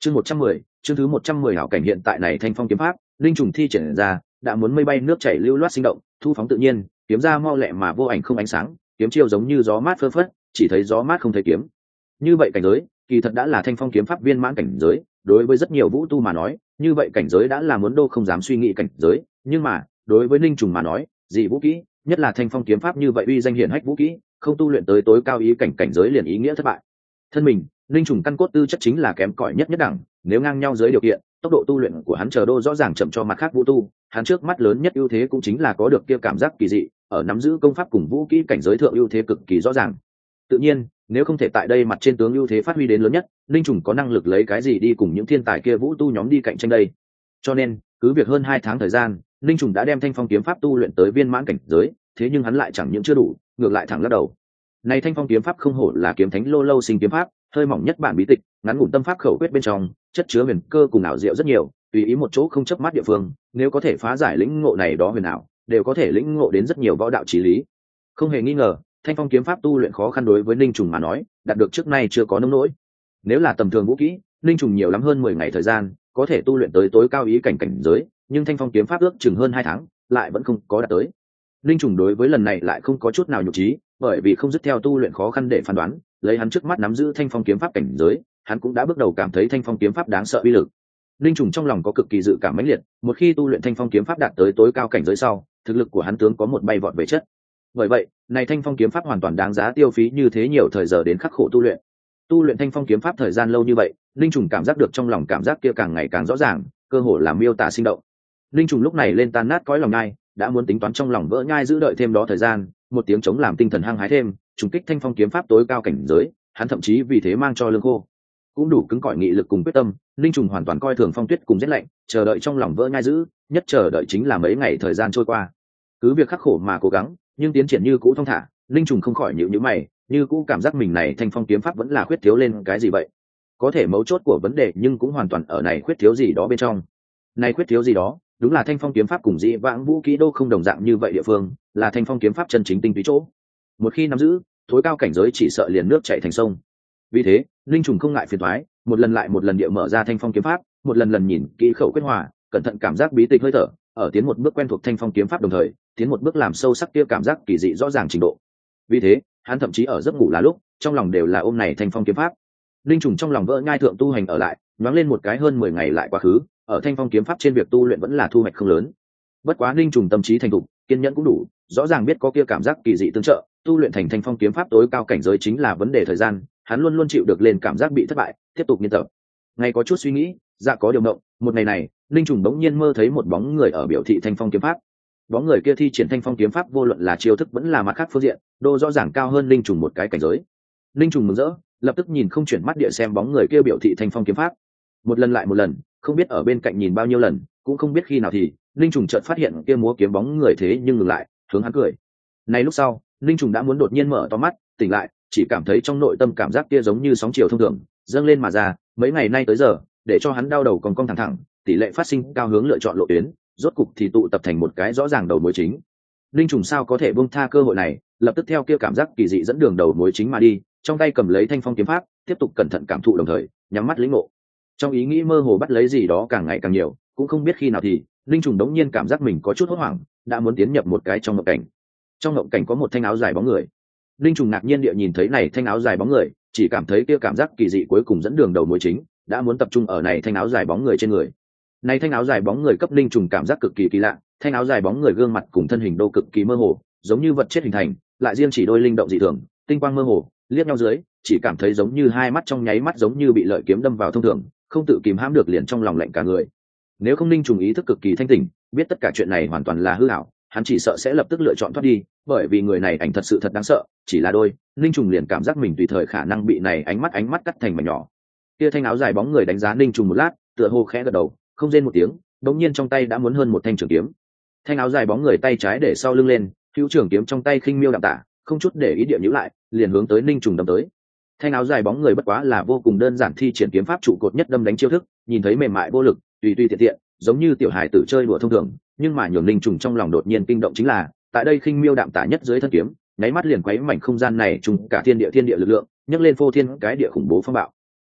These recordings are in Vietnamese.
Chương 110, chương thứ 110 hảo cảnh hiện tại này thanh phong kiếm pháp, linh trùng thi triển ra, đã muốn mây bay nước chảy lưu loát sinh động, thu phóng tự nhiên, kiếm ra mau lẹ mà vô ảnh không ánh sáng, kiếm chiêu giống như gió mát phơ phất, chỉ thấy gió mát không thấy kiếm. Như vậy cảnh giới, kỳ thật đã là thanh phong kiếm pháp viên mãn cảnh giới, đối với rất nhiều vũ tu mà nói, như vậy cảnh giới đã là muốn đô không dám suy nghĩ cảnh giới, nhưng mà, đối với linh trùng mà nói, dị vũ kỹ, nhất là thanh phong kiếm pháp như vậy uy danh hiển hách vũ kỹ, không tu luyện tới tối cao ý cảnh cảnh giới liền ý nghĩa thất bại. Thân mình, linh trùng căn cốt tư chất chính là kém cỏi nhất nhất đẳng, nếu ngang nhau dưới điều kiện, tốc độ tu luyện của hắn chờ đô rõ ràng chậm cho mặt khác vũ tu, hắn trước mắt lớn nhất ưu thế cũng chính là có được kia cảm giác kỳ dị, ở nắm giữ công pháp cùng vũ kỹ cảnh giới thượng ưu thế cực kỳ rõ ràng. Tự nhiên, nếu không thể tại đây mặt trên tướng ưu thế phát huy đến lớn nhất, linh trùng có năng lực lấy cái gì đi cùng những thiên tài kia vũ tu nhóm đi cạnh tranh đây. Cho nên, cứ việc hơn 2 tháng thời gian, linh trùng đã đem thanh phong kiếm pháp tu luyện tới viên mãn cảnh giới, thế nhưng hắn lại chẳng những chưa đủ, ngược lại thẳng lắc đầu. Này thanh phong kiếm pháp không hổ là kiếm thánh lô lâu sinh kiếm pháp, hơi mỏng nhất bản bí tịch, ngắn ngủn tâm pháp khẩu quyết bên trong, chất chứa huyền cơ cùng ảo diệu rất nhiều, tùy ý một chỗ không chớp mắt địa phương, nếu có thể phá giải lĩnh ngộ này đó huyền ảo, đều có thể lĩnh ngộ đến rất nhiều võ đạo chí lý. Không hề nghi ngờ, thanh phong kiếm pháp tu luyện khó khăn đối với linh trùng mà nói, đạt được trước nay chưa có nông nỗi. Nếu là tầm thường vũ kỹ, linh trùng nhiều lắm hơn 10 ngày thời gian, có thể tu luyện tới tối cao ý cảnh cảnh giới, nhưng thanh phong kiếm pháp ước chừng hơn 2 tháng, lại vẫn không có đạt tới. Linh trùng đối với lần này lại không có chút nào nhục trí, bởi vì không dứt theo tu luyện khó khăn để phán đoán, lấy hắn trước mắt nắm giữ thanh phong kiếm pháp cảnh giới, hắn cũng đã bước đầu cảm thấy thanh phong kiếm pháp đáng sợ uy lực. Linh trùng trong lòng có cực kỳ dự cảm mãnh liệt, một khi tu luyện thanh phong kiếm pháp đạt tới tối cao cảnh giới sau, thực lực của hắn tướng có một bay vọt về chất. Bởi vậy, này thanh phong kiếm pháp hoàn toàn đáng giá tiêu phí như thế nhiều thời giờ đến khắc khổ tu luyện. Tu luyện thanh phong kiếm pháp thời gian lâu như vậy, linh trùng cảm giác được trong lòng cảm giác kia càng ngày càng rõ ràng, cơ hồ là miêu tả sinh động. Linh trùng lúc này lên tan nát cõi lòng nhai, đã muốn tính toán trong lòng vỡ nhai giữ đợi thêm đó thời gian, một tiếng chống làm tinh thần hăng hái thêm, trùng kích thanh phong kiếm pháp tối cao cảnh giới, hắn thậm chí vì thế mang cho lương khô cũng đủ cứng cỏi nghị lực cùng quyết tâm. Linh trùng hoàn toàn coi thường phong tuyết cùng rét lạnh, chờ đợi trong lòng vỡ nhai giữ, nhất chờ đợi chính là mấy ngày thời gian trôi qua. Cứ việc khắc khổ mà cố gắng, nhưng tiến triển như cũ thong thả, linh trùng không khỏi nhíu nhíu mày, như cũ cảm giác mình này thanh phong kiếm pháp vẫn là khuyết thiếu lên cái gì vậy. Có thể mấu chốt của vấn đề nhưng cũng hoàn toàn ở này khuyết thiếu gì đó bên trong. Này khuyết thiếu gì đó, đúng là thanh phong kiếm pháp cùng dĩ vãng vũ kỹ đô không đồng dạng như vậy địa phương, là thanh phong kiếm pháp chân chính tinh túy chỗ. Một khi nắm giữ, tối cao cảnh giới chỉ sợ liền nước chảy thành sông. Vì thế, linh trùng không ngại phiền toái, một lần lại một lần địa mở ra thanh phong kiếm pháp, một lần lần nhìn kỹ khẩu quyết hòa, cẩn thận cảm giác bí tịch hơi thở, ở tiến một bước quen thuộc thanh phong kiếm pháp đồng thời, tiến một bước làm sâu sắc kia cảm giác kỳ dị rõ ràng trình độ. Vì thế, hắn thậm chí ở giấc ngủ là lúc, trong lòng đều là ôm này thanh phong kiếm pháp. Linh trùng trong lòng vỡ nhai thượng tu hành ở lại, nhoáng lên một cái hơn 10 ngày lại quá khứ, ở thanh phong kiếm pháp trên việc tu luyện vẫn là thu hoạch không lớn. Bất quá linh trùng tâm trí thành thục, kiên nhẫn cũng đủ, rõ ràng biết có kia cảm giác kỳ dị tương trợ, tu luyện thành thanh phong kiếm pháp tối cao cảnh giới chính là vấn đề thời gian, hắn luôn luôn chịu được lên cảm giác bị thất bại, tiếp tục nghiên tập. Ngay có chút suy nghĩ, dạ có điều động, một ngày này, linh trùng bỗng nhiên mơ thấy một bóng người ở biểu thị thanh phong kiếm pháp. Bóng người kia thi triển thanh phong kiếm pháp vô luận là chiêu thức vẫn là mặt khác phương diện, độ rõ ràng cao hơn linh trùng một cái cảnh giới. Linh trùng mừng rỡ, lập tức nhìn không chuyển mắt địa xem bóng người kia biểu thị thanh phong kiếm pháp. Một lần lại một lần, không biết ở bên cạnh nhìn bao nhiêu lần, cũng không biết khi nào thì linh trùng chợt phát hiện kia múa kiếm bóng người thế nhưng ngừng lại, hướng hắn cười. Này lúc sau, linh trùng đã muốn đột nhiên mở to mắt, tỉnh lại, chỉ cảm thấy trong nội tâm cảm giác kia giống như sóng chiều thông thường, dâng lên mà ra, mấy ngày nay tới giờ, để cho hắn đau đầu còn cong thẳng thẳng, tỷ lệ phát sinh cao hướng lựa chọn lộ tuyến, rốt cục thì tụ tập thành một cái rõ ràng đầu mối chính. Linh trùng sao có thể buông tha cơ hội này, lập tức theo kia cảm giác kỳ dị dẫn đường đầu mối chính mà đi, trong tay cầm lấy thanh phong kiếm pháp, tiếp tục cẩn thận cảm thụ đồng thời nhắm mắt lĩnh ngộ. Trong ý nghĩ mơ hồ bắt lấy gì đó càng ngày càng nhiều, cũng không biết khi nào thì linh trùng đống nhiên cảm giác mình có chút hốt hoảng, đã muốn tiến nhập một cái trong ngộng cảnh. Trong ngộng cảnh có một thanh áo dài bóng người. Linh trùng ngạc nhiên địa nhìn thấy này thanh áo dài bóng người, chỉ cảm thấy kia cảm giác kỳ dị cuối cùng dẫn đường đầu mối chính, đã muốn tập trung ở này thanh áo dài bóng người trên người. Này thanh áo dài bóng người cấp linh trùng cảm giác cực kỳ kỳ lạ, thanh áo dài bóng người gương mặt cùng thân hình đô cực kỳ mơ hồ, giống như vật chết hình thành, lại riêng chỉ đôi linh động dị thường, tinh quang mơ hồ, liếc nhau dưới, chỉ cảm thấy giống như hai mắt trong nháy mắt giống như bị lợi kiếm đâm vào thông thường, không tự kìm hãm được liền trong lòng lạnh cả người. Nếu không linh trùng ý thức cực kỳ thanh tỉnh, biết tất cả chuyện này hoàn toàn là hư ảo, hắn chỉ sợ sẽ lập tức lựa chọn thoát đi, bởi vì người này ảnh thật sự thật đáng sợ, chỉ là đôi, linh trùng liền cảm giác mình tùy thời khả năng bị này ánh mắt cắt thành mảnh nhỏ. Kia thanh áo dài bóng người đánh giá linh trùng một lát, tựa hồ khẽ gật đầu, không rên một tiếng, đống nhiên trong tay đã muốn hơn một thanh trường kiếm. Thanh áo dài bóng người tay trái để sau lưng lên, hữu trường kiếm trong tay khinh miêu đạm tả, không chút để ý địa nhíu lại, liền hướng tới linh trùng đâm tới. Thanh áo dài bóng người bất quá là vô cùng đơn giản thi triển kiếm pháp trụ cột nhất đâm đánh chiêu thức, nhìn thấy mềm mại vô lực, tùy tiện tiện, giống như tiểu hài tử chơi đùa thông thường, nhưng mà nhường linh trùng trong lòng đột nhiên kinh động chính là, tại đây khinh miêu đạm tả nhất dưới thân kiếm, nháy mắt liền quấy mảnh không gian này trùng cả thiên địa lực lượng, nhấc lên phô thiên cái địa khủng bố phong bạo.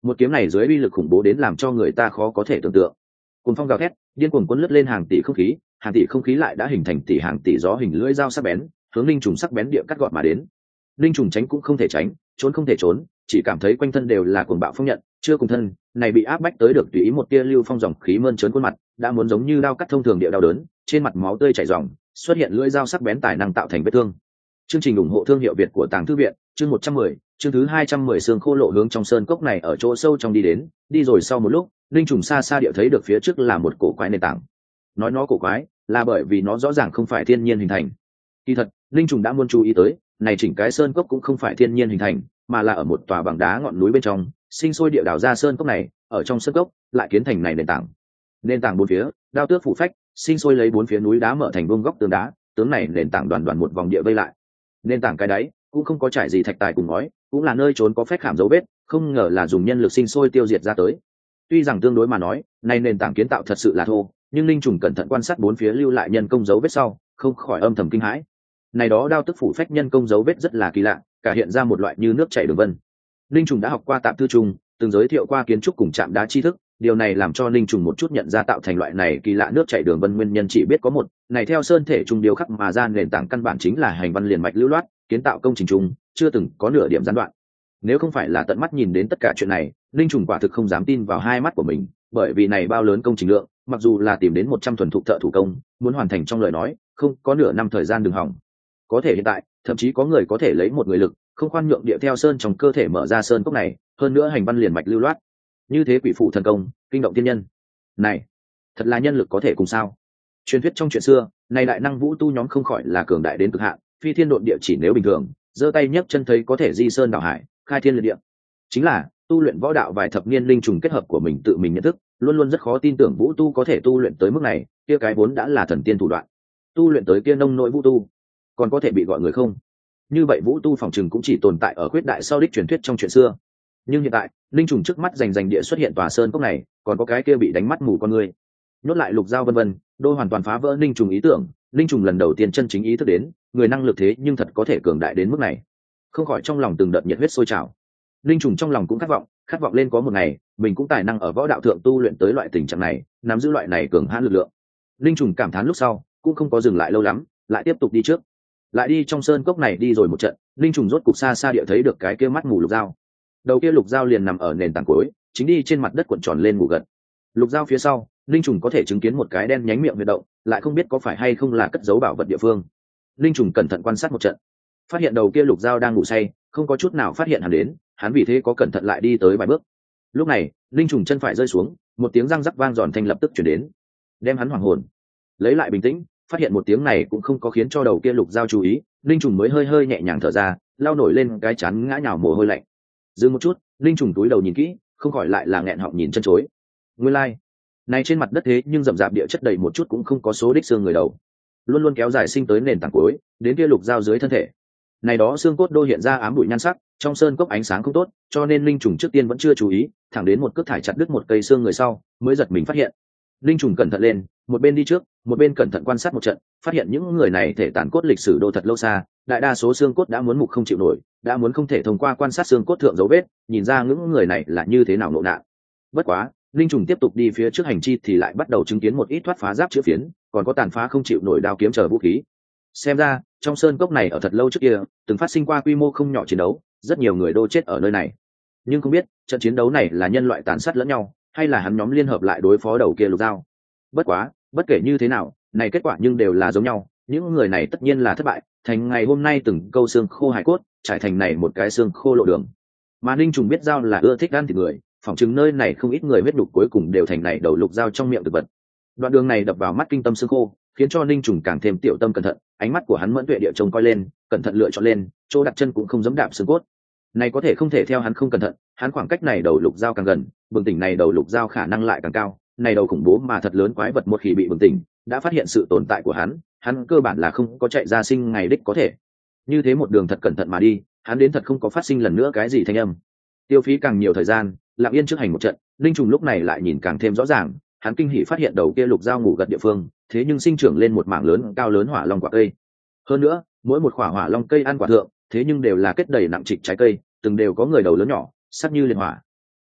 Một kiếm này dưới uy lực khủng bố đến làm cho người ta khó có thể tưởng tượng. Cuồng phong gào thét, điên cuồng cuốn lướt lên hàng tỷ không khí, hàng tỷ không khí lại đã hình thành tỷ hàng tỷ gió hình lưỡi dao sắc bén, hướng linh trùng sắc bén địa cắt gọt mà đến. Linh trùng tránh cũng không thể tránh, trốn không thể trốn, chỉ cảm thấy quanh thân đều là cuồng bạo phong nhận, chưa cùng thân, này bị áp bách tới được tùy ý một tia lưu phong dòng khí mơn trớn khuôn mặt, đã muốn giống như đao cắt thông thường địa đau đớn, trên mặt máu tươi chảy ròng, xuất hiện lưỡi dao sắc bén tài năng tạo thành vết thương. Chương trình ủng hộ thương hiệu Việt của Tàng Thư viện, chương 110, chương thứ 210 xương khô lộ hướng trong sơn cốc này ở chỗ sâu trong đi đến, đi rồi sau một lúc, linh trùng xa xa địa thấy được phía trước là một cổ quái nền tảng. Nói nó cổ quái, là bởi vì nó rõ ràng không phải thiên nhiên hình thành. Kỳ thật, linh trùng đã muốn chú ý tới, này chỉnh cái sơn cốc cũng không phải thiên nhiên hình thành, mà là ở một tòa bằng đá ngọn núi bên trong, sinh sôi địa đào ra sơn cốc này, ở trong sơn cốc lại kiến thành này nền tảng. Nền tảng bốn phía, đao tước phủ phách, sinh sôi lấy bốn phía núi đá mở thành vuông góc tường đá, tướng này nền tảng đoàn đoàn một vòng địa vây lại. Nền tảng cái đáy cũng không có trải gì thạch tài cùng ngói, cũng là nơi trốn có phép khảm dấu vết, không ngờ là dùng nhân lực sinh sôi tiêu diệt ra tới. Tuy rằng tương đối mà nói, này nền tảng kiến tạo thật sự là thô, nhưng linh trùng cẩn thận quan sát bốn phía lưu lại nhân công dấu vết sau, không khỏi âm thầm kinh hãi. Này đó đao tức phủ phách nhân công dấu vết rất là kỳ lạ, cả hiện ra một loại như nước chảy đường vân. Linh trùng đã học qua tạm thư trùng, từng giới thiệu qua kiến trúc cùng chạm đá tri thức, điều này làm cho linh trùng một chút nhận ra tạo thành loại này kỳ lạ nước chảy đường vân nguyên nhân chỉ biết có một, này theo sơn thể trung điêu khắc mà ra nền tảng căn bản chính là hành văn liền mạch lưu loát, kiến tạo công trình chung chưa từng có nửa điểm gián đoạn. Nếu không phải là tận mắt nhìn đến tất cả chuyện này, linh trùng quả thực không dám tin vào hai mắt của mình, bởi vì này bao lớn công trình lượng, mặc dù là tìm đến 100 thuần thục thợ thủ công, muốn hoàn thành trong lời nói, không có nửa năm thời gian đừng hỏng. Có thể hiện tại, thậm chí có người có thể lấy một người lực, không khoan nhượng địa theo sơn trong cơ thể mở ra sơn cốc này, hơn nữa hành văn liền mạch lưu loát. Như thế quỷ phụ thần công, kinh động thiên nhân. Này, thật là nhân lực có thể cùng sao? Truyền thuyết trong chuyện xưa, này đại năng vũ tu nhóm không khỏi là cường đại đến cực hạn, phi thiên độn địa chỉ nếu bình thường, giơ tay nhấc chân thấy có thể di sơn đảo hải, khai thiên liệt địa. Chính là tu luyện võ đạo vài thập niên linh trùng kết hợp của mình tự mình nhận thức, luôn luôn rất khó tin tưởng vũ tu có thể tu luyện tới mức này, kia cái vốn đã là thần tiên thủ đoạn. Tu luyện tới kia nông nội vũ tu, còn có thể bị gọi người không? Như vậy vũ tu phòng trừng cũng chỉ tồn tại ở khuyết đại sau đích truyền thuyết trong chuyện xưa. Nhưng hiện tại, linh trùng trước mắt rành địa xuất hiện tòa sơn cốc này, còn có cái kia bị đánh mắt mù con người, nhốt lại lục dao vân vân, đôi hoàn toàn phá vỡ linh trùng ý tưởng. Linh trùng lần đầu tiên chân chính ý thức đến, người năng lực thế nhưng thật có thể cường đại đến mức này, không khỏi trong lòng từng đợt nhiệt huyết sôi trào. Linh trùng trong lòng cũng khát vọng lên có một ngày mình cũng tài năng ở võ đạo thượng tu luyện tới loại tình trạng này, nắm giữ loại này cường hãn lực lượng. Linh trùng cảm thán lúc sau cũng không có dừng lại lâu lắm, lại tiếp tục đi trước, lại đi trong sơn cốc này đi rồi một trận. Linh trùng rốt cục xa xa địa thấy được cái kia mắt mù lục dao. Đầu kia lục dao liền nằm ở nền tảng cuối, chính đi trên mặt đất cuộn tròn lên ngủ gật. Lục dao phía sau, linh trùng có thể chứng kiến một cái đen nhánh miệng huyệt động, lại không biết có phải hay không là cất giấu bảo vật địa phương. Linh trùng cẩn thận quan sát một trận, phát hiện đầu kia lục dao đang ngủ say, không có chút nào phát hiện hắn đến, hắn vì thế có cẩn thận lại đi tới vài bước. Lúc này linh trùng chân phải rơi xuống, một tiếng răng rắc vang giòn thanh lập tức chuyển đến, đem hắn hoảng hồn. Lấy lại bình tĩnh, phát hiện một tiếng này cũng không có khiến cho đầu kia lục dao chú ý, linh trùng mới hơi hơi nhẹ nhàng thở ra, lao nổi lên cái chán ngã nhào mồ hôi lạnh. Dừng một chút, linh trùng túi đầu nhìn kỹ, không khỏi lại là nghẹn họng nhìn chân chối. Nguyên lai, này trên mặt đất thế nhưng rậm rạp địa chất đầy một chút cũng không có số đích xương người đầu, luôn luôn kéo dài sinh tới nền tảng cuối, đến kia lục dao dưới thân thể. Này đó xương cốt đô hiện ra ám bụi nhan sắc, trong sơn cốc ánh sáng không tốt, cho nên linh trùng trước tiên vẫn chưa chú ý, thẳng đến một cước thải chặt đứt một cây xương người sau, mới giật mình phát hiện. Linh trùng cẩn thận lên, một bên đi trước, một bên cẩn thận quan sát một trận, phát hiện những người này thể tàn cốt lịch sử đô thật lâu xa, đại đa số xương cốt đã muốn mục không chịu nổi, đã muốn không thể thông qua quan sát xương cốt thượng dấu vết, nhìn ra những người này là như thế nào ngộ nạn. Bất quá, linh trùng tiếp tục đi phía trước hành chi thì lại bắt đầu chứng kiến một ít thoát phá giáp chữa phiến, còn có tàn phá không chịu nổi đao kiếm chờ vũ khí. Xem ra trong sơn cốc này ở thật lâu trước kia từng phát sinh qua quy mô không nhỏ chiến đấu, rất nhiều người đô chết ở nơi này. Nhưng không biết trận chiến đấu này là nhân loại tàn sát lẫn nhau, hay là hắn nhóm liên hợp lại đối phó đầu kia lục dao. Bất quá bất kể như thế nào, này kết quả nhưng đều là giống nhau, những người này tất nhiên là thất bại, thành ngày hôm nay từng câu xương khô hải cốt trải thành này một cái xương khô lộ đường. Mà linh trùng biết dao là ưa thích ăn thịt người, phỏng chừng nơi này không ít người huyết đục cuối cùng đều thành này đầu lục dao trong miệng thực vật. Đoạn đường này đập vào mắt kinh tâm xương khô, khiến cho linh trùng càng thêm tiểu tâm cẩn thận, ánh mắt của hắn mẫn tuệ địa trông coi lên, cẩn thận lựa chọn lên, chỗ đặt chân cũng không dẫm đạp xương cốt. Này có thể không thể theo hắn không cẩn thận, hắn khoảng cách này đầu lục dao càng gần, bừng tỉnh này đầu lục dao khả năng lại càng cao. Này đầu khủng bố mà thật lớn quái vật một khi bị bừng tỉnh, đã phát hiện sự tồn tại của hắn cơ bản là không có chạy ra sinh ngày đích có thể. Như thế một đường thật cẩn thận mà đi, hắn đến thật không có phát sinh lần nữa cái gì thanh âm. Tiêu phí càng nhiều thời gian, lặng yên trước hành một trận, linh trùng lúc này lại nhìn càng thêm rõ ràng, hắn kinh hỉ phát hiện đầu kia lục dao ngủ gật địa phương, thế nhưng sinh trưởng lên một mảng lớn cao lớn hỏa long quả cây. Hơn nữa, mỗi một quả hỏa long cây ăn quả thượng, thế nhưng đều là kết đầy nặng trịch trái cây, từng đều có người đầu lớn nhỏ, sắc như liệt hỏa.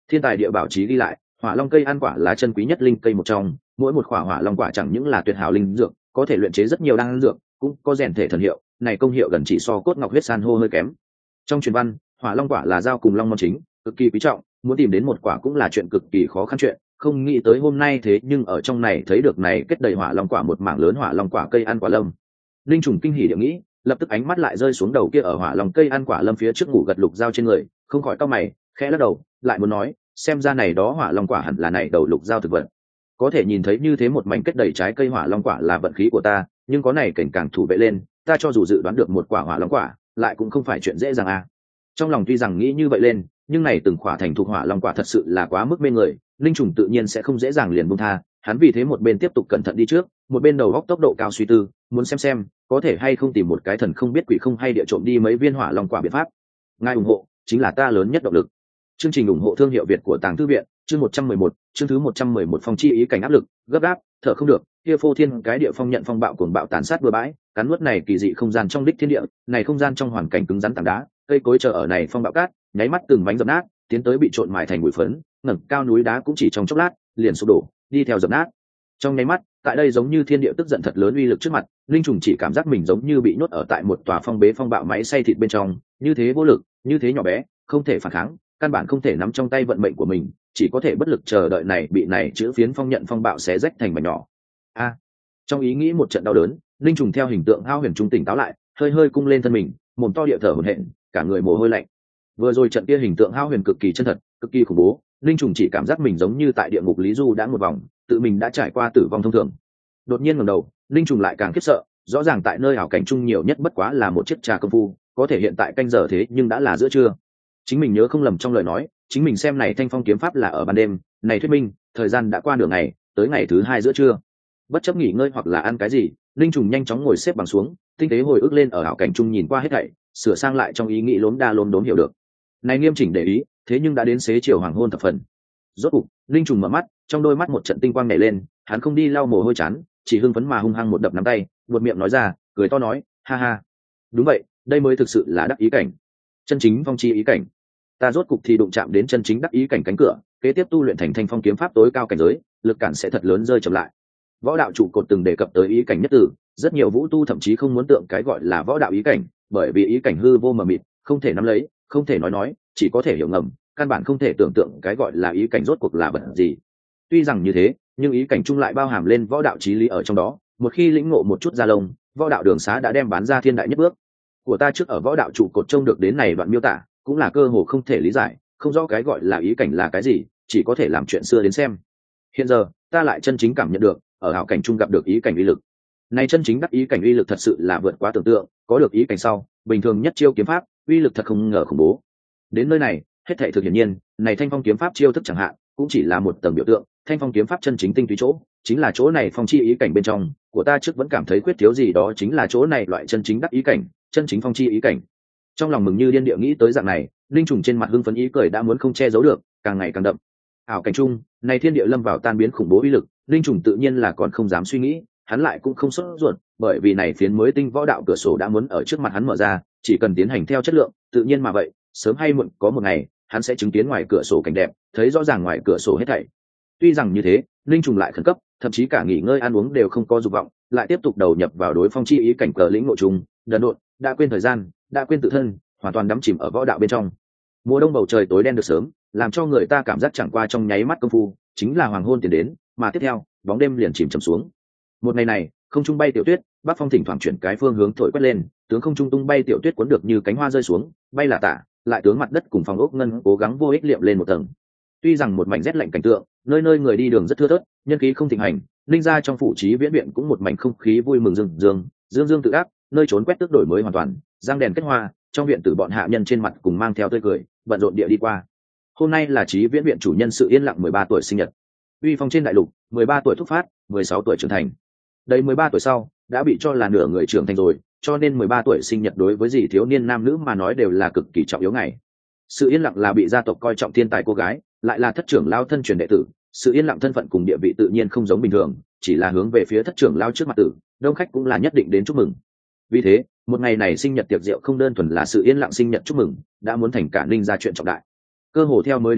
Thiên tài địa bảo chí ghi lại, hỏa long cây ăn quả là chân quý nhất linh cây một trong, mỗi một quả hỏa long quả chẳng những là tuyệt hảo linh dược, có thể luyện chế rất nhiều đan dược, cũng có rèn thể thần hiệu, này công hiệu gần chỉ so cốt ngọc huyết san hô hơi kém. Trong truyền văn, hỏa long quả là giao cùng long môn chính, cực kỳ quý trọng, muốn tìm đến một quả cũng là chuyện cực kỳ khó khăn chuyện, không nghĩ tới hôm nay thế nhưng ở trong này thấy được này kết đầy hỏa long quả một mảng lớn hỏa long quả cây ăn quả lâm. Linh trùng kinh hỉ địa nghĩ, lập tức ánh mắt lại rơi xuống đầu kia ở hỏa long cây ăn quả lâm phía trước ngủ gật lục dao trên người, không khỏi cau mày, khẽ lắc đầu, lại muốn nói, xem ra này đó hỏa long quả hẳn là này đầu lục dao thực vật. Có thể nhìn thấy như thế một mảnh kết đầy trái cây hỏa long quả là vận khí của ta, nhưng có này cảnh càng thủ vệ lên, ta cho dù dự đoán được một quả hỏa long quả, lại cũng không phải chuyện dễ dàng à. Trong lòng tuy rằng nghĩ như vậy lên, nhưng này từng quả thành thuộc hỏa long quả thật sự là quá mức mê người, linh trùng tự nhiên sẽ không dễ dàng liền buông tha, hắn vì thế một bên tiếp tục cẩn thận đi trước, một bên đầu góc tốc độ cao suy tư, muốn xem có thể hay không tìm một cái thần không biết quỷ không hay địa trộm đi mấy viên hỏa long quả biện pháp. Ngài ủng hộ chính là ta lớn nhất động lực. Chương trình ủng hộ thương hiệu Việt của Tàng Thư viện, chương 111, chương thứ 111 phong chi ý cảnh áp lực, gấp gáp, thở không được, kia phô thiên cái địa phong nhận phong bạo cuồng bạo tàn sát bừa bãi, cắn nuốt này kỳ dị không gian trong đích thiên địa, này không gian trong hoàn cảnh cứng rắn tảng đá, cây cối chờ ở này phong bạo cát, nháy mắt từng bánh dập nát, tiến tới bị trộn mài thành bụi phấn, ngẩng cao núi đá cũng chỉ trong chốc lát, liền sụp đổ, đi theo dập nát. Trong nháy mắt, tại đây giống như thiên địa tức giận thật lớn uy lực trước mặt, linh trùng chỉ cảm giác mình giống như bị nhốt ở tại một tòa phong bế phong bạo máy xay thịt bên trong, như thế vô lực, như thế nhỏ bé, không thể phản kháng, căn bản không thể nắm trong tay vận mệnh của mình, chỉ có thể bất lực chờ đợi này bị này chữ phiến phong nhận phong bạo xé rách thành mảnh nhỏ. Trong ý nghĩ một trận đau đớn, linh trùng theo hình tượng hao huyền trung tỉnh táo lại, hơi hơi cung lên thân mình, mồm to địa thở hổn hển, cả người mồ hôi lạnh. Vừa rồi trận kia hình tượng hao huyền cực kỳ chân thật, cực kỳ khủng bố, linh trùng chỉ cảm giác mình giống như tại địa ngục lý du đã một vòng, tự mình đã trải qua tử vong thông thường. Đột nhiên ngẩng đầu, linh trùng lại càng khiếp sợ, rõ ràng tại nơi ảo cảnh trung nhiều nhất bất quá là một chiếc trà công phu, có thể hiện tại canh giờ thế nhưng đã là giữa trưa. Chính mình nhớ không lầm trong lời nói, chính mình xem này thanh phong kiếm pháp là ở ban đêm, này thuyết minh thời gian đã qua nửa ngày, tới ngày thứ hai giữa trưa. Bất chấp nghỉ ngơi hoặc là ăn cái gì, linh trùng nhanh chóng ngồi xếp bằng xuống, tinh tế hồi ức lên ở ảo cảnh trung nhìn qua hết thảy, sửa sang lại trong ý nghĩ lốm đa lốm đốm hiểu được. Này nghiêm chỉnh để ý, thế nhưng đã đến xế chiều hoàng hôn thập phần. Rốt cục, linh trùng mở mắt, trong đôi mắt một trận tinh quang nảy lên, hắn không đi lau mồ hôi chán, chỉ hưng phấn mà hung hăng một đập nắm tay, buột miệng nói ra, cười to nói, ha ha, đúng vậy, đây mới thực sự là đắc ý cảnh, chân chính phong chi ý cảnh. Ta rốt cục thì đụng chạm đến chân chính đắc ý cảnh cánh cửa, kế tiếp tu luyện thành thanh phong kiếm pháp tối cao cảnh giới, lực cản sẽ thật lớn rơi chậm lại. Võ đạo trụ cột từng đề cập tới ý cảnh nhất tử, rất nhiều vũ tu thậm chí không muốn tượng cái gọi là võ đạo ý cảnh, bởi vì ý cảnh hư vô mờ mịt, không thể nắm lấy, không thể nói, chỉ có thể hiểu ngầm, căn bản không thể tưởng tượng cái gọi là ý cảnh rốt cuộc là vật gì. Tuy rằng như thế, nhưng ý cảnh chung lại bao hàm lên võ đạo chí lý ở trong đó, một khi lĩnh ngộ một chút ra lông, võ đạo đường xá đã đem bán ra thiên đại nhất bước. Của ta trước ở võ đạo trụ cột trông được đến này đoạn miêu tả, cũng là cơ hồ không thể lý giải, không rõ cái gọi là ý cảnh là cái gì, chỉ có thể làm chuyện xưa đến xem. Hiện giờ, ta lại chân chính cảm nhận được, ở hảo cảnh chung gặp được ý cảnh uy lực. Này chân chính đắc ý cảnh uy lực thật sự là vượt quá tưởng tượng, có được ý cảnh sau, bình thường nhất chiêu kiếm pháp, uy lực thật không ngờ khủng bố. Đến nơi này, hết thảy thực hiển nhiên, này thanh phong kiếm pháp chiêu thức chẳng hạn, cũng chỉ là một tầng biểu tượng, thanh phong kiếm pháp chân chính tinh túy chỗ, chính là chỗ này phong chi ý cảnh bên trong, của ta trước vẫn cảm thấy quyết thiếu gì đó chính là chỗ này loại chân chính đắc ý cảnh, chân chính phong chi ý cảnh. Trong lòng mừng như điên địa nghĩ tới dạng này, linh trùng trên mặt hưng phấn ý cười đã muốn không che giấu được, càng ngày càng đậm. Ảo cảnh chung, này thiên địa lâm vào tan biến khủng bố uy lực, linh trùng tự nhiên là còn không dám suy nghĩ, hắn lại cũng không sốt ruột, bởi vì này phiến mới tinh võ đạo cửa sổ đã muốn ở trước mặt hắn mở ra, chỉ cần tiến hành theo chất lượng, tự nhiên mà vậy, sớm hay muộn có một ngày, hắn sẽ chứng kiến ngoài cửa sổ cảnh đẹp, thấy rõ ràng ngoài cửa sổ hết thảy. Tuy rằng như thế, linh trùng lại khẩn cấp, thậm chí cả nghỉ ngơi ăn uống đều không có dục vọng, lại tiếp tục đầu nhập vào đối phong chi ý cảnh cờ lĩnh ngộ trùng, đần độn, đã quên thời gian, đã quên tự thân, hoàn toàn đắm chìm ở võ đạo bên trong. Mùa đông bầu trời tối đen được sớm, làm cho người ta cảm giác chẳng qua trong nháy mắt công phu, chính là hoàng hôn tiến đến, mà tiếp theo, bóng đêm liền chìm chầm xuống. Một ngày này, không trung bay tiểu tuyết, bắc phong thỉnh thoảng chuyển cái phương hướng thổi quét lên, tướng không trung tung bay tiểu tuyết cuốn được như cánh hoa rơi xuống, bay là tả, lại tướng mặt đất cùng phòng ốc ngân cố gắng vô ích liệm lên một tầng. Tuy rằng một mảnh rét lạnh cảnh tượng, nơi nơi người đi đường rất thưa thớt, nhân khí không thịnh hành, linh gia trong phủ trí viễn viện cũng một mảnh không khí vui mừng dương tự ác, nơi trốn quét tước đổi mới hoàn toàn, giang đèn kết hoa, trong viện tử bọn hạ nhân trên mặt cùng mang theo tươi cười, bận rộn địa đi qua. Hôm nay là trí viễn viện chủ nhân Sự Yên Lặng 13 tuổi sinh nhật. Uy phong trên đại lục, 13 tuổi thúc phát, 16 tuổi trưởng thành. Đây 13 tuổi sau, đã bị cho là nửa người trưởng thành rồi, cho nên 13 tuổi sinh nhật đối với gì thiếu niên nam nữ mà nói đều là cực kỳ trọng yếu ngày. Sự Yên Lặng là bị gia tộc coi trọng thiên tài cô gái, lại là thất trưởng lao thân truyền đệ tử, Sự Yên Lặng thân phận cùng địa vị tự nhiên không giống bình thường, chỉ là hướng về phía thất trưởng lao trước mặt tử, đông khách cũng là nhất định đến chúc mừng. Vì thế, một ngày này sinh nhật tiệc rượu không đơn thuần là Sự Yên Lặng sinh nhật chúc mừng, đã muốn thành cả ninh gia chuyện trọng đại. Cơ hồ theo mới đến muộn,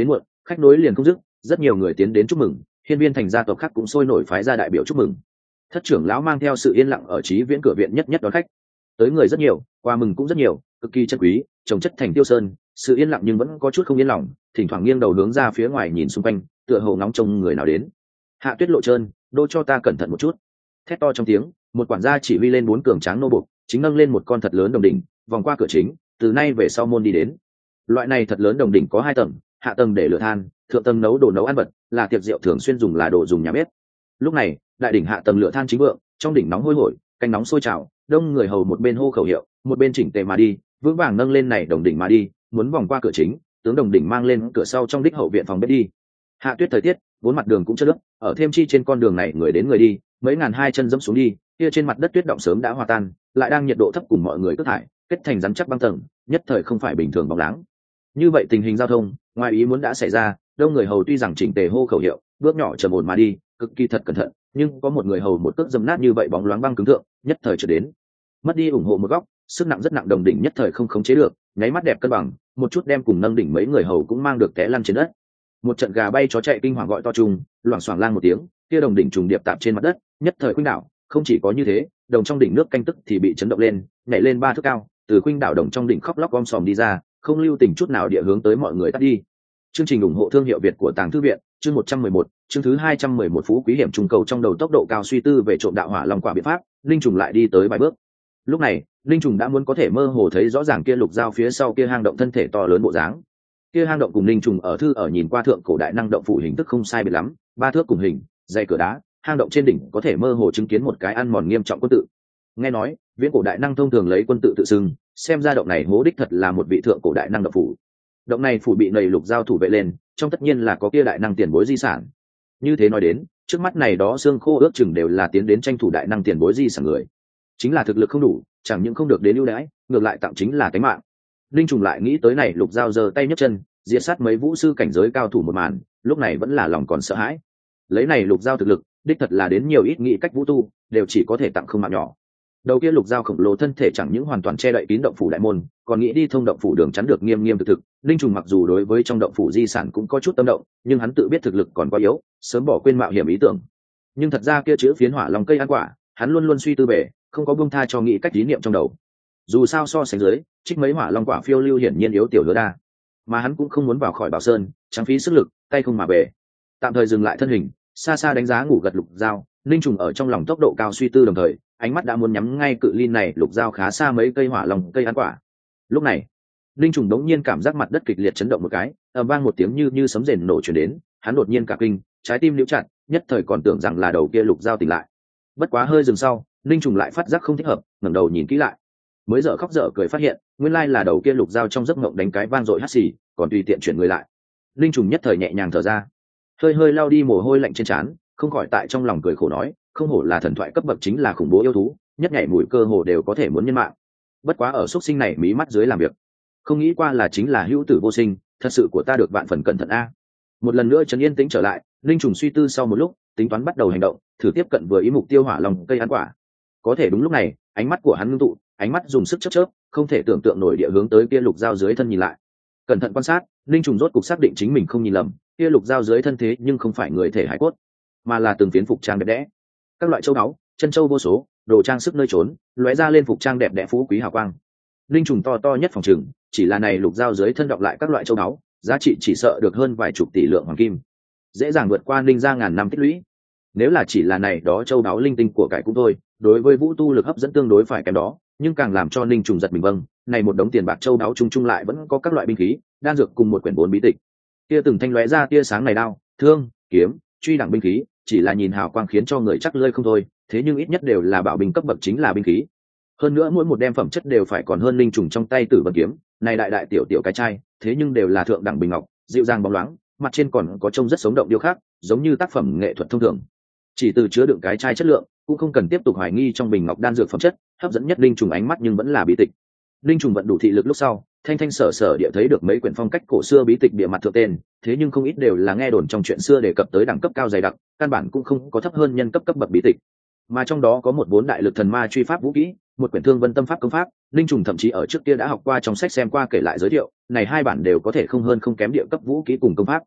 khách nối liền không dứt, rất nhiều người tiến đến chúc mừng, hiên viên thành gia tộc khác cũng sôi nổi phái ra đại biểu chúc mừng. Thất trưởng lão mang theo sự yên lặng ở Chí Viễn cửa viện nhất nhất đón khách. Tới người rất nhiều, quà mừng cũng rất nhiều, cực kỳ chân quý, trồng chất thành tiêu sơn, sự yên lặng nhưng vẫn có chút không yên lòng, thỉnh thoảng nghiêng đầu hướng ra phía ngoài nhìn xung quanh, tựa hồ ngóng trông người nào đến. Hạ Tuyết Lộ Trơn, đô cho ta cẩn thận một chút. Thét to trong tiếng, một quản gia chỉ huy lên 4 cường tráng nô buộc, chính nâng lên một con thật lớn đồng đỉnh, vòng qua cửa chính, từ nay về sau môn đi đến. Loại này thật lớn đồng đỉnh có 2 tầng, hạ tầng để lửa than, thượng tầng nấu đồ nấu ăn vật, là tiệc rượu thường xuyên dùng là đồ dùng nhà bếp. Lúc này, đại đỉnh hạ tầng lửa than chính vượng, trong đỉnh nóng hôi hổi, canh nóng sôi trào, đông người hầu một bên hô khẩu hiệu, một bên chỉnh tề mà đi, vững vàng nâng lên này đồng đỉnh mà đi, muốn vòng qua cửa chính, tướng đồng đỉnh mang lên cửa sau trong đích hậu viện phòng bếp đi. Hạ tuyết thời tiết, vốn mặt đường cũng chất nước, ở thêm chi trên con đường này người đến người đi, mấy ngàn hai chân dẫm xuống đi, kia trên mặt đất tuyết động sớm đã hòa tan, lại đang nhiệt độ thấp cùng mọi người cất thải, kết thành rắn chắc băng tầng, nhất thời không phải bình thường bóng láng. Như vậy tình hình giao thông, ngoài ý muốn đã xảy ra, đông người hầu tuy rằng chỉnh tề hô khẩu hiệu, bước nhỏ trầm ổn mà đi, cực kỳ thật cẩn thận, nhưng có một người hầu một cước dầm nát như vậy bóng loáng băng cứng thượng, nhất thời trở đến. Mất đi ủng hộ một góc, sức nặng rất nặng đồng đỉnh nhất thời không khống chế được, nháy mắt đẹp cân bằng, một chút đem cùng nâng đỉnh mấy người hầu cũng mang được té lăn trên đất. Một trận gà bay chó chạy kinh hoàng gọi to trùng, loảng xoảng lang một tiếng, kia đồng đỉnh trùng điệp tạm trên mặt đất, nhất thời khuynh đảo, không chỉ có như thế, đồng trong đỉnh nước canh tức thì bị chấn động lên, nhảy lên 3 thước cao, từ khuynh đảo đồng trong đỉnh khóc lóc om sòm đi ra, không lưu tình chút nào địa hướng tới mọi người tắt đi. Chương trình ủng hộ thương hiệu Việt của Tàng Thư viện, chương 111, chương thứ 211 phú quý hiểm trùng cầu trong đầu tốc độ cao suy tư về trộm đạo hỏa long quả biện pháp, linh trùng lại đi tới vài bước. Lúc này, linh trùng đã muốn có thể mơ hồ thấy rõ ràng kia lục dao phía sau kia hang động thân thể to lớn bộ dáng. Kia hang động cùng linh trùng ở thư ở nhìn qua thượng cổ đại năng động phủ hình thức không sai biệt lắm, 3 thước cùng hình, dày cửa đá, hang động trên đỉnh có thể mơ hồ chứng kiến một cái ăn mòn nghiêm trọng quân tự. Nghe nói, viễn cổ đại năng thông thường lấy quân tự tự xưng, xem ra động này hố đích thật là một vị thượng cổ đại năng động phủ. Động này phủ bị nầy lục dao thủ vệ lên, trong tất nhiên là có kia đại năng tiền bối di sản. Như thế nói đến, trước mắt này đó xương khô ước chừng đều là tiến đến tranh thủ đại năng tiền bối di sản người. Chính là thực lực không đủ, chẳng những không được đến ưu đãi, ngược lại tặng chính là cái mạng. Linh trùng lại nghĩ tới này lục dao giơ tay nhấc chân, diệt sát mấy vũ sư cảnh giới cao thủ một màn, lúc này vẫn là lòng còn sợ hãi. Lấy này lục dao thực lực, đích thật là đến nhiều ít nghĩ cách vũ tu, đều chỉ có thể tặng không mạng nhỏ. Đầu kia lục dao khổng lồ thân thể chẳng những hoàn toàn che đậy kín động phủ đại môn, còn nghĩ đi thông động phủ đường chắn được nghiêm nghiêm thực thực. Linh trùng mặc dù đối với trong động phủ di sản cũng có chút tâm động, nhưng hắn tự biết thực lực còn quá yếu, sớm bỏ quên mạo hiểm ý tưởng. Nhưng thật ra kia chữ phiến hỏa long cây ăn quả, hắn luôn luôn suy tư về, không có buông tha cho nghĩ cách ý niệm trong đầu. Dù sao so sánh dưới, trích mấy hỏa long quả phiêu lưu hiển nhiên yếu tiểu Hứa Đa, mà hắn cũng không muốn vào khỏi Bảo Sơn, trắng phí sức lực, tay không mà về. Tạm thời dừng lại thân hình, xa xa đánh giá ngủ gật lục dao, linh trùng ở trong lòng tốc độ cao suy tư đồng thời, ánh mắt đã muốn nhắm ngay cự ly này lục dao khá xa mấy cây hỏa long cây ăn quả. Lúc này, linh trùng đống nhiên cảm giác mặt đất kịch liệt chấn động một cái, ầm vang một tiếng như sấm rền nổ truyền đến, hắn đột nhiên cả kinh, trái tim liễu chặt, nhất thời còn tưởng rằng là đầu kia lục dao tỉnh lại. Bất quá hơi dừng sau, linh trùng lại phát giác không thích hợp, ngẩng đầu nhìn kỹ lại, mới dở khóc dở cười phát hiện, nguyên lai là đầu kia lục dao trong giấc mộng đánh cái vang dội hắt xì, còn tùy tiện chuyển người lại. Linh trùng nhất thời nhẹ nhàng thở ra, hơi hơi lao đi mồ hôi lạnh trên trán, không khỏi tại trong lòng cười khổ nói, không hổ là thần thoại cấp bậc chính là khủng bố yêu thú, nhất nhảy mũi cơ hồ đều có thể muốn nhân mạng. Bất quá ở xuất sinh này mí mắt dưới làm việc, không nghĩ qua là chính là hữu tử vô sinh, thật sự của ta được vạn phần cẩn thận a. Một lần nữa trấn yên tĩnh trở lại, linh trùng suy tư sau một lúc, tính toán bắt đầu hành động, thử tiếp cận vừa ý mục tiêu hỏa long cây ăn quả. Có thể đúng lúc này, ánh mắt của hắn ngưng tụ, ánh mắt dùng sức chớp chớp, không thể tưởng tượng nổi địa hướng tới kia lục dao dưới thân nhìn lại. Cẩn thận quan sát, linh trùng rốt cục xác định chính mình không nhìn lầm, kia lục dao dưới thân thế nhưng không phải người thể hải cốt, mà là từng phiến phục trang đẹp đẽ, các loại châu báu, chân châu vô số, đồ trang sức nơi trốn, lóe ra lên phục trang đẹp đẽ phú quý hào quang. Linh trùng to to nhất phòng trường, chỉ là này lục dao dưới thân đọng lại các loại châu báu, giá trị chỉ sợ được hơn vài chục tỷ lượng hoàng kim, dễ dàng vượt qua linh gia ngàn năm tích lũy. Nếu là chỉ là này đó châu báu linh tinh của cải cũng thôi, đối với vũ tu lực hấp dẫn tương đối phải kém đó, nhưng càng làm cho linh trùng giật mình vâng, này một đống tiền bạc châu báu chung chung lại vẫn có các loại binh khí, đan dược cùng một quyển 4 bí tịch. Tia từng thanh lóe ra tia sáng này đao, thương, kiếm, truy đẳng binh khí, chỉ là nhìn hào quang khiến cho người chắc lơi không thôi, thế nhưng ít nhất đều là bảo binh cấp bậc chính là binh khí. Hơn nữa mỗi một đem phẩm chất đều phải còn hơn linh trùng trong tay Tử Vân kiếm, này đại đại tiểu tiểu cái chai, thế nhưng đều là thượng đẳng bình ngọc, dịu dàng bóng loáng, mặt trên còn có trông rất sống động điêu khắc, giống như tác phẩm nghệ thuật thông thường. Chỉ từ chứa đựng cái chai chất lượng, cũng không cần tiếp tục hoài nghi trong bình ngọc đan dược phẩm chất, hấp dẫn nhất linh trùng ánh mắt nhưng vẫn là bí tịch. Linh trùng vận đủ thị lực lúc sau, thanh thanh sở sở địa thấy được mấy quyển phong cách cổ xưa bí tịch bìa mặt thượng tên, thế nhưng không ít đều là nghe đồn trong chuyện xưa đề cập tới đẳng cấp cao dày đặc, căn bản cũng không có thấp hơn nhân cấp cấp bậc bí tịch. Mà trong đó có một 4 đại lực thần ma truy pháp vũ kỹ, một quyển thương vân tâm pháp công pháp, linh trùng thậm chí ở trước kia đã học qua trong sách xem qua kể lại giới thiệu, này 2 bản đều có thể không hơn không kém địa cấp vũ kỹ cùng công pháp.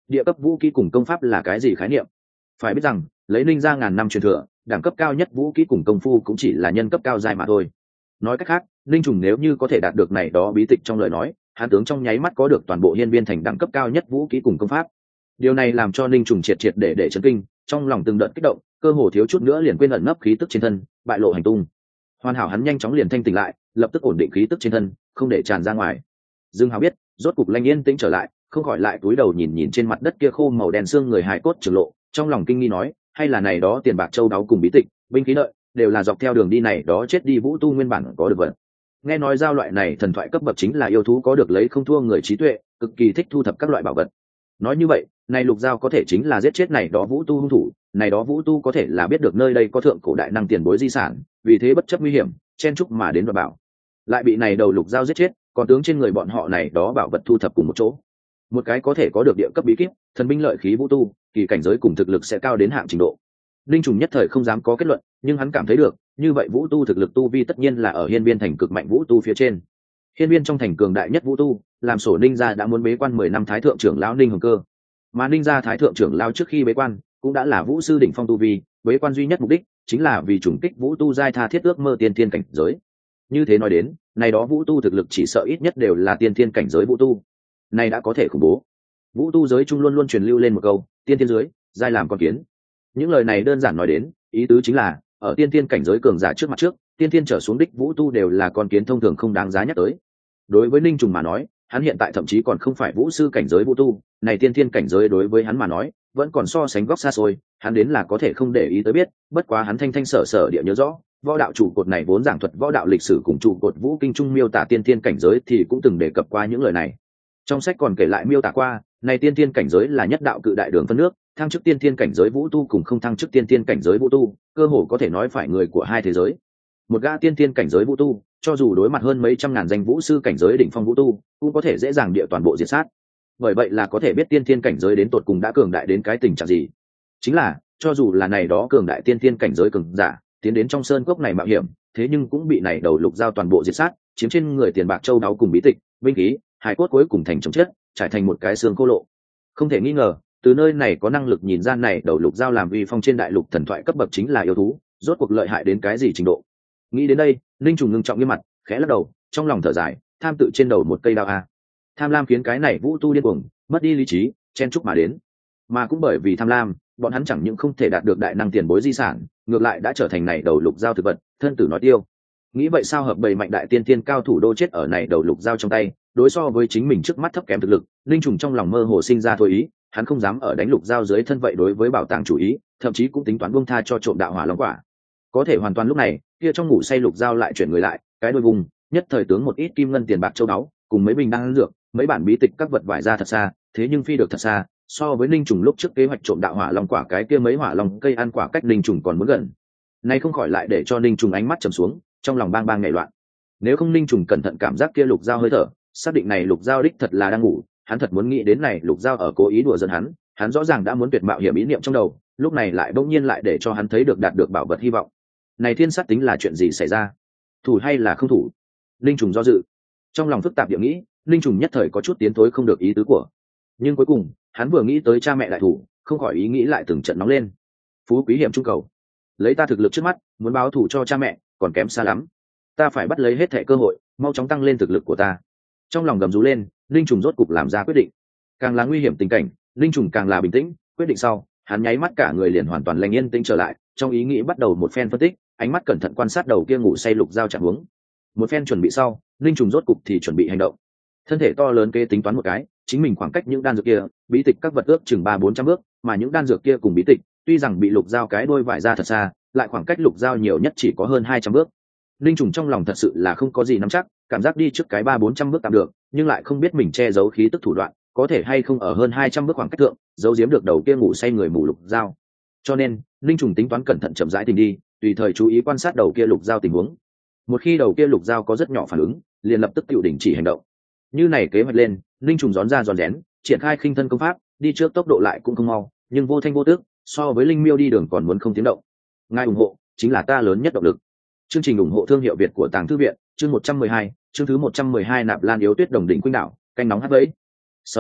địa cấp vũ kỹ cùng công pháp là cái gì khái niệm? Phải biết rằng lấy Ninh gia ngàn năm truyền thừa, đẳng cấp cao nhất vũ kỹ cùng công phu cũng chỉ là nhân cấp cao dài mà thôi. Nói cách khác, Ninh Trùng nếu như có thể đạt được này đó bí tịch trong lời nói, hắn tướng trong nháy mắt có được toàn bộ hiên viên thành đẳng cấp cao nhất vũ kỹ cùng công pháp. Điều này làm cho Ninh Trùng triệt để chấn kinh, trong lòng từng đợt kích động, cơ hồ thiếu chút nữa liền quên ẩn nấp khí tức trên thân, bại lộ hành tung. Hoàn Hảo hắn nhanh chóng liền thanh tỉnh lại, lập tức ổn định khí tức trên thân, không để tràn ra ngoài. Dương Hào biết, rốt cục Lanh Yên tĩnh trở lại, không khỏi lại cúi đầu nhìn trên mặt đất kia khô màu đen xương người hài cốt Trường Lộ, trong lòng kinh nghi nói, hay là này đó tiền bạc châu báu cùng bí tịch, binh khí lợi, đều là dọc theo đường đi này đó chết đi vũ tu nguyên bản có được vật. Nghe nói giao loại này thần thoại cấp bậc chính là yêu thú có được lấy không thua người trí tuệ, cực kỳ thích thu thập các loại bảo vật. Nói như vậy, này lục giao có thể chính là giết chết này đó vũ tu hung thủ, này đó vũ tu có thể là biết được nơi đây có thượng cổ đại năng tiền bối di sản, vì thế bất chấp nguy hiểm, chen chúc mà đến đoạt bảo. Lại bị này đầu lục giao giết chết, còn tướng trên người bọn họ này đó bảo vật thu thập cùng một chỗ. Một cái có thể có được địa cấp bí kíp, thần binh lợi khí vũ tu, kỳ cảnh giới cùng thực lực sẽ cao đến hạng trình độ. Linh Trùng nhất thời không dám có kết luận, nhưng hắn cảm thấy được, như vậy vũ tu thực lực tu vi tất nhiên là ở hiên viên thành cực mạnh vũ tu phía trên. Hiên viên trong thành cường đại nhất vũ tu, làm sổ Ninh gia đã muốn bế quan 10 năm thái thượng trưởng lão Ninh Hồng Cơ. Mà Ninh gia thái thượng trưởng lão trước khi bế quan, cũng đã là vũ sư đỉnh phong tu vi, bế quan duy nhất mục đích chính là vì trùng kích vũ tu giai tha thiết ước mơ tiên thiên cảnh giới. Như thế nói đến, này đó vũ tu thực lực chỉ sợ ít nhất đều là tiên thiên cảnh giới vũ tu. Này đã có thể khủng bố. Vũ tu giới trung luôn luôn truyền lưu lên một câu, tiên thiên dưới, giai làm con kiến. Những lời này đơn giản nói đến, ý tứ chính là, ở tiên thiên cảnh giới cường giả trước mặt trước, tiên thiên trở xuống đích vũ tu đều là con kiến thông thường không đáng giá nhắc tới. Đối với Ninh Trùng mà nói, hắn hiện tại thậm chí còn không phải vũ sư cảnh giới vũ tu, này tiên thiên cảnh giới đối với hắn mà nói, vẫn còn so sánh góc xa xôi, hắn đến là có thể không để ý tới biết, bất quá hắn thanh thanh sở sở địa nhớ rõ, võ đạo trụ cột này vốn giảng thuật võ đạo lịch sử cùng trụ cột vũ kinh trung miêu tả tiên thiên cảnh giới thì cũng từng đề cập qua những lời này. Trong sách còn kể lại miêu tả qua, này tiên thiên cảnh giới là nhất đạo cự đại đường phân nước, thăng chức tiên thiên cảnh giới vũ tu cùng không thăng chức tiên thiên cảnh giới vũ tu, cơ hồ có thể nói phải người của hai thế giới. Một gã tiên thiên cảnh giới vũ tu, cho dù đối mặt hơn mấy trăm ngàn danh vũ sư cảnh giới đỉnh phong vũ tu, cũng có thể dễ dàng địa toàn bộ diệt sát. Bởi vậy là có thể biết tiên thiên cảnh giới đến tột cùng đã cường đại đến cái tình trạng gì. Chính là, cho dù là này đó cường đại tiên thiên cảnh giới cường giả, tiến đến trong sơn cốc này mạo hiểm, thế nhưng cũng bị này đầu lục giao toàn bộ diệt sát, chiếm trên người tiền bạc châu báu cùng bí tịch, binh khí, hài cốt cuối cùng thành chồng chết, trải thành một cái xương khô lộ. Không thể nghi ngờ, từ nơi này có năng lực nhìn ra này đầu lục giao làm uy phong trên đại lục thần thoại cấp bậc chính là yêu thú, rốt cuộc lợi hại đến cái gì trình độ. Nghĩ đến đây, Linh Trùng ngưng trọng nghiêm mặt, khẽ lắc đầu, trong lòng thở dài, tham tự trên đầu một cây đao a. Tham lam khiến cái này vũ tu điên cuồng, mất đi lý trí, chen chúc mà đến. Mà cũng bởi vì tham lam, bọn hắn chẳng những không thể đạt được đại năng tiền bối di sản, ngược lại đã trở thành này đầu lục giao thực vật, thân tử nói tiêu. Nghĩ vậy sao hợp bầy mạnh đại tiên tiên cao thủ đô chết ở này đầu lục giao trong tay, đối so với chính mình trước mắt thấp kém thực lực, Linh Trùng trong lòng mơ hồ sinh ra thôi ý, hắn không dám ở đánh lục giao dưới thân vậy đối với bảo tàng chủ ý, thậm chí cũng tính toán buông tha cho trộm đạo hỏa long quả. Có thể hoàn toàn lúc này, kia trong ngủ say lục giao lại chuyển người lại, cái đuôi vùng, nhất thời tướng một ít kim ngân tiền bạc châu báu, cùng mấy bình đan dược, mấy bản bí tịch các vật vải ra thật xa, thế nhưng phi được thật xa, so với Linh Trùng lúc trước kế hoạch trộm đạo hỏa long quả cái kia mấy hỏa long cây ăn quả cách Linh Trùng còn muốn gần. Nay không khỏi lại để cho Linh Trùng ánh mắt trầm xuống, trong lòng bang bang nhảy loạn. Nếu không Linh Trùng cẩn thận cảm giác kia lục giao hơi thở, xác định này lục giao đích thật là đang ngủ, hắn thật muốn nghĩ đến này lục giao ở cố ý đùa giỡn hắn rõ ràng đã muốn tuyệt mạo hiểm ý niệm trong đầu, lúc này lại bỗng nhiên lại để cho hắn thấy được đạt được bảo vật hy vọng. Này thiên sát tính là chuyện gì xảy ra? Thủ hay là không thủ? Linh Trùng do dự, trong lòng phức tạp địa nghĩ, Linh Trùng nhất thời có chút tiến thối không được ý tứ của. Nhưng cuối cùng, hắn vừa nghĩ tới cha mẹ đại thủ, không khỏi ý nghĩ lại từng trận nóng lên. Phú quý hiểm trung cầu, lấy ta thực lực trước mắt, muốn báo thù cho cha mẹ, còn kém xa lắm. Ta phải bắt lấy hết thảy cơ hội, mau chóng tăng lên thực lực của ta. Trong lòng gầm rú lên, Linh Trùng rốt cục làm ra quyết định. Càng là nguy hiểm tình cảnh, Linh Trùng càng là bình tĩnh, quyết định sau, hắn nháy mắt cả người liền hoàn toàn lành yên tĩnh trở lại, trong ý nghĩ bắt đầu một phen phân tích, ánh mắt cẩn thận quan sát đầu kia ngủ say lục giao trạng huống. Một phen chuẩn bị sau, Linh Trùng rốt cục thì chuẩn bị hành động. Thân thể to lớn kế tính toán một cái, chính mình khoảng cách những đan dược kia, bí tịch các vật ước chừng 300-400 bước, mà những đan dược kia cùng bí tịch, tuy rằng bị lục giao cái đuôi vải ra thật xa, lại khoảng cách lục giao nhiều nhất chỉ có hơn 200 bước. Linh Trùng trong lòng thật sự là không có gì nắm chắc, cảm giác đi trước cái 300-400 bước tạm được, nhưng lại không biết mình che giấu khí tức thủ đoạn, có thể hay không ở hơn 200 bước khoảng cách thượng, giấu giếm được đầu kia ngủ say người mù lục giao. Cho nên, Linh Trùng tính toán cẩn thận chậm rãi tìm đi, tùy thời chú ý quan sát đầu kia lục giao tình huống. Một khi đầu kia lục giao có rất nhỏ phản ứng, liền lập tức tự đình chỉ hành động. Như này kế hoạch lên, Linh Trùng rón ra rón rén, triển khai khinh thân công pháp, đi trước tốc độ lại cũng không mau, nhưng vô thanh vô tức, so với linh miêu đi đường còn muốn không tiếng động. Ngài ủng hộ chính là ta lớn nhất động lực. Chương trình ủng hộ thương hiệu Việt của Tàng Thư viện, chương 112, chương thứ 112 Nạp Lan Yếu Tuyết Đồng Đỉnh Khuynh Đảo, canh nóng hấp bẫy. Sau đó,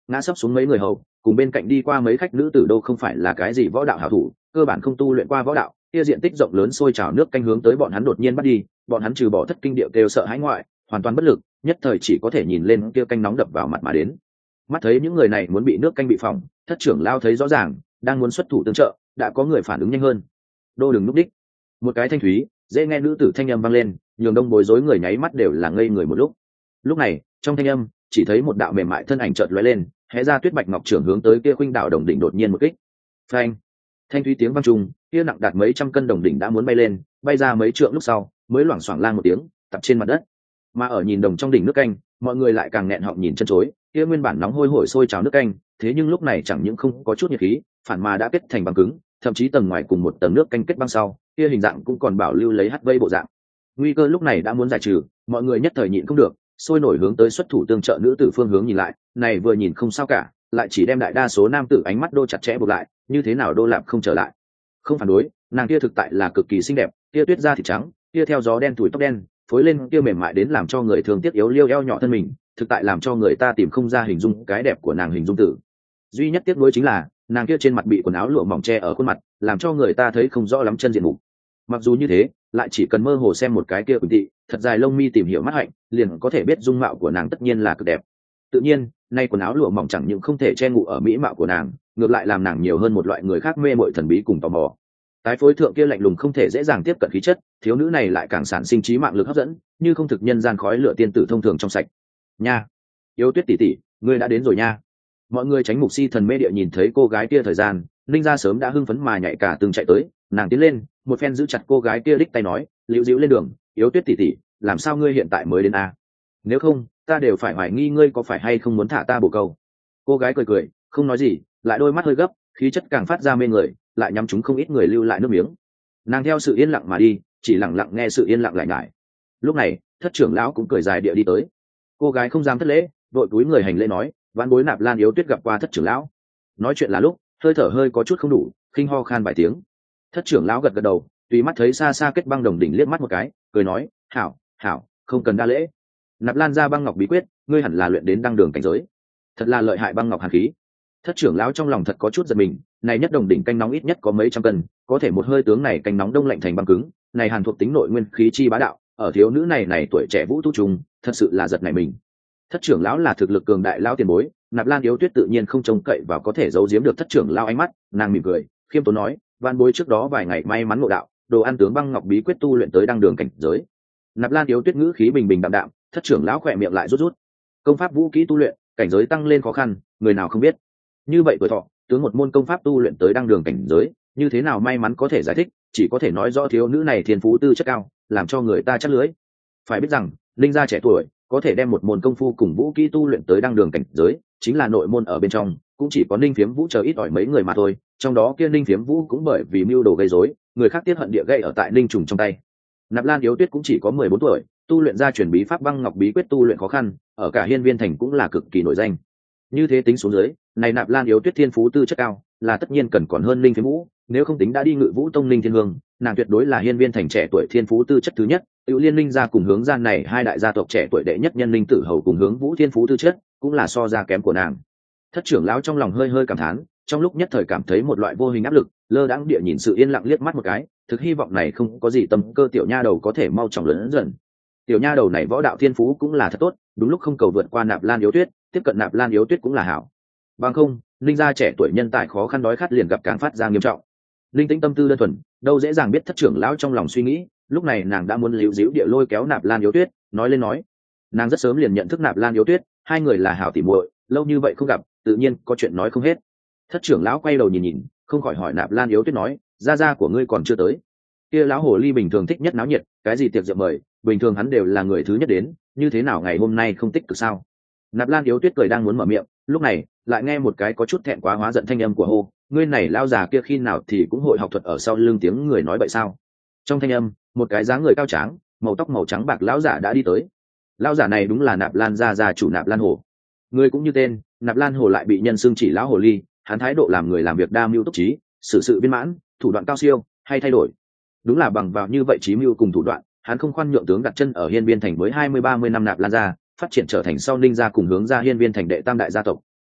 ngã sấp xuống mấy người hầu, cùng bên cạnh đi qua mấy khách nữ tử đâu không phải là cái gì võ đạo hảo thủ, cơ bản không tu luyện qua võ đạo, kia diện tích rộng lớn sôi trào nước canh hướng tới bọn hắn đột nhiên bắt đi, bọn hắn trừ bỏ thất kinh điệu kêu sợ hãi ngoại, hoàn toàn bất lực, nhất thời chỉ có thể nhìn lên kia canh nóng đập vào mặt mà đến. Mắt thấy những người này muốn bị nước canh bị phỏng, thất trưởng lao thấy rõ ràng, đang muốn xuất thủ tương trợ, đã có người phản ứng nhanh hơn. Đô đừng núp đích. Một cái thanh thúy, dễ nghe nữ tử thanh âm vang lên, nhường đông bối rối người nháy mắt đều là ngây người một lúc. Lúc này, trong thanh âm, chỉ thấy một đạo mềm mại thân ảnh chợt lóe lên, hé ra tuyết bạch ngọc trưởng hướng tới kia khuynh đảo đồng đỉnh đột nhiên một kích. Phanh! Thanh thúy tiếng vang trùng, kia nặng đạt mấy trăm cân đồng đỉnh đã muốn bay lên, bay ra mấy trượng lúc sau, mới loảng xoảng lang một tiếng, tập trên mặt đất. Mà ở nhìn đồng trong đỉnh nước canh, mọi người lại càng nghẹn họng nhìn chân chối, kia nguyên bản nóng hôi hổi sôi trào nước canh, thế nhưng lúc này chẳng những không có chút nhiệt khí, phản mà đã kết thành băng cứng, thậm chí tầng ngoài cùng một tầng nước canh kết băng sau, kia hình dạng cũng còn bảo lưu lấy hắt vây bộ dạng. Nguy cơ lúc này đã muốn giải trừ, mọi người nhất thời nhịn không được, sôi nổi hướng tới xuất thủ tương trợ nữ tử phương hướng nhìn lại, này vừa nhìn không sao cả, lại chỉ đem đại đa số nam tử ánh mắt đô chặt chẽ buộc lại, như thế nào đô lạp không trở lại. Không phản đối, nàng kia thực tại là cực kỳ xinh đẹp, kia tuyết da thịt trắng, kia theo gió đen tuổi tóc đen, phối lên kia mềm mại đến làm cho người thường tiếc yếu liêu eo nhỏ thân mình, thực tại làm cho người ta tìm không ra hình dung cái đẹp của nàng hình dung tử. Duy nhất tiếc nuối chính là, nàng kia trên mặt bị quần áo lụa mỏng che ở khuôn mặt, làm cho người ta thấy không rõ lắm chân diện mục. Mặc dù như thế, lại chỉ cần mơ hồ xem một cái kia quỳnh tị, thật dài lông mi tìm hiểu mắt hạnh, liền có thể biết dung mạo của nàng tất nhiên là cực đẹp. Tự nhiên, nay quần áo lụa mỏng chẳng những không thể che ngụ ở mỹ mạo của nàng, ngược lại làm nàng nhiều hơn một loại người khác mê mội thần bí cùng tò mò. Tái phối thượng kia lạnh lùng không thể dễ dàng tiếp cận khí chất, thiếu nữ này lại càng sản sinh trí mạng lực hấp dẫn, như không thực nhân gian khói lửa tiên tử thông thường trong sạch. Nha, Yêu Tuyết tỷ tỷ, ngươi đã đến rồi nha. Mọi người tránh mục si thần mê địa nhìn thấy cô gái kia thời gian, linh gia sớm đã hưng phấn mà nhảy cả từng chạy tới, nàng tiến lên, một phen giữ chặt cô gái kia đích tay nói, liễu diễu lên đường, Yêu Tuyết tỷ tỷ, làm sao ngươi hiện tại mới đến a? Nếu không, ta đều phải hoài nghi ngươi có phải hay không muốn thả ta bổ câu. Cô gái cười cười, không nói gì, lại đôi mắt hơi gấp, khí chất càng phát ra mê người, lại nhắm chúng không ít người lưu lại nước miếng. Nàng theo sự yên lặng mà đi, chỉ lặng lặng nghe sự yên lặng lại ngại. Lúc này, thất trưởng lão cũng cười dài địa đi tới. Cô gái không dám thất lễ, đội túi người hành lễ nói, vãn bối Nạp Lan Yếu Tuyết gặp qua thất trưởng lão. Nói chuyện là lúc, hơi thở hơi có chút không đủ, khinh ho khan vài tiếng. Thất trưởng lão gật gật đầu, tùy mắt thấy xa xa kết băng đồng đỉnh liếc mắt một cái, cười nói, hảo, hảo, không cần đa lễ. Nạp Lan ra băng ngọc bí quyết, ngươi hẳn là luyện đến đăng đường cảnh giới. Thật là lợi hại băng ngọc hàn khí. Thất trưởng lão trong lòng thật có chút giật mình, này nhất đồng đỉnh canh nóng ít nhất có mấy trăm cân, có thể một hơi tướng này canh nóng đông lạnh thành băng cứng, này hàn thuộc tính nội nguyên khí chi bá đạo, ở thiếu nữ này tuổi trẻ vũ tu trùng, thật sự là giật nảy mình. Thất trưởng lão là thực lực cường đại lão tiền bối, Nạp Lan Yếu Tuyết tự nhiên không trông cậy vào có thể giấu giếm được thất trưởng lão ánh mắt, nàng mỉm cười, khiêm tốn nói, van bối trước đó vài ngày may mắn ngộ đạo, đồ ăn tướng băng ngọc bí quyết tu luyện tới đăng đường cảnh giới. Nạp Lan Yếu Tuyết ngữ khí bình bình đạm đạm, thất trưởng lão khỏe miệng lại rút rút. Công pháp vũ kỹ tu luyện, cảnh giới tăng lên khó khăn, người nào không biết. Như vậy tuổi thọ, tướng một môn công pháp tu luyện tới đăng đường cảnh giới, như thế nào may mắn có thể giải thích, chỉ có thể nói rõ thiếu nữ này thiên phú tư chất cao, làm cho người ta chắc lưới. Phải biết rằng, linh gia trẻ tuổi, có thể đem một môn công phu cùng vũ kỹ tu luyện tới đăng đường cảnh giới, chính là nội môn ở bên trong, cũng chỉ có Ninh Phiếm Vũ chờ ít ỏi mấy người mà thôi, trong đó kia Ninh Phiếm Vũ cũng bởi vì mưu đồ gây rối, người khác tiết hận địa gây ở tại Ninh Trùng trong tay. Nạp Lan Yếu Tuyết cũng chỉ có 14 tuổi, tu luyện ra truyền bí pháp băng ngọc bí quyết tu luyện khó khăn, ở cả Hiên Viên thành cũng là cực kỳ nổi danh. Như thế tính xuống dưới, này Nạp Lan Yếu Tuyết thiên phú tư chất cao, là tất nhiên cần còn hơn Ninh Phiếm Vũ, nếu không tính đã đi Ngự Vũ tông Ninh Thiên Hương, nàng tuyệt đối là Hiên Viên thành trẻ tuổi thiên phú tư chất thứ nhất, Hữu Liên Minh gia cùng Hướng Gian này hai đại gia tộc trẻ tuổi đệ nhất nhân Ninh Tử Hầu cùng Hướng Vũ thiên phú tư chất, cũng là so ra kém của nàng. Thất trưởng lão trong lòng hơi hơi cảm thán, trong lúc nhất thời cảm thấy một loại vô hình áp lực, lơ đãng địa nhìn sự yên lặng liếc mắt một cái, thực hy vọng này không có gì tâm cơ tiểu nha đầu có thể mau chóng lớn dần. Tiểu nha đầu này võ đạo thiên phú cũng là thật tốt, đúng lúc không cầu vượt qua Nạp Lan Yếu Tuyết, tiếp cận Nạp Lan Yếu Tuyết cũng là hảo. Bằng không, Linh gia trẻ tuổi nhân tài khó khăn đói khát liền gặp càng phát ra nghiêm trọng. Linh Tĩnh tâm tư đơn thuần, đâu dễ dàng biết thất trưởng lão trong lòng suy nghĩ, lúc này nàng đã muốn liễu díu địa lôi kéo Nạp Lan Yếu Tuyết, nói lên nói. Nàng rất sớm liền nhận thức Nạp Lan Yếu Tuyết, hai người là hảo tỉ muội, lâu như vậy không gặp, tự nhiên có chuyện nói không hết. Thất trưởng lão quay đầu nhìn nhìn, không khỏi hỏi Nạp Lan Yếu Tuyết nói, gia của ngươi còn chưa tới. Kia lão hồ ly bình thường thích nhất náo nhiệt, cái gì tiệc rượu mời, bình thường hắn đều là người thứ nhất đến, như thế nào ngày hôm nay không tích cực sao? Nạp Lan Yếu Tuyết cười đang muốn mở miệng, lúc này lại nghe một cái có chút thẹn quá hóa giận thanh âm của hô, ngươi này lao già kia khi nào thì cũng hội học thuật ở sau lưng tiếng người nói vậy sao? Trong thanh âm, một cái dáng người cao tráng, màu tóc màu trắng bạc lão giả đã đi tới. Lão giả này đúng là Nạp Lan gia chủ Nạp Lan Hồ. Người cũng như tên, Nạp Lan Hồ lại bị nhân xưng chỉ lão hồ ly, hắn thái độ làm người làm việc đa mưu túc trí, xử sự viên mãn, thủ đoạn cao siêu, hay thay đổi. Đúng là bằng vào như vậy trí mưu cùng thủ đoạn, hắn không khoan nhượng tướng đặt chân ở Hiên Viên thành với 20-30 năm Nạp Lan gia, phát triển trở thành sau Ninh gia cùng Hướng gia Hiên Viên thành đệ tam đại gia tộc.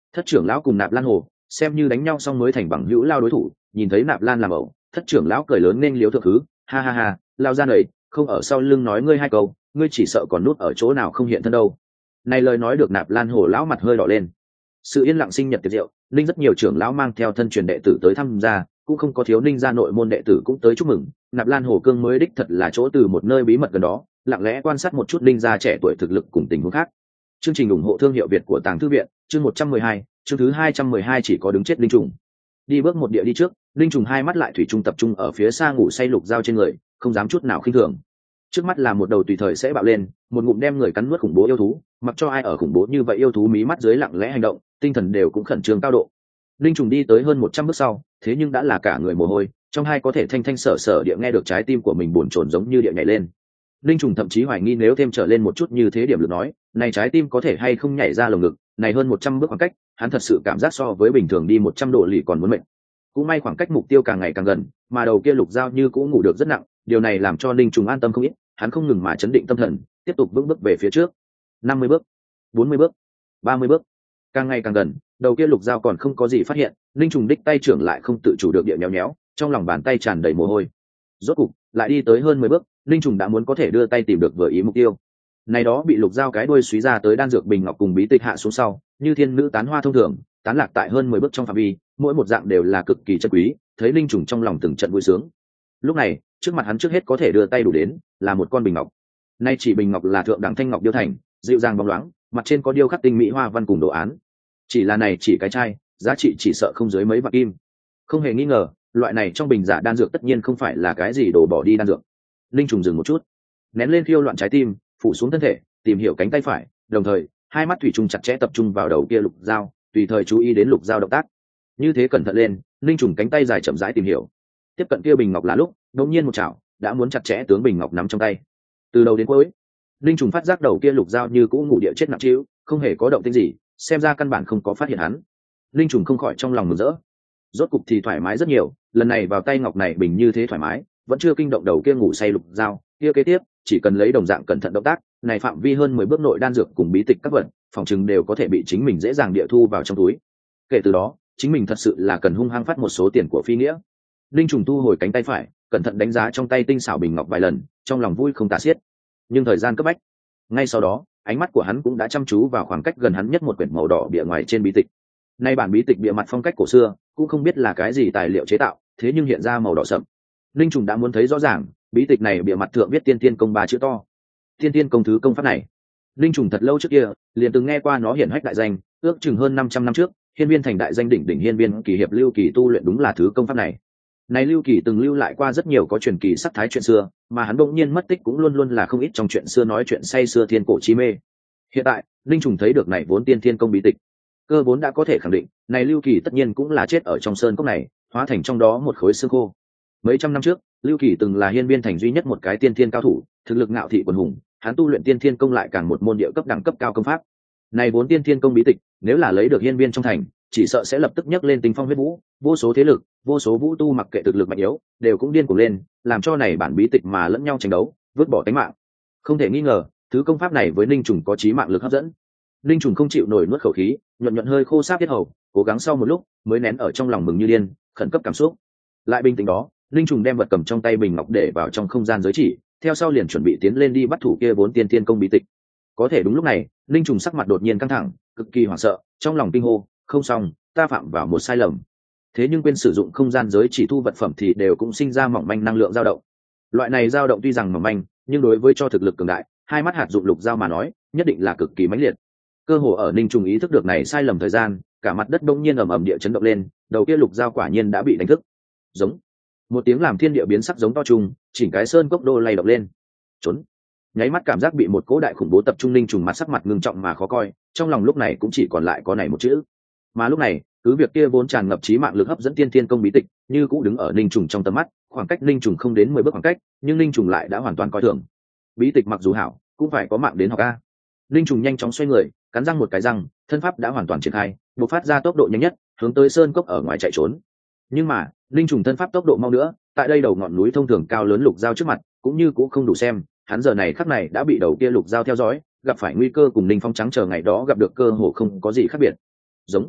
Thất trưởng lão cùng Nạp Lan Hồ xem như đánh nhau xong mới thành bằng hữu lao đối thủ, nhìn thấy Nạp Lan làm ẩu, thất trưởng lão cười lớn nên liếu thượng thứ, ha ha ha, lao ra nầy, không ở sau lưng nói ngươi hai câu, ngươi chỉ sợ còn nút ở chỗ nào không hiện thân đâu. Này lời nói được Nạp Lan Hồ lão mặt hơi đỏ lên. Sự yên lặng sinh nhật tiệc rượu, Ninh rất nhiều trưởng lão mang theo thân truyền đệ tử tới tham gia, cũng không có thiếu Ninh gia nội môn đệ tử cũng tới chúc mừng. Nạp Lan Hồ Cương mới đích thật là chỗ từ một nơi bí mật gần đó, lặng lẽ quan sát một chút Ninh gia trẻ tuổi thực lực cùng tình huống khác. Chương trình ủng hộ thương hiệu Việt của Tàng Thư viện, chương 112, chương thứ 212 chỉ có đứng chết Linh Trùng. Đi bước một địa đi trước, Linh Trùng hai mắt lại thủy chung tập trung ở phía xa ngủ say Lục Dao trên người, không dám chút nào khinh thường. Trước mắt là một đầu tùy thời sẽ bạo lên, một ngụm đem người cắn nuốt khủng bố yêu thú, mặc cho ai ở khủng bố như vậy yêu thú mí mắt dưới lặng lẽ hành động, tinh thần đều cũng khẩn trương cao độ. Linh Trùng đi tới hơn 100 bước sau, thế nhưng đã là cả người mồ hôi, trong hai có thể thanh thanh sở sở địa nghe được trái tim của mình buồn chồn giống như địa nhảy lên. Linh Trùng thậm chí hoài nghi nếu thêm trở lên một chút như thế điểm lực nói, này trái tim có thể hay không nhảy ra lồng ngực, này hơn 100 bước khoảng cách, hắn thật sự cảm giác so với bình thường đi 100 độ lì còn muốn mệt. Cũng may khoảng cách mục tiêu càng ngày càng gần, mà đầu kia Lục Dao như cũng ngủ được rất nặng, điều này làm cho Linh Trùng an tâm không ít, hắn không ngừng mà chấn định tâm thần, tiếp tục vững bước về phía trước. 50 bước, 40 bước, 30 bước, càng ngày càng gần, đầu kia Lục Dao còn không có gì phát hiện, Linh Trùng đích tay trưởng lại không tự chủ được địa nhéo nhéo, trong lòng bàn tay tràn đầy mồ hôi. Rốt cục, lại đi tới hơn 10 bước, Linh Trùng đã muốn có thể đưa tay tìm được vừa ý mục tiêu. Này đó bị Lục Dao cái đuôi xúy ra tới đan dược bình ngọc cùng bí tịch hạ xuống sau, như thiên nữ tán hoa thông thường, tán lạc tại hơn 10 bước trong phạm vi, mỗi một dạng đều là cực kỳ chân quý, thấy Linh Trùng trong lòng từng trận vui sướng. Lúc này, trước mặt hắn trước hết có thể đưa tay đủ đến, là một con bình ngọc. Nay chỉ bình ngọc là thượng đẳng thanh ngọc điêu thành, dịu dàng bóng loáng, mặt trên có điêu khắc tinh mỹ hoa văn cùng đồ án. Chỉ là này chỉ cái chai, giá trị chỉ sợ không dưới mấy vạn kim. Không hề nghi ngờ, loại này trong bình giả đan dược tất nhiên không phải là cái gì đồ bỏ đi đan dược. Linh Trùng dừng một chút, nén lên khiêu loạn trái tim, phủ xuống thân thể, tìm hiểu cánh tay phải, đồng thời hai mắt thủy chung chặt chẽ tập trung vào đầu kia Lục Dao, tùy thời chú ý đến Lục Dao động tác. Như thế cẩn thận lên, Linh Trùng cánh tay dài chậm rãi tìm hiểu. Tiếp cận kia bình ngọc là lúc, đột nhiên một chảo, đã muốn chặt chẽ tướng bình ngọc nắm trong tay. Từ đầu đến cuối, Linh Trùng phát giác đầu kia Lục Dao như cũ ngủ địa chết nặng trĩu, không hề có động tĩnh gì, xem ra căn bản không có phát hiện hắn. Linh Trùng không khỏi trong lòng mừng rỡ. Rốt cục thì thoải mái rất nhiều, lần này vào tay ngọc này bình như thế thoải mái, vẫn chưa kinh động đầu kia ngủ say Lục Dao, kia kế tiếp, chỉ cần lấy đồng dạng cẩn thận động tác, này phạm vi hơn 10 bước nội đan dược cùng bí tịch các vật, phòng chừng đều có thể bị chính mình dễ dàng địa thu vào trong túi. Kể từ đó, chính mình thật sự là cần hung hăng phát một số tiền của phi nghĩa. Linh Trùng thu hồi cánh tay phải, cẩn thận đánh giá trong tay tinh xảo bình ngọc vài lần, trong lòng vui không tả xiết. Nhưng thời gian cấp bách, ngay sau đó, ánh mắt của hắn cũng đã chăm chú vào khoảng cách gần hắn nhất một quyển màu đỏ bìa ngoài trên bí tịch. Nay bản bí tịch bìa mặt phong cách cổ xưa, cũng không biết là cái gì tài liệu chế tạo, thế nhưng hiện ra màu đỏ sậm. Linh Trùng đã muốn thấy rõ ràng, bí tịch này bìa mặt thượng viết Tiên Tiên Công 3 chữ to. Tiên Tiên Công thứ công pháp này, Linh Trùng thật lâu trước kia liền từng nghe qua nó hiển hách đại danh, ước chừng hơn 500 năm trước, Hiên Viên thành đại danh đỉnh đỉnh Hiên Viên Kỳ hiệp Lưu Kỳ tu luyện đúng là thứ công pháp này. Này Lưu Kỳ từng lưu lại qua rất nhiều có truyền kỳ sắc thái chuyện xưa, mà hắn bỗng nhiên mất tích cũng luôn luôn là không ít trong chuyện xưa nói chuyện say xưa thiên cổ chi mê. Hiện tại, Linh Trùng thấy được này vốn Tiên Thiên Công bí tịch, cơ vốn đã có thể khẳng định, này Lưu Kỳ tất nhiên cũng là chết ở trong sơn cốc này, hóa thành trong đó một khối xương khô. Mấy trăm năm trước, Lưu Kỳ từng là Hiên Viên thành duy nhất một cái tiên thiên cao thủ, thực lực ngạo thị quần hùng, hắn tu luyện Tiên Thiên Công lại càng một môn địa cấp đẳng cấp cao công pháp. Này vốn Tiên Thiên Công bí tịch, nếu là lấy được Hiên Viên trong thành, chỉ sợ sẽ lập tức nhấc lên tinh phong huyết vũ, vô số thế lực, vô số vũ tu mặc kệ thực lực mạnh yếu, đều cũng điên cuồng lên, làm cho này bản bí tịch mà lẫn nhau tranh đấu, vứt bỏ tính mạng. Không thể nghi ngờ, thứ công pháp này với Ninh Trùng có chí mạng lực hấp dẫn. Ninh Trùng không chịu nổi nuốt khẩu khí, nhuận nhuận hơi khô sáp tiết hầu, cố gắng sau một lúc mới nén ở trong lòng mừng như điên, khẩn cấp cảm xúc. Lại bình tĩnh đó, Ninh Trùng đem vật cầm trong tay bình ngọc để vào trong không gian giới chỉ, theo sau liền chuẩn bị tiến lên đi bắt thủ kia vốn Tiên Thiên Công bí tịch. Có thể đúng lúc này, Ninh Trùng sắc mặt đột nhiên căng thẳng, cực kỳ hoảng sợ, trong lòng kinh hô, không xong, ta phạm vào một sai lầm. Thế nhưng quên sử dụng không gian giới chỉ thu vật phẩm thì đều cũng sinh ra mỏng manh năng lượng dao động. Loại này dao động tuy rằng mỏng manh, nhưng đối với cho thực lực cường đại, hai mắt hạt dụng lục dao mà nói, nhất định là cực kỳ mãnh liệt. Cơ hồ ở Ninh Trùng ý thức được này sai lầm thời gian, cả mặt đất đông nhiên ầm ầm địa chấn động lên, đầu kia lục dao quả nhiên đã bị đánh thức. Giống một tiếng làm thiên địa biến sắc giống to trùng, chỉnh cái sơn cốc đô lay động lên. Trốn. Nháy mắt cảm giác bị một cỗ đại khủng bố tập trung, Ninh Trùng mặt sắc mặt ngưng trọng mà khó coi, trong lòng lúc này cũng chỉ còn lại có này một chữ. Mà lúc này, cứ việc kia vốn tràn ngập trí mạng lực hấp dẫn Tiên Thiên Công bí tịch, như cũng đứng ở Ninh Trùng trong tầm mắt, khoảng cách Ninh Trùng không đến 10 bước khoảng cách, nhưng Ninh Trùng lại đã hoàn toàn coi thường. Bí tịch mặc dù hảo, cũng phải có mạng đến học a. Ninh Trùng nhanh chóng xoay người, cắn răng một cái răng, thân pháp đã hoàn toàn triển khai, bộc phát ra tốc độ nhanh nhất, hướng tới sơn cốc ở ngoài chạy trốn. Nhưng mà, Ninh Trùng thân pháp tốc độ mau nữa, tại đây đầu ngọn núi thông thường cao lớn lục dao trước mặt, cũng như cũng không đủ xem, hắn giờ này khắc này đã bị đầu kia lục dao theo dõi, gặp phải nguy cơ cùng Ninh Phong trắng chờ ngày đó gặp được cơ hồ không có gì khác biệt. Giống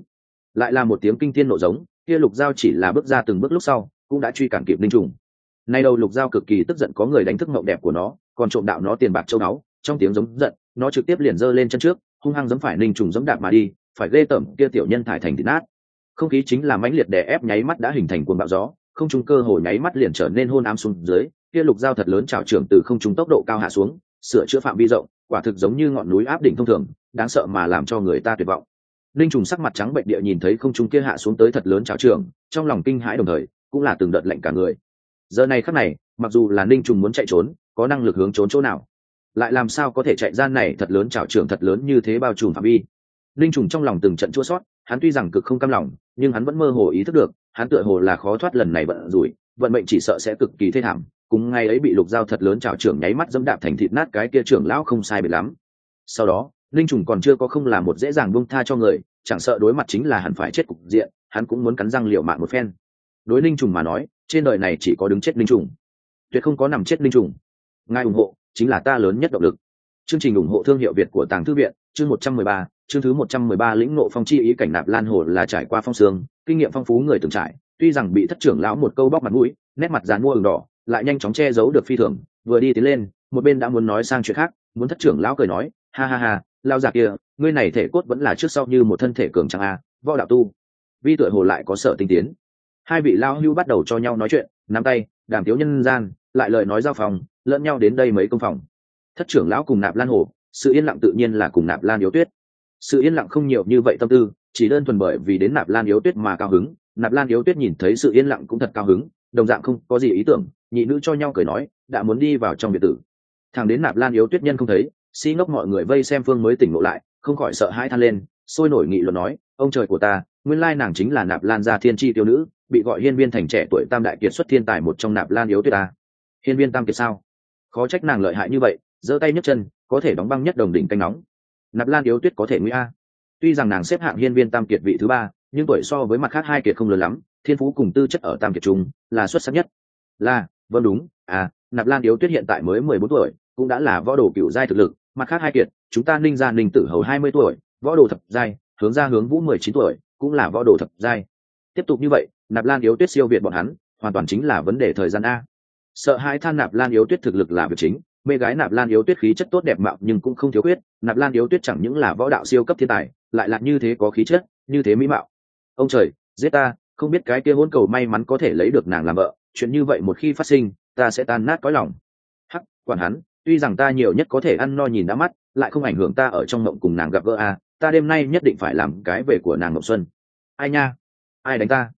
lại là một tiếng kinh thiên nộ giống, kia lục dao chỉ là bước ra từng bước lúc sau cũng đã truy cản kịp linh trùng. Nay đầu lục dao cực kỳ tức giận có người đánh thức mộng đẹp của nó, còn trộm đạo nó tiền bạc châu báu, trong tiếng giống giận nó trực tiếp liền giơ lên chân trước, hung hăng giẫm phải linh trùng giẫm đạp mà đi, phải ghê tởm kia tiểu nhân thải thành thịt nát. Không khí chính là mãnh liệt đè ép, nháy mắt đã hình thành cuồng bạo gió, không trung cơ hồ nháy mắt liền trở nên hôn ám xuống dưới, kia lục dao thật lớn trảo trưởng từ không trung tốc độ cao hạ xuống, sửa chữa phạm vi rộng, quả thực giống như ngọn núi áp đỉnh thông thường, đáng sợ mà làm cho người ta tuyệt vọng. Linh trùng sắc mặt trắng bệnh địa nhìn thấy không trung kia hạ xuống tới thật lớn trảo trưởng, trong lòng kinh hãi đồng thời cũng là từng đợt lạnh cả người. Giờ này khắc này, mặc dù là Linh trùng muốn chạy trốn, có năng lực hướng trốn chỗ nào, lại làm sao có thể chạy ra này thật lớn trảo trưởng thật lớn như thế bao trùm phạm vi. Linh trùng trong lòng từng trận chua xót, hắn tuy rằng cực không cam lòng, nhưng hắn vẫn mơ hồ ý thức được, hắn tựa hồ là khó thoát lần này vận rủi, vận mệnh chỉ sợ sẽ cực kỳ thê thảm. Cùng ngay ấy bị lục dao thật lớn trảo trưởng nháy mắt dẫm đạp thành thịt nát cái kia trưởng lão không sai biệt lắm. Sau đó, Linh trùng còn chưa có không là một dễ dàng buông tha cho người, chẳng sợ đối mặt chính là hẳn phải chết cục diện, hắn cũng muốn cắn răng liều mạng một phen. Đối Linh trùng mà nói, trên đời này chỉ có đứng chết Linh trùng, tuyệt không có nằm chết Linh trùng. Ngài ủng hộ chính là ta lớn nhất động lực. Chương trình ủng hộ thương hiệu Việt của Tàng Thư viện, chương 113, chương thứ 113 lĩnh ngộ phong chi ý cảnh. Nạp Lan Hồ là trải qua phong sương, kinh nghiệm phong phú người từng trải, tuy rằng bị thất trưởng lão một câu bóc mặt mũi, nét mặt dàn mua ửng đỏ, lại nhanh chóng che giấu được phi thường, vừa đi tiến lên, một bên đã muốn nói sang chuyện khác, muốn thất trưởng lão cười nói, ha ha ha, lao già kia, ngươi này thể cốt vẫn là trước sau như một thân thể cường tráng a, võ đạo tu vi tựa hồ lại có sở tinh tiến. Hai vị lao hưu bắt đầu cho nhau nói chuyện, nắm tay đàm tiếu nhân gian, lại lời nói giao phòng, lẫn nhau đến đây mấy công phòng. Thất trưởng lão cùng Nạp Lan Hồ, sự yên lặng tự nhiên là cùng Nạp Lan Yếu Tuyết. Sự yên lặng không nhiều như vậy tâm tư, chỉ đơn thuần bởi vì đến Nạp Lan Yếu Tuyết mà cao hứng. Nạp Lan Yếu Tuyết nhìn thấy sự yên lặng cũng thật cao hứng, đồng dạng không có gì ý tưởng, nhị nữ cho nhau cười nói, đã muốn đi vào trong biệt tử. Thằng đến Nạp Lan Yếu Tuyết nhân không thấy, si ngốc mọi người vây xem phương mới tỉnh ngộ lại, không khỏi sợ hãi than lên, sôi nổi nghị luận nói, ông trời của ta, nguyên lai nàng chính là Nạp Lan gia thiên chi tiêu nữ, bị gọi Hiên Viên thành trẻ tuổi tam đại kiệt xuất thiên tài một trong Nạp Lan Yếu Tuyết ta. Hiên Viên tam kiệt sao? Khó trách nàng lợi hại như vậy, giơ tay nhấc chân có thể đóng băng nhất đồng đỉnh canh nóng. Nạp Lan Yếu Tuyết có thể nguy a. Tuy rằng nàng xếp hạng Hiên Viên tam kiệt vị thứ ba, nhưng tuổi so với mặt khác hai kiệt không lớn lắm, thiên phú cùng tư chất ở tam kiệt trung là xuất sắc nhất. Là, vâng đúng, Nạp Lan Yếu Tuyết hiện tại mới 14 tuổi, cũng đã là võ đồ cửu giai thực lực, mặt khác hai kiệt, chúng ta Ninh gia Ninh Tử Hầu 20 tuổi, võ đồ thập giai, Hướng gia Hướng Vũ 19 tuổi, cũng là võ đồ thập giai. Tiếp tục như vậy, Nạp Lan Yếu Tuyết siêu việt bọn hắn, hoàn toàn chính là vấn đề thời gian a. Sợ hãi than Nạp Lan Yếu Tuyết thực lực là việc chính, mê gái Nạp Lan Yếu Tuyết khí chất tốt đẹp mạo nhưng cũng không thiếu khuyết, Nạp Lan Yếu Tuyết chẳng những là võ đạo siêu cấp thiên tài, lại là như thế có khí chất, như thế mỹ mạo. Ông trời, giết ta, không biết cái kia hôn cầu may mắn có thể lấy được nàng làm vợ, chuyện như vậy một khi phát sinh, ta sẽ tan nát cõi lòng. Hắc, quản hắn, tuy rằng ta nhiều nhất có thể ăn no nhìn đã mắt, lại không ảnh hưởng ta ở trong mộng cùng nàng gặp gỡ a, ta đêm nay nhất định phải làm cái về của nàng Ngọc Xuân. Ai nha, ai đánh ta?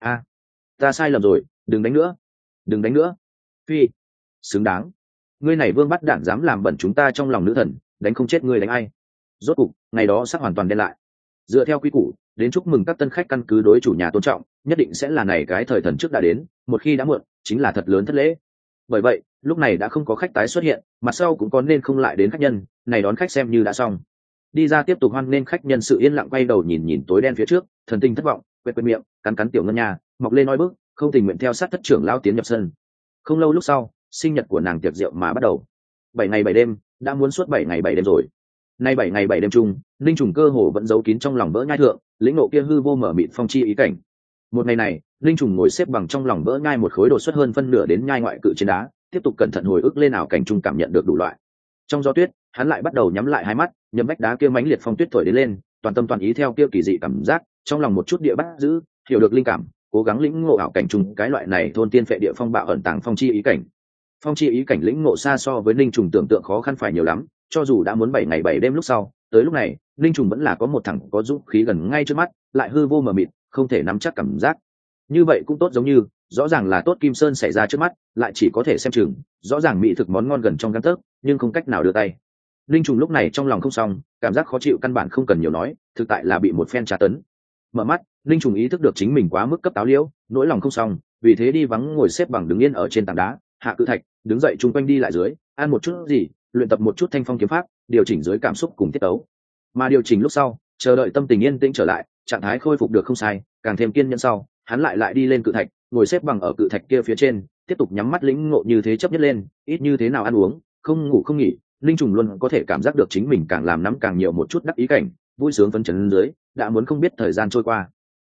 Ta sai lầm rồi, đừng đánh nữa, đừng đánh nữa. Phi, xứng đáng. Ngươi này vương bắt đản dám làm bẩn chúng ta trong lòng nữ thần, đánh không chết ngươi đánh ai? Rốt cục, ngày đó sắp hoàn toàn đen lại. Dựa theo quy củ, đến chúc mừng các tân khách căn cứ đối chủ nhà tôn trọng, nhất định sẽ là này cái thời thần trước đã đến, một khi đã muộn, chính là thật lớn thất lễ. Bởi vậy, lúc này đã không có khách tái xuất hiện, mặt sau cũng có nên không lại đến khách nhân, này đón khách xem như đã xong. Đi ra tiếp tục hoan nên khách nhân, sự yên lặng quay đầu nhìn nhìn tối đen phía trước, thần tình thất vọng, quệt quệt miệng, cắn cắn tiểu ngân nhà, mọc lên nói bước, không tình nguyện theo sát thất trưởng lao tiến nhập sân. Không lâu lúc sau, sinh nhật của nàng tiệc rượu mà bắt đầu. 7 ngày 7 đêm, đã muốn suốt 7 ngày 7 đêm rồi. Nay 7 ngày 7 đêm chung, Linh trùng cơ hồ vẫn giấu kín trong lòng vỡ nhai thượng, lĩnh ngộ kia hư vô mở mịt phong chi ý cảnh. Một ngày này, Linh trùng ngồi xếp bằng trong lòng vỡ nhai một khối đột xuất hơn phân nửa đến nhai ngoại cự trên đá, tiếp tục cẩn thận hồi ức lên ảo cảnh trung cảm nhận được đủ loại. Trong gió tuyết, hắn lại bắt đầu nhắm lại hai mắt, nhấm vách đá kia mãnh liệt phong tuyết thổi đến lên, toàn tâm toàn ý theo kia kỳ dị cảm giác, trong lòng một chút địa bắt giữ, hiểu được linh cảm, cố gắng lĩnh ngộ ảo cảnh trung cái loại này thôn tiên phệ địa phong bạo ẩn tàng phong chi ý cảnh. Phong chi ý cảnh lĩnh ngộ xa so với Linh trùng tưởng tượng khó khăn phải nhiều lắm, cho dù đã muốn 7 ngày 7 đêm lúc sau, tới lúc này, Linh trùng vẫn là có một thằng có dũng khí gần ngay trước mắt, lại hư vô mờ mịt, không thể nắm chắc cảm giác. Như vậy cũng tốt, giống như rõ ràng là tốt kim sơn xảy ra trước mắt, lại chỉ có thể xem chừng, rõ ràng mỹ thực món ngon gần trong gang tấc, nhưng không cách nào đưa tay. Linh trùng lúc này trong lòng không xong, cảm giác khó chịu căn bản không cần nhiều nói, thực tại là bị một phen tra tấn. Mở mắt, Linh trùng ý thức được chính mình quá mức cấp táo liễu, nỗi lòng không xong, vì thế đi vắng ngồi xếp bằng đứng yên ở trên tảng đá, hạ cự thạch, đứng dậy chung quanh đi lại dưới, ăn một chút gì, luyện tập một chút thanh phong kiếm pháp, điều chỉnh dưới cảm xúc cùng tiết tấu. Mà điều chỉnh lúc sau, chờ đợi tâm tình yên tĩnh trở lại, trạng thái khôi phục được không sai, càng thêm kiên nhẫn sau, hắn lại đi lên cự thạch, ngồi xếp bằng ở cự thạch kia phía trên, tiếp tục nhắm mắt lĩnh ngộ như thế chấp nhất lên, ít như thế nào ăn uống, không ngủ không nghỉ, Linh trùng luôn có thể cảm giác được chính mình càng làm nắm càng nhiều một chút đắc ý cảnh, vui sướng phấn chấn dưới, đã muốn không biết thời gian trôi qua.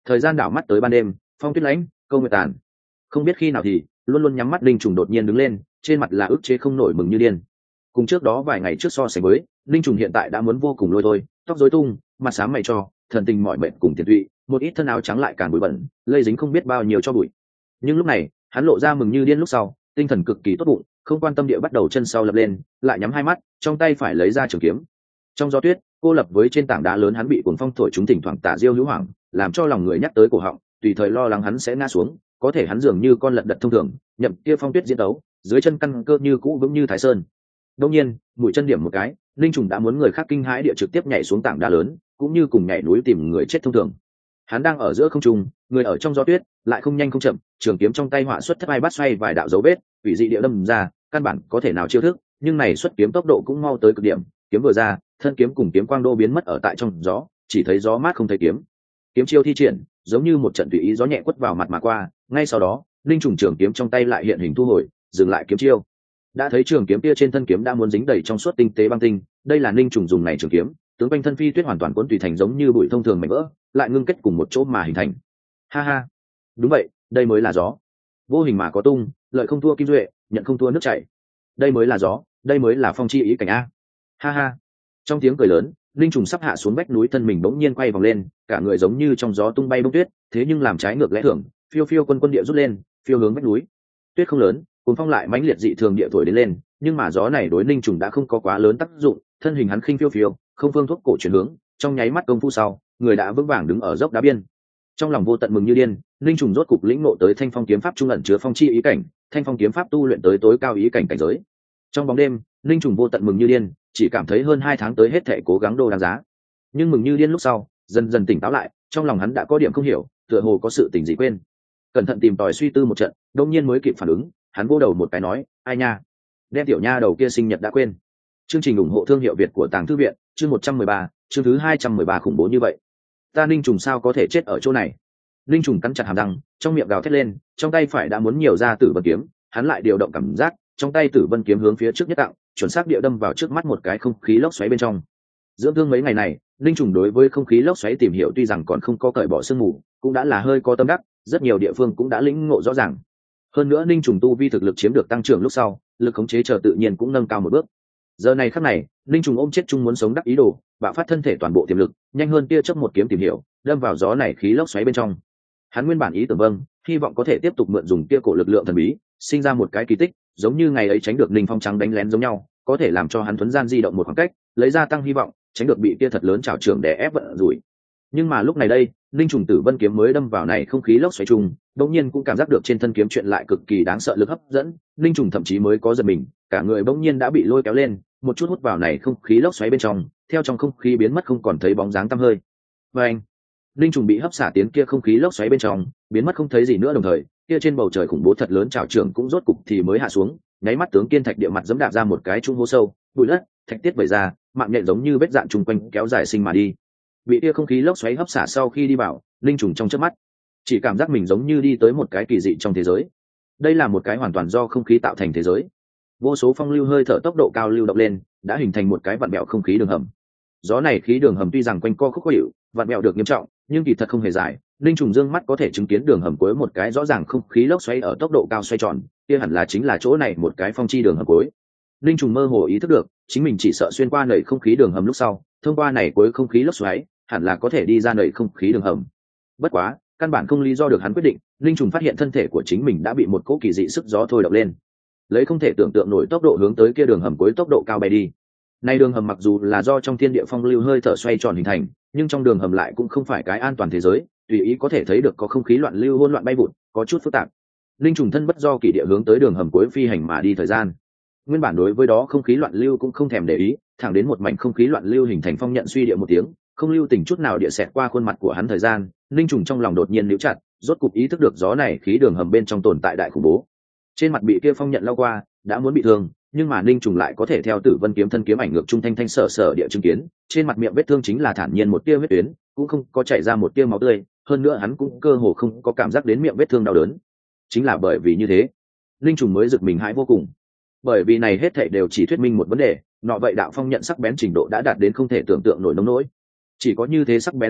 Thời gian đảo mắt tới ban đêm, phong tuyết lãnh, câu nguyệt tàn. Không biết khi nào thì luôn luôn nhắm mắt linh trùng đột nhiên đứng lên, trên mặt là ức chế không nổi mừng như điên. Cùng trước đó vài ngày trước so sánh với, linh trùng hiện tại đã muốn vô cùng lôi thôi, tóc rối tung, mặt xám mày cho, thần tình mỏi mệt cùng tiền tụy, một ít thân áo trắng lại càn bụi bẩn, lây dính không biết bao nhiêu cho bụi. Nhưng lúc này hắn lộ ra mừng như điên, lúc sau tinh thần cực kỳ tốt bụng, không quan tâm địa bắt đầu chân sau lập lên, lại nhắm hai mắt, trong tay phải lấy ra trường kiếm. Trong gió tuyết cô lập với trên tảng đá lớn, hắn bị cuồng phong thổi chúng thỉnh thoảng tả diêu hữu hoảng, làm cho lòng người nhắc tới cổ họng, tùy thời lo lắng hắn sẽ ngã xuống. Có thể hắn dường như con lật đật thông thường, nhậm kia phong tuyết diễn đấu, dưới chân căn cơ như cũ vững như thái sơn. Đông nhiên mũi chân điểm một cái, linh trùng đã muốn người khác kinh hãi địa trực tiếp nhảy xuống tảng đá lớn, cũng như cùng nhảy núi tìm người chết thông thường. Hắn đang ở giữa không trung, người ở trong gió tuyết, lại không nhanh không chậm, trường kiếm trong tay họa xuất thất ai bắt xoay vài đạo dấu vết, vị dị địa đâm ra, căn bản có thể nào chiêu thức, nhưng này xuất kiếm tốc độ cũng mau tới cực điểm, kiếm vừa ra, thân kiếm cùng kiếm quang đô biến mất ở tại trong gió, chỉ thấy gió mát không thấy kiếm. Kiếm chiêu thi triển, giống như một trận tùy ý gió nhẹ quất vào mặt mà qua, ngay sau đó, linh trùng trường kiếm trong tay lại hiện hình thu hồi, dừng lại kiếm chiêu. Đã thấy trường kiếm kia trên thân kiếm đã muốn dính đầy trong suốt tinh tế băng tinh, đây là linh trùng dùng này trường kiếm, tướng quanh thân phi tuyết hoàn toàn cuốn tùy thành giống như bụi thông thường mảnh vỡ, lại ngưng kết cùng một chỗ mà hình thành. Ha ha, đúng vậy, đây mới là gió. Vô hình mà có tung, lợi không thua kim duệ, nhận không thua nước chảy. Đây mới là gió, đây mới là phong chi ý cảnh a. Ha ha. Trong tiếng cười lớn, linh trùng sắp hạ xuống vách núi, thân mình bỗng nhiên quay vòng lên, cả người giống như trong gió tung bay bông tuyết, thế nhưng làm trái ngược lẽ thường, phiêu phiêu quân quân địa rút lên, phiêu hướng vách núi. Tuyết không lớn, cuốn phong lại mãnh liệt dị thường địa thổi đến lên, nhưng mà gió này đối linh trùng đã không có quá lớn tác dụng, thân hình hắn khinh phiêu phiêu, không phương thuốc cổ chuyển hướng, trong nháy mắt công phu sau, người đã vững vàng đứng ở dốc đá biên. Trong lòng vô tận mừng như điên, linh trùng rốt cục lĩnh ngộ tới thanh phong kiếm pháp trung ẩn chứa phong chi ý cảnh, thanh phong kiếm pháp tu luyện tới tối cao ý cảnh cảnh giới. Trong bóng đêm, linh trùng vô tận mừng như điên, chỉ cảm thấy hơn 2 tháng tới hết thảy cố gắng đô đáng giá. Nhưng mừng như điên lúc sau, dần dần tỉnh táo lại, trong lòng hắn đã có điểm không hiểu, tựa hồ có sự tình gì quên. Cẩn thận tìm tòi suy tư một trận, đột nhiên mới kịp phản ứng, hắn vô đầu một cái nói, ai nha, đem tiểu nha đầu kia sinh nhật đã quên. Chương trình ủng hộ thương hiệu Việt của Tàng Thư viện, chương 113, chương thứ 213 khủng bố như vậy. Ta linh trùng sao có thể chết ở chỗ này? Linh trùng cắn chặt hàm răng, trong miệng gào thét lên, trong tay phải đã muốn nhiều ra tử vân kiếm, hắn lại điều động cảm giác, trong tay tử vân kiếm hướng phía trước nhất tặng, chuẩn xác địa đâm vào trước mắt một cái không khí lốc xoáy bên trong. Dưỡng thương mấy ngày này, linh trùng đối với không khí lốc xoáy tìm hiểu tuy rằng còn không có cởi bỏ sương mù, cũng đã là hơi có tâm đắc, rất nhiều địa phương cũng đã lĩnh ngộ rõ ràng. Hơn nữa linh trùng tu vi thực lực chiếm được tăng trưởng lúc sau, lực khống chế chờ tự nhiên cũng nâng cao một bước. Giờ này khắc này, linh trùng ôm chết chung muốn sống đắc ý đồ, bạo phát thân thể toàn bộ tiềm lực, nhanh hơn tia chớp một kiếm tìm hiểu, đâm vào gió này khí lốc xoáy bên trong. Hắn nguyên bản ý tưởng vâng, hy vọng có thể tiếp tục mượn dùng tia cổ lực lượng thần bí, sinh ra một cái kỳ tích, giống như ngày ấy tránh được Ninh Phong trắng đánh lén giống nhau, có thể làm cho hắn thuấn gian di động một khoảng cách, lấy ra tăng hy vọng, tránh được bị tia thật lớn trảo trưởng đè ép vận rủi. Nhưng mà lúc này đây, linh trùng tử vân kiếm mới đâm vào này không khí lốc xoáy trùng, đột nhiên cũng cảm giác được trên thân kiếm chuyện lại cực kỳ đáng sợ lực hấp dẫn, linh trùng thậm chí mới có giật mình, cả người bỗng nhiên đã bị lôi kéo lên, một chút hút vào này không khí lốc xoáy bên trong, theo trong không khí biến mất không còn thấy bóng dáng tăm hơi. Và anh, linh trùng bị hấp xả tiến kia không khí lốc xoáy bên trong, biến mất không thấy gì nữa, đồng thời kia trên bầu trời khủng bố thật lớn trảo trưởng cũng rốt cục thì mới hạ xuống, nháy mắt tướng kiên thạch địa mặt dẫm đạp ra một cái trung hố sâu, bụi đất, thạch tiết vẩy ra, mạng nhện giống như vết dạn trùng quanh kéo dài sinh mà đi. Bị kia không khí lốc xoáy hấp xả sau khi đi vào, linh trùng trong chớp mắt chỉ cảm giác mình giống như đi tới một cái kỳ dị trong thế giới. Đây là một cái hoàn toàn do không khí tạo thành thế giới, vô số phong lưu hơi thở tốc độ cao lưu động lên, đã hình thành một cái vặn bẹo không khí đường hầm. Gió này khí đường hầm tuy rằng quanh co khúc khuỷu, vặn bẹo được nghiêm trọng, nhưng kỳ thật không hề dài. Linh trùng dương mắt có thể chứng kiến đường hầm cuối một cái rõ ràng không khí lốc xoáy ở tốc độ cao xoay tròn, kia hẳn là chính là chỗ này một cái phong chi đường hầm cuối. Linh trùng mơ hồ ý thức được, chính mình chỉ sợ xuyên qua nảy không khí đường hầm lúc sau, thông qua này cuối không khí lốc xoáy, hẳn là có thể đi ra nảy không khí đường hầm. Bất quá, căn bản không lý do được hắn quyết định, linh trùng phát hiện thân thể của chính mình đã bị một cỗ kỳ dị sức gió thôi động lên, lấy không thể tưởng tượng nổi tốc độ hướng tới kia đường hầm cuối tốc độ cao bay đi. Nay đường hầm mặc dù là do trong thiên địa phong lưu hơi thở xoay tròn hình thành, nhưng trong đường hầm lại cũng không phải cái an toàn thế giới, tùy ý có thể thấy được có không khí loạn lưu hỗn loạn bay vụt, có chút phức tạp. Linh trùng thân bất do kỳ địa hướng tới đường hầm cuối phi hành mà đi thời gian. Nguyên bản đối với đó không khí loạn lưu cũng không thèm để ý, thẳng đến một mảnh không khí loạn lưu hình thành phong nhận suy địa một tiếng, không lưu tình chút nào địa xẹt qua khuôn mặt của hắn thời gian, linh trùng trong lòng đột nhiên níu chặt, rốt cục ý thức được gió này khí đường hầm bên trong tồn tại đại khủng bố. Trên mặt bị kia phong nhận lao qua, đã muốn bị thương, nhưng mà linh trùng lại có thể theo tử vân kiếm thân kiếm ảnh ngược trung thanh thanh sở sở địa chứng kiến, trên mặt miệng vết thương chính là thản nhiên một tia huyết tuyến, cũng không có chảy ra một tia máu tươi, hơn nữa hắn cũng cơ hồ không có cảm giác đến miệng vết thương đau đớn. Chính là bởi vì như thế, linh trùng mới giật mình hãi vô cùng. Bởi vì này hết thảy đều chỉ thuyết minh một vấn đề, nọ vậy đạo phong nhận sắc bén trình độ đã đạt đến không thể tưởng tượng nổi nông nỗi. Chỉ có như thế sắc bén phong nhận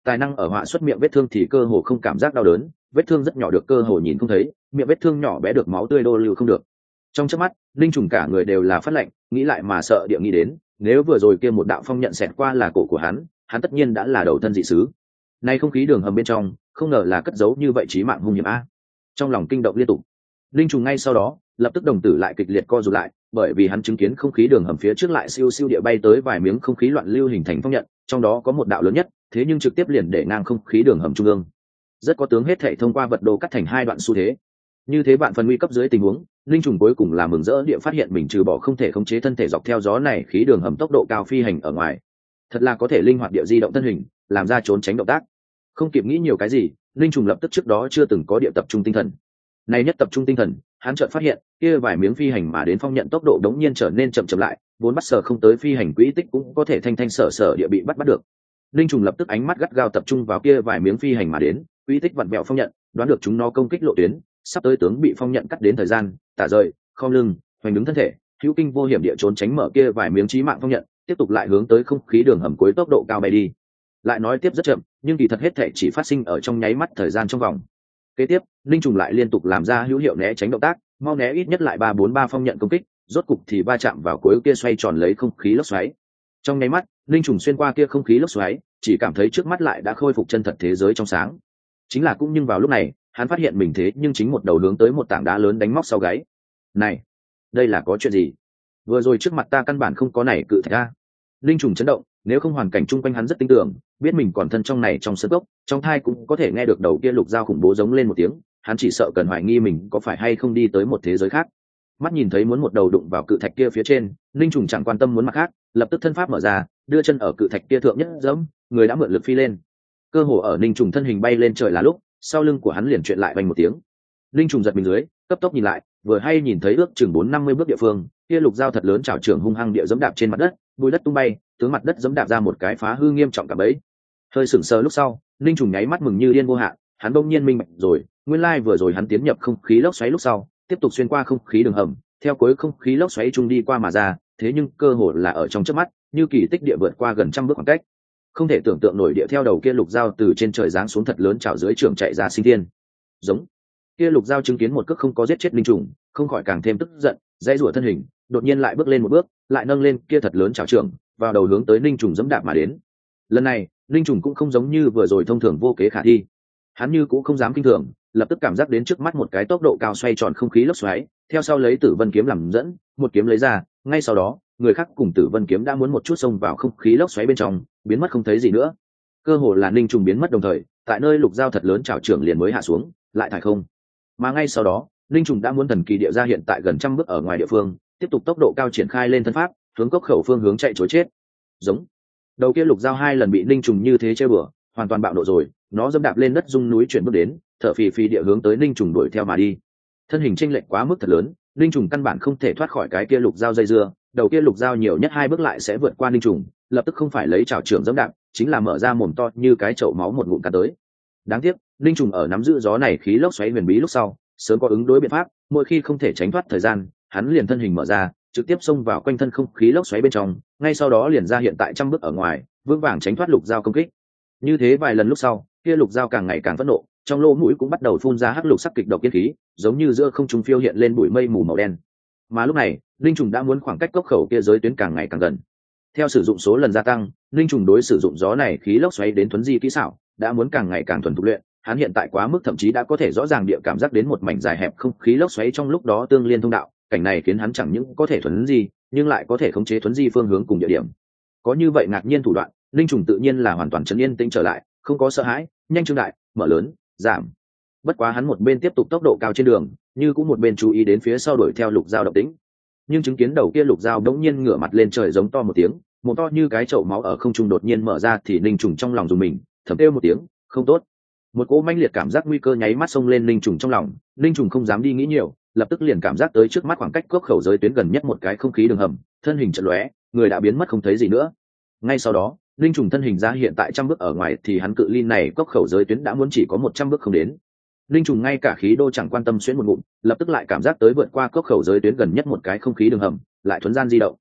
tài năng ở họa xuất miệng vết thương thì cơ hồ không cảm giác đau đớn, vết thương rất nhỏ được cơ hồ nhìn không thấy, miệng vết thương nhỏ bé được máu tươi đô lưu không được. Trong chớp mắt, linh trùng cả người đều là phát lạnh, nghĩ lại mà sợ địa nghĩ đến, nếu vừa rồi kia một đạo phong nhận xẹt qua là cổ của hắn tất nhiên đã là đầu thân dị sứ. Nay không khí đường hầm bên trong, không ngờ là cất giấu như vậy chí mạng hung hiểm a. Trong lòng kinh động liên tục, linh trùng ngay sau đó lập tức đồng tử lại kịch liệt co rụt lại, bởi vì hắn chứng kiến không khí đường hầm phía trước lại siêu siêu địa bay tới vài miếng không khí loạn lưu hình thành phong nhận, trong đó có một đạo lớn nhất, thế nhưng trực tiếp liền để ngang không khí đường hầm trung ương. Rất có tướng hết thảy thông qua vật đồ cắt thành hai đoạn xu thế. Như thế bạn phần nguy cấp dưới tình huống, linh trùng cuối cùng là mừng rỡ địa phát hiện mình trừ bỏ không thể khống chế thân thể dọc theo gió này khí đường hầm tốc độ cao phi hành ở ngoài, thật là có thể linh hoạt địa di động thân hình, làm ra trốn tránh động tác. Không kịp nghĩ nhiều cái gì, linh trùng lập tức trước đó chưa từng có địa tập trung tinh thần. Này nhất tập trung tinh thần, hắn chợt phát hiện, kia vài miếng phi hành mà đến phong nhận tốc độ đống nhiên trở nên chậm chậm lại, vốn bắt sở không tới phi hành quỹ tích cũng có thể thanh thanh sở sở địa bị bắt được. Linh trùng lập tức ánh mắt gắt gao tập trung vào kia vài miếng phi hành mà đến, quỹ tích vặn vẹo phong nhận, đoán được chúng nó công kích lộ tuyến, sắp tới tướng bị phong nhận cắt đến thời gian, tả rời, khom lưng, hoành đứng thân thể, hữu kinh vô hiểm địa trốn tránh mở kia vài miếng chí mạng phong nhận, tiếp tục lại hướng tới không khí đường hầm cuối tốc độ cao bay đi. Lại nói tiếp rất chậm, nhưng kỳ thật hết thể chỉ phát sinh ở trong nháy mắt thời gian trong vòng. Kế tiếp, linh trùng lại liên tục làm ra hữu hiệu né tránh động tác, mau né ít nhất lại 3-4-3 phong nhận công kích, rốt cục thì va chạm vào cuối kia xoay tròn lấy không khí lốc xoáy. Trong nháy mắt, linh trùng xuyên qua kia không khí lốc xoáy, chỉ cảm thấy trước mắt lại đã khôi phục chân thật thế giới trong sáng. Chính là cũng nhưng vào lúc này, hắn phát hiện mình thế nhưng chính một đầu hướng tới một tảng đá lớn đánh móc sau gáy. Này, đây là có chuyện gì? Vừa rồi trước mặt ta căn bản không có này cự thạch a. Linh trùng chấn động, nếu không hoàn cảnh chung quanh hắn rất tin tưởng, biết mình còn thân trong này trong sân gốc, trong thai cũng có thể nghe được đầu kia lục dao khủng bố giống lên một tiếng, hắn chỉ sợ cần hoài nghi mình có phải hay không đi tới một thế giới khác. Mắt nhìn thấy muốn một đầu đụng vào cự thạch kia phía trên, linh trùng chẳng quan tâm muốn mặt khác, lập tức thân pháp mở ra, đưa chân ở cự thạch kia thượng nhất dẫm, người đã mượn lực phi lên. Cơ hồ ở linh trùng thân hình bay lên trời là lúc, sau lưng của hắn liền chuyện lại vang một tiếng. Linh trùng giật mình dưới, cấp tốc nhìn lại, vừa hay nhìn thấy ước chừng 4-50 bước địa phương, kia lục dao thật lớn chảo trưởng hung hăng địa giẫm đạp trên mặt đất, bụi đất tung bay, tướng mặt đất giẫm đạp ra một cái phá hư nghiêm trọng cả bấy. Hơi sững sờ lúc sau, linh trùng nháy mắt mừng như điên vô hạn, hắn bỗng nhiên minh bạch rồi, nguyên lai vừa rồi hắn tiến nhập không khí lốc xoáy lúc sau, tiếp tục xuyên qua không khí đường hầm, theo cuối không khí lốc xoáy trung đi qua mà ra, thế nhưng cơ hồ là ở trong chớp mắt, như kỳ tích địa vượt qua gần trăm bước khoảng cách. Không thể tưởng tượng nổi địa theo đầu kia lục dao từ trên trời giáng xuống thật lớn chảo dưới trường chạy ra sinh thiên. Giống. Kia lục dao chứng kiến một cước không có giết chết linh trùng, không khỏi càng thêm tức giận, dãy rủa thân hình, đột nhiên lại bước lên một bước, lại nâng lên kia thật lớn chảo trường, vào đầu hướng tới linh trùng giẫm đạp mà đến. Lần này, linh trùng cũng không giống như vừa rồi thông thường vô kế khả thi. Hắn như cũng không dám kinh thường, lập tức cảm giác đến trước mắt một cái tốc độ cao xoay tròn không khí lốc xoáy, theo sau lấy Tử Vân kiếm làm dẫn, một kiếm lấy ra, ngay sau đó, người khác cùng Tử Vân kiếm đã muốn một chút xông vào không khí lốc xoáy bên trong, biến mất không thấy gì nữa. Cơ hồ là linh trùng biến mất đồng thời, tại nơi lục dao thật lớn chảo trưởng liền mới hạ xuống, lại thải không. Mà ngay sau đó, linh trùng đã muốn thần kỳ địa ra hiện tại gần trăm bước ở ngoài địa phương, tiếp tục tốc độ cao triển khai lên thân pháp, hướng cốc khẩu phương hướng chạy trối chết. Giống. Đầu kia lục dao hai lần bị linh trùng như thế chơi bừa, hoàn toàn bạo nộ rồi, nó dẫm đạp lên đất rung núi chuyển bước đến, thở phì phì địa hướng tới linh trùng đuổi theo mà đi. Thân hình chênh lệch quá mức thật lớn, linh trùng căn bản không thể thoát khỏi cái kia lục dao dây dưa, đầu kia lục dao nhiều nhất 2 bước lại sẽ vượt qua linh trùng, lập tức không phải lấy chảo trưởng dẫm đạp, chính là mở ra mồm to như cái chậu máu một ngụm cắn tới. Đáng tiếc, linh trùng ở nắm giữ gió này khí lốc xoáy huyền bí lúc sau, sớm có ứng đối biện pháp, mỗi khi không thể tránh thoát thời gian, hắn liền thân hình mở ra, trực tiếp xông vào quanh thân không khí lốc xoáy bên trong, ngay sau đó liền ra hiện tại trăm bước ở ngoài, vững vàng tránh thoát lục dao công kích. Như thế vài lần lúc sau, kia lục dao càng ngày càng phẫn nộ, trong lỗ mũi cũng bắt đầu phun ra hắc lục sắc kịch độc yên khí, giống như giữa không trung phiêu hiện lên bụi mây mù màu đen. Mà lúc này, linh trùng đã muốn khoảng cách cốc khẩu kia giới tuyến càng ngày càng gần. Theo sử dụng số lần gia tăng, linh trùng đối sử dụng gió này khí lốc xoáy đến thuấn di kỹ xảo, đã muốn càng ngày càng thuần thục luyện, hắn hiện tại quá mức thậm chí đã có thể rõ ràng địa cảm giác đến một mảnh dài hẹp không khí lốc xoáy trong lúc đó tương liên thông đạo, cảnh này khiến hắn chẳng những có thể thuấn di, nhưng lại có thể khống chế thuấn di phương hướng cùng địa điểm. Có như vậy ngạc nhiên thủ đoạn, linh trùng tự nhiên là hoàn toàn trấn yên tĩnh trở lại, không có sợ hãi, nhanh trương đại, mở lớn, giảm. Bất quá hắn một bên tiếp tục tốc độ cao trên đường, như cũng một bên chú ý đến phía sau đuổi theo lục dao động tĩnh. Nhưng chứng kiến đầu kia lục dao đống nhiên ngửa mặt lên trời giống to một tiếng, một to như cái chậu máu ở không trung đột nhiên mở ra thì linh trùng trong lòng dùng mình, thầm kêu một tiếng, không tốt. Một cỗ mãnh liệt cảm giác nguy cơ nháy mắt xông lên linh trùng trong lòng, linh trùng không dám đi nghĩ nhiều, lập tức liền cảm giác tới trước mắt khoảng cách cốc khẩu giới tuyến gần nhất một cái không khí đường hầm, thân hình chợt lóe, người đã biến mất không thấy gì nữa. Ngay sau đó, linh trùng thân hình ra hiện tại trăm bước ở ngoài thì hắn cự ly này cốc khẩu giới tuyến đã muốn chỉ có 100 bước không đến. Linh trùng ngay cả khí đô chẳng quan tâm xuyên một ngụm, lập tức lại cảm giác tới vượt qua cốc khẩu giới tuyến gần nhất một cái không khí đường hầm, lại thuấn gian di động.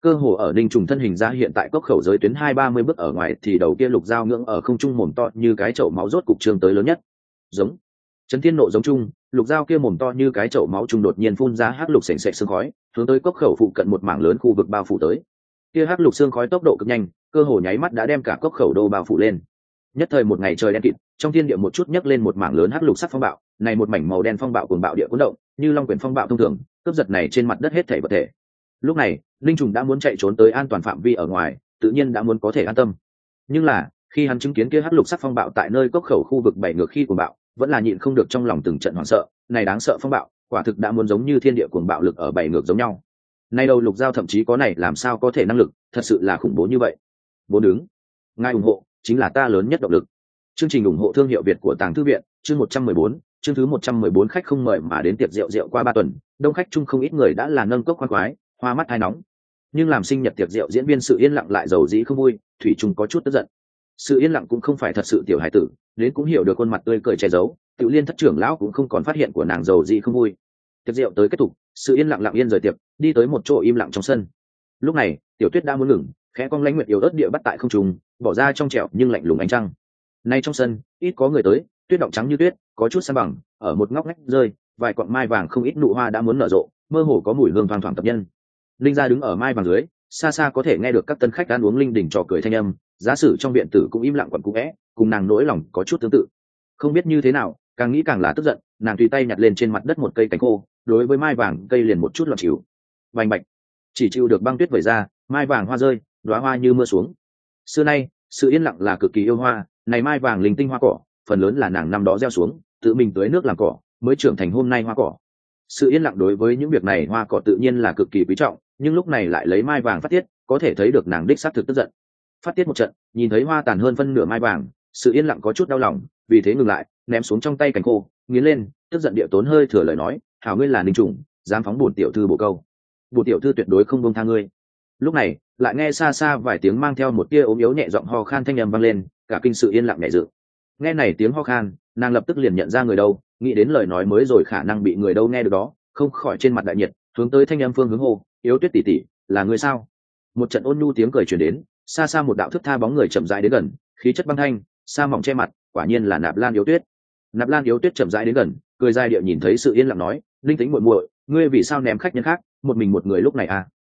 cơ hồ ở Ninh Trùng thân hình ra hiện tại cốc khẩu giới tuyến 20-30 bước ở ngoài thì đầu kia lục dao ngưỡng ở không trung mồm to như cái chậu máu rốt cục trương tới lớn nhất. Giống. Chấn thiên nộ giống chung, lục dao kia mồm to như cái chậu máu trung đột nhiên phun ra hắc lục sền sệt sương khói, hướng tới cốc khẩu phụ cận một mảng lớn khu vực bao phủ tới. Kia hắc lục sương khói tốc độ cực nhanh, cơ hồ nháy mắt đã đem cả cốc khẩu đô bao phủ lên. Nhất thời một ngày trời đen kịt, trong thiên địa một chút nhấc lên một mảng lớn hắc lục sắc phong bạo, này một mảnh màu đen phong bạo cuồng bạo địa cuốn động, như long quyển phong bạo thông thường, cướp giật này trên mặt đất hết thảy vật thể. Lúc này, Linh Trùng đã muốn chạy trốn tới an toàn phạm vi ở ngoài, tự nhiên đã muốn có thể an tâm. Nhưng là, khi hắn chứng kiến kia hắc lục sắc phong bạo tại nơi cốc khẩu khu vực bảy ngược khi cuồng bạo, vẫn là nhịn không được trong lòng từng trận hoảng sợ, này đáng sợ phong bạo, quả thực đã muốn giống như thiên địa cuồng bạo lực ở bảy ngược giống nhau. Nay đầu lục giao thậm chí có này làm sao có thể năng lực, thật sự là khủng bố như vậy. Vốn đứng, ngài ủng hộ chính là ta lớn nhất động lực. Chương trình ủng hộ thương hiệu Việt của Tàng Thư viện, chương 114, chương thứ 114 khách không mời mà đến tiệc rượu rượu qua 3 tuần, đông khách chung không ít người đã là nâng cốc khoan khoái, hoa mắt hai nóng. Nhưng làm sinh nhật tiệc rượu diễn viên Sự Yên Lặng lại giàu dĩ không vui, thủy chung có chút tức giận. Sự Yên Lặng cũng không phải thật sự tiểu hải tử, đến cũng hiểu được khuôn mặt tươi cười che giấu, Tiểu Liên thất trưởng lão cũng không còn phát hiện của nàng giàu dĩ không vui. Tiệc rượu tới kết thúc, Sự Yên Lặng lặng yên rời tiệc, đi tới một chỗ im lặng trong sân. Lúc này, Tiểu Tuyết đã muốn ngừng, khẽ cong lãnh nguyệt yếu ớt địa bắt tại không trung, bỏ ra trong trẻo nhưng lạnh lùng ánh trăng. Nay trong sân, ít có người tới, tuyết động trắng như tuyết, có chút san bằng, ở một ngóc ngách rơi, vài quặng mai vàng không ít nụ hoa đã muốn nở rộ, mơ hồ có mùi hương thoang thoảng tập nhân. Linh gia đứng ở mai vàng dưới, xa xa có thể nghe được các tân khách ăn uống linh đình trò cười thanh âm, giá sử trong viện tử cũng im lặng quặn cú é, cùng nàng nỗi lòng có chút tương tự. Không biết như thế nào, càng nghĩ càng là tức giận, nàng tùy tay nhặt lên trên mặt đất một cây cánh khô, đối với mai vàng cây liền một chút loạn chịu. Bành bạch, chỉ chịu được băng tuyết vẩy ra, mai vàng hoa rơi, đóa hoa như mưa xuống. Xưa nay, Sự Yên Lặng là cực kỳ yêu hoa, này mai vàng linh tinh hoa cỏ, phần lớn là nàng năm đó gieo xuống, tự mình tưới nước làm cỏ, mới trưởng thành hôm nay hoa cỏ. Sự Yên Lặng đối với những việc này hoa cỏ tự nhiên là cực kỳ quý trọng, nhưng lúc này lại lấy mai vàng phát tiết, có thể thấy được nàng đích xác thực tức giận. Phát tiết một trận, nhìn thấy hoa tàn hơn phân nửa mai vàng, Sự Yên Lặng có chút đau lòng, vì thế ngừng lại, ném xuống trong tay cành khô, nghiến lên, tức giận địa tốn hơi thừa lời nói, hảo ngươi là Ninh Trùng, dám phóng bổn tiểu thư bổ câu, bổn tiểu thư tuyệt đối không buông tha ngươi. Lúc này, lại nghe xa xa vài tiếng mang theo một tia ốm yếu nhẹ giọng ho khan thanh âm vang lên, cả kinh Sự Yên Lặng nhẹ dự. Nghe này tiếng ho khan, nàng lập tức liền nhận ra người đâu, nghĩ đến lời nói mới rồi khả năng bị người đâu nghe được đó, không khỏi trên mặt đại nhiệt, hướng tới thanh âm phương hướng hô, Yếu Tuyết tỷ tỷ, là người sao? Một trận ôn nhu tiếng cười truyền đến, xa xa một đạo thước tha bóng người chậm rãi đến gần, khí chất băng thanh, sa mỏng che mặt, quả nhiên là Nạp Lan Yếu Tuyết. Nạp Lan Yếu Tuyết chậm rãi đến gần, cười dài điệu nhìn thấy Sự Yên Lặng nói, linh tính muội muội, ngươi vì sao ném khách nhân khác, một mình một người lúc này à?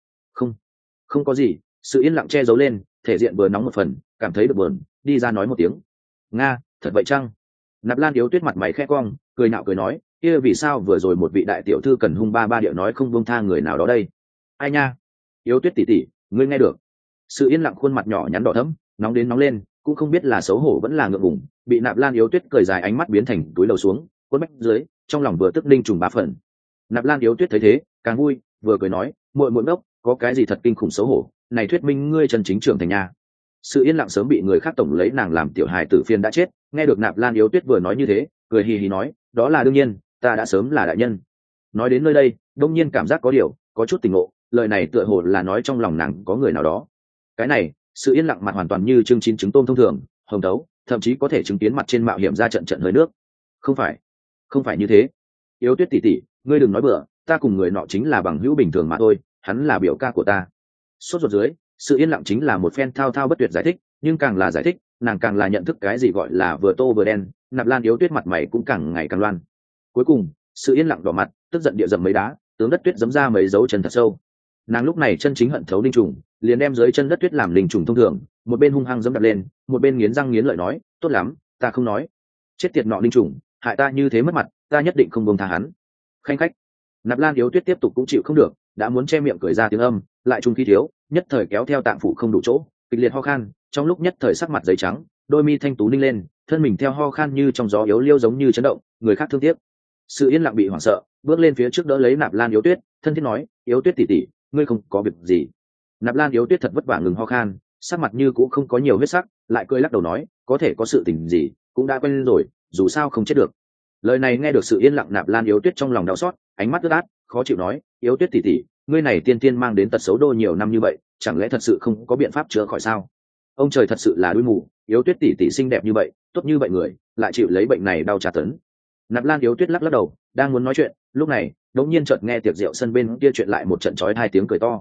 Không có gì. Sự Yên Lặng che giấu lên, thể diện vừa nóng một phần, cảm thấy được buồn, đi ra nói một tiếng. Nga, thật vậy chăng? Nạp Lan Yếu Tuyết mặt mày khẽ cong, cười nạo cười nói, kia vì sao vừa rồi một vị đại tiểu thư cần hung ba ba điệu nói không buông tha người nào đó đây? Ai nha? Yếu Tuyết tỷ tỷ, ngươi nghe được? Sự Yên Lặng khuôn mặt nhỏ nhắn đỏ thẫm, nóng đến nóng lên, cũng không biết là xấu hổ vẫn là ngượng ngùng, bị Nạp Lan Yếu Tuyết cười dài ánh mắt biến thành túi lầu xuống, cuốn bách dưới, trong lòng vừa tức linh trùng bá phần. Nạp Lan Yếu Tuyết thấy thế, càng vui, vừa cười nói, muội muội ngốc, có cái gì thật kinh khủng xấu hổ, này thuyết minh ngươi chân chính trưởng thành nha. Sự Yên Lặng sớm bị người khác tổng lấy nàng làm tiểu hài tử phiền đã chết, nghe được Nạp Lan Yếu Tuyết vừa nói như thế, cười hì hì nói, đó là đương nhiên, ta đã sớm là đại nhân. Nói đến nơi đây, đông nhiên cảm giác có điều, có chút tỉnh ngộ, lời này tựa hồ là nói trong lòng nàng có người nào đó. Cái này, Sự Yên Lặng mặt hoàn toàn như trưng chín trứng tôm thông thường, hồng tấu, thậm chí có thể chứng kiến mặt trên mạo hiểm ra trận trận hơi nước. Không phải như thế. Yếu Tuyết tỷ tỷ, ngươi đừng nói bừa, ta cùng người nọ chính là bằng hữu bình thường mà thôi, hắn là biểu ca của ta. Sốt ruột dưới, Sự Yên Lặng chính là một phen thao thao bất tuyệt giải thích, nhưng càng là giải thích, nàng càng là nhận thức cái gì gọi là vừa tô vừa đen. Nạp Lan Yếu Tuyết mặt mày cũng càng ngày càng loan. Cuối cùng, Sự Yên Lặng đỏ mặt, tức giận địa dầm mấy đá, tướng đất tuyết giấm ra mấy dấu chân thật sâu. Nàng lúc này chân chính hận thấu linh trùng, liền đem dưới chân đất tuyết làm linh trùng thông thường, một bên hung hăng giẫm đạp lên, một bên nghiến răng nghiến lợi nói, tốt lắm, ta không nói. Chết tiệt nọ linh trùng, hại ta như thế mất mặt, ta nhất định không buông tha hắn. Khanh khách. Nạp Lan Yếu Tuyết tiếp tục cũng chịu không được, đã muốn che miệng cười ra tiếng âm, lại trung khí thiếu, nhất thời kéo theo tạng phủ không đủ chỗ, kịch liệt ho khan, trong lúc nhất thời sắc mặt giấy trắng, đôi mi thanh tú ninh lên, thân mình theo ho khan như trong gió yếu liêu giống như chấn động, người khác thương tiếc. Sự Yên Lặng bị hoảng sợ, bước lên phía trước đỡ lấy Nạp Lan Yếu Tuyết, thân thiết nói, Yếu Tuyết tỷ tỷ, ngươi không có việc gì. Nạp Lan Yếu Tuyết thật vất vả ngừng ho khan, sắc mặt như cũng không có nhiều huyết sắc, lại cười lắc đầu nói, có thể có sự tình gì, cũng đã quen rồi, dù sao không chết được. Lời này nghe được Sự Yên Lặng, Nạp Lan Yếu Tuyết trong lòng đau xót, ánh mắt ướt át, khó chịu nói, Yếu Tuyết tỷ tỷ, ngươi này tiên tiên mang đến tật xấu đô nhiều năm như vậy, chẳng lẽ thật sự không có biện pháp chữa khỏi sao? Ông trời thật sự là đuôi mù, Yếu Tuyết tỷ tỷ xinh đẹp như vậy, tốt như vậy người, lại chịu lấy bệnh này đau tra tấn. Nạp Lan Yếu Tuyết lắc lắc đầu, đang muốn nói chuyện, lúc này, đột nhiên chợt nghe tiệc rượu sân bên kia chuyện lại một trận chói hai tiếng cười to.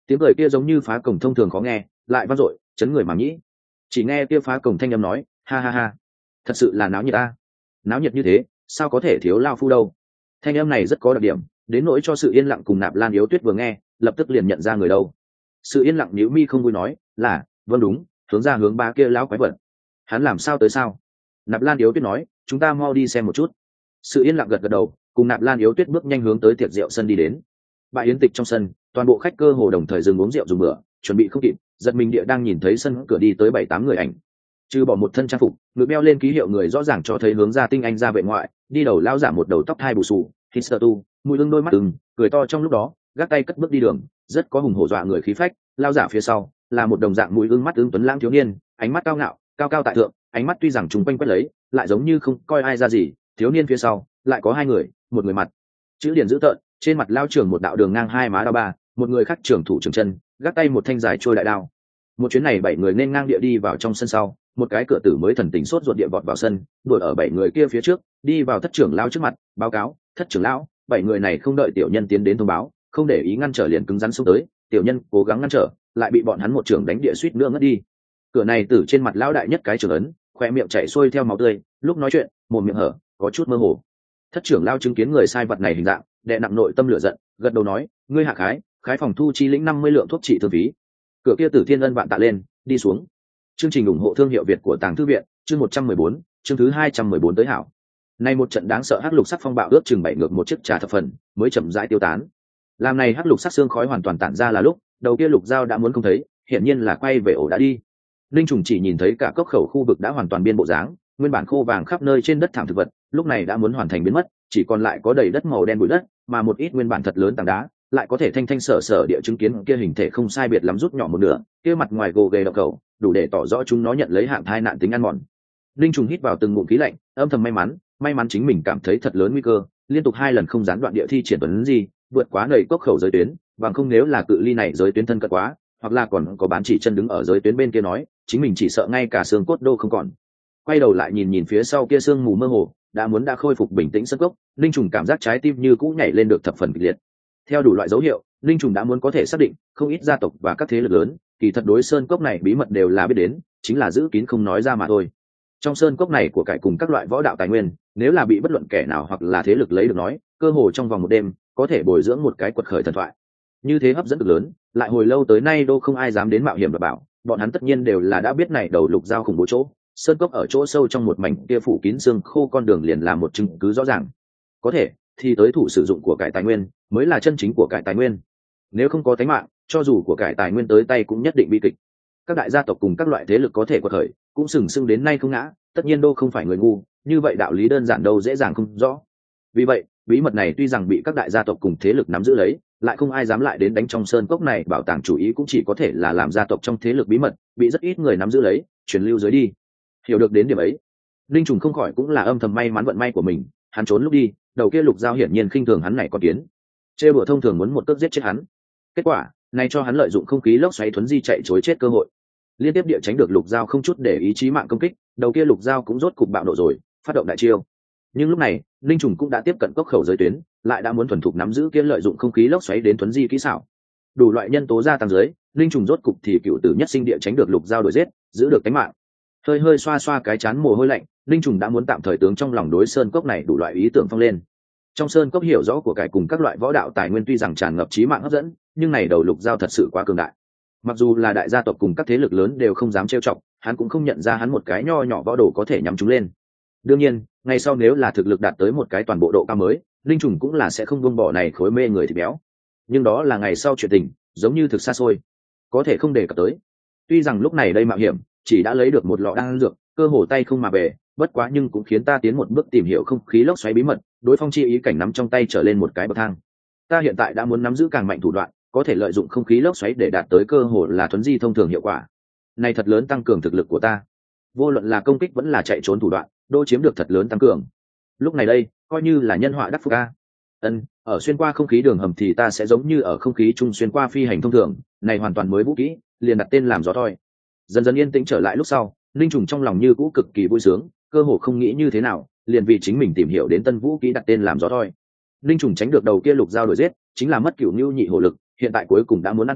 Tiếng cười kia giống như phá cổng thông thường khó nghe, lại vang dội chấn người màng nhĩ. Chỉ nghe kia phá cổng thanh âm nói, ha ha ha, thật sự là náo nhiệt ta. Náo nhiệt như thế sao có thể thiếu lao phu đâu. Thanh âm này rất có đặc điểm, đến nỗi cho Sự Yên Lặng cùng Nạp Lan Yếu Tuyết vừa nghe lập tức liền nhận ra người đâu. Sự Yên Lặng nhíu mi không vui nói, là vâng đúng, hướng ra hướng ba kia lão quái vật. Hắn làm sao tới sao? Nạp Lan Yếu Tuyết nói, chúng ta mau đi xem một chút. Sự Yên Lặng gật gật đầu, cùng Nạp Lan Yếu Tuyết bước nhanh hướng tới tiệc rượu sân đi đến. Bãi yến tịch trong sân, toàn bộ khách cơ hồ đồng thời dừng uống rượu dùng bữa, chuẩn bị không kịp, giật mình địa đang nhìn thấy sân cửa đi tới 7-8 người ảnh. Trừ bỏ một thân trang phục, ngực đeo lên ký hiệu người rõ ràng cho thấy hướng ra tinh anh ra vệ ngoại, đi đầu lao giả một đầu tóc hai bù xù, hipster tu, mũi lưng đôi mắt ửng, cười to trong lúc đó, gác tay cất bước đi đường, rất có hùng hổ dọa người khí phách. Lao giả phía sau là một đồng dạng mũi lưng mắt ưng tuấn lãng thiếu niên, ánh mắt cao ngạo, cao cao tại thượng, ánh mắt tuy rằng trùng quanh quét lấy, lại giống như không coi ai ra gì. Thiếu niên phía sau lại có hai người, một người mặt chữ điển dữ tợn, trên mặt lao trưởng một đạo đường ngang hai má đao ba, một người khác trưởng thủ trường chân, gác tay một thanh dài trôi đại đao. Một chuyến này 7 người nên ngang địa đi vào trong sân sau, một cái cửa tử mới thần tình sốt ruột địa vọt vào sân, đuổi ở 7 người kia phía trước, đi vào thất trưởng lão trước mặt, báo cáo, thất trưởng lão, 7 người này không đợi tiểu nhân tiến đến thông báo, không để ý ngăn trở liền cứng rắn xông tới, tiểu nhân cố gắng ngăn trở, lại bị bọn hắn một trưởng đánh địa suýt nữa ngất đi. Cửa này tử trên mặt lão đại nhất cái trưởng ấn, khoe miệng chảy xuôi theo máu tươi, lúc nói chuyện, mồm miệng hở, có chút mơ hồ. Thất trưởng lão chứng kiến người sai vật này hình dạng, đè nặng nội tâm lửa giận, gật đầu nói, ngươi hạ khái phòng thu chi lĩnh 50 lượng thuốc trị thương phí. Cửa kia tử thiên ân vạn tạ lên, đi xuống. Chương trình ủng hộ thương hiệu Việt của Tàng Thư viện, chương 114, chương thứ 214 tới hảo. Nay một trận đáng sợ hắc lục sắc phong bạo ước chừng 7 ngược một chiếc trà thập phần, mới chậm rãi tiêu tán. Làm này hắc lục sắc xương khói hoàn toàn tản ra là lúc, đầu kia lục dao đã muốn không thấy, hiển nhiên là quay về ổ đã đi. Linh Trùng chỉ nhìn thấy cả cốc khẩu khu vực đã hoàn toàn biên bộ dáng, nguyên bản khô vàng khắp nơi trên đất thảm thực vật, lúc này đã muốn hoàn thành biến mất, chỉ còn lại có đầy đất màu đen bụi đất, mà một ít nguyên bản thật lớn tảng đá, lại có thể thanh thanh sở sở địa chứng kiến kia hình thể không sai biệt lắm rút nhỏ một nửa, kia mặt ngoài gồ ghề độc cầu, đủ để tỏ rõ chúng nó nhận lấy hạng thai nạn tính ăn mòn. Linh Trùng hít vào từng ngụm khí lạnh, âm thầm may mắn chính mình cảm thấy thật lớn nguy cơ, liên tục 2 lần không gián đoạn địa thi triển tuấn gì, vượt quá nầy cốc khẩu giới tuyến, bằng không nếu là cự ly này giới tuyến thân cận quá, hoặc là còn có bán chỉ chân đứng ở giới tuyến bên kia nói, chính mình chỉ sợ ngay cả xương cốt đô không còn. Quay đầu lại nhìn phía sau kia sương mù mơ hồ, đã khôi phục bình tĩnh sân cốc, Linh Trùng cảm giác trái tim như cũ nhảy lên được thập phần kịch liệt. Theo đủ loại dấu hiệu, Linh Trùng đã muốn có thể xác định, không ít gia tộc và các thế lực lớn, kỳ thật đối sơn cốc này bí mật đều là biết đến, chính là giữ kín không nói ra mà thôi. Trong sơn cốc này của cải cùng các loại võ đạo tài nguyên, nếu là bị bất luận kẻ nào hoặc là thế lực lấy được nói, cơ hồ trong vòng một đêm, có thể bồi dưỡng một cái quật khởi thần thoại. Như thế hấp dẫn cực lớn, lại hồi lâu tới nay đô không ai dám đến mạo hiểm và bảo, bọn hắn tất nhiên đều là đã biết này đầu lục giao khủng bố chỗ, sơn cốc ở chỗ sâu trong một mảnh kia phủ kín xương khô con đường liền là một chứng cứ rõ ràng. Có thể thì tới thủ sử dụng của cải tài nguyên mới là chân chính của cải tài nguyên, nếu không có tánh mạng, cho dù của cải tài nguyên tới tay cũng nhất định bi kịch. Các đại gia tộc cùng các loại thế lực có thể quật khởi, cũng sừng sững đến nay không ngã, tất nhiên đô không phải người ngu, như vậy đạo lý đơn giản đâu dễ dàng không rõ. Vì vậy bí mật này tuy rằng bị các đại gia tộc cùng thế lực nắm giữ lấy, lại không ai dám lại đến đánh trong sơn cốc này, bảo tàng chủ ý cũng chỉ có thể là làm gia tộc trong thế lực bí mật, bị rất ít người nắm giữ lấy, truyền lưu dưới đi. Hiểu được đến điểm ấy, Linh Trùng không khỏi cũng là âm thầm may mắn vận may của mình, hắn trốn lúc đi, đầu kia lục dao hiển nhiên khinh thường hắn này con kiến, trêu đùa thông thường muốn một cước giết chết hắn. Kết quả này cho hắn lợi dụng không khí lốc xoáy thuấn di chạy chối chết cơ hội, liên tiếp địa tránh được lục dao không chút để ý chí mạng công kích, đầu kia lục dao cũng rốt cục bạo nộ rồi, phát động đại chiêu. Nhưng lúc này Linh Trùng cũng đã tiếp cận cốc khẩu giới tuyến, lại đã muốn thuần thục nắm giữ kia lợi dụng không khí lốc xoáy đến thuấn di kỹ xảo. Đủ loại nhân tố gia tăng dưới, Linh Trùng rốt cục thì cựu tử nhất sinh địa tránh được lục dao đuổi giết, giữ được tính mạng. Hơi xoa xoa cái chán mồ hôi lạnh, Linh Trùng đã muốn tạm thời tướng trong lòng đối sơn cốc này đủ loại ý tưởng phong lên. Trong sơn cốc hiểu rõ của cải cùng các loại võ đạo tài nguyên tuy rằng tràn ngập chí mạng hấp dẫn, nhưng này đầu lục dao thật sự quá cường đại. Mặc dù là đại gia tộc cùng các thế lực lớn đều không dám trêu chọc, hắn cũng không nhận ra hắn một cái nho nhỏ võ đồ có thể nhắm chúng lên. Đương nhiên, ngày sau nếu là thực lực đạt tới một cái toàn bộ độ cao mới, Linh Trùng cũng là sẽ không buông bỏ này khối mê người thịt béo. Nhưng đó là ngày sau chuyện tình, giống như thực xa xôi, có thể không đề cập tới. Tuy rằng lúc này đây mạo hiểm, chỉ đã lấy được một lọ đan dược, cơ hồ tay không mà về, bất quá nhưng cũng khiến ta tiến một bước tìm hiểu không khí lốc xoáy bí mật, đối phong chi ý cảnh nắm trong tay trở lên một cái bậc thang. Ta hiện tại đã muốn nắm giữ càng mạnh thủ đoạn, có thể lợi dụng không khí lốc xoáy để đạt tới cơ hồ là thuấn di thông thường hiệu quả. Này thật lớn tăng cường thực lực của ta. Vô luận là công kích vẫn là chạy trốn thủ đoạn, đô chiếm được thật lớn tăng cường. Lúc này đây, coi như là nhân họa đắc phúc a. Ở xuyên qua không khí đường hầm thì ta sẽ giống như ở không khí chung xuyên qua phi hành thông thường, này hoàn toàn mới vũ kỹ, liền đặt tên làm gió thoi. Dần dần yên tĩnh trở lại lúc sau, Linh Trùng trong lòng như cũ cực kỳ vui sướng, cơ hồ không nghĩ như thế nào, liền vì chính mình tìm hiểu đến tân vũ kỹ đặt tên làm gió thoi. Linh Trùng tránh được đầu kia lục dao đuổi giết, chính là mất cửu nưu nhị hổ lực, hiện tại cuối cùng đã muốn an toàn,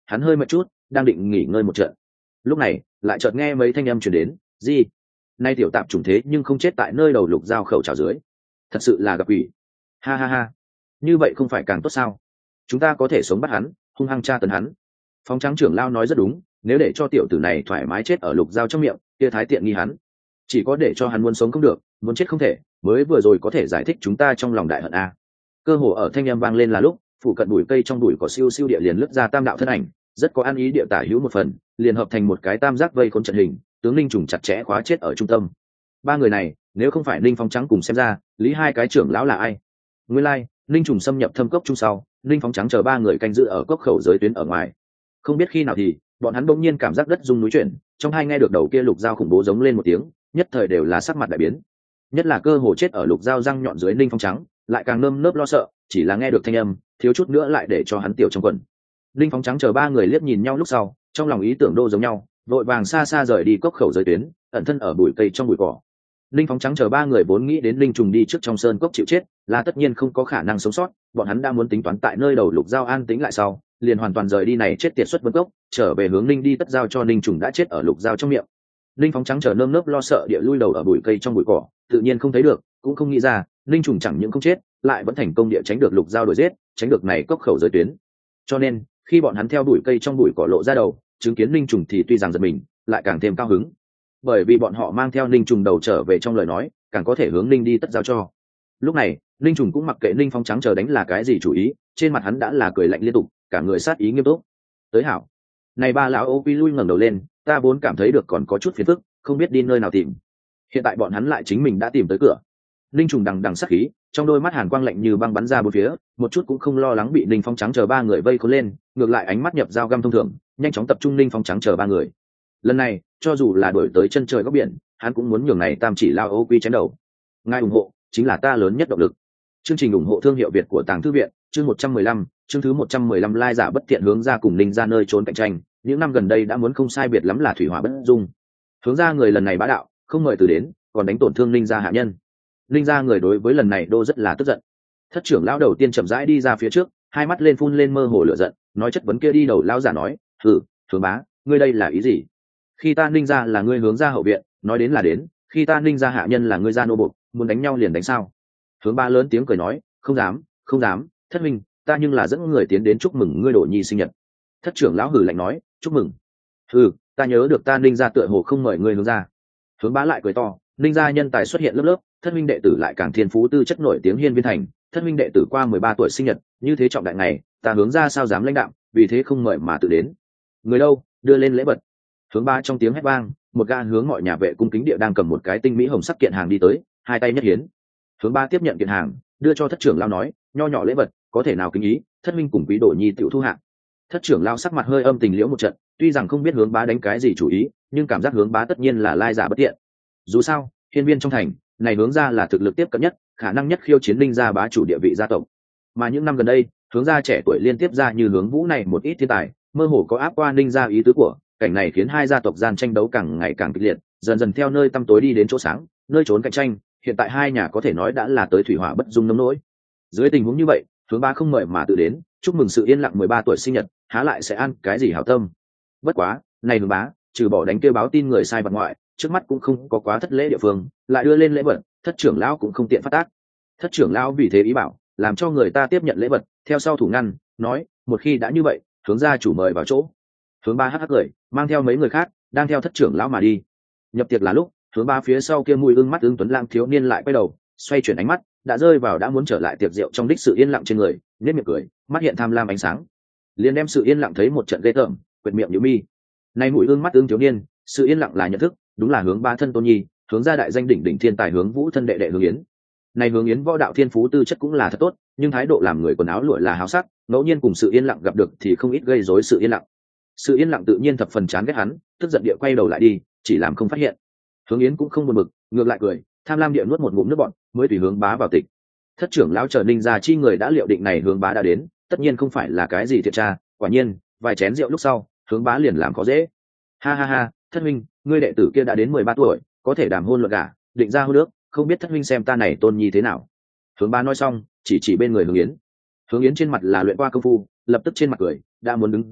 hắn hơi mệt chút đang định nghỉ ngơi một trận, lúc này lại chợt nghe mấy thanh âm chuyển đến. Gì? Nay tiểu tạp chủng thế nhưng không chết tại nơi đầu lục giao khẩu trào dưới, thật sự là gặp quỷ. Ha ha ha, như vậy không phải càng tốt sao? Chúng ta có thể sống bắt hắn, hung hăng tra tấn hắn. Phong trắng trưởng lao nói rất đúng, nếu để cho tiểu tử này thoải mái chết ở lục giao trong miệng kia thái tiện nghi hắn, chỉ có để cho hắn muốn sống không được, muốn chết không thể, mới vừa rồi có thể giải thích chúng ta trong lòng đại hận a. Cơ hồ ở thanh âm vang lên là lúc phụ cận bụi cây trong bụi cỏ siêu siêu địa liền lướt ra tam đạo thân ảnh, rất có ăn ý địa tả hữu một phần, liền hợp thành một cái tam giác vây khốn trận hình, tướng linh trùng chặt chẽ khóa chết ở trung tâm. Ba người này nếu không phải linh phong trắng cùng xem ra lý hai cái trưởng lão là ai. Nguyên lai linh trùng xâm nhập thâm cốc chung sau, linh phong trắng chờ ba người canh giữ ở cốc khẩu giới tuyến ở ngoài. Không biết khi nào thì bọn hắn bỗng nhiên cảm giác đất rung núi chuyển, trong hai nghe được đầu kia lục dao khủng bố giống lên một tiếng, nhất thời đều là sắc mặt đại biến. Nhất là cơ hồ chết ở lục dao răng nhọn dưới linh phong trắng lại càng nơm nớp lo sợ, chỉ là nghe được thanh âm thiếu chút nữa lại để cho hắn tiểu trong quần. Linh phong trắng chờ ba người liếc nhìn nhau lúc sau, trong lòng ý tưởng đô giống nhau, vội vàng xa xa rời đi cốc khẩu giới tuyến, ẩn thân ở bụi cây trong bụi cỏ. Linh phong trắng chờ ba người vốn nghĩ đến linh trùng đi trước trong sơn cốc chịu chết là tất nhiên không có khả năng sống sót, bọn hắn đã muốn tính toán tại nơi đầu lục dao an tĩnh lại sau, liền hoàn toàn rời đi này chết tiệt xuất vân cốc, trở về hướng linh đi tất giao cho linh trùng đã chết ở lục dao trong miệng. Linh phong trắng chờ nơm nớp lo sợ địa lui đầu ở bụi cây trong bụi cỏ, tự nhiên không thấy được, cũng không nghĩ ra linh trùng chẳng những không chết, lại vẫn thành công địa tránh được lục dao đuổi giết, tránh được này cốc khẩu giới tuyến. Cho nên khi bọn hắn theo bụi cây trong bụi cỏ lộ ra đầu, chứng kiến linh trùng thì tuy rằng giật mình, lại càng thêm cao hứng, bởi vì bọn họ mang theo linh trùng đầu trở về trong lời nói, càng có thể hướng linh đi tất giao cho. Lúc này linh trùng cũng mặc kệ linh phong trắng chờ đánh là cái gì chủ ý, trên mặt hắn đã là cười lạnh liên tục, cả người sát ý nghiêm túc. Tới hảo, này ba lão ô quy lui ngẩng đầu lên, ta vốn cảm thấy được còn có chút phiền phức, không biết đi nơi nào tìm, hiện tại bọn hắn lại chính mình đã tìm tới cửa. Linh trùng đằng đằng sát khí, trong đôi mắt hàn quang lạnh như băng bắn ra bốn phía, một chút cũng không lo lắng bị linh phong trắng chờ ba người vây khốn lên, ngược lại ánh mắt nhập dao găm thông thường, nhanh chóng tập trung linh phong trắng chờ ba người. Lần này cho dù là đuổi tới chân trời góc biển, hắn cũng muốn nhường này tam chỉ lao ô quy chém đầu. Ngài ủng hộ chính là ta lớn nhất động lực. Chương trình ủng hộ thương hiệu Việt của Tàng Thư viện, chương 115, chương thứ 115 lai giả bất thiện hướng ra cùng linh ra nơi trốn cạnh tranh, những năm gần đây đã muốn không sai biệt lắm là thủy hỏa bất dung. Hướng ra người lần này bá đạo, không mời từ đến, còn đánh tổn thương linh gia hạ nhân. Linh gia người đối với lần này đô rất là tức giận. Thất trưởng lão đầu tiên chậm rãi đi ra phía trước, hai mắt lên phun lên mơ hồ lửa giận, nói chất vấn kia đi đầu lão giả nói, "Hừ, Hướng bá, ngươi đây là ý gì? Khi ta linh gia là ngươi hướng ra hậu viện, nói đến là đến, khi ta linh gia hạ nhân là ngươi gia nô buộc, muốn đánh nhau liền đánh sao?" Hướng bá lớn tiếng cười nói, "Không dám, không dám, thất minh, ta nhưng là dẫn người tiến đến chúc mừng ngươi đổ nhi sinh nhật." Thất trưởng lão hừ lạnh nói, "Chúc mừng? Hừ, ta nhớ được ta linh gia tựa hồ không mời ngươi hướng ra." Hướng bá lại cười to, linh gia nhân tài xuất hiện lớp lớp, thất minh đệ tử lại càng thiên phú tư chất nổi tiếng hiên viên thành, thất minh đệ tử qua 13 tuổi sinh nhật, như thế trọng đại ngày, ta hướng ra sao dám lãnh đạo, vì thế không mời mà tự đến. Người đâu, đưa lên lễ vật. Hướng ba trong tiếng hét vang, một gã hướng mọi nhà vệ cung kính địa đang cầm một cái tinh mỹ hồng sắc kiện hàng đi tới, hai tay nhất hiến. Hướng ba tiếp nhận kiện hàng, đưa cho thất trưởng lão nói, nho nhỏ lễ vật, có thể nào kính ý, thất minh cùng quý đồ nhi tiểu thu hạng. Thất trưởng lão sắc mặt hơi âm tình liễu một trận, tuy rằng không biết hướng bá đánh cái gì chủ ý, nhưng cảm giác hướng bá tất nhiên là lai giả bất tiện. Dù sao hiên viên trong thành này hướng ra là thực lực tiếp cận nhất, khả năng nhất khiêu chiến linh gia bá chủ địa vị gia tộc, mà những năm gần đây hướng ra trẻ tuổi liên tiếp ra như hướng vũ này một ít thiên tài, mơ hồ có áp qua linh gia ý tứ của cảnh này, khiến hai gia tộc gian tranh đấu càng ngày càng kịch liệt, dần dần theo nơi tăm tối đi đến chỗ sáng, nơi trốn cạnh tranh, hiện tại hai nhà có thể nói đã là tới thủy hỏa bất dung nông nỗi. Dưới tình huống như vậy, hướng bá không mời mà tự đến chúc mừng sự yên lặng 13 tuổi sinh nhật, há lại sẽ ăn cái gì hảo tâm. Bất quá này hướng bá trừ bỏ đánh kêu báo tin người sai vật ngoại, trước mắt cũng không có quá thất lễ địa phương, lại đưa lên lễ vật, thất trưởng lão cũng không tiện phát tác. Thất trưởng lão vì thế ý bảo làm cho người ta tiếp nhận lễ vật, theo sau thủ ngăn nói, một khi đã như vậy, hướng gia chủ mời vào chỗ. Hướng ba hắc hắc cười, mang theo mấy người khác đang theo thất trưởng lão mà đi. Nhập tiệc là lúc hướng ba phía sau kia mùi ương mắt ương tuấn lang thiếu niên lại quay đầu, xoay chuyển ánh mắt đã rơi vào đã muốn trở lại tiệc rượu trong đích sự yên lặng trên người, nét miệng cười, mắt hiện tham lam ánh sáng, liền đem sự yên lặng thấy một trận ghê tởm, quệt miệng nhíu mi. Nay mùi ương mắt ương thiếu niên, sự yên lặng là nhận thức, đúng là hướng ba thân tôn nhi, hướng ra đại danh đỉnh đỉnh thiên tài hướng vũ thân đệ đệ hướng yến. Này hướng yến võ đạo thiên phú tư chất cũng là thật tốt, nhưng thái độ làm người quần áo lụa là háo sắc, ngẫu nhiên cùng sự yên lặng gặp được thì không ít gây rối sự yên lặng. Sự yên lặng tự nhiên thập phần chán ghét hắn, tức giận địa quay đầu lại đi, chỉ làm không phát hiện. Hướng yến cũng không buồn bực, ngược lại cười, tham lam địa nuốt một ngụm nước bọt, mới tùy hướng bá vào tịch. Thất trưởng lão chờ ninh gia chi người đã liệu định này hướng bá đã đến, tất nhiên không phải là cái gì thiệt tra, quả nhiên vài chén rượu lúc sau, hướng bá liền làm khó dễ. Ha ha ha, thất huynh, ngươi đệ tử kia đã đến 13 tuổi, có thể đàm hôn luận gả, định ra hôn nước, không biết thất huynh xem ta này tôn nhi thế nào. Hướng bá nói xong, chỉ bên người hướng yến. Hướng yến trên mặt là luyện qua công phu, lập tức trên mặt cười, đã muốn đứng dậy,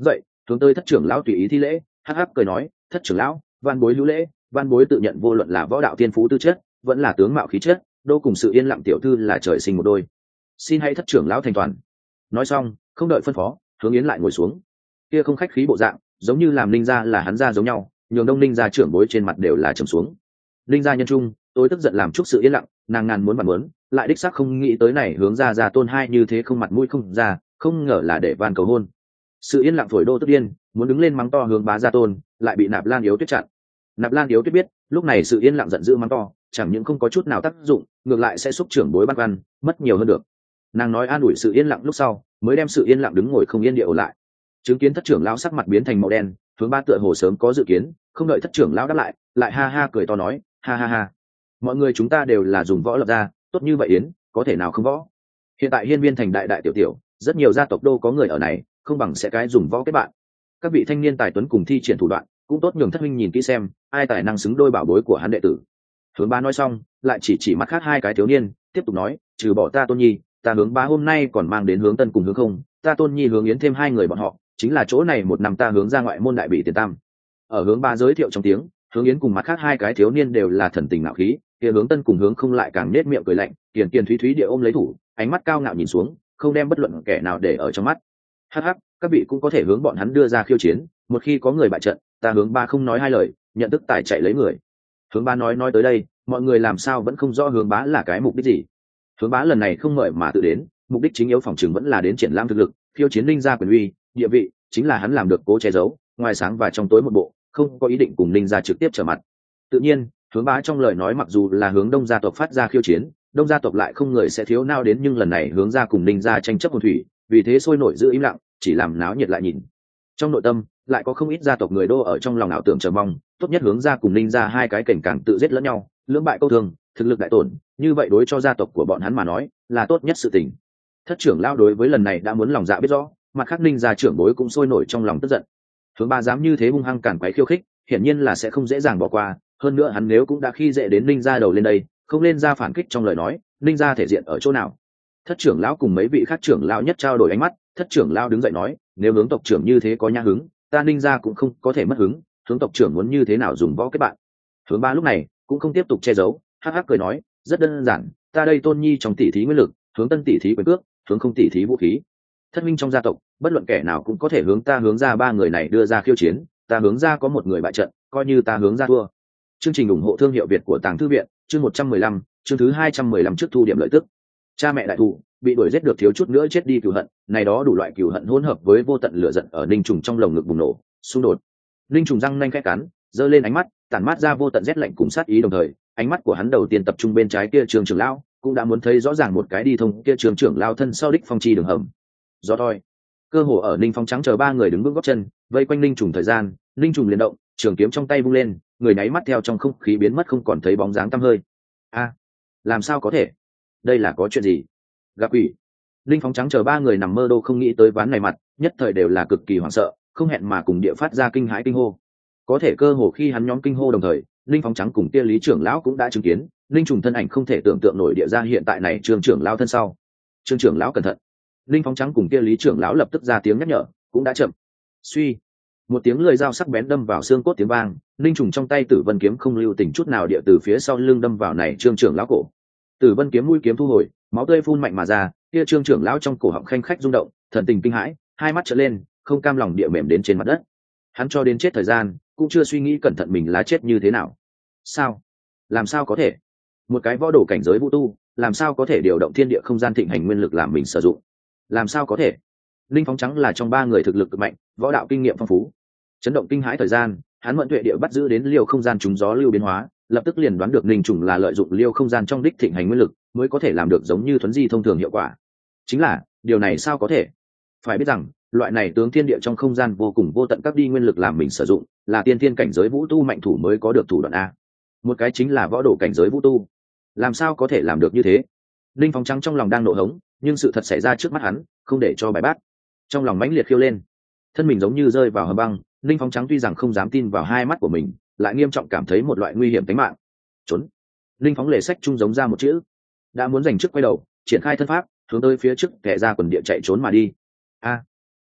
hướng tới thất trưởng lão tùy ý thi lễ, hắc hắc cười nói, thất trưởng lão, van bối hữu lễ. Van bối tự nhận vô luận là võ đạo tiên phú tư chất, vẫn là tướng mạo khí chất, đô cùng Sự Yên Lặng tiểu thư là trời sinh một đôi, xin hãy thất trưởng lão thành toàn. Nói xong không đợi phân phó, hướng Yến lại ngồi xuống. Kia không khách khí bộ dạng, giống như làm Ninh gia là hắn gia giống nhau, nhường Đông Ninh gia trưởng bối trên mặt đều là trầm xuống. Ninh gia nhân trung, tôi tức giận làm chúc Sự Yên Lặng, nàng ngàn muốn muốn, lại đích xác không nghĩ tới này hướng gia tôn hai như thế không mặt mũi không ra, không ngờ là để van cầu hôn. Sự Yên Lặng phổi đô tức điên, muốn đứng lên mắng to hướng bá gia tôn, lại bị Nạp Lan Yếu Tuyết chặn. Nạp Lan Yếu Tuyết biết, lúc này Sự Yên Lặng giận dữ mắng to, chẳng những không có chút nào tác dụng, ngược lại sẽ xúc trưởng bối băn khoăn, mất nhiều hơn được. Nàng nói an ủi Sự Yên Lặng lúc sau, mới đem Sự Yên Lặng đứng ngồi không yên địa lại. Chứng kiến thất trưởng lão sắc mặt biến thành màu đen, hướng ba tựa hồ sớm có dự kiến, không đợi thất trưởng lão đáp lại ha ha cười to nói, ha ha ha, mọi người chúng ta đều là dùng võ lập ra, tốt như vậy Yến, có thể nào không võ? Hiện tại Hiên Viên thành đại đại tiểu tiểu, rất nhiều gia tộc đô có người ở này, không bằng sẽ cái dùng võ kết bạn. Các vị thanh niên tài tuấn cùng thi triển thủ đoạn, cũng tốt nhường thất huynh nhìn kỹ xem, ai tài năng xứng đôi bảo bối của hắn đệ tử. Hướng ba nói xong, lại chỉ mắt khác hai cái thiếu niên, tiếp tục nói, trừ bỏ ta Tôn Nhi, ta hướng ba hôm nay còn mang đến hướng Tân cùng hướng Không, ta Tôn Nhi hướng Yến thêm hai người bọn họ, chính là chỗ này một năm ta hướng ra ngoại môn đại bị tiền tam. Ở hướng ba giới thiệu trong tiếng, hướng Yến cùng mặt khác hai cái thiếu niên đều là thần tình ngạo khí, kia hướng Tân cùng hướng Không lại càng nết miệng cười lạnh, kiền kiền thúy thúy địa ôm lấy thủ, ánh mắt cao ngạo nhìn xuống, không đem bất luận kẻ nào để ở trong mắt. Hắc hắc, các vị cũng có thể hướng bọn hắn đưa ra khiêu chiến, một khi có người bại trận, ta hướng ba không nói hai lời, nhận tức tài chạy lấy người. Hướng ba nói tới đây, mọi người làm sao vẫn không rõ hướng bá là cái mục đích gì. Hướng bá lần này không mời mà tự đến, mục đích chính yếu phòng trường vẫn là đến triển lãm thực lực, khiêu chiến Ninh gia quyền uy, địa vị, chính là hắn làm được cố che giấu, ngoài sáng và trong tối một bộ, không có ý định cùng Ninh gia trực tiếp trở mặt. Tự nhiên, hướng bá trong lời nói mặc dù là hướng Đông gia tộc phát ra khiêu chiến, Đông gia tộc lại không người sẽ thiếu nao đến, nhưng lần này hướng ra cùng Ninh gia tranh chấp hồn thủy, vì thế sôi nổi giữ im lặng, chỉ làm náo nhiệt lại nhìn. Trong nội tâm lại có không ít gia tộc người đô ở trong lòng ảo tưởng chờ mong, tốt nhất hướng ra cùng Ninh gia hai cái cảnh càng tự giết lẫn nhau, lưỡng bại câu thương, thực lực đại tổn, như vậy đối cho gia tộc của bọn hắn mà nói là tốt nhất sự tình. Thất trưởng lão đối với lần này đã muốn lòng dạ biết rõ, mặt khác Ninh gia trưởng bối cũng sôi nổi trong lòng tức giận. Hướng ba dám như thế hung hăng cản quấy khiêu khích, hiển nhiên là sẽ không dễ dàng bỏ qua, hơn nữa hắn nếu cũng đã khi dễ đến Ninh gia đầu lên đây, không lên ra phản kích trong lời nói, Ninh gia thể diện ở chỗ nào? Thất trưởng lão cùng mấy vị khác trưởng lão nhất trao đổi ánh mắt, thất trưởng lão đứng dậy nói, nếu hướng tộc trưởng như thế có nhã hứng, ta Ninh gia cũng không có thể mất hứng, hướng tộc trưởng muốn như thế nào dùng võ kết bạn. Hướng ba lúc này cũng không tiếp tục che giấu, hắc hắc cười nói, rất đơn giản, ta đây Tôn Nhi trong tỷ thí nguyên lực, hướng Tân tỷ thí quyền cước, hướng Không tỷ thí vũ khí. Thất minh trong gia tộc, bất luận kẻ nào cũng có thể hướng ta hướng ra ba người này đưa ra khiêu chiến, ta hướng ra có một người bại trận, coi như ta hướng ra thua. Chương trình ủng hộ thương hiệu Việt của Tàng Thư viện, chương 115, chương thứ 215 trước thu điểm lợi tức. Cha mẹ đại thù, bị đuổi giết được thiếu chút nữa chết đi cừu hận, này đó đủ loại cừu hận hỗn hợp với vô tận lửa giận ở Ninh Trùng trong lồng ngực bùng nổ, xung đột. Ninh Trùng răng nanh khẽ cắn, giơ lên ánh mắt, tản mát ra vô tận rét lạnh cùng sát ý, đồng thời, ánh mắt của hắn đầu tiên tập trung bên trái kia Trường trưởng lão, cũng đã muốn thấy rõ ràng một cái đi thông kia Trường trưởng lão thân sau đích phong chi đường hầm. Do thôi, cơ hồ ở Ninh Phong trắng chờ ba người đứng vững gót chân, vây quanh Ninh Trùng thời gian, Ninh Trùng liền động, trường kiếm trong tay vung lên, người nháy mắt theo trong không khí biến mất không còn thấy bóng dáng tăm hơi. A, làm sao có thể? Đây là có chuyện gì? Gặp quỷ! Ninh Phong trắng chờ ba người nằm mơ đô không nghĩ tới ván này mặt, nhất thời đều là cực kỳ hoảng sợ, không hẹn mà cùng địa phát ra kinh hãi kinh hô. Có thể cơ hồ khi hắn nhóm kinh hô đồng thời, Ninh Phong trắng cùng kia Lý trưởng lão cũng đã chứng kiến, Ninh Trùng thân ảnh không thể tưởng tượng nổi địa ra hiện tại này Trương trưởng lão thân sau. Trương trưởng lão cẩn thận! Ninh Phong trắng cùng kia Lý trưởng lão lập tức ra tiếng nhắc nhở, cũng đã chậm. Suy, một tiếng lưỡi dao sắc bén đâm vào xương cốt tiếng vang, Ninh Trùng trong tay Tử Vân kiếm không lưu tình chút nào địa từ phía sau lưng đâm vào này Trương trưởng lão cổ. Tử Vân kiếm mũi kiếm thu hồi, máu tươi phun mạnh mà ra, kia Trương trưởng lão trong cổ họng khanh khách rung động, thần tình kinh hãi, hai mắt trợn lên, không cam lòng địa mềm đến trên mặt đất. Hắn cho đến chết thời gian, cũng chưa suy nghĩ cẩn thận mình lá chết như thế nào. Sao? Làm sao có thể? Một cái võ đồ cảnh giới vũ tu, làm sao có thể điều động thiên địa không gian thịnh hành nguyên lực làm mình sử dụng? Làm sao có thể? Linh Phong trắng là trong ba người thực lực cực mạnh, võ đạo kinh nghiệm phong phú. Chấn động kinh hãi thời gian, hắn mượn tuệ địa bắt giữ đến liêu không gian trùng gió lưu biến hóa, lập tức liền đoán được Ninh Trùng là lợi dụng liêu không gian trong đích thịnh hành nguyên lực, mới có thể làm được giống như thuấn di thông thường hiệu quả. Chính là, điều này sao có thể? Phải biết rằng, loại này tướng thiên địa trong không gian vô cùng vô tận các đi nguyên lực làm mình sử dụng, là tiên thiên cảnh giới vũ tu mạnh thủ mới có được thủ đoạn a. Một cái chính là võ đồ cảnh giới vũ tu, làm sao có thể làm được như thế? Linh Phong trắng trong lòng đang nộ hống, nhưng sự thật xảy ra trước mắt hắn, không để cho bài bác. Trong lòng mãnh liệt khiêu lên, thân mình giống như rơi vào hầm băng. Linh Phong trắng tuy rằng không dám tin vào hai mắt của mình, lại nghiêm trọng cảm thấy một loại nguy hiểm tính mạng. Trốn! Linh Phóng lề sách trung giống ra một chữ, đã muốn giành trước quay đầu, triển khai thân pháp, hướng tới phía trước kẻ ra quần địa chạy trốn mà đi. A!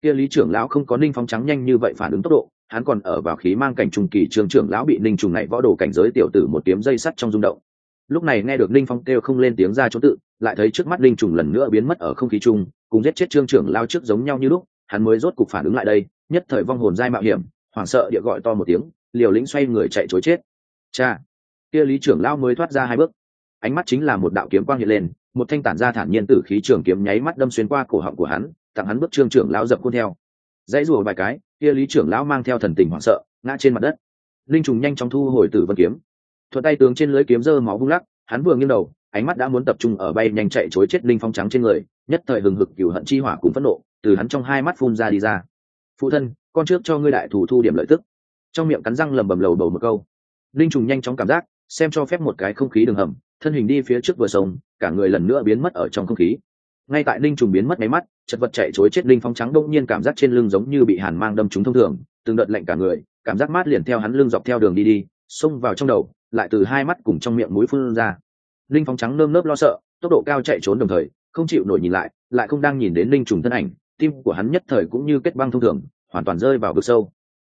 kia Lý trưởng lão không có Ninh Phong Trắng nhanh như vậy phản ứng tốc độ, hắn còn ở vào khí mang cảnh trung kỳ, Trương trưởng lão bị Ninh Trùng này võ đồ cảnh giới tiểu tử một kiếm dây sắt trong rung động. Lúc này nghe được Ninh Phong kêu không lên tiếng ra chỗ tự, lại thấy trước mắt Ninh Trùng lần nữa biến mất ở không khí chung, cùng giết chết Trương trưởng lão trước giống nhau như lúc, hắn mới rốt cục phản ứng lại đây, nhất thời vong hồn dai mạo hiểm, hoảng sợ địa gọi to một tiếng, liều lĩnh xoay người chạy trối chết. Cha! Kia Lý trưởng lão mới thoát ra 2 bước, ánh mắt chính là một đạo kiếm quang hiện lên, một thanh tản ra thản nhiên tử khí trường kiếm nháy mắt đâm xuyên qua cổ họng của hắn, tặng hắn bước Trương trưởng lão dập khuôn theo. Dãy rủa vài cái, kia Lý trưởng lão mang theo thần tình hoảng sợ, ngã trên mặt đất. Linh trùng nhanh chóng thu hồi tử vân kiếm, thuận tay tướng trên lưới kiếm giơ máu vung lắc, hắn vừa nghiêng đầu, ánh mắt đã muốn tập trung ở bay nhanh chạy trối chết Linh Phong Trắng trên người, nhất thời hừng hực cừu hận chi hỏa cùng phẫn nộ từ hắn trong 2 mắt phun ra đi ra. Phụ thân, con trước cho ngươi đại thủ thu điểm lợi tức. Trong miệng cắn răng lầm bầm lầu bầu một câu. Linh trùng nhanh chóng cảm giác, xem cho phép một cái không khí đường hầm, thân hình đi phía trước vừa sông, cả người lần nữa biến mất ở trong không khí. Ngay tại Linh trùng biến mất mấy mắt, chật vật chạy trối chết Linh Phong Trắng đông nhiên cảm giác trên lưng giống như bị hàn mang đâm trúng thông thường, từng đợt lạnh cả người, cảm giác mát liền theo hắn lưng dọc theo đường đi, xông vào trong đầu, lại từ 2 mắt cùng trong miệng mũi phun ra. Linh Phong Trắng nơm nớp lo sợ, tốc độ cao chạy trốn đồng thời, không chịu nổi nhìn lại không đang nhìn đến Linh trùng thân ảnh, tim của hắn nhất thời cũng như kết băng thông thường, hoàn toàn rơi vào vực sâu.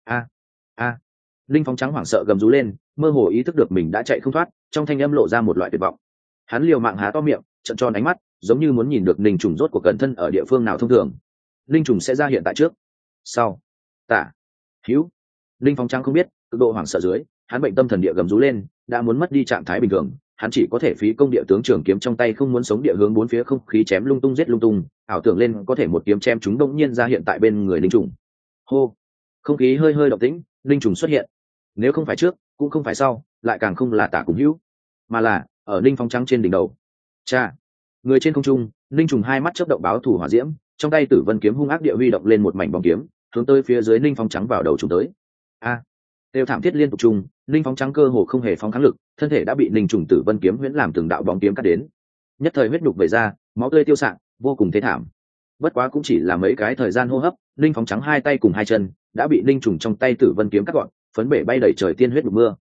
A! Linh Phong Trắng hoảng sợ gầm rú lên, mơ hồ ý thức được mình đã chạy không thoát, trong thanh âm lộ ra một loại tuyệt vọng. Hắn liều mạng há to miệng, trợn tròn ánh mắt, giống như muốn nhìn được Linh trùng rốt cuộc cẩn thân ở địa phương nào thông thường. Linh trùng sẽ ra hiện tại trước, sau, tả, hữu. Linh Phong Trắng không biết, cực độ hoảng sợ dưới, hắn bệnh tâm thần địa gầm rú lên, đã muốn mất đi trạng thái bình thường, hắn chỉ có thể phí công địa tướng trường kiếm trong tay không muốn sống địa hướng bốn phía không khí chém lung tung giết lung tung, ảo tưởng lên có thể một kiếm chém chúng đông nhiên ra hiện tại bên người Linh trùng. Hô, không khí hơi hơi động tĩnh, Linh trùng xuất hiện. Nếu không phải trước, cũng không phải sau, lại càng không là tả cùng hữu, mà là ở Linh Phong Trắng trên đỉnh đầu. Cha! Người trên không trung, Linh trùng 2 mắt chớp động báo thủ hỏa diễm, trong tay Tử Vân kiếm hung ác địa huy động lên một mảnh bóng kiếm, hướng tới phía dưới Linh Phong Trắng vào đầu trùng tới. Đều thảm thiết liên tục trùng, Linh Phong Trắng cơ hồ không hề phóng kháng lực, thân thể đã bị Linh trùng Tử Vân kiếm huyễn làm từng đạo bóng kiếm cắt đến. Nhất thời huyết đục vẩy ra, máu tươi tiêu sạng, vô cùng thê thảm. Bất quá cũng chỉ là mấy cái thời gian hô hấp, Linh Phong Trắng 2 tay cùng 2 chân đã bị Linh trùng trong tay Tử Vân kiếm cắt gọn, phấn bể bay đầy trời tiên huyết đục mưa.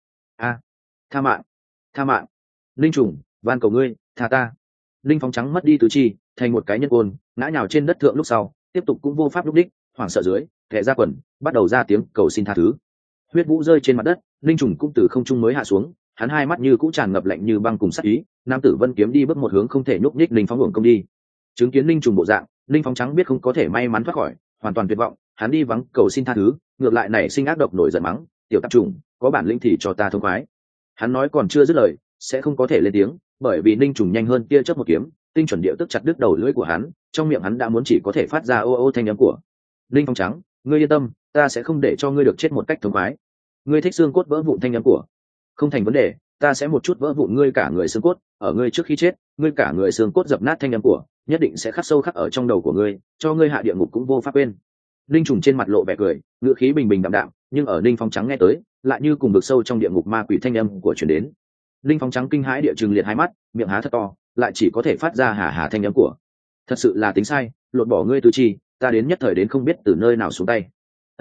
Tha mạng! Linh trùng, van cầu ngươi, tha ta! Linh Phong Trắng mất đi tứ chi, thành một cái nhân côn, ngã nhào trên đất thượng lúc sau, tiếp tục cũng vô pháp lúc đích, hoảng sợ dưới, thẻ ra quần, bắt đầu ra tiếng cầu xin tha thứ. Huyết vũ rơi trên mặt đất, Linh trùng cũng từ không trung mới hạ xuống, hắn 2 mắt như cũng tràn ngập lạnh như băng cùng sát ý. Nam Tử Vân kiếm đi bước một hướng không thể nhúc nhích Linh Phong hưởng công đi. Chứng kiến Linh trùng bộ dạng, Linh Phong Trắng biết không có thể may mắn thoát khỏi, hoàn toàn tuyệt vọng, hắn đi vắng cầu xin tha thứ, ngược lại nảy sinh ác độc nổi giận mắng, tiểu tạp trùng, có bản lĩnh thì cho ta thông khoái. Hắn nói còn chưa dứt lời, sẽ không có thể lên tiếng, bởi vì Linh trùng nhanh hơn tia chớp một kiếm, tinh chuẩn địa tức chặt đứt đầu lưỡi của hắn, trong miệng hắn đã muốn chỉ có thể phát ra ô ô thanh âm của. Linh Phong Trắng, ngươi yên tâm, ta sẽ không để cho ngươi được chết một cách thống khoái. Ngươi thích xương cốt vỡ vụn thanh âm của, không thành vấn đề, ta sẽ một chút vỡ vụn ngươi cả người xương cốt, ở ngươi trước khi chết, ngươi cả người xương cốt dập nát thanh âm của, nhất định sẽ khắc sâu khắc ở trong đầu của ngươi, cho ngươi hạ địa ngục cũng vô pháp quên. Linh trùng trên mặt lộ vẻ cười, ngữ khí bình bình đạm đạm, nhưng ở Linh Phong Trắng nghe tới, lại như cùng vực sâu trong địa ngục ma quỷ thanh âm của truyền đến. Linh Phong Trắng kinh hãi địa trừng liệt 2 mắt, miệng há thật to, lại chỉ có thể phát ra hà hà thanh âm của. Thật sự là tính sai, lột bỏ ngươi tứ chi, ta đến nhất thời đến không biết từ nơi nào xuống tay.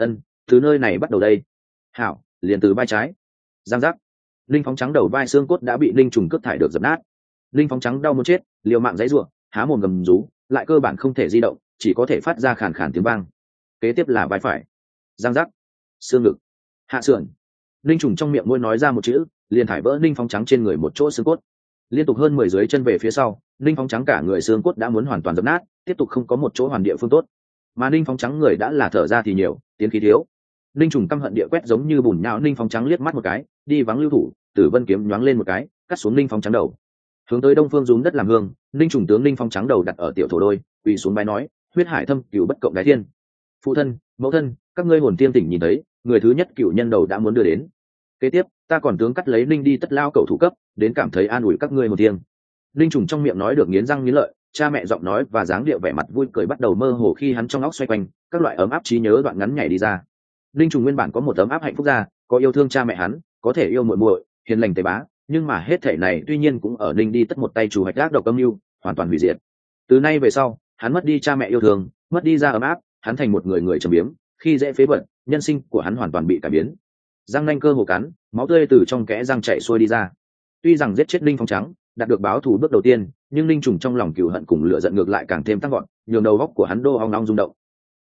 Từ nơi này bắt đầu đây. Hảo, liền từ vai trái. Giang giác. Linh Phong Trắng đầu vai xương cốt đã bị Linh trùng cướp thải được dập nát. Linh Phong Trắng đau muốn chết, liều mạng giãy giụa, há mồm gầm rú, lại cơ bản không thể di động, chỉ có thể phát ra khàn khàn tiếng vang. Kế tiếp là vai phải. Giang giác. Xương ngực. Hạ sườn. Linh trùng trong miệng môi nói ra một chữ, liền thải vỡ Linh Phong Trắng trên người một chỗ xương cốt. Liên tục hơn 10 dưới chân về phía sau, Linh Phong Trắng cả người xương cốt đã muốn hoàn toàn dập nát, tiếp tục không có một chỗ hoàn địa phương tốt. Mà Linh Phong Trắng người đã là thở ra thì nhiều, tiến khí thiếu. Linh trùng căm hận địa quét giống như bùn nhão Linh Phong Trắng liếc mắt một cái, đi vắng lưu thủ, Tử Vân kiếm nhoáng lên một cái, cắt xuống Linh Phong Trắng đầu. Hướng tới đông phương rúm đất làm hương, Linh trùng tướng Linh Phong Trắng đầu đặt ở tiểu thổ đôi, quỳ xuống bái nói, huyết hải thâm cửu bất cộng đái thiên. Phụ thân, mẫu thân, các ngươi hồn tiên tỉnh nhìn thấy, người thứ nhất cửu nhân đầu đã muốn đưa đến. Kế tiếp, ta còn tướng cắt lấy Linh đi tất lao cầu thủ cấp, đến cảm thấy an ủi các ngươi hồn tiên. Linh trùng trong miệng nói được nghiến răng nghiến lợi, cha mẹ giọng nói và dáng điệu vẻ mặt vui cười bắt đầu mơ hồ khi hắn trong óc xoay quanh, các loại ấm áp trí nhớ đoạn ngắn nhảy đi ra. Linh trùng nguyên bản có một ấm áp hạnh phúc ra, có yêu thương cha mẹ hắn, có thể yêu muội muội, hiền lành tế bá, nhưng mà hết thể này tuy nhiên cũng ở Linh đi tất một tay chủ hoạch ác độc âm mưu, hoàn toàn hủy diệt. Từ nay về sau, hắn mất đi cha mẹ yêu thương, mất đi ra ấm áp, hắn thành một người trầm biếm, khi dễ phế bẩn, nhân sinh của hắn hoàn toàn bị cải biến. Răng nanh cơ hồ cắn, máu tươi từ trong kẽ răng chảy xuôi đi ra. Tuy rằng giết chết Linh Phong Trắng, đạt được báo thù bước đầu tiên, nhưng Linh trùng trong lòng cừu hận cùng lửa giận ngược lại càng thêm tăng vọt, nhường đầu óc của hắn đô ong ong rung động.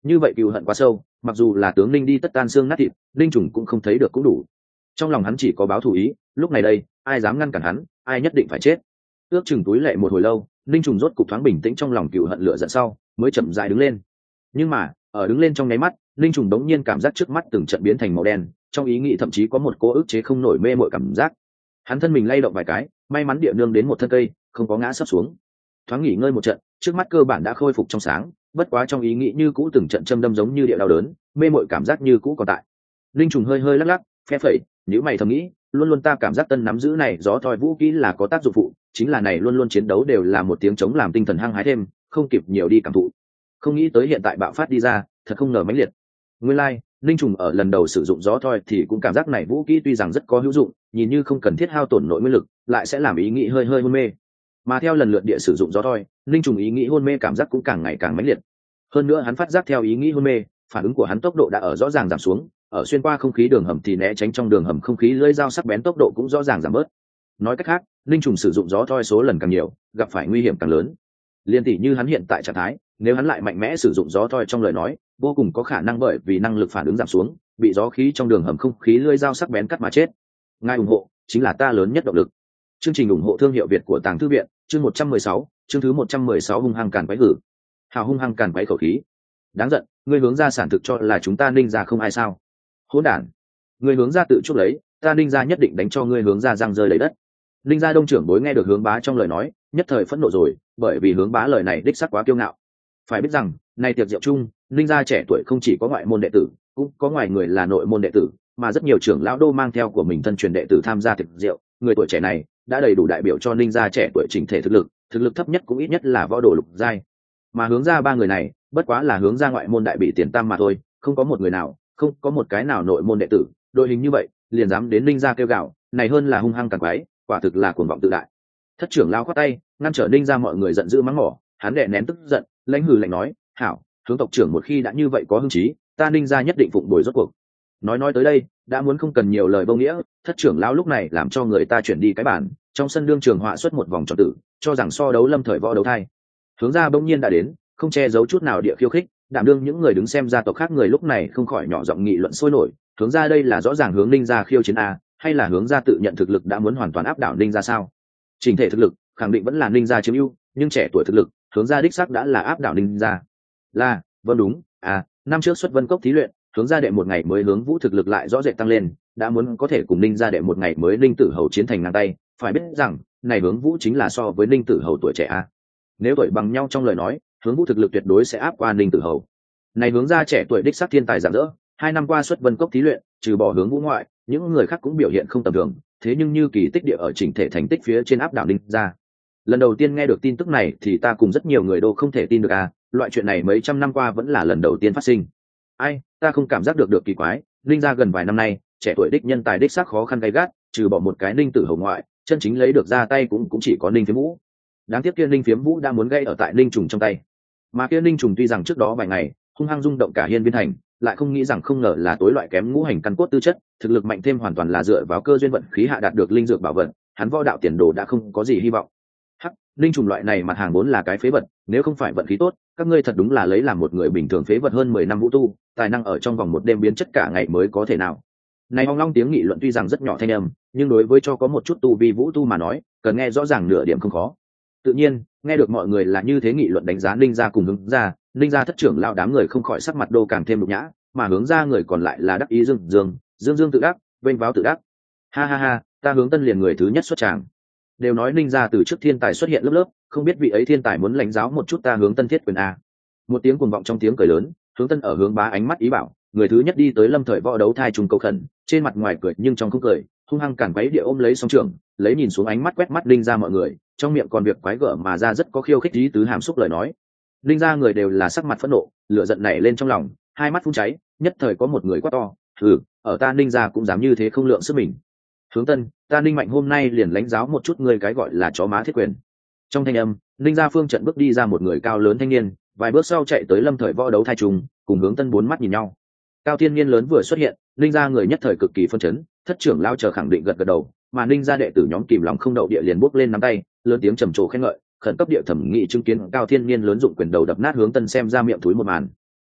như vậy cựu hận quá sâu, mặc dù là tướng Ninh đi tất tan xương nát thịt, Ninh Trùng cũng không thấy được cũng đủ. Trong lòng hắn chỉ có báo thù ý, lúc này đây ai dám ngăn cản hắn, ai nhất định phải chết. Ước chừng túi lệ một hồi lâu, Ninh Trùng rốt cục thoáng bình tĩnh trong lòng cựu hận lửa giận sau mới chậm rãi đứng lên. Nhưng mà ở đứng lên trong nháy mắt, Ninh Trùng đống nhiên cảm giác trước mắt từng trận biến thành màu đen, trong ý nghĩ thậm chí có một cố ức chế không nổi mê mội cảm giác. Hắn thân mình lay động vài cái, may mắn địa nương đến một thân cây, không có ngã sấp xuống. Thoáng nghỉ ngơi một trận, trước mắt cơ bản đã khôi phục trong sáng, bất quá trong ý nghĩ như cũ từng trận châm đâm giống như địa đau đớn, mê mội cảm giác như cũ còn tại. Linh Trùng hơi hơi lắc lắc, phe phẩy, nhíu mày thầm nghĩ, luôn luôn ta cảm giác tân nắm giữ này gió thoi vũ kỹ là có tác dụng phụ, chính là này luôn luôn chiến đấu đều là một tiếng chống làm tinh thần hăng hái thêm, không kịp nhiều đi cảm thụ. Không nghĩ tới hiện tại bạo phát đi ra, thật không ngờ mãnh liệt. Nguyên lai, Linh Trùng ở lần đầu sử dụng gió thoi thì cũng cảm giác này vũ kỹ tuy rằng rất có hữu dụng, nhìn như không cần thiết hao tổn nội nguyên lực, lại sẽ làm ý nghĩ hơi hơi hôn mê. Mà theo lần lượt địa sử dụng gió thoi, Linh Trùng ý nghĩ hôn mê cảm giác cũng càng ngày càng mãnh liệt. Hơn nữa hắn phát giác theo ý nghĩ hôn mê, phản ứng của hắn tốc độ đã ở rõ ràng giảm xuống, ở xuyên qua không khí đường hầm thì né tránh trong đường hầm không khí lưỡi dao sắc bén tốc độ cũng rõ ràng giảm bớt. Nói cách khác, Linh Trùng sử dụng gió thoi số lần càng nhiều, gặp phải nguy hiểm càng lớn. Liên tỷ như hắn hiện tại trạng thái, nếu hắn lại mạnh mẽ sử dụng gió thoi trong lời nói, vô cùng có khả năng bởi vì năng lực phản ứng giảm xuống, bị gió khí trong đường hầm không khí lưỡi dao sắc bén cắt mà chết. Ngài ủng hộ chính là ta lớn nhất động lực. Chương trình ủng hộ thương hiệu Việt của Tàng Thư viện, chương 116, chương thứ 116 hung hăng càn quấy hử. Hào hung hăng càn quấy khẩu khí. Đáng giận, ngươi hướng ra sản thực cho là chúng ta Ninh gia không ai sao? Hỗn đản. Ngươi hướng ra tự chuốc lấy, ta Ninh gia nhất định đánh cho ngươi hướng ra răng rơi lấy đất. Ninh gia đông trưởng bối nghe được hướng bá trong lời nói, nhất thời phẫn nộ rồi, bởi vì hướng bá lời này đích xác quá kiêu ngạo. Phải biết rằng, này tiệc rượu chung, Ninh gia trẻ tuổi không chỉ có ngoại môn đệ tử, cũng có ngoài người là nội môn đệ tử, mà rất nhiều trưởng lão đô mang theo của mình thân truyền đệ tử tham gia tiệc rượu, người tuổi trẻ này đã đầy đủ đại biểu cho Ninh gia trẻ tuổi chỉnh thể thực lực thấp nhất cũng ít nhất là võ đồ lục giai. Mà hướng ra ba người này, bất quá là hướng ra ngoại môn đại bị tiền tam mà thôi, không có một người nào, không có một cái nào nội môn đệ tử, đội hình như vậy, liền dám đến Ninh gia kêu gào, này hơn là hung hăng càng quái, quả thực là cuồng vọng tự đại. Thất trưởng lao khoát tay, ngăn trở Ninh gia mọi người giận dữ mắng mỏ, hắn đè nén tức giận, lãnh hừ lạnh nói, hảo, hướng tộc trưởng một khi đã như vậy có hứng chí, ta Ninh gia nhất định phụng bồi rốt cuộc. Nói tới đây, đã muốn không cần nhiều lời vô nghĩa, thất trưởng lão lúc này làm cho người ta chuyển đi cái bản, trong sân đương trường họa xuất một vòng tròn tử, cho rằng so đấu lâm thời võ đấu thai. Hướng ra bỗng nhiên đã đến, không che giấu chút nào địa khiêu khích, đảm đương những người đứng xem gia tộc khác người lúc này không khỏi nhỏ giọng nghị luận sôi nổi, hướng ra đây là rõ ràng hướng Ninh gia khiêu chiến a, hay là hướng ra tự nhận thực lực đã muốn hoàn toàn áp đảo Ninh gia sao? Trình thể thực lực, khẳng định vẫn là Ninh gia chiếm ưu, nhưng trẻ tuổi thực lực, hướng ra đích xác đã là áp đảo Ninh gia. Là, vâng đúng, năm trước xuất Vân Cốc thí luyện, hướng ra đệ một ngày mới hướng vũ thực lực lại rõ rệt tăng lên, đã muốn có thể cùng Ninh gia đệ một ngày mới Ninh Tử Hầu chiến thành ngang tay, phải biết rằng, này hướng vũ chính là so với Ninh Tử Hầu tuổi trẻ a. Nếu tuổi bằng nhau trong lời nói, hướng vũ thực lực tuyệt đối sẽ áp qua Ninh Tử Hầu. Này hướng ra trẻ tuổi đích xác thiên tài rạng rỡ, 2 năm qua xuất Vân Cốc thí luyện, trừ bỏ hướng vũ ngoại, những người khác cũng biểu hiện không tầm thường, thế nhưng như kỳ tích địa ở chỉnh thể thành tích phía trên áp đảo Ninh gia. Lần đầu tiên nghe được tin tức này thì ta cùng rất nhiều người đô không thể tin được loại chuyện này mấy trăm năm qua vẫn là lần đầu tiên phát sinh. Ai, ta không cảm giác được kỳ quái, Ninh gia gần vài năm nay, trẻ tuổi đích nhân tài đích xác khó khăn gay gắt, trừ bỏ một cái Ninh Tử Hầu ngoại, chân chính lấy được ra tay cũng chỉ có Ninh Phiếm Vũ. Đáng tiếc kia Ninh Phiếm Vũ đã muốn gây ở tại Ninh Trùng trong tay. Mà kia Ninh Trùng tuy rằng trước đó vài ngày hung hăng rung động cả Hiên Viên Thành, lại không nghĩ rằng không ngờ là tối loại kém ngũ hành căn cốt tư chất, thực lực mạnh thêm hoàn toàn là dựa vào cơ duyên vận khí hạ đạt được linh dược bảo vật, hắn võ đạo tiền đồ đã không có gì hy vọng. Hắc, Ninh Trùng loại này mặt hàng vốn là cái phế vật, nếu không phải vận khí tốt, các ngươi thật đúng là lấy làm một người bình thường phế vật hơn 10 năm vũ tu, tài năng ở trong vòng một đêm biến chất cả ngày mới có thể nào. Này Hoang Long tiếng nghị luận tuy rằng rất nhỏ thanh âm, nhưng đối với cho có một chút tu vi vũ tu mà nói, cần nghe rõ ràng nửa điểm không khó. Tự nhiên, nghe được mọi người là như thế nghị luận đánh giá Ninh gia cùng hướng gia, Ninh gia thất trưởng lão đám người không khỏi sắc mặt đô càng thêm nhục nhã, mà hướng gia người còn lại là đắc ý dương tự đắc, vênh váo tự đắc. Ha ha ha, ta hướng Tân liền người thứ nhất xuất tràng. Đều nói Ninh gia từ trước thiên tài xuất hiện lớp lớp, không biết vị ấy thiên tài muốn lãnh giáo một chút ta hướng Tân thiết quyền a. Một tiếng cuồng vọng trong tiếng cười lớn, hướng Tân ở hướng bá ánh mắt ý bảo, người thứ nhất đi tới lâm thời võ đấu thai trùng cầu khẩn, trên mặt ngoài cười nhưng trong không cười, hung hăng cản quấy địa ôm lấy song trường, lấy nhìn xuống ánh mắt quét mắt Ninh gia mọi người, trong miệng còn việc quái gở mà ra rất có khiêu khích ý tứ hàm xúc lời nói. Ninh gia người đều là sắc mặt phẫn nộ, lửa giận nảy lên trong lòng, hai mắt phun cháy, nhất thời có một người quát to, ở ta Ninh gia cũng dám như thế không lượng sức mình. Hướng Tân, ta Ninh Mạnh hôm nay liền lãnh giáo một chút người cái gọi là chó má thiết quyền. Trong thanh âm, Ninh gia phương trận bước đi ra một người cao lớn thanh niên, vài bước sau chạy tới lâm thời võ đấu thai trùng, cùng Hướng Tân bốn mắt nhìn nhau. Cao thiên niên lớn vừa xuất hiện, Ninh gia người nhất thời cực kỳ phân chấn, thất trưởng lao chờ khẳng định gật gật đầu, mà Ninh gia đệ tử nhóm kìm lòng không đậu địa liền bước lên nắm tay, lớn tiếng trầm trồ khen ngợi, khẩn cấp địa thẩm nghị chứng kiến Cao thiên niên lớn dụng quyền đầu đập nát Hướng Tân xem ra miệng túi một màn.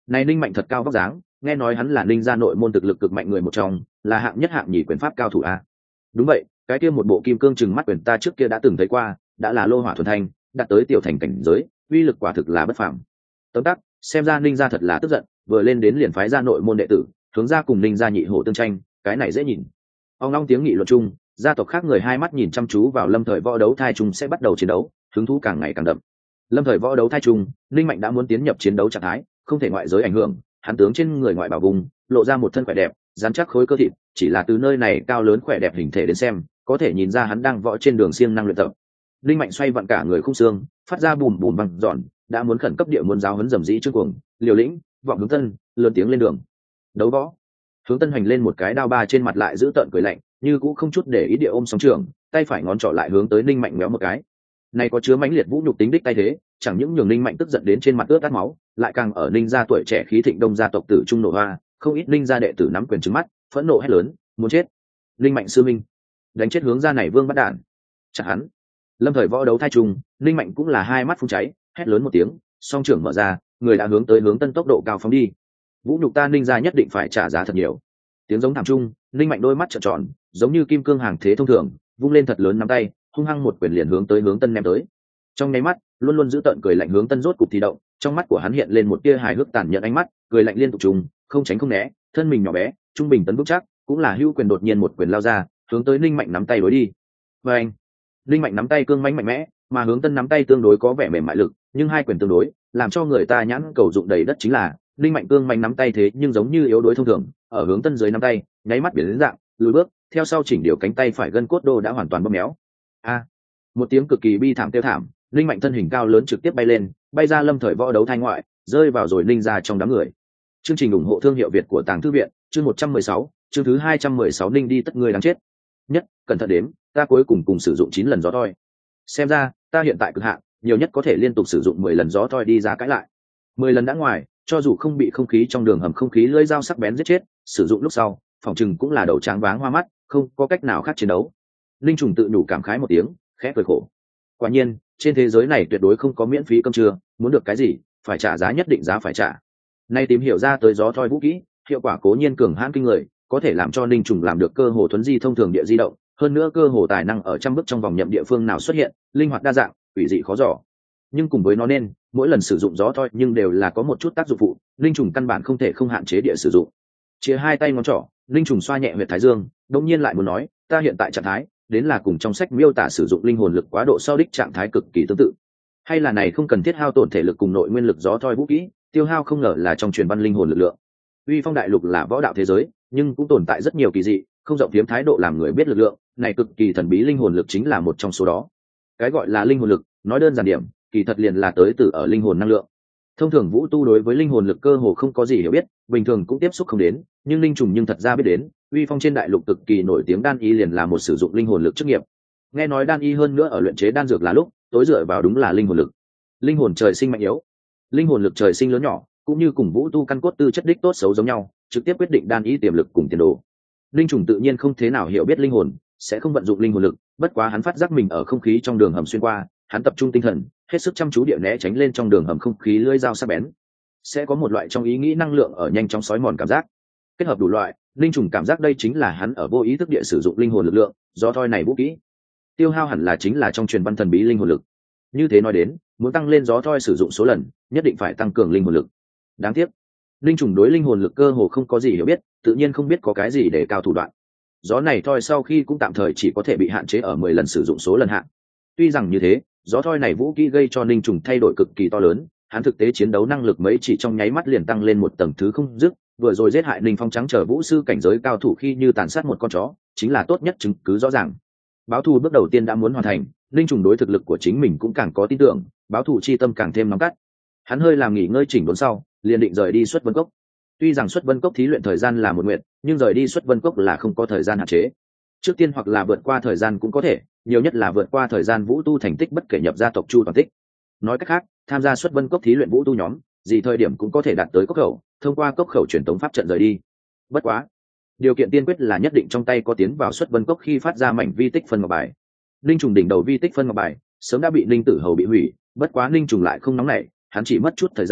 Này Ninh Mạnh thật cao vóc dáng, nghe nói hắn là Ninh gia nội môn thực lực cực mạnh người một trong, là hạng nhất hạng nhì quyền pháp cao thủ a. Đúng vậy, cái kia một bộ kim cương trừng mắt quyền ta trước kia đã từng thấy qua, đã là lô hỏa thuần thanh, đạt tới tiểu thành cảnh giới, uy lực quả thực là bất phàm. Tóm tắc, xem ra Ninh gia thật là tức giận, vừa lên đến liền phái ra nội môn đệ tử, hướng ra cùng Ninh gia nhị hổ tương tranh, cái này dễ nhìn. Ông long tiếng nghị luận chung, gia tộc khác người hai mắt nhìn chăm chú vào Lâm Thời võ đấu thai chung sẽ bắt đầu chiến đấu, hứng thú càng ngày càng đậm. Lâm Thời võ đấu thai chung, Ninh Mạnh đã muốn tiến nhập chiến đấu trạng thái, không thể ngoại giới ảnh hưởng, hắn tướng trên người ngoại bảo vùng, lộ ra một thân khỏe đẹp, rắn chắc khối cơ thịt, chỉ là từ nơi này cao lớn khỏe đẹp hình thể đến xem, có thể nhìn ra hắn đang võ trên đường siêng năng luyện tập. Ninh Mạnh xoay vặn cả người khung xương, phát ra bùm bùm vang dọn, đã muốn khẩn cấp địa muốn giáo huấn dầm dĩ trương cuồng, liều lĩnh, vọng hướng tân, lớn tiếng lên đường. Đấu võ. Hướng Tân hành lên một cái đao ba trên mặt lại giữ tợn cười lạnh, như cũng không chút để ý địa ôm sóng trường, tay phải ngón trỏ lại hướng tới Ninh Mạnh méo một cái. Này có chứa mãnh liệt vũ nhục tính đích tay thế, chẳng những nhường Ninh Mạnh tức giận đến trên mặt ướt át máu, lại càng ở Ninh gia tuổi trẻ khí thịnh đông gia tộc tử trung nổ hoa, không ít Ninh gia đệ tử nắm quyền trừng mắt, phẫn nộ hét lớn, muốn chết. Ninh Mạnh sư minh, đánh chết hướng gia này vương bắt đạn. Chặt hắn. Lâm Thời võ đấu thai trùng, Ninh Mạnh cũng là hai mắt phun cháy, hét lớn một tiếng, song trưởng mở ra, người đã hướng tới Hướng Tân tốc độ cao phóng đi. Vũ nhục ta Ninh gia nhất định phải trả giá thật nhiều. Tiếng giống thảm trung, Ninh Mạnh đôi mắt trợn tròn, giống như kim cương hàng thế thông thường, vung lên thật lớn nắm tay, hung hăng một quyền liền hướng tới Hướng Tân ném tới. Trong nháy mắt, luôn luôn giữ tợn cười lạnh Hướng Tân rốt cục thì động, trong mắt của hắn hiện lên một tia hài hước tàn nhẫn ánh mắt, cười lạnh liên tục trùng, không tránh không né, thân mình nhỏ bé, trung bình tấn vững chắc, cũng là hữu quyền đột nhiên một quyền lao ra, hướng tới Ninh Mạnh nắm tay đối đi. Và anh, Ninh Mạnh nắm tay cương mãnh mạnh mẽ, mà Hướng Tân nắm tay tương đối có vẻ mềm mại lực, nhưng hai quyền tương đối, làm cho người ta nhãn cầu dụng đầy đất chính là Ninh Mạnh cương mạnh nắm tay thế nhưng giống như yếu đuối thông thường, ở Hướng Tân dưới nắm tay, nháy mắt biến đến dạng, lùi bước, theo sau chỉnh điều cánh tay phải gân cốt đô đã hoàn toàn bóp méo. A! Một tiếng cực kỳ bi thảm kêu thảm, Ninh Mạnh thân hình cao lớn trực tiếp bay lên, bay ra Lâm Thời võ đấu thai ngoại, rơi vào rồi Ninh ra trong đám người. Chương trình ủng hộ thương hiệu Việt của Tàng Thư viện, chương 116, chương thứ 216 Ninh đi tất người đáng chết. Nhất, cẩn thận đếm, ta cuối cùng sử dụng 9 lần gió thoi. Xem ra, ta hiện tại cực hạn, nhiều nhất có thể liên tục sử dụng 10 lần gió thoi đi ra cãi lại. 10 lần đã ngoài, cho dù không bị không khí trong đường hầm không khí lưỡi dao sắc bén giết chết, sử dụng lúc sau, phòng chừng cũng là đầu tráng váng hoa mắt, không có cách nào khác chiến đấu. Linh trùng tự nhủ cảm khái một tiếng, khẽ cười khổ. Quả nhiên, trên thế giới này tuyệt đối không có miễn phí cơm trưa, muốn được cái gì, phải trả giá nhất định giá phải trả. Nay tìm hiểu ra tới gió thoi vũ kỹ, hiệu quả cố nhiên cường hãn kinh người, có thể làm cho Linh trùng làm được cơ hồ thuấn di thông thường địa di động, hơn nữa cơ hồ tài năng ở trăm bước trong vòng nhậm địa phương nào xuất hiện, linh hoạt đa dạng, quỷ dị khó dò. Nhưng cùng với nó nên, mỗi lần sử dụng gió thoi nhưng đều là có một chút tác dụng phụ, Linh trùng căn bản không thể không hạn chế địa sử dụng. Chia hai tay ngón trỏ, Linh trùng xoa nhẹ huyệt thái dương, đột nhiên lại muốn nói, ta hiện tại trạng thái, đến là cùng trong sách miêu tả sử dụng linh hồn lực quá độ sau đích trạng thái cực kỳ tương tự. Hay là này không cần thiết hao tổn thể lực cùng nội nguyên lực gió thoi vũ kỹ, tiêu hao không ngờ là trong truyền văn linh hồn lực lượng. Uy Phong đại lục là võ đạo thế giới, nhưng cũng tồn tại rất nhiều kỳ dị, không rộng phiếm thái độ làm người biết lực lượng, này cực kỳ thần bí linh hồn lực chính là một trong số đó. Cái gọi là linh hồn lực, nói đơn giản điểm, kỳ thật liền là tới từ ở linh hồn năng lượng. Thông thường vũ tu đối với linh hồn lực cơ hồ không có gì hiểu biết, bình thường cũng tiếp xúc không đến, nhưng linh trùng nhưng thật ra biết đến. Uy Phong trên đại lục cực kỳ nổi tiếng đan y liền là một sử dụng linh hồn lực chức nghiệp. Nghe nói đan y hơn nữa ở luyện chế đan dược là lúc tối dựa vào đúng là linh hồn lực. Linh hồn trời sinh mạnh yếu, linh hồn lực trời sinh lớn nhỏ, cũng như cùng vũ tu căn cốt tư chất đích tốt xấu giống nhau, trực tiếp quyết định đan y tiềm lực cùng tiền đồ. Linh trùng tự nhiên không thế nào hiểu biết linh hồn, sẽ không vận dụng linh hồn lực, bất quá hắn phát giác mình ở không khí trong đường hầm xuyên qua, hắn tập trung tinh thần, hết sức chăm chú địa né tránh lên trong đường hầm không khí lưỡi dao sắc bén. Sẽ có một loại trong ý nghĩ năng lượng ở nhanh chóng sói mòn cảm giác. Kết hợp đủ loại, linh trùng cảm giác đây chính là hắn ở vô ý thức địa sử dụng linh hồn lực lượng, do thoi này vũ kỹ. Tiêu hao hẳn là chính là trong truyền văn thần bí linh hồn lực. Như thế nói đến, muốn tăng lên gió thoi sử dụng số lần, nhất định phải tăng cường linh hồn lực. Đáng tiếc, linh trùng đối linh hồn lực cơ hồ không có gì hiểu biết, tự nhiên không biết có cái gì để cao thủ đoạn. Gió này thoi sau khi cũng tạm thời chỉ có thể bị hạn chế ở 10 lần sử dụng số lần hạn. Tuy rằng như thế, gió thoi này vũ kỹ gây cho linh trùng thay đổi cực kỳ to lớn, hắn thực tế chiến đấu năng lực mấy chỉ trong nháy mắt liền tăng lên một tầng thứ không dứt, vừa rồi giết hại Ninh Phong trắng trở vũ sư cảnh giới cao thủ khi như tàn sát một con chó, chính là tốt nhất chứng cứ rõ ràng. Báo thù bước đầu tiên đã muốn hoàn thành, linh trùng đối thực lực của chính mình cũng càng có tin tưởng, báo thù chi tâm càng thêm nóng cắt. Hắn hơi làm nghỉ ngơi chỉnh đốn sau, liền định rời đi Xuất Vân Cốc. Tuy rằng Xuất Vân Cốc thí luyện thời gian là một nguyện, nhưng rời đi Xuất Vân Cốc là không có thời gian hạn chế. Trước tiên hoặc là vượt qua thời gian cũng có thể, nhiều nhất là vượt qua thời gian vũ tu thành tích bất kể nhập gia tộc Chu toàn tích. Nói cách khác, tham gia Xuất Vân Cốc thí luyện vũ tu nhóm, gì thời điểm cũng có thể đạt tới cốc khẩu, thông qua cốc khẩu truyền tống pháp trận rời đi. Bất quá, điều kiện tiên quyết là nhất định trong tay có tiến vào Xuất Vân Cốc khi phát ra mảnh vi tích phân ngọc bài. Linh trùng đỉnh đầu vi tích phân ngọc bài sớm đã bị Linh Tử Hầu bị hủy, bất quá Linh trùng lại không nóng nảy, hắn chỉ mất chút thời gian,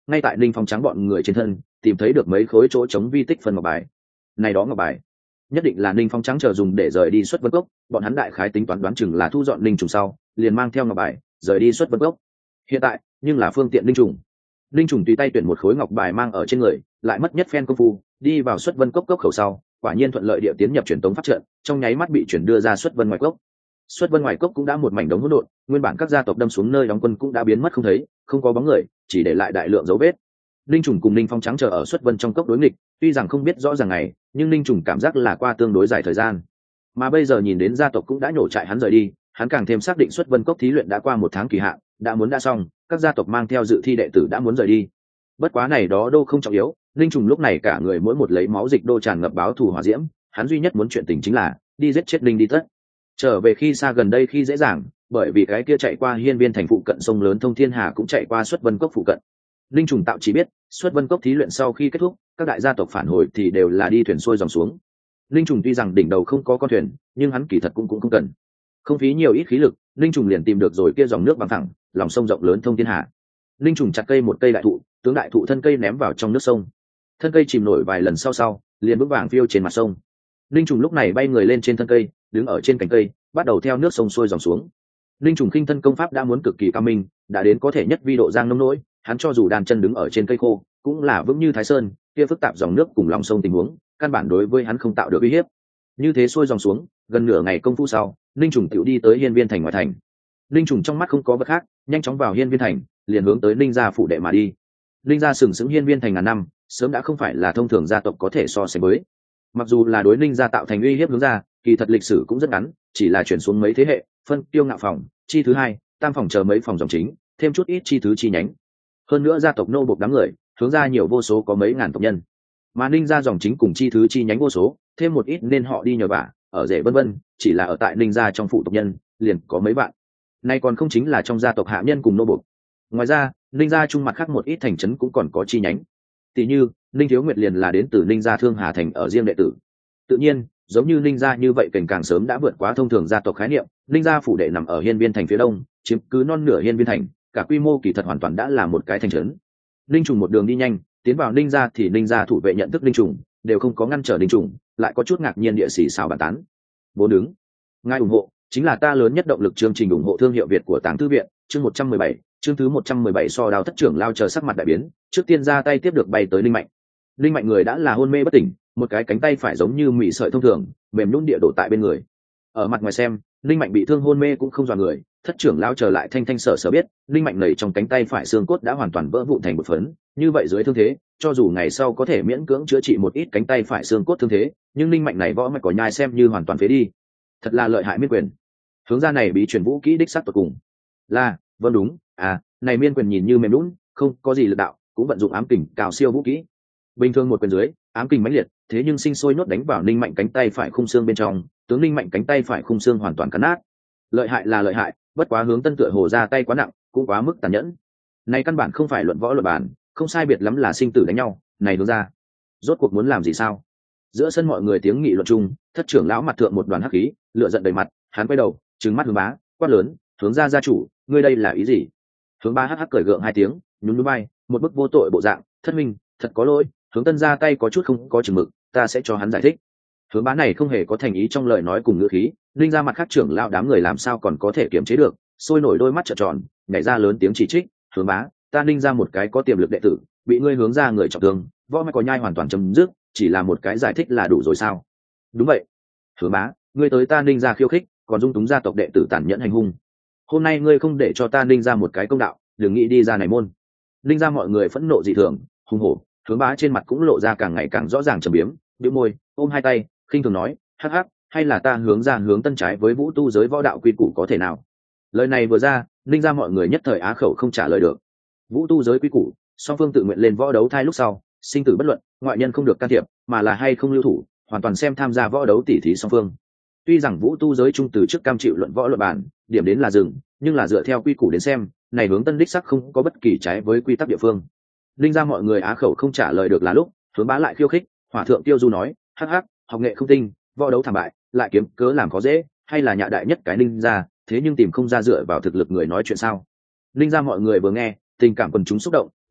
ngay tại Ninh Phong Trắng bọn người trên thân tìm thấy được mấy khối chỗ chống vi tích phân ngọc bài. Này đó ngọc bài nhất định là Ninh Phong Trắng chờ dùng để rời đi xuất vân cốc, bọn hắn đại khái tính toán đoán chừng là thu dọn Ninh Trùng sau liền mang theo ngọc bài rời đi xuất vân cốc. Hiện tại nhưng là phương tiện Ninh Trùng tùy tay tuyển một khối ngọc bài mang ở trên người, lại mất nhất phen công phu đi vào xuất vân cốc cốc khẩu sau, quả nhiên thuận lợi địa tiến nhập truyền tống pháp trận, trong nháy mắt bị chuyển đưa ra xuất vân ngoài cốc. Xuất vân ngoài cốc cũng đã một mảnh đống hỗn độn, nguyên bản các gia tộc đâm xuống nơi đóng quân cũng đã biến mất không thấy, không có bóng người, chỉ để lại đại lượng dấu vết. Ninh Trùng cùng Ninh Phong Trắng chờ ở xuất vân trong cốc đối nghịch, tuy rằng không biết rõ ràng ngày, nhưng Ninh Trùng cảm giác là qua tương đối dài thời gian. Mà bây giờ nhìn đến gia tộc cũng đã nhổ trại hắn rời đi, hắn càng thêm xác định xuất vân cốc thí luyện đã qua 1 tháng kỳ hạn, đã xong, các gia tộc mang theo dự thi đệ tử đã muốn rời đi. Bất quá này đó đâu không trọng yếu, Ninh Trùng lúc này cả người mỗi một lấy máu dịch đô tràn ngập báo thù hỏa diễm, hắn duy nhất muốn chuyện tình chính là đi giết chết Ninh đi tất. Trở về khi xa gần đây khi dễ dàng, bởi vì cái kia chạy qua hiên viên thành phụ cận sông lớn thông thiên hà cũng chạy qua xuất vân cốc phụ cận. Ninh Trùng tạo chỉ biết xuất vân cốc thí luyện sau khi kết thúc, các đại gia tộc phản hồi thì đều là đi thuyền xuôi dòng xuống. Ninh Trùng tuy rằng đỉnh đầu không có con thuyền, nhưng hắn kỳ thật cũng không cần, không phí nhiều ít khí lực, Ninh Trùng liền tìm được rồi kia dòng nước bằng thẳng, lòng sông rộng lớn thông thiên hà. Ninh Trùng chặt một cây đại thụ, tướng đại thụ thân cây ném vào trong nước sông, thân cây chìm nổi vài lần sau liền vững vàng phiêu trên mặt sông. Ninh Trùng lúc này bay người lên trên thân cây, đứng ở trên cành cây, bắt đầu theo nước sông xuôi dòng xuống. Ninh Trùng khinh thân công pháp đã muốn cực kỳ cao minh, đã đến có thể nhất vi độ giang nông nỗi, hắn cho dù đàn chân đứng ở trên cây khô, cũng là vững như Thái Sơn, kia phức tạp dòng nước cùng lòng sông tình huống, căn bản đối với hắn không tạo được uy hiếp. Như thế xuôi dòng xuống, gần nửa ngày công phu sau, Ninh Trùng tiểu đi tới hiên viên thành ngoài thành. Ninh Trùng trong mắt không có vật khác, nhanh chóng vào hiên viên thành, liền hướng tới Ninh gia phủ đệ mà đi. Ninh gia sừng sững hiên viên thành ngàn năm, sớm đã không phải là thông thường gia tộc có thể so sánh với. Mặc dù là đối Ninh gia tạo thành uy hiếp hướng ra, kỳ thật lịch sử cũng rất ngắn, chỉ là chuyển xuống mấy thế hệ, phân tiêu ngạo phòng, chi thứ hai, tam phòng chờ mấy phòng dòng chính, thêm chút ít chi thứ chi nhánh. Hơn nữa gia tộc nô bộc đám người, hướng ra nhiều vô số có mấy ngàn tộc nhân. Mà Ninh gia dòng chính cùng chi thứ chi nhánh vô số, thêm một ít nên họ đi nhờ vả, ở rể vân vân, chỉ là ở tại Ninh gia trong phụ tộc nhân, liền có mấy bạn. Nay còn không chính là trong gia tộc hạ nhân cùng nô bộc. Ngoài ra, Ninh gia trung mặt khác một ít thành trấn cũng còn có chi nhánh. Tỷ như, Ninh Thiếu Nguyệt liền là đến từ Ninh gia Thương Hà thành ở riêng đệ tử. Tự nhiên, giống như Ninh gia như vậy cảnh càng sớm đã vượt quá thông thường gia tộc khái niệm, Ninh gia phủ đệ nằm ở hiên viên thành phía đông, chiếm cứ non nửa hiên viên thành, cả quy mô kỳ thật hoàn toàn đã là một cái thành trấn. Ninh Trùng một đường đi nhanh, tiến vào Ninh gia thì Ninh gia thủ vệ nhận thức Ninh Trùng, đều không có ngăn trở Ninh Trùng, lại có chút ngạc nhiên địa sĩ xào bàn tán. Bốn đứng, ngài ủng hộ chính là ta lớn nhất động lực. Chương trình ủng hộ thương hiệu Việt của Tàng Thư viện, chương 117, chương thứ 117 so đào thất trưởng lao chờ sắc mặt đại biến, trước tiên ra tay tiếp được bay tới Ninh Mạnh. Ninh Mạnh người đã là hôn mê bất tỉnh, một cái cánh tay phải giống như mị sợi thông thường, mềm nhũn địa đổ tại bên người. Ở mặt ngoài xem, Ninh Mạnh bị thương hôn mê cũng không dọa người, thất trưởng lao trở lại thanh thanh sở biết, Ninh Mạnh nảy trong cánh tay phải xương cốt đã hoàn toàn vỡ vụn thành một phấn, như vậy dưới thương thế, cho dù ngày sau có thể miễn cưỡng chữa trị một ít cánh tay phải xương cốt thương thế, nhưng Ninh Mạnh này võ mạch có nhai xem như hoàn toàn phế đi. Thật là lợi hại miên quyền. Hướng ra này bí truyền vũ kỹ đích xác tuyệt cùng. Là, vâng đúng, này miên quyền nhìn như mềm nhũn, không có gì lực đạo, cũng vận dụng ám kình cao siêu vũ kỹ. Bình thường một quyền dưới, ám kình mãnh liệt, thế nhưng sinh sôi nhốt đánh vào Ninh Mạnh cánh tay phải khung xương bên trong, tướng Ninh Mạnh cánh tay phải khung xương hoàn toàn cắn nát. Lợi hại là lợi hại, bất quá Hướng Tân tựa hồ ra tay quá nặng, cũng quá mức tàn nhẫn. Này căn bản không phải luận võ luận bản, không sai biệt lắm là sinh tử đánh nhau, này Hướng ra, rốt cuộc muốn làm gì sao? Giữa sân mọi người tiếng nghị luận chung, thất trưởng lão mặt thượng một đoàn hắc khí, lửa giận đầy mặt, hắn quay đầu, trừng mắt Hướng Bá, quát lớn, Hướng ra gia chủ, ngươi đây là ý gì? Hướng Bá hắc hắc cười gượng hai tiếng, nhún nhún vai, một bức vô tội bộ dạng, thất minh, thật có lỗi, Hướng Tân ra tay có chút không có chừng mực, ta sẽ cho hắn giải thích. Hướng Bá này không hề có thành ý trong lời nói cùng ngữ khí, linh ra mặt khác trưởng lão đám người làm sao còn có thể kiềm chế được, sôi nổi đôi mắt trợn tròn, nhảy ra lớn tiếng chỉ trích, Hướng Bá, ta ninh ra một cái có tiềm lực đệ tử, bị ngươi Hướng ra người trọng thương, võ mạch có nhai hoàn toàn chấm dứt, chỉ là một cái giải thích là đủ rồi sao? Đúng vậy. Hướng Bá, ngươi tới ta ninh ra khiêu khích, còn dung túng gia tộc đệ tử tàn nhẫn hành hung. Hôm nay ngươi không để cho ta ninh ra một cái công đạo, đừng nghĩ đi ra này môn. Ninh ra mọi người phẫn nộ dị thường, hung hổ, Hướng Bá trên mặt cũng lộ ra càng ngày càng rõ ràng trầm biếm, bĩu môi, ôm hai tay, khinh thường nói, hắc hắc, hay là ta Hướng ra Hướng Tân trái với vũ tu giới võ đạo quy củ có thể nào? Lời này vừa ra, ninh ra mọi người nhất thời á khẩu không trả lời được. Vũ tu giới quy củ, song phương tự nguyện lên võ đấu thai lúc sau, sinh tử bất luận, ngoại nhân không được can thiệp, mà là hay không lưu thủ, hoàn toàn xem tham gia võ đấu tỉ thí song phương. Tuy rằng vũ tu giới trung từ trước cam chịu luận võ luận bản, điểm đến là dừng, nhưng là dựa theo quy củ đến xem, này Hướng Tân đích sắc không có bất kỳ trái với quy tắc địa phương. Linh ra mọi người á khẩu không trả lời được là lúc, Hướng Bá lại khiêu khích, Hỏa thượng Tiêu Du nói, hắc hắc, học nghệ không tinh, võ đấu thảm bại, lại kiếm cớ làm khó dễ, hay là nhạ đại nhất cái Linh ra, thế nhưng tìm không ra dựa vào thực lực người nói chuyện sao? Linh ra mọi người vừa nghe, tình cảm quần chúng xúc động, nổi giận,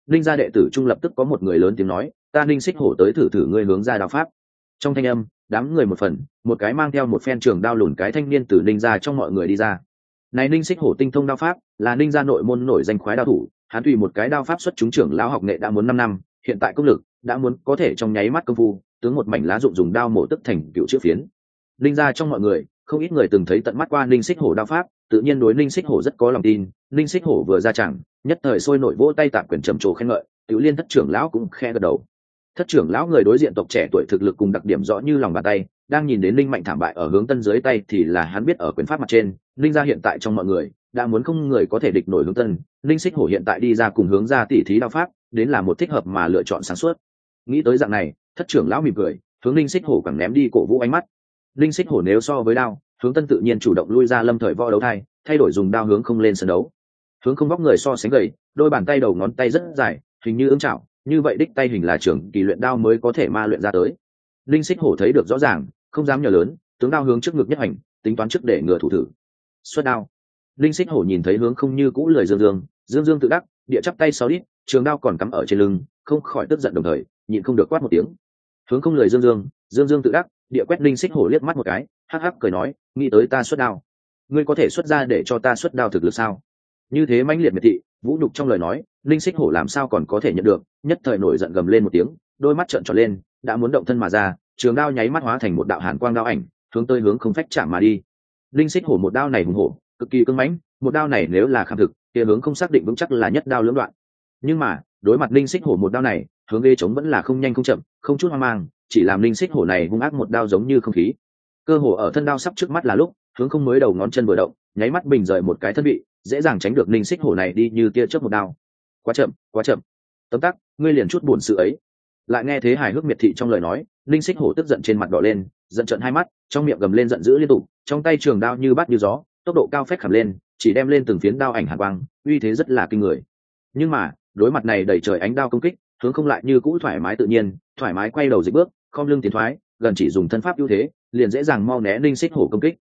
ninh gia đệ tử trung lập tức có một người lớn tiếng nói, ta ninh xích hổ tới thử thử ngươi hướng ra đao pháp. Trong thanh âm đám người một phần, một cái mang theo một phen trường đao lùn cái thanh niên từ ninh gia trong mọi người đi ra. Này ninh xích hổ tinh thông đao pháp, là ninh gia nội môn nổi danh khoái đao thủ, hắn tùy một cái đao pháp xuất chúng trưởng lão học nghệ đã muốn 5 năm, hiện tại công lực đã muốn có thể trong nháy mắt công phu tướng một mảnh lá dụng dùng đao mổ tức thành cựu chữ phiến. Ninh gia trong mọi người không ít người từng thấy tận mắt qua ninh xích hổ đao pháp, tự nhiên đối ninh xích hổ rất có lòng tin. Ninh xích hổ vừa ra chẳng nhất thời sôi nổi vỗ tay tạm quyền trầm trồ khen ngợi, tiểu liên thất trưởng lão cũng khe gật đầu. Thất trưởng lão người đối diện tộc trẻ tuổi thực lực cùng đặc điểm rõ như lòng bàn tay, đang nhìn đến ninh mạnh thảm bại ở hướng tân dưới tay thì là hắn biết ở quyền pháp mặt trên ninh gia hiện tại trong mọi người đã muốn không người có thể địch nổi hướng tân. Ninh xích hổ hiện tại đi ra cùng hướng ra tỉ thí đao pháp đến là một thích hợp mà lựa chọn sáng suốt. Nghĩ tới dạng này, thất trưởng lão mỉm cười hướng ninh xích hổ quẳng ném đi cổ vũ ánh mắt. Ninh xích hổ nếu so với đao, hướng tân tự nhiên chủ động lui ra lâm thời võ đấu thay đổi dùng đao hướng không lên sân đấu. Hướng không vóc người so sánh gầy, đôi bàn tay đầu ngón tay rất dài, hình như ưng chảo, như vậy đích tay hình là trưởng kỳ luyện đao mới có thể ma luyện ra tới. Ninh xích hổ thấy được rõ ràng, không dám nhờ lớn, tướng đao hướng trước ngực nhất hành, tính toán trước để ngừa thủ thử. Xuất đao. Ninh xích hổ nhìn thấy hướng không như cũ lười dương dương tự đắc, địa chắp tay sáu đít, trường đao còn cắm ở trên lưng, không khỏi tức giận đồng thời nhịn không được quát một tiếng. Hướng không lười dương dương tự đắc, địa quét Ninh xích hổ liếc mắt một cái, hắc hắc cười nói, nghĩ tới ta xuất đao, ngươi có thể xuất ra để cho ta xuất đao thực lực sao? Như thế mãnh liệt miệt thị, vũ nhục trong lời nói, Ninh xích hổ làm sao còn có thể nhận được, nhất thời nổi giận gầm lên một tiếng, đôi mắt trợn tròn lên, đã muốn động thân mà ra, trường đao nháy mắt hóa thành một đạo hàn quang đao ảnh, hướng tới hướng không phách chạm mà đi. Ninh xích hổ một đao này hùng hổ, cực kỳ cứng mãnh, một đao này nếu là khảm thực, kia hướng không xác định vững chắc là nhất đao lưỡng đoạn. Nhưng mà đối mặt Ninh xích hổ một đao này, hướng ghê chống vẫn là không nhanh không chậm, không chút hoang mang, chỉ làm Ninh xích hổ này hung ác một đao giống như không khí. Cơ hồ ở thân đao sắp trước mắt là lúc, hướng không mới đầu ngón chân vừa động, nháy mắt bình rời một cái thân vị, dễ dàng tránh được Ninh xích hổ này đi như tia chớp một đao. Quá chậm. Tấm tắc, ngươi liền chút buồn sự ấy. Lại nghe thế hài hước miệt thị trong lời nói, Ninh xích hổ tức giận trên mặt đỏ lên, giận trợn hai mắt, trong miệng gầm lên giận dữ liên tục, trong tay trường đao như bát như gió, tốc độ cao phách khảm lên, chỉ đem lên từng phiến đao ảnh hàn quang, uy thế rất là kinh người. Nhưng mà đối mặt này đầy trời ánh đao công kích, hướng không lại như cũ thoải mái tự nhiên, thoải mái quay đầu dịch bước, khom lưng tiến thoái, gần chỉ dùng thân pháp ưu thế, liền dễ dàng mau né Ninh xích hổ công kích.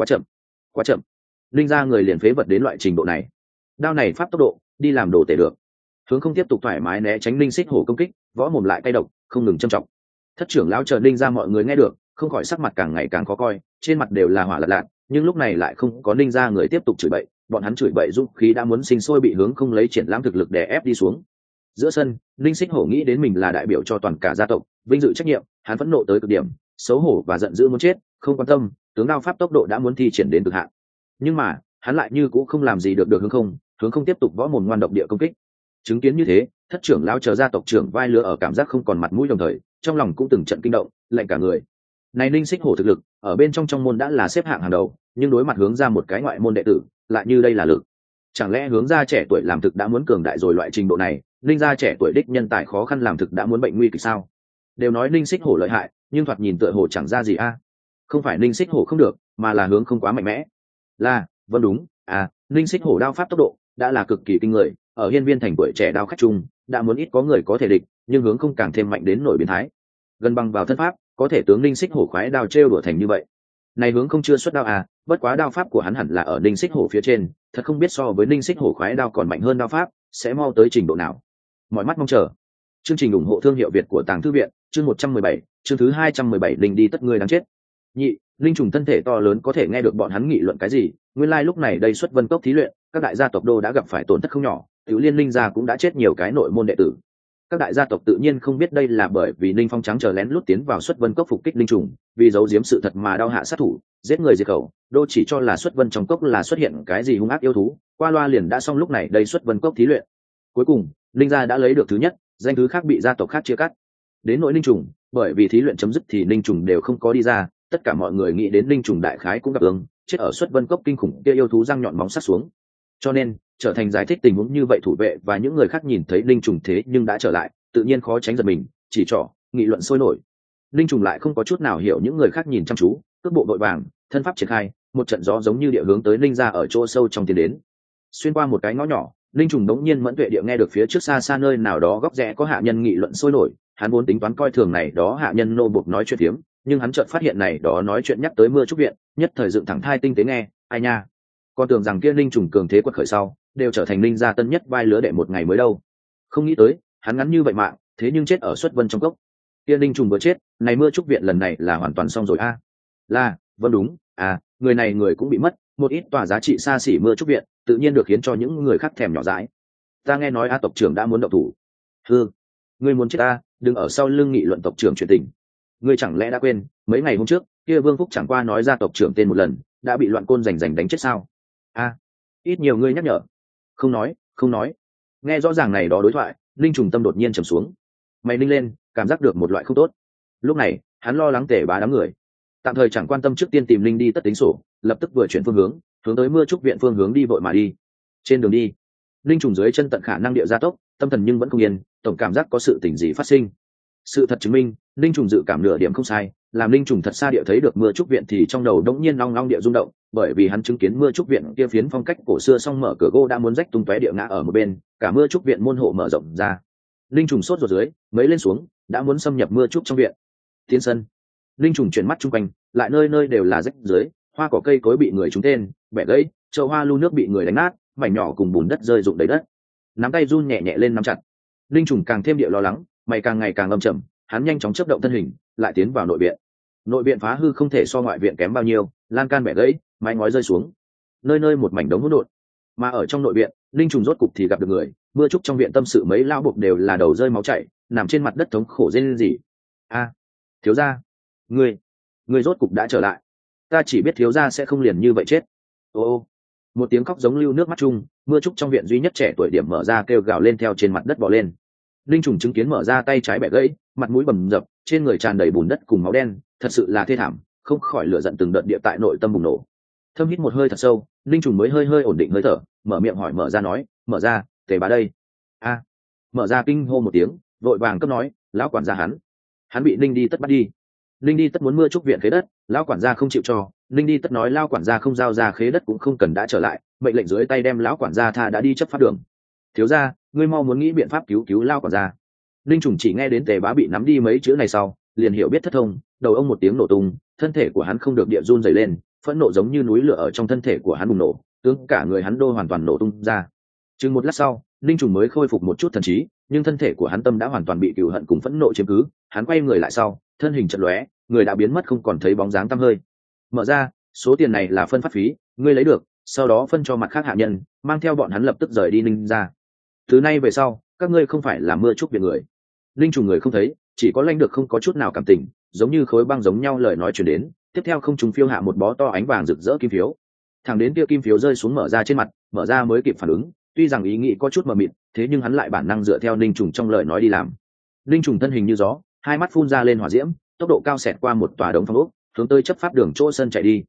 Quá chậm. Ninh ra người liền phế vật đến loại trình độ này, đao này pháp tốc độ đi làm đồ tể được. Hướng không tiếp tục thoải mái né tránh Ninh xích hổ công kích, võ mồm lại cay độc, không ngừng châm trọng. Thất trưởng lão chờ Ninh ra mọi người nghe được, không khỏi sắc mặt càng ngày càng khó coi, trên mặt đều là hỏa lạt lạt, nhưng lúc này lại không có Ninh ra người tiếp tục chửi bậy, bọn hắn chửi bậy dũng khí đã muốn sinh sôi bị hướng không lấy triển lãm thực lực để ép đi xuống. Giữa sân, Ninh xích hổ nghĩ đến mình là đại biểu cho toàn cả gia tộc, vinh dự trách nhiệm, hắn phẫn nộ tới cực điểm, xấu hổ và giận dữ muốn chết, không quan tâm, tướng đao pháp tốc độ đã muốn thi triển đến cực hạn. Nhưng mà hắn lại như cũng không làm gì được hướng không tiếp tục võ mồm ngoan độc địa công kích. Chứng kiến như thế, thất trưởng lão chờ gia tộc trưởng vai lứa ở cảm giác không còn mặt mũi, đồng thời trong lòng cũng từng trận kinh động, lạnh cả người. Này Ninh xích hổ thực lực ở bên trong môn đã là xếp hạng hàng đầu, nhưng đối mặt hướng ra một cái ngoại môn đệ tử, lại như đây là lực. Chẳng lẽ hướng ra trẻ tuổi làm thực đã muốn cường đại rồi loại trình độ này, Ninh gia trẻ tuổi đích nhân tài khó khăn làm thực đã muốn bệnh nguy kịch sao? Đều nói Ninh xích hổ lợi hại, nhưng thoạt nhìn tựa hồ chẳng ra gì a. Không phải Ninh xích hổ không được, mà là hướng không quá mạnh mẽ. Vâng đúng, Ninh xích hổ đao pháp tốc độ đã là cực kỳ kinh người, ở hiên viên thành tuổi trẻ đao khách chung đã muốn ít có người có thể địch, nhưng hướng không càng thêm mạnh đến nổi biến thái, gần bằng vào thân pháp có thể tướng Ninh xích hổ khoái đao trêu đùa thành như vậy. Này hướng không chưa xuất đao bất quá đao pháp của hắn hẳn là ở Ninh xích hổ phía trên, thật không biết so với Ninh xích hổ khoái đao còn mạnh hơn đao pháp sẽ mau tới trình độ nào. Mọi mắt mong chờ. Chương trình ủng hộ thương hiệu Việt của Tàng Thư Viện, chương 117, chương thứ 217, Linh đi tất ngươi đáng chết. Nhị, Linh trùng thân thể to lớn có thể nghe được bọn hắn nghị luận cái gì, nguyên lai lúc này đây xuất Vân Cốc thí luyện, các đại gia tộc đô đã gặp phải tổn thất không nhỏ, Tiểu Liên Linh gia cũng đã chết nhiều cái nội môn đệ tử. Các đại gia tộc tự nhiên không biết đây là bởi vì Linh Phong trắng chờ lén lút tiến vào xuất Vân Cốc phục kích linh trùng, vì giấu giếm sự thật mà đao hạ sát thủ, giết người diệt khẩu, đô chỉ cho là xuất Vân trong cốc là xuất hiện cái gì hung ác yêu thú, qua loa liền đã xong lúc này đây xuất Vân Cốc thí luyện. Cuối cùng, Linh gia đã lấy được thứ nhất, danh thứ khác bị gia tộc khác chia cắt. Đến nội linh trùng, bởi vì thí luyện chấm dứt thì linh trùng đều không có đi ra, tất cả mọi người nghĩ đến linh trùng đại khái cũng gặp ứng, chết ở xuất Vân Cốc kinh khủng kia yêu thú răng nhọn móng sắc xuống. Cho nên, trở thành giải thích tình huống như vậy thủ vệ và những người khác nhìn thấy linh trùng thế nhưng đã trở lại, tự nhiên khó tránh giật mình, chỉ trỏ, nghị luận sôi nổi. Linh trùng lại không có chút nào hiểu những người khác nhìn chăm chú, cước bộ đội vàng, thân pháp triển khai, một trận gió giống như địa hướng tới linh gia ở chỗ sâu trong tiến đến. Xuyên qua một cái ngõ nhỏ, linh trùng đống nhiên mẫn tuệ địa nghe được phía trước xa xa nơi nào đó góc rẽ có hạ nhân nghị luận sôi nổi, hắn vốn tính toán coi thường này đó hạ nhân nô bộc nói chuyện tiếm, nhưng hắn chợt phát hiện này đó nói chuyện nhắc tới mưa trúc viện, nhất thời dựng thẳng thai tinh tế nghe, ai nha, con tưởng rằng kia linh trùng cường thế quật khởi sau đều trở thành linh gia tân nhất vai lứa đệ một ngày mới đâu. Không nghĩ tới hắn ngắn như vậy mạng, thế nhưng chết ở xuất vân trong cốc. Kia Ninh Trùng vừa chết, này mưa trúc viện lần này là hoàn toàn xong rồi a. Vâng đúng, người này người cũng bị mất, một ít tòa giá trị xa xỉ mưa trúc viện, tự nhiên được khiến cho những người khác thèm nhỏ dãi. Ta nghe nói tộc trưởng đã muốn động thủ. Ngươi muốn chết ta, đừng ở sau lưng nghị luận tộc trưởng chuyện tình. Ngươi chẳng lẽ đã quên mấy ngày hôm trước kia Vương Phúc chẳng qua nói ra tộc trưởng tên một lần, đã bị loạn côn giành đánh chết sao? Ít nhiều ngươi nhắc nhở. Không nói. Nghe rõ ràng này đó đối thoại, Linh Trùng tâm đột nhiên trầm xuống. Mày ninh lên, cảm giác được một loại không tốt. Lúc này hắn lo lắng Tề Bá đám người, tạm thời chẳng quan tâm trước tiên tìm Linh đi tất tính sổ, lập tức vừa chuyển phương hướng tới mưa trúc viện phương hướng đi vội mà đi. Trên đường đi, Linh Trùng dưới chân tận khả năng địa gia tốc, tâm thần nhưng vẫn không yên, tổng cảm giác có sự tình gì phát sinh. Sự thật chứng minh, Linh Trùng dự cảm nửa điểm không sai, làm Linh Trùng thật xa địa thấy được mưa trúc viện thì trong đầu đống nhiên long long địa rung động, bởi vì hắn chứng kiến mưa trúc viện kia phiến phong cách cổ xưa song mở cửa gỗ đã muốn rách tung tóe địa ngã ở một bên, cả mưa trúc viện môn hộ mở rộng ra. Linh Trùng sốt ruột dưới, mấy lên xuống, đã muốn xâm nhập mưa trúc trong viện. Tiến sân, Linh Trùng chuyển mắt chung quanh, lại nơi nơi đều là rách dưới, hoa cỏ cây cối bị người trúng tên, bẻ gãy, chậu hoa lu nước bị người đánh nát, mảnh nhỏ cùng bùn đất rơi rụng đầy đất. Nắm tay run nhẹ nhẹ lên nắm chặt. Linh Trùng càng thêm địa lo lắng, mày càng ngày càng âm trầm, hắn nhanh chóng chớp động thân hình, lại tiến vào nội viện. Nội viện phá hư không thể so ngoại viện kém bao nhiêu, lan can bẻ gãy, mái ngói rơi xuống, nơi nơi một mảnh đống hỗn độn. Mà ở trong nội viện, Linh Trùng rốt cục thì gặp được người, mưa trúc trong viện tâm sự mấy lao buộc đều là đầu rơi máu chảy, nằm trên mặt đất thống khổ rên rỉ. Thiếu gia, ngươi rốt cục đã trở lại. Ta chỉ biết thiếu gia sẽ không liền như vậy chết. Ô, một tiếng khóc giống lưu nước mắt chung, mưa trúc trong viện duy nhất trẻ tuổi điểm mở ra kêu gào lên theo trên mặt đất bò lên. Linh Trùng chứng kiến mở ra tay trái bẻ gãy, mặt mũi bầm dập, trên người tràn đầy bùn đất cùng máu đen, thật sự là thê thảm, không khỏi lửa giận từng đợt địa tại nội tâm bùng nổ. Thâm hít một hơi thật sâu, Linh Trùng mới hơi ổn định hơi thở, mở miệng hỏi mở ra nói, mở ra, Tề Bá đây. Mở ra kinh hô một tiếng, vội vàng cấp nói, lão quản gia hắn bị Linh đi tất bắt đi. Linh đi tất muốn mưa trúc viện khế đất, lão quản gia không chịu cho, Linh đi tất nói lão quản gia không giao ra khế đất cũng không cần đã trở lại, mệnh lệnh dưới tay đem lão quản gia tha đã đi chấp pháp đường. Thiếu gia, ngươi mau muốn nghĩ biện pháp cứu lão quản gia. Linh Trùng chỉ nghe đến Tề Bá bị nắm đi mấy chữ này sau, liền hiểu biết thất thông, đầu ông một tiếng nổ tung, thân thể của hắn không được địa run dày lên, phẫn nộ giống như núi lửa ở trong thân thể của hắn bùng nổ, tướng cả người hắn đô hoàn toàn nổ tung ra. Chừng một lát sau, Linh Trùng mới khôi phục một chút thần trí, nhưng thân thể của hắn tâm đã hoàn toàn bị cừu hận cùng phẫn nộ chiếm cứ, hắn quay người lại sau, thân hình chợt lóe, người đã biến mất không còn thấy bóng dáng tăm hơi. Mở ra, số tiền này là phân phát phí, ngươi lấy được, sau đó phân cho mặt khác hạ nhân, mang theo bọn hắn lập tức rời đi Ninh ra. Từ nay về sau, các ngươi không phải là mưa trúc viện người. Linh Trùng người không thấy, chỉ có Lanh được không có chút nào cảm tình, giống như khối băng giống nhau lời nói truyền đến, tiếp theo không trùng phiêu hạ một bó to ánh vàng rực rỡ kim phiếu. Thẳng đến kia kim phiếu rơi xuống mở ra trên mặt, mở ra mới kịp phản ứng, tuy rằng ý nghĩ có chút mờ mịt, thế nhưng hắn lại bản năng dựa theo Linh Trùng trong lời nói đi làm. Linh Trùng thân hình như gió, hai mắt phun ra lên hỏa diễm, tốc độ cao xẹt qua một tòa đống phong ốc, hướng tới chấp pháp đường chỗ sân chạy đi.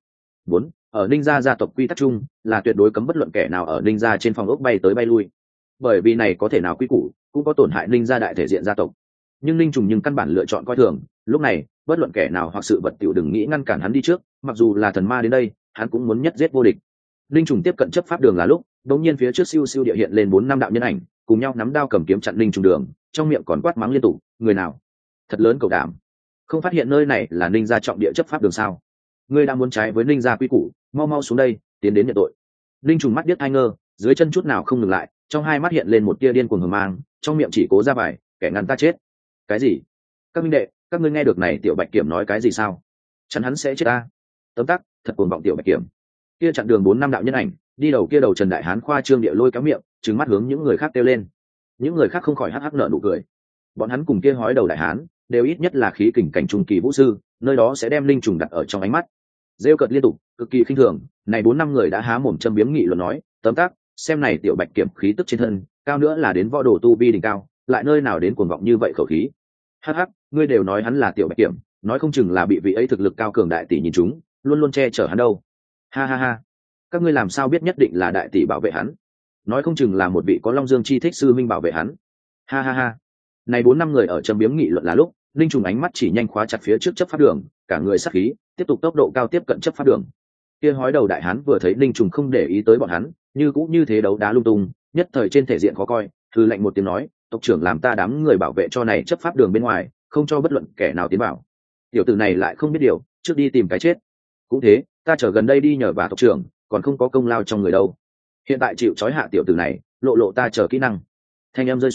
Ở Ninh gia gia tộc quy tắc chung là tuyệt đối cấm bất luận kẻ nào ở Ninh gia trên phòng ốc bay tới bay lui, bởi vì này có thể nào quy củ, cũng có tổn hại Ninh gia đại thể diện gia tộc. Nhưng Ninh Trùng nhưng căn bản lựa chọn coi thường, lúc này bất luận kẻ nào hoặc sự vật tiểu đừng nghĩ ngăn cản hắn đi trước, mặc dù là thần ma đến đây, hắn cũng muốn nhất giết vô địch. Ninh Trùng tiếp cận chấp pháp đường là lúc, đống nhiên phía trước siêu siêu địa hiện lên 4-5 đạo nhân ảnh, cùng nhau nắm đao cầm kiếm chặn Ninh Trùng đường, trong miệng còn quát mắng liên tục, người nào? Thật lớn cầu đảm, không phát hiện nơi này là Ninh gia trọng địa chấp pháp đường sao? Ngươi đang muốn trái với Ninh gia quy củ, mau mau xuống đây, tiến đến nhận tội. Ninh Trùng mắt biết hai ngơ, dưới chân chút nào không ngừng lại, trong hai mắt hiện lên một tia điên cuồng hờ mang, trong miệng chỉ cố ra bài, kẻ ngăn ta chết. Cái gì? Các minh đệ, các ngươi nghe được này tiểu Bạch Kiểm nói cái gì sao? Chắn hắn sẽ chết ta. Tấm tắc, thật cuồng vọng tiểu Bạch Kiểm. Kia chặn đường 4-5 đạo nhân ảnh, đi đầu kia đầu Trần Đại Hán khoa trương địa lôi kéo miệng, trừng mắt hướng những người khác kêu lên. Những người khác không khỏi hắc hắc nở nụ cười. Bọn hắn cùng kia hói đầu Đại Hán, đều ít nhất là khí kình cảnh trung kỳ vũ sư, nơi đó sẽ đem Linh Trùng đặt ở trong ánh mắt. Rêu cợt liên tục, cực kỳ khinh thường, này 4-5 người đã há mồm châm biếm nghị luận nói, tấm tắc, xem này tiểu Bạch Kiểm khí tức trên thân, cao nữa là đến võ đồ tu vi đỉnh cao, lại nơi nào đến cuồng vọng như vậy khẩu khí. Hắc hắc, ngươi đều nói hắn là tiểu Bạch Kiểm, nói không chừng là bị vị ấy thực lực cao cường đại tỷ nhìn chúng, luôn luôn che chở hắn đâu. Ha ha ha, các ngươi làm sao biết nhất định là đại tỷ bảo vệ hắn? Nói không chừng là một vị có Long Dương chi thích sư minh bảo vệ hắn. Ha ha ha. Này 4-5 người ở châm biếm nghị luận là lúc, Linh Trùng ánh mắt chỉ nhanh khóa chặt phía trước chấp pháp đường, cả người sắc khí, tiếp tục tốc độ cao tiếp cận chấp pháp đường. Kia hói đầu Đại Hán vừa thấy Linh Trùng không để ý tới bọn hắn, như cũng như thế đấu đá lung tung, nhất thời trên thể diện khó coi, thư lệnh một tiếng nói, tộc trưởng làm ta đám người bảo vệ cho này chấp pháp đường bên ngoài, không cho bất luận kẻ nào tiến vào. Tiểu tử này lại không biết điều, trước đi tìm cái chết. Cũng thế, ta chờ gần đây đi nhờ bà tộc trưởng, còn không có công lao trong người đâu. Hiện tại chịu trói hạ tiểu tử này, lộ ta chờ kỹ năng. Thanh âm rơi xuống,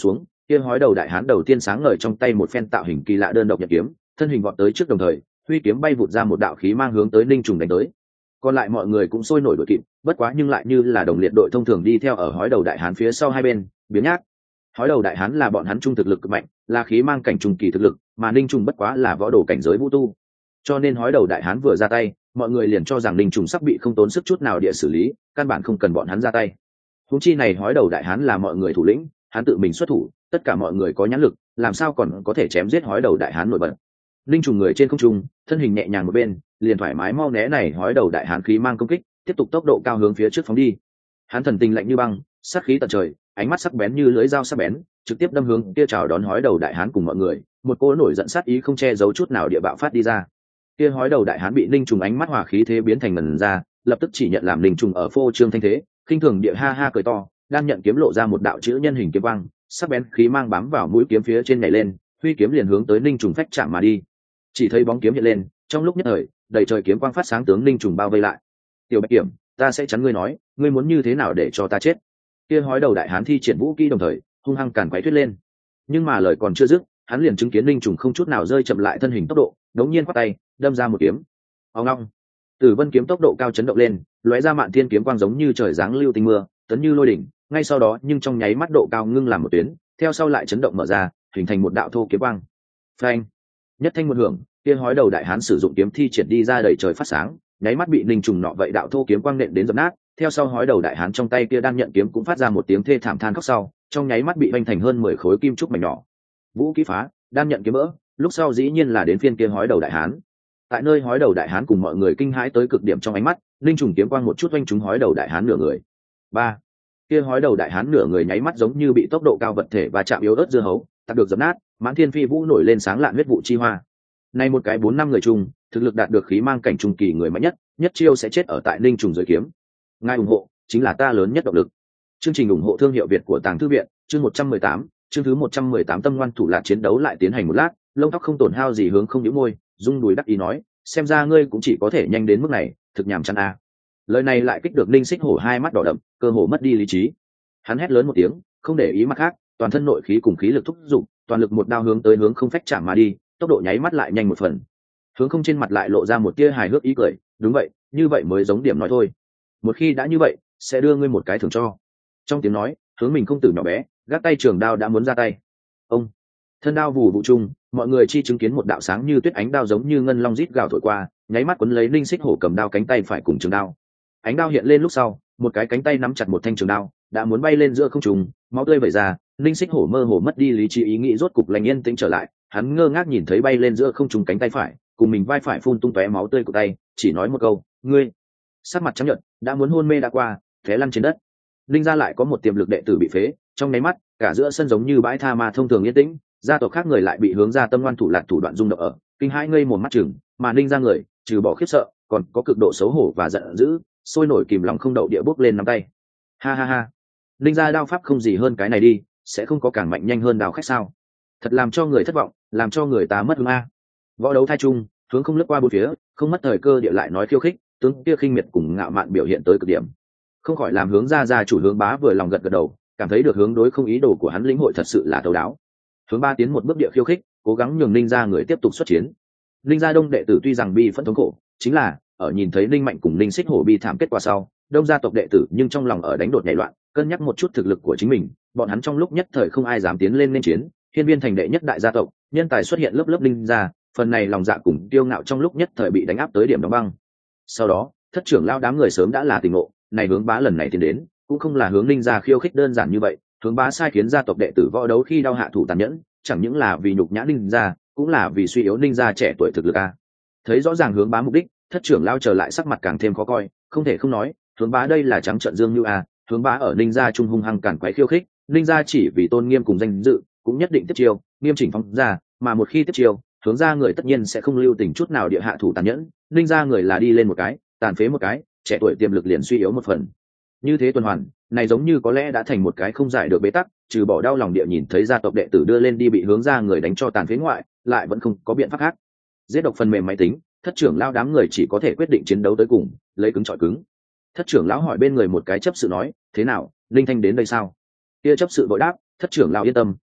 kia hói đầu đại hán đầu tiên sáng ngời trong tay một phen tạo hình kỳ lạ đơn độc nhật kiếm, thân hình vọt tới trước đồng thời huy kiếm bay vụt ra một đạo khí mang hướng tới Ninh Trùng đánh tới. Còn lại mọi người cũng sôi nổi đuổi kịp, bất quá nhưng lại như là đồng liệt đội thông thường đi theo ở hói đầu đại hán phía sau hai bên, biến nhác. Hói đầu đại hán là bọn hắn trung thực lực cực mạnh, là khí mang cảnh trung kỳ thực lực, mà Ninh Trùng bất quá là võ đồ cảnh giới vũ tu. Cho nên hói đầu đại hán vừa ra tay, mọi người liền cho rằng Ninh Trùng sắp bị không tốn sức chút nào địa xử lý, căn bản không cần bọn hắn ra tay. Huống chi này hói đầu đại hán là mọi người thủ lĩnh, hắn tự mình xuất thủ, tất cả mọi người có nhãn lực, làm sao còn có thể chém giết hói đầu đại hán nổi bật. Ninh Trùng người trên không trung, thân hình nhẹ nhàng một bên, liền thoải mái mau né này hói đầu đại hán khí mang công kích, tiếp tục tốc độ cao hướng phía trước phóng đi. Hắn thần tình lạnh như băng, sát khí tận trời, ánh mắt sắc bén như lưỡi dao sắc bén, trực tiếp đâm hướng kia chào đón hói đầu đại hán cùng mọi người, một cỗ nổi giận sát ý không che giấu chút nào địa bạo phát đi ra. Kia hói đầu đại hán bị Ninh Trùng ánh mắt hòa khí thế biến thành ngần ra, lập tức chỉ nhận làm Ninh Trùng ở phô trương thanh thế, khinh thường địa ha ha cười to, đang nhận kiếm lộ ra một đạo chữ nhân hình kiếm quang, sắc bén khí mang bám vào mũi kiếm phía trên nhảy lên, huy kiếm liền hướng tới Ninh Trùng phách chạm mà đi. Chỉ thấy bóng kiếm hiện lên, trong lúc nhất thời, đầy trời kiếm quang phát sáng tướng Ninh Trùng bao vây lại. Tiểu Bạch Kiểm, ta sẽ chắn ngươi nói, ngươi muốn như thế nào để cho ta chết? Kia hói đầu đại hán thi triển vũ kỹ đồng thời, hung hăng càn quấy thuyết lên. Nhưng mà lời còn chưa dứt, hắn liền chứng kiến Ninh Trùng không chút nào rơi chậm lại thân hình tốc độ, đống nhiên quát tay, đâm ra một kiếm. Ong ong. Tử Vân kiếm tốc độ cao chấn động lên, lóe ra mạn thiên kiếm quang giống như trời giáng lưu tinh mưa, tấn như lôi đỉnh, ngay sau đó nhưng trong nháy mắt độ cao ngưng làm một tuyến, theo sau lại chấn động mở ra, hình thành một đạo thô kiếm quang. Phanh! Nhất thanh một hưởng, kia hói đầu đại hán sử dụng kiếm thi triển đi ra đầy trời phát sáng, nháy mắt bị Ninh Trùng nọ vậy đạo thô kiếm quang nện đến dập nát, theo sau hói đầu đại hán trong tay kia đang nhận kiếm cũng phát ra một tiếng thê thảm than khóc sau, trong nháy mắt bị vênh thành hơn 10 khối kim trúc mảnh nhỏ. Vũ kỹ phá, đang nhận kiếm vỡ, lúc sau dĩ nhiên là đến phiên kia hói đầu đại hán. Tại nơi hói đầu đại hán cùng mọi người kinh hãi tới cực điểm trong ánh mắt, Ninh Trùng kiếm quang một chút oanh trúng hói đầu đại hán nửa người. Ba, kia hói đầu đại hán nửa người nháy mắt giống như bị tốc độ cao vật thể và chạm yếu ớt dưa hấu, tạc được dập nát, mãn thiên phi vũ nổi lên sáng lạn huyết vụ chi hoa. Nay một cái 4-5 người chung, thực lực đạt được khí mang cảnh trung kỳ người mạnh nhất, nhất chiêu sẽ chết ở tại Ninh Trùng dưới kiếm. Ngài ủng hộ chính là ta lớn nhất động lực. Chương trình ủng hộ thương hiệu Việt của Tàng Thư viện, chương 118, chương thứ 118 tâm ngoan thủ lạc chiến đấu lại tiến hành một lát, lông tóc không tổn hao gì hướng không nhíu môi, rung đùi đắc ý nói, xem ra ngươi cũng chỉ có thể nhanh đến mức này, thực nhàm chán a. Lời này lại kích được Ninh Xích Hổ hai mắt đỏ đậm, cơ hồ mất đi lý trí. Hắn hét lớn một tiếng, không để ý mặt khác, toàn thân nội khí cùng khí lực thúc giục, toàn lực một đao hướng tới hướng không phách chạm mà đi, tốc độ nháy mắt lại nhanh một phần. Hướng không trên mặt lại lộ ra một tia hài hước ý cười, đúng vậy, như vậy mới giống điểm nói thôi. Một khi đã như vậy, sẽ đưa ngươi một cái thưởng cho. Trong tiếng nói, hướng mình không tử nhỏ bé, gác tay trường đao đã muốn ra tay. Ông, thân đao vù vụ chung, mọi người chi chứng kiến một đạo sáng như tuyết ánh đao giống như ngân long rít gào thổi qua, nháy mắt quấn lấy Ninh Xích Hổ cầm đao cánh tay phải cùng trường đao. Ánh đao hiện lên lúc sau, một cái cánh tay nắm chặt một thanh trường đao, đã muốn bay lên giữa không trung, máu tươi vẩy ra, Ninh Xích Hổ mơ hồ mất đi lý trí ý nghĩ rốt cục lành yên tĩnh trở lại, hắn ngơ ngác nhìn thấy bay lên giữa không trung cánh tay phải, cùng mình vai phải phun tung tóe máu tươi của tay, chỉ nói một câu, ngươi. Sắc mặt trắng nhợt, đã muốn hôn mê đã qua, té lăn trên đất. Ninh gia lại có một tiềm lực đệ tử bị phế, trong nháy mắt, cả giữa sân giống như bãi tha ma thông thường yên tĩnh, gia tộc khác người lại bị hướng ra tâm ngoan thủ lạc thủ đoạn rung động ở, kinh hãi ngây một mắt chừng, mà Ninh gia người, trừ bỏ khiếp sợ, còn có cực độ xấu hổ và giận dữ, sôi nổi kìm lòng không đậu địa bước lên nắm tay. Ha ha ha, Ninh gia đao pháp không gì hơn cái này đi, sẽ không có càng mạnh nhanh hơn đao khách sao? Thật làm cho người thất vọng, làm cho người ta mất hứng a. Võ đấu thai trung, hướng không lướt qua bốn phía, không mất thời cơ địa lại nói khiêu khích, tướng kia khinh miệt cùng ngạo mạn biểu hiện tới cực điểm, không khỏi làm hướng gia chủ Hướng Bá vừa lòng gật gật đầu, cảm thấy được hướng đối không ý đồ của hắn lĩnh hội thật sự là thấu đáo. Hướng Bá tiến một bước địa khiêu khích, cố gắng nhường Ninh gia người tiếp tục xuất chiến. Ninh gia đông đệ tử tuy rằng bi phẫn thống khổ, chính là ở nhìn thấy Ninh Mạnh cùng Ninh Xích Hổ bi thảm kết quả sau, đông gia tộc đệ tử nhưng trong lòng ở đánh đột nhảy loạn, cân nhắc một chút thực lực của chính mình, bọn hắn trong lúc nhất thời không ai dám tiến lên nên chiến. Hiên Viên thành đệ nhất đại gia tộc, nhân tài xuất hiện lớp lớp Ninh gia, phần này lòng dạ cùng tiêu ngạo trong lúc nhất thời bị đánh áp tới điểm đóng băng. Sau đó, thất trưởng lao đám người sớm đã là tỉnh ngộ, này Hướng Bá lần này tiến đến, cũng không là hướng Ninh gia khiêu khích đơn giản như vậy, Hướng Bá sai khiến gia tộc đệ tử võ đấu khi đao hạ thủ tàn nhẫn, chẳng những là vì nhục nhã Ninh gia, cũng là vì suy yếu Ninh gia trẻ tuổi thực lực a. Thấy rõ ràng Hướng Bá mục đích, thất trưởng lao trở lại sắc mặt càng thêm khó coi, không thể không nói, Hướng Bá đây là trắng trợn dương như a, Hướng Bá ở Ninh gia trung hung hăng cản quấy khiêu khích, Ninh gia chỉ vì tôn nghiêm cùng danh dự, cũng nhất định tiếp chiêu, nghiêm chỉnh phóng ra, mà một khi tiếp chiêu, Hướng gia người tất nhiên sẽ không lưu tình chút nào địa hạ thủ tàn nhẫn, Ninh gia người là đi lên một cái, tàn phế một cái, trẻ tuổi tiềm lực liền suy yếu một phần. Như thế tuần hoàn, này giống như có lẽ đã thành một cái không giải được bế tắc, trừ bỏ đau lòng địa nhìn thấy gia tộc đệ tử đưa lên đi bị Hướng gia người đánh cho tàn phế ngoại, lại vẫn không có biện pháp khác. Giết độc phần mềm máy tính, thất trưởng lao đám người chỉ có thể quyết định chiến đấu tới cùng, lấy cứng chọi cứng. Thất trưởng lão hỏi bên người một cái chấp sự nói, thế nào, Linh Thanh đến đây sao? Kia chấp sự vội đáp, thất trưởng lão yên tâm,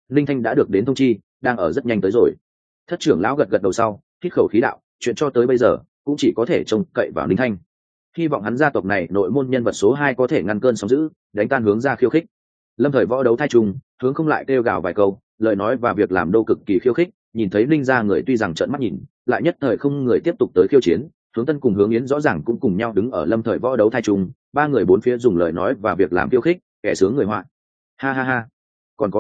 linh thanh đã được đến thông chi, đang ở rất nhanh tới rồi. Thất trưởng lão gật gật đầu sau, hít khẩu khí đạo, chuyện cho tới bây giờ cũng chỉ có thể trông cậy vào linh thanh. Hy vọng hắn gia tộc này nội môn nhân vật số 2 có thể ngăn cơn sóng dữ, đánh tan hướng ra khiêu khích. Lâm thời võ đấu thai trùng, hướng không lại kêu gào vài câu, lời nói và việc làm đâu cực kỳ khiêu khích, nhìn thấy linh gia người tuy rằng trợn mắt nhìn, lại nhất thời không người tiếp tục tới khiêu chiến. Hướng Tân cùng Hướng Yến rõ ràng cũng cùng nhau đứng ở lâm thời võ đấu thai trùng, ba người bốn phía dùng lời nói và việc làm khiêu khích, kẻ sướng người họa. Ha ha ha, còn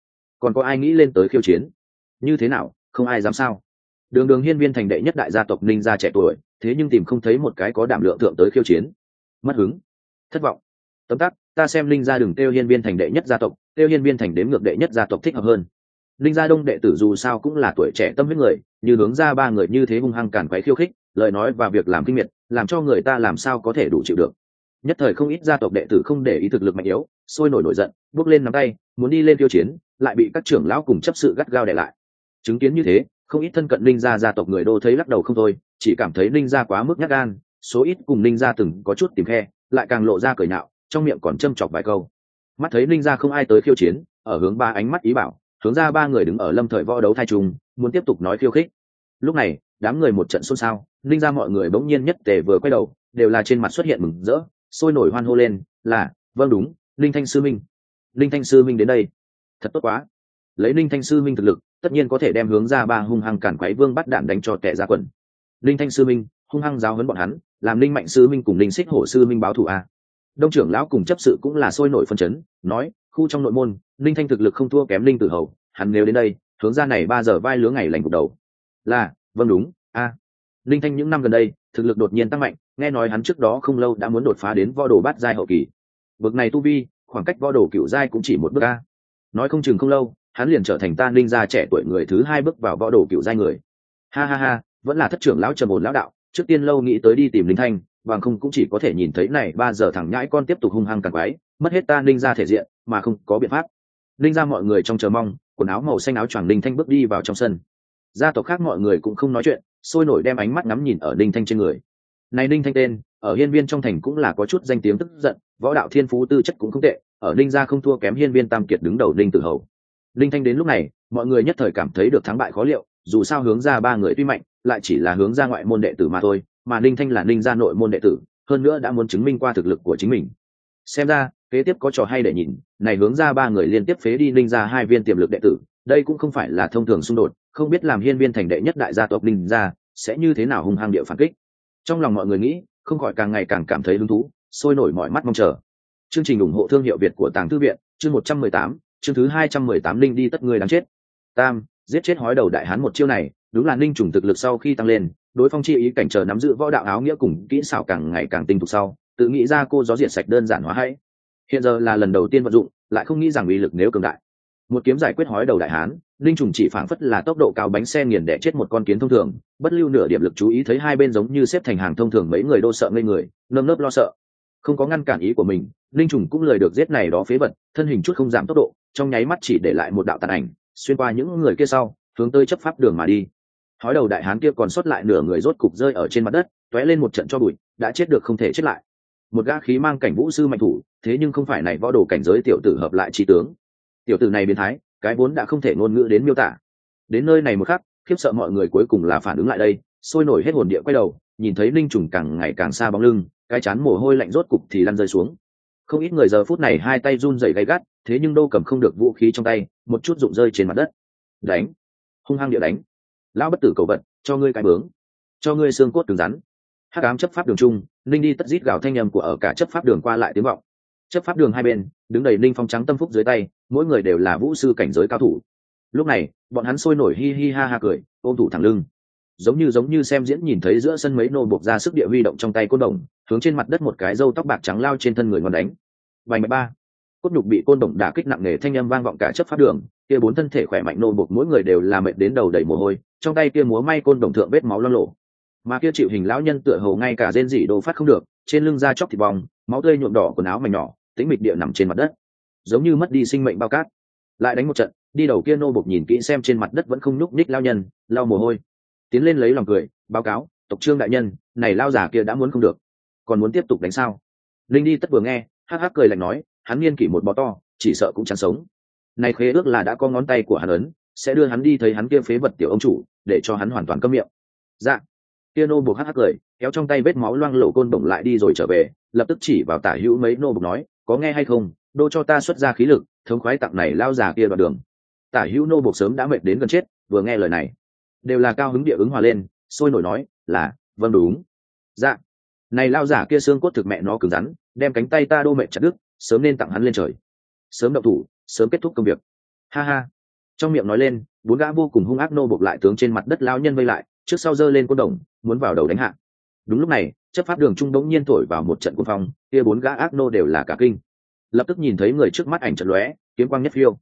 có ai nghĩ lên tới khiêu chiến? Như thế nào, không ai dám sao? Đường Đường hiên viên thành đệ nhất đại gia tộc ninh gia trẻ tuổi, thế nhưng tìm không thấy một cái có đảm lượng thượng tới khiêu chiến. Mất hứng, thất vọng. Tấm tắc, ta xem ninh gia đừng tiêu hiên viên thành đệ nhất gia tộc, tiêu hiên viên thành đếm ngược đệ nhất gia tộc thích hợp hơn. Ninh gia đông đệ tử dù sao cũng là tuổi trẻ tâm huyết người, như hướng ra ba người như thế hung hăng cản quấy khiêu khích, lời nói và việc làm kinh miệt, làm cho người ta làm sao có thể đủ chịu được. Nhất thời không ít gia tộc đệ tử không để ý thực lực mạnh yếu, sôi nổi nổi giận, bước lên nắm tay, muốn đi lên khiêu chiến, lại bị các trưởng lão cùng chấp sự gắt gao đè lại. Chứng kiến như thế, không ít thân cận ninh gia gia tộc người đô thấy lắc đầu không thôi, chỉ cảm thấy ninh gia quá mức nhát gan, số ít cùng ninh gia từng có chút tìm khe, lại càng lộ ra cười nhạo, trong miệng còn châm chọc vài câu. Mắt thấy ninh gia không ai tới khiêu chiến, ở hướng ba ánh mắt ý bảo, hướng ra ba người đứng ở lâm thời võ đấu thai trùng, muốn tiếp tục nói khiêu khích. Lúc này, đám người một trận xôn xao, ninh gia mọi người bỗng nhiên nhất tề vừa quay đầu, đều là trên mặt xuất hiện mừng rỡ, sôi nổi hoan hô lên, là, vâng đúng, linh thanh sư minh. Linh thanh sư minh đến đây, thật tốt quá. Lấy linh thanh sư minh thực lực, tất nhiên có thể đem hướng ra ba hung hăng cản quấy vương bắt đạn đánh cho tệ ra quần. Linh thanh sư minh hung hăng giáo huấn bọn hắn, làm linh mạnh sư minh cùng linh xích hổ sư minh báo thù a. Đông trưởng lão cùng chấp sự cũng là sôi nổi phân chấn, nói khu trong nội môn linh thanh thực lực không thua kém linh tử hầu, hắn nếu đến đây hướng ra này 3 giờ vai lứa ngày lành gục đầu. Là, vâng đúng a. Linh thanh những năm gần đây thực lực đột nhiên tăng mạnh, nghe nói hắn trước đó không lâu đã muốn đột phá đến võ đồ bát giai hậu kỳ. Bậc này tu vi, khoảng cách võ đồ cửu giai cũng chỉ một bước a. Nói không chừng không lâu, hắn liền trở thành ta linh gia trẻ tuổi người thứ 2 bước vào võ đồ cửu giai người. Ha ha ha, vẫn là thất trưởng lão trầm ổn lão đạo, trước tiên lâu nghĩ tới đi tìm linh thanh, bằng không cũng chỉ có thể nhìn thấy này 3 giờ thằng nhãi con tiếp tục hung hăng càng quái, mất hết ta linh gia thể diện, mà không có biện pháp. Linh gia mọi người trong chờ mong, quần áo màu xanh áo choàng linh thanh bước đi vào trong sân. Gia tộc khác mọi người cũng không nói chuyện, sôi nổi đem ánh mắt ngắm nhìn ở linh thanh trên người. Này linh thanh tên, ở hiên viên trong thành cũng là có chút danh tiếng tức giận, võ đạo thiên phú tư chất cũng không tệ, ở linh gia không thua kém hiên viên tam kiệt đứng đầu linh tử hầu. Linh thanh đến lúc này, mọi người nhất thời cảm thấy được thắng bại khó liệu, dù sao hướng ra ba người tuy mạnh, lại chỉ là hướng ra ngoại môn đệ tử mà thôi, mà linh thanh là linh gia nội môn đệ tử, hơn nữa đã muốn chứng minh qua thực lực của chính mình. Xem ra, kế tiếp có trò hay để nhìn, này hướng ra ba người liên tiếp phế đi linh gia 2 viên tiềm lực đệ tử, đây cũng không phải là thông thường xung đột, không biết làm hiên viên thành đệ nhất đại gia tộc linh gia sẽ như thế nào hung hăng địa phản kích. Trong lòng mọi người nghĩ, không khỏi càng ngày càng cảm thấy hứng thú, sôi nổi mọi mắt mong chờ. Chương trình ủng hộ thương hiệu Việt của Tàng Thư viện, chương 118, chương thứ 218 linh đi tất người đáng chết. Tam, giết chết hói đầu đại hán một chiêu này, đúng là linh trùng thực lực sau khi tăng lên, đối phong chi ý cảnh chờ nắm giữ võ đạo áo nghĩa cùng kỹ xảo càng ngày càng tinh thục sau, tự nghĩ ra cô gió diệt sạch đơn giản hóa hay. Hiện giờ là lần đầu tiên vận dụng, lại không nghĩ rằng uy lực nếu cường đại. Một kiếm giải quyết hói đầu đại hán, linh trùng chỉ phảng phất là tốc độ cao bánh xe nghiền đẻ chết một con kiến thông thường, bất lưu nửa điểm lực chú ý, thấy hai bên giống như xếp thành hàng thông thường, mấy người đô sợ ngây người, nơm nớp lo sợ. Không có ngăn cản ý của mình, linh trùng cũng lời được giết này đó phế vật, thân hình chút không giảm tốc độ, trong nháy mắt chỉ để lại một đạo tàn ảnh, xuyên qua những người kia sau, hướng tới chấp pháp đường mà đi. Hói đầu đại hán kia còn sót lại nửa người rốt cục rơi ở trên mặt đất, tóe lên một trận cho bụi, đã chết được không thể chết lại. Một gã khí mang cảnh vũ sư mạnh thủ, thế nhưng không phải này võ đồ cảnh giới tiểu tử hợp lại chi tướng. Tiểu tử này biến thái, cái vốn đã không thể ngôn ngữ đến miêu tả. Đến nơi này một khắc, khiếp sợ mọi người cuối cùng là phản ứng lại đây, sôi nổi hết hồn địa quay đầu, nhìn thấy linh trùng càng ngày càng xa bóng lưng, cái chán mồ hôi lạnh rốt cục thì lăn rơi xuống. Không ít người giờ phút này hai tay run rẩy gay gắt, thế nhưng đô cầm không được vũ khí trong tay, một chút rụng rơi trên mặt đất. Đánh, hung hăng địa đánh. Lão bất tử cầu vật, cho ngươi cái bướng, cho ngươi xương cốt cứng rắn. Hắc ám chấp pháp đường trung, linh đi tất rít gào thanh âm của ở cả chấp pháp đường qua lại tiếng vọng. Chấp pháp đường hai bên đứng đầy linh phong trắng tâm phúc dưới tay, mỗi người đều là vũ sư cảnh giới cao thủ. Lúc này bọn hắn sôi nổi hi hi ha ha cười, ôm thủ thẳng lưng, giống như xem diễn nhìn thấy giữa sân mấy nô buộc ra sức địa huy động trong tay côn đồng, hướng trên mặt đất một cái râu tóc bạc trắng lao trên thân người ngon đánh. Vành mười ba, cốt nhục bị côn đồng đả kích nặng nề, thanh âm vang vọng cả chấp pháp đường. Kia 4 thân thể khỏe mạnh nô buộc mỗi người đều là mệt đến đầu đầy mồ hôi, trong tay kia múa may côn đồng thượng vết máu loang lổ, mà kia chịu hình lão nhân tựa hồ ngay cả rên rỉ đồ phát không được, trên lưng da chóc thịt bong, máu tươi nhuộm đỏ quần áo mảnh nhỏ, tĩnh mịch địa nằm trên mặt đất, giống như mất đi sinh mệnh bao cát. Lại đánh một trận, đi đầu kia nô bộc nhìn kỹ xem trên mặt đất vẫn không nhúc nhích lão nhân, lau mồ hôi, tiến lên lấy lòng cười, báo cáo tộc trương đại nhân, này lão già kia đã muốn không được, còn muốn tiếp tục đánh sao? Linh đi tất vừa nghe, hắc hắc cười lạnh nói, hắn niên kỷ một bò to, chỉ sợ cũng chẳng sống. Này khế ước là đã có ngón tay của hắn ấn, sẽ đưa hắn đi thấy hắn kia phế vật tiểu ông chủ, để cho hắn hoàn toàn câm miệng. Dạ. Kia nô buộc hắc hắc cười, kéo trong tay vết máu loang lổ côn bổng lại đi rồi trở về, lập tức chỉ vào Tả Hữu mấy nô buộc nói, có nghe hay không, đô cho ta xuất ra khí lực, thống khoái tặng này lao già kia đoạn đường. Tả Hữu nô buộc sớm đã mệt đến gần chết, vừa nghe lời này, đều là cao hứng địa ứng hòa lên, sôi nổi nói, là, vâng đúng. Dạ. Này lao giả kia xương cốt thực mẹ nó cứng rắn, đem cánh tay ta đô mệt chặt đứt, sớm nên tặng hắn lên trời. Sớm động thủ, sớm kết thúc công việc. Ha ha. Trong miệng nói lên, bốn gã vô cùng hung ác nô buộc lại tướng trên mặt đất lao nhân vây lại, trước sau giơ lên côn đồng, muốn vào đầu đánh hạ. Đúng lúc này, chấp pháp đường trung đống nhiên thổi vào một trận cuồng phong, kia bốn gã ác nô đều là cả kinh. Lập tức nhìn thấy người trước mắt ảnh chợt lóe, kiếm quang nhất phiêu.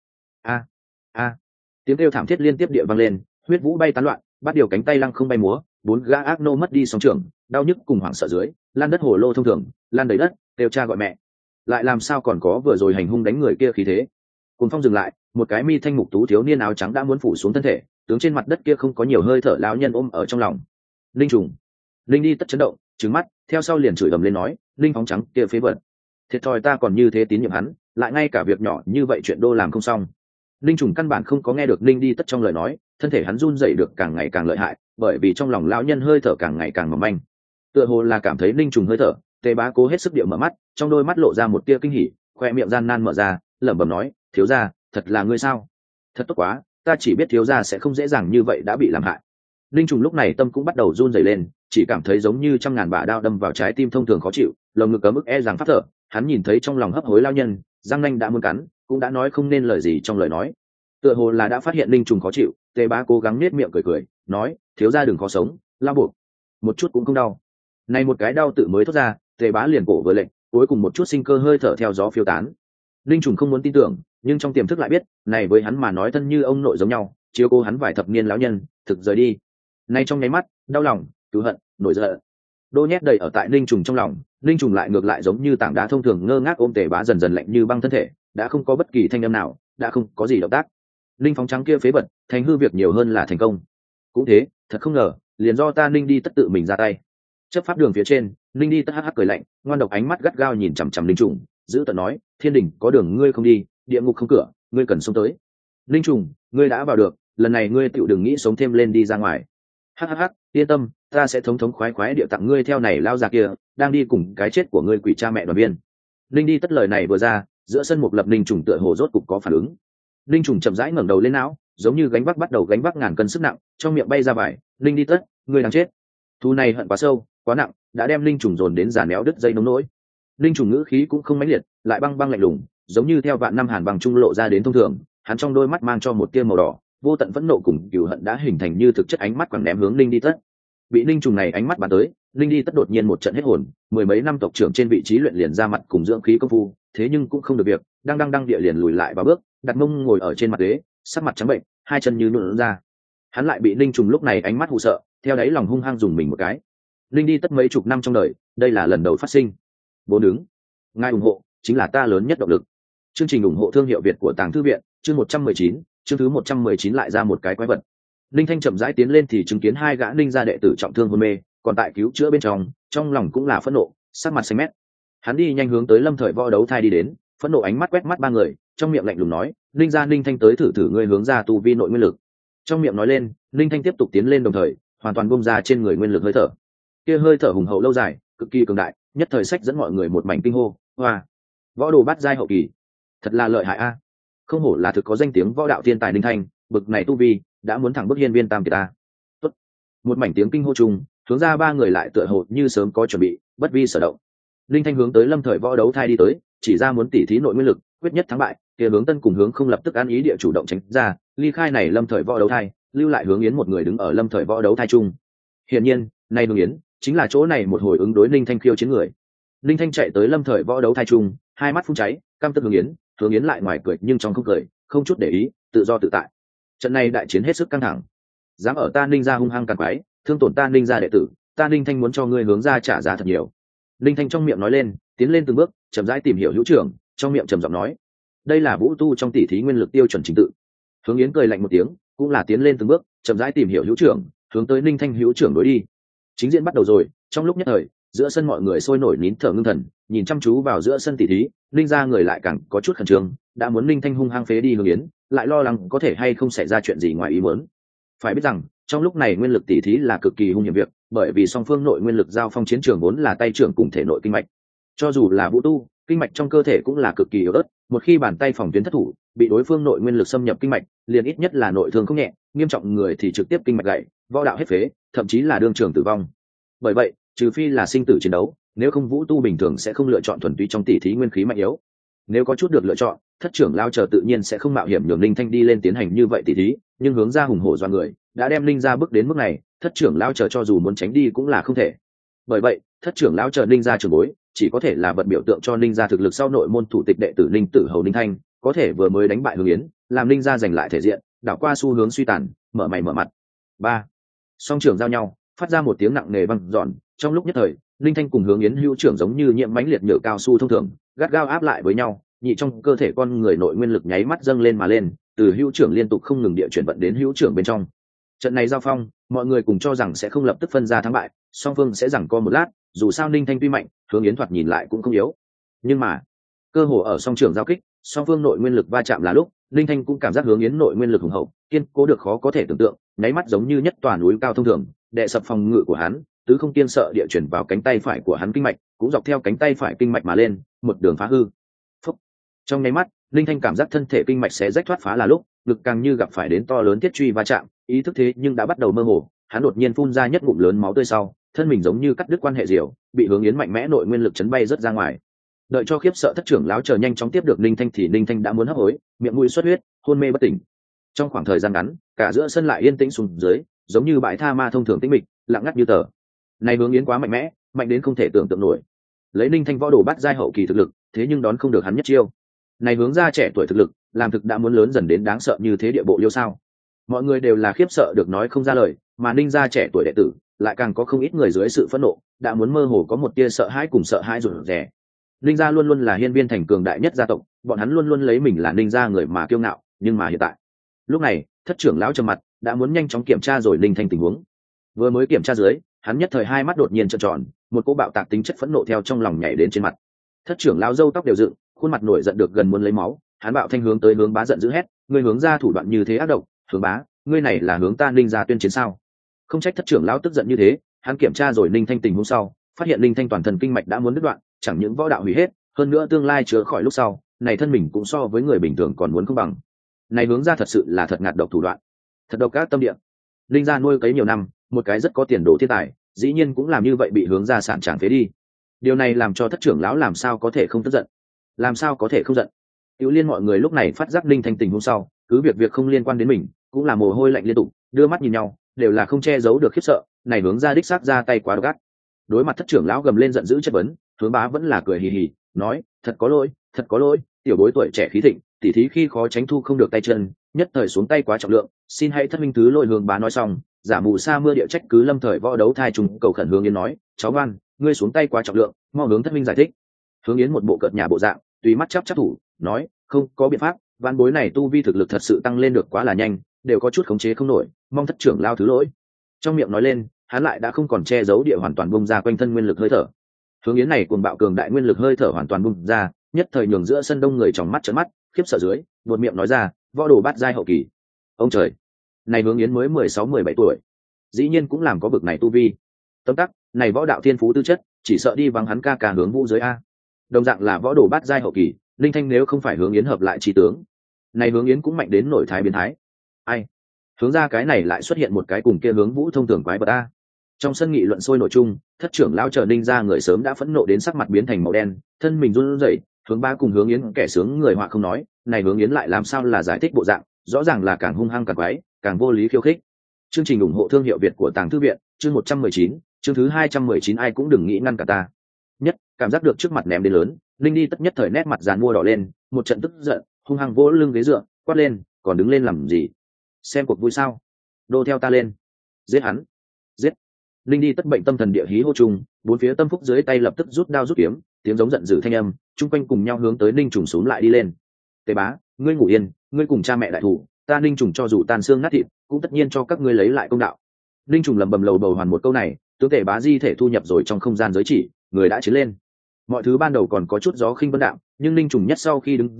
A, tiếng kêu thảm thiết liên tiếp địa vang lên, huyết vũ bay tán loạn, bắt điều cánh tay lăng không bay múa, bốn gã ác nô mất đi sóng trường, đau nhức cùng hoảng sợ dưới, lan đất hồ lô thông thường, lan đầy đất, kêu cha gọi mẹ. Lại làm sao còn có vừa rồi hành hung đánh người kia khí thế. Cuồng phong dừng lại, một cái mi thanh mục tú thiếu niên áo trắng đã muốn phủ xuống thân thể, tướng trên mặt đất kia không có nhiều hơi thở lão nhân ôm ở trong lòng. Linh trùng. Linh đi tất chấn động, trừng mắt, theo sau liền chửi ầm lên nói, Linh phóng trắng kia phế vật. Thiệt thòi ta còn như thế tín nhiệm hắn, lại ngay cả việc nhỏ như vậy chuyện đô làm không xong. Linh trùng căn bản không có nghe được Linh đi tất trong lời nói, thân thể hắn run rẩy được càng ngày càng lợi hại, bởi vì trong lòng lão nhân hơi thở càng ngày càng mỏng manh. Tựa hồ là cảm thấy Linh trùng hơi thở, Tề Bá cố hết sức địa mở mắt, trong đôi mắt lộ ra một tia kinh hỉ, khoe miệng gian nan mở ra, lẩm bẩm nói, thiếu gia, thật là ngươi sao? Thật tốt quá, ta chỉ biết thiếu gia sẽ không dễ dàng như vậy đã bị làm hại. Linh trùng lúc này tâm cũng bắt đầu run rẩy lên, chỉ cảm thấy giống như trăm ngàn bả đao đâm vào trái tim thông thường khó chịu, lồng ngực ấm ức rằng phát thở. Hắn nhìn thấy trong lòng hấp hối lao nhân, răng nanh đã muốn cắn, cũng đã nói không nên lời gì trong lời nói. Tựa hồ là đã phát hiện Linh trùng khó chịu, Tề Bá cố gắng nết miệng cười cười, nói, thiếu gia đừng khó sống, lao buộc, một chút cũng không đau. Này một cái đau tự mới thoát ra, Tề Bá liền cổ vừa lệnh, cuối cùng một chút sinh cơ hơi thở theo gió phiêu tán. Linh trùng không muốn tin tưởng, nhưng trong tiềm thức lại biết, này với hắn mà nói thân như ông nội giống nhau, chiếu cố hắn vài thập niên lão nhân, thực rời đi. Nay trong nháy mắt, đau lòng, cứu hận, nổi giận, đô nhét đầy ở tại Linh trùng trong lòng. Linh trùng lại ngược lại giống như tảng đá thông thường ngơ ngác ôm Tề Bá dần dần lạnh như băng thân thể, đã không có bất kỳ thanh âm nào, đã không có gì động tác. Linh phóng trắng kia phế vật, thành hư việc nhiều hơn là thành công. Cũng thế, thật không ngờ, liền do ta Linh đi tất tự mình ra tay. Chấp pháp đường phía trên, Linh đi tất hắc hắc cười lạnh, ngoan độc ánh mắt gắt gao nhìn chằm chằm Linh trùng, giữ tợn nói, thiên đình có đường ngươi không đi, địa ngục không cửa, ngươi cần sống tới. Linh trùng, ngươi đã vào được, lần này ngươi tựu đừng nghĩ sống thêm lên đi ra ngoài. Hắc hắc hắc, yên tâm, ta sẽ thống thống khoái khoái địa tặng ngươi theo này lao già kia, đang đi cùng cái chết của ngươi quỷ cha mẹ đoàn viên. Linh đi tất lời này vừa ra, giữa sân mục lập Linh trùng tựa hồ rốt cục có phản ứng. Linh trùng chậm rãi ngẩng đầu lên não, giống như gánh vác bắt đầu gánh vác ngàn cân sức nặng, trong miệng bay ra vải, Linh đi tất, ngươi đang chết. Thu này hận quá sâu, quá nặng, đã đem Linh trùng dồn đến giàn néo đứt dây nóng nỗi. Linh trùng ngữ khí cũng không mãnh liệt, lại băng băng lạnh lùng, giống như theo vạn năm hàn băng trung lộ ra đến thông thường. Hắn trong đôi mắt mang cho một tia màu đỏ, vô tận phẫn nộ cùng cừu hận đã hình thành như thực chất ánh mắt quẳng ném hướng Linh đi tất. Bị Linh trùng này ánh mắt bắn tới, Linh đi tất đột nhiên một trận hết hồn, mười mấy năm tộc trưởng trên vị trí luyện liền ra mặt cùng dưỡng khí công phu, thế nhưng cũng không được việc, đang địa liền lùi lại ba bước, đặt mông ngồi ở trên mặt ghế, sắc mặt trắng bệnh, hai chân như nhũn ra. Hắn lại bị Linh trùng lúc này ánh mắt hù sợ, theo đáy lòng hung hăng dùng mình một cái. Linh đi tất mấy chục năm trong đời, đây là lần đầu phát sinh. Bốn đứng, ngài ủng hộ chính là ta lớn nhất động lực. Chương trình ủng hộ thương hiệu Việt của Tàng Thư viện, chương 119, chương thứ 119 lại ra một cái quái vật. Linh Thanh chậm rãi tiến lên thì chứng kiến hai gã Linh gia đệ tử trọng thương hôn mê, còn tại cứu chữa bên trong lòng cũng là phẫn nộ, sắc mặt xanh mét. Hắn đi nhanh hướng tới Lâm Thời Võ Đấu Thai đi đến, phẫn nộ ánh mắt quét mắt ba người, trong miệng lạnh lùng nói, Linh gia Linh Thanh tới thử ngươi hướng ra tu vi nội nguyên lực. Trong miệng nói lên, Linh Thanh tiếp tục tiến lên đồng thời, hoàn toàn bung ra trên người nguyên lực hơi thở. Kia hơi thở hùng hậu lâu dài, cực kỳ cường đại, nhất thời sách dẫn mọi người một mảnh kinh hô, hoa, võ đồ bát giai hậu kỳ, thật là lợi hại a. Không hổ là thực có danh tiếng võ đạo thiên tài Linh Thanh, bực này tu vi đã muốn thẳng bước hiên viên tam kiệt ta. Tốt. Một mảnh tiếng kinh hô chung, hướng ra ba người lại tựa hồ như sớm có chuẩn bị, bất vi sở động. Linh Thanh hướng tới Lâm Thời Võ Đấu Thai đi tới, chỉ ra muốn tỉ thí nội nguyên lực, quyết nhất thắng bại. Kia hướng Tân cùng hướng không lập tức ăn ý địa chủ động tránh ra, ly khai này Lâm Thời Võ Đấu Thai, lưu lại hướng Yến một người đứng ở Lâm Thời Võ Đấu Thai chung. Hiển nhiên, này hướng Yến chính là chỗ này một hồi ứng đối Linh Thanh khiêu chiến người. Linh Thanh chạy tới Lâm Thời Võ Đấu Thai chung, hai mắt phun cháy, căm tức hướng Yến lại ngoài cười nhưng trong không cười, không chút để ý, tự do tự tại. Trận này đại chiến hết sức căng thẳng, dám ở ta Linh gia hung hăng càn quái, thương tổn ta Linh gia đệ tử, ta Linh Thanh muốn cho ngươi hướng ra trả giá thật nhiều. Linh Thanh trong miệng nói lên, tiến lên từng bước, chậm rãi tìm hiểu hữu trưởng, trong miệng trầm giọng nói, đây là vũ tu trong tỷ thí nguyên lực tiêu chuẩn trình tự. Hướng Yến cười lạnh một tiếng, cũng là tiến lên từng bước, chậm rãi tìm hiểu hữu trưởng, hướng tới Linh Thanh hữu trưởng đối đi. Chính diện bắt đầu rồi, trong lúc nhất thời, giữa sân mọi người sôi nổi nín thở ngưng thần, nhìn chăm chú vào giữa sân tỷ thí. Linh gia người lại càng có chút khẩn trương, đã muốn Linh Thanh hung hăng phế đi Hướng Yến, lại lo lắng có thể hay không xảy ra chuyện gì ngoài ý muốn. Phải biết rằng, trong lúc này nguyên lực tỉ thí là cực kỳ hung hiểm việc, bởi vì song phương nội nguyên lực giao phong chiến trường vốn là tay trưởng cùng thể nội kinh mạch. Cho dù là vũ tu, kinh mạch trong cơ thể cũng là cực kỳ yếu ớt, một khi bàn tay phòng tuyến thất thủ, bị đối phương nội nguyên lực xâm nhập kinh mạch, liền ít nhất là nội thương không nhẹ, nghiêm trọng người thì trực tiếp kinh mạch gãy, võ đạo hết phế, thậm chí là đương trường tử vong. Bởi vậy, trừ phi là sinh tử chiến đấu, nếu không vũ tu bình thường sẽ không lựa chọn thuần túy trong tỉ thí nguyên khí mạnh yếu. Nếu có chút được lựa chọn, thất trưởng lao chờ tự nhiên sẽ không mạo hiểm nhường Linh Thanh đi lên tiến hành như vậy tỉ thí, nhưng hướng ra hùng hổ doan người, đã đem Linh ra bước đến mức này, thất trưởng lao chờ cho dù muốn tránh đi cũng là không thể. Bởi vậy, thất trưởng lao chờ Linh ra trưởng bối, chỉ có thể là vật biểu tượng cho Linh ra thực lực sau nội môn thủ tịch đệ tử Linh Tử Hầu Linh Thanh, có thể vừa mới đánh bại Hướng Yến, làm Linh ra giành lại thể diện, đảo qua xu hướng suy tàn, mở mày mở mặt. Ba, song trưởng giao nhau, phát ra một tiếng nặng nề vang dọn, trong lúc nhất thời, Linh Thanh cùng Hướng Yến hữu trưởng giống như nhiễm mãnh liệt nhựa cao su thông thường, gắt gao áp lại với nhau, nhị trong cơ thể con người nội nguyên lực nháy mắt dâng lên mà lên, từ hữu trưởng liên tục không ngừng địa chuyển vận đến hữu trưởng bên trong. Trận này giao phong, mọi người cùng cho rằng sẽ không lập tức phân ra thắng bại, song phương sẽ giằng co một lát, dù sao Linh Thanh tuy mạnh, Hướng Yến thoạt nhìn lại cũng không yếu. Nhưng mà, cơ hồ ở song trưởng giao kích, song phương nội nguyên lực va chạm là lúc, Linh Thanh cũng cảm giác Hướng Yến nội nguyên lực hùng hậu, kiên cố được khó có thể tưởng tượng, nháy mắt giống như nhất tòa núi cao thông thường, đè sập phòng ngự của hắn, tứ không kiên sợ địa chuyển vào cánh tay phải của hắn kinh mạch, cũng dọc theo cánh tay phải kinh mạch mà lên, một đường phá hư. Phúc. Trong nháy mắt, Linh Thanh cảm giác thân thể kinh mạch sẽ rách thoát phá là lúc, ngực càng như gặp phải đến to lớn thiết truy va chạm, ý thức thế nhưng đã bắt đầu mơ hồ, hắn đột nhiên phun ra nhất ngụm lớn máu tươi sau, thân mình giống như cắt đứt quan hệ diều, bị Hướng Yến mạnh mẽ nội nguyên lực chấn bay rất ra ngoài. Đợi cho khiếp sợ thất trưởng lão chờ nhanh chóng tiếp được Linh Thanh thì Linh Thanh đã muốn hấp hối, miệng mũi xuất huyết, hôn mê bất tỉnh. Trong khoảng thời gian ngắn, cả giữa sân lại yên tĩnh xuống dưới, giống như bãi tha ma thông thường tĩnh mịch, lặng ngắt như tờ. Này Hướng Yến quá mạnh mẽ, mạnh đến không thể tưởng tượng nổi. Lấy Linh Thanh võ đồ bắt giai hậu kỳ thực lực, thế nhưng đón không được hắn nhất chiêu. Này hướng ra trẻ tuổi thực lực, làm thực đã muốn lớn dần đến đáng sợ như thế địa bộ liêu sao? Mọi người đều là khiếp sợ được nói không ra lời, mà Ninh gia trẻ tuổi đệ tử lại càng có không ít người dưới sự phẫn nộ, đã muốn mơ hồ có một tia sợ hãi cùng sợ hãi rụt rè. Ninh gia luôn luôn là hiên viên thành cường đại nhất gia tộc, bọn hắn luôn luôn lấy mình là Ninh gia người mà kiêu ngạo, nhưng mà hiện tại, lúc này, thất trưởng lão trầm mặt, đã muốn nhanh chóng kiểm tra rồi Ninh Thanh tình huống. Vừa mới kiểm tra dưới, hắn nhất thời hai mắt đột nhiên trợn tròn, một cỗ bạo tạc tính chất phẫn nộ theo trong lòng nhảy đến trên mặt. Thất trưởng lão râu tóc đều dựng, khuôn mặt nổi giận được gần muốn lấy máu, hắn bạo thanh hướng tới Hướng Bá giận dữ hét, ngươi hướng ra thủ đoạn như thế ác độc, Hướng Bá, ngươi này là hướng ta Ninh gia tuyên chiến sao? Không trách thất trưởng lão tức giận như thế, hắn kiểm tra rồi Ninh Thanh tình huống sau, phát hiện Ninh Thanh toàn thân kinh mạch đã muốn đứt đoạn, chẳng những võ đạo hủy hết, hơn nữa tương lai chữa khỏi lúc sau, này thân mình cũng so với người bình thường còn muốn không bằng. Này hướng ra thật sự là thật ngạt độc thủ đoạn, thật độc ác tâm địa. Ninh gia nuôi cấy nhiều năm, một cái rất có tiền đồ thiên tài, dĩ nhiên cũng làm như vậy bị hướng ra sạn tràng phế đi. Điều này làm cho thất trưởng lão làm sao có thể không tức giận, làm sao có thể không giận. Tiểu Liên mọi người lúc này phát giác Ninh Thanh tình huống sau, cứ việc không liên quan đến mình, cũng là mồ hôi lạnh liên tục, đưa mắt nhìn nhau, đều là không che giấu được khiếp sợ. Này hướng ra đích xác ra tay quá độc ác. Đối mặt thất trưởng lão gầm lên giận dữ chất vấn, Hướng Bá vẫn là cười hì hì, nói, thật có lỗi, tiểu bối tuổi trẻ khí thịnh, tỉ thí khi khó tránh thu không được tay chân, nhất thời xuống tay quá trọng lượng, xin hãy thất minh thứ lỗi. Hướng Bá nói xong, giả mù sa mưa địa trách cứ lâm thời võ đấu thai trùng cầu khẩn Hướng Yến nói, cháu ngoan, ngươi xuống tay quá trọng lượng, mau hướng thất minh giải thích. Hướng Yến một bộ cợt nhà bộ dạng, tùy mắt chắp thủ, nói, không có biện pháp, văn bối này tu vi thực lực thật sự tăng lên được quá là nhanh, đều có chút khống chế không nổi, mong thất trưởng lao thứ lỗi. Trong miệng nói lên, hắn lại đã không còn che giấu địa hoàn toàn bung ra quanh thân nguyên lực hơi thở. Hướng Yến này cuồng bạo cường đại nguyên lực hơi thở hoàn toàn bung ra, nhất thời nhường giữa sân đông người tròng mắt trợn mắt, khiếp sợ dưới, buột miệng nói ra, võ đồ bát giai hậu kỳ. Ông trời, này Hướng Yến mới 16-17 tuổi, dĩ nhiên cũng làm có bực này tu vi. Tấm tắc, này võ đạo thiên phú tư chất, chỉ sợ đi vắng hắn ca ca Hướng Vũ dưới a. Đồng dạng là võ đồ bát giai hậu kỳ, Linh Thanh nếu không phải Hướng Yến hợp lại trí tướng, này Hướng Yến cũng mạnh đến nổi thái biến thái. Ai? Hướng ra cái này lại xuất hiện một cái cùng kia Hướng Vũ thông thường quái vật a. Trong sân nghị luận sôi nổi chung, thất trưởng lao chờ Ninh ra người sớm đã phẫn nộ đến sắc mặt biến thành màu đen, thân mình run rẩy. Hướng Ba cùng Hướng Yến kẻ sướng người họa không nói, này Hướng Yến lại làm sao là giải thích bộ dạng, rõ ràng là càng hung hăng càng quái, càng vô lý khiêu khích. Chương trình ủng hộ thương hiệu Việt của Tàng Thư viện, chương 119, chương thứ 219 ai cũng đừng nghĩ ngăn cả ta. Nhất, cảm giác được trước mặt ném đến lớn, Linh đi tất nhất thời nét mặt giàn mua đỏ lên, một trận tức giận, hung hăng vỗ lưng ghế dựa, quát lên, còn đứng lên làm gì? Xem cuộc vui sao? Đô theo ta lên, giết hắn, giết! Linh đi tất bệnh tâm thần địa hí hô trùng, bốn phía tâm phúc dưới tay lập tức rút đao rút kiếm, tiếng giống giận dữ thanh âm, chung quanh cùng nhau hướng tới Ninh Trùng xuống lại đi lên. Tề bá, ngươi ngủ yên, ngươi cùng cha mẹ đại thủ, ta Ninh Trùng cho dù tan xương nát thịt, cũng tất nhiên cho các ngươi lấy lại công đạo. Ninh Trùng lẩm bẩm lầu bầu hoàn một câu này, tướng Tề bá di thể thu nhập rồi trong không gian giới chỉ, người đã chiến lên. Mọi thứ ban đầu còn có chút gió khinh vân đạm, nhưng Ninh Trùng nhất sau khi đứng dậy,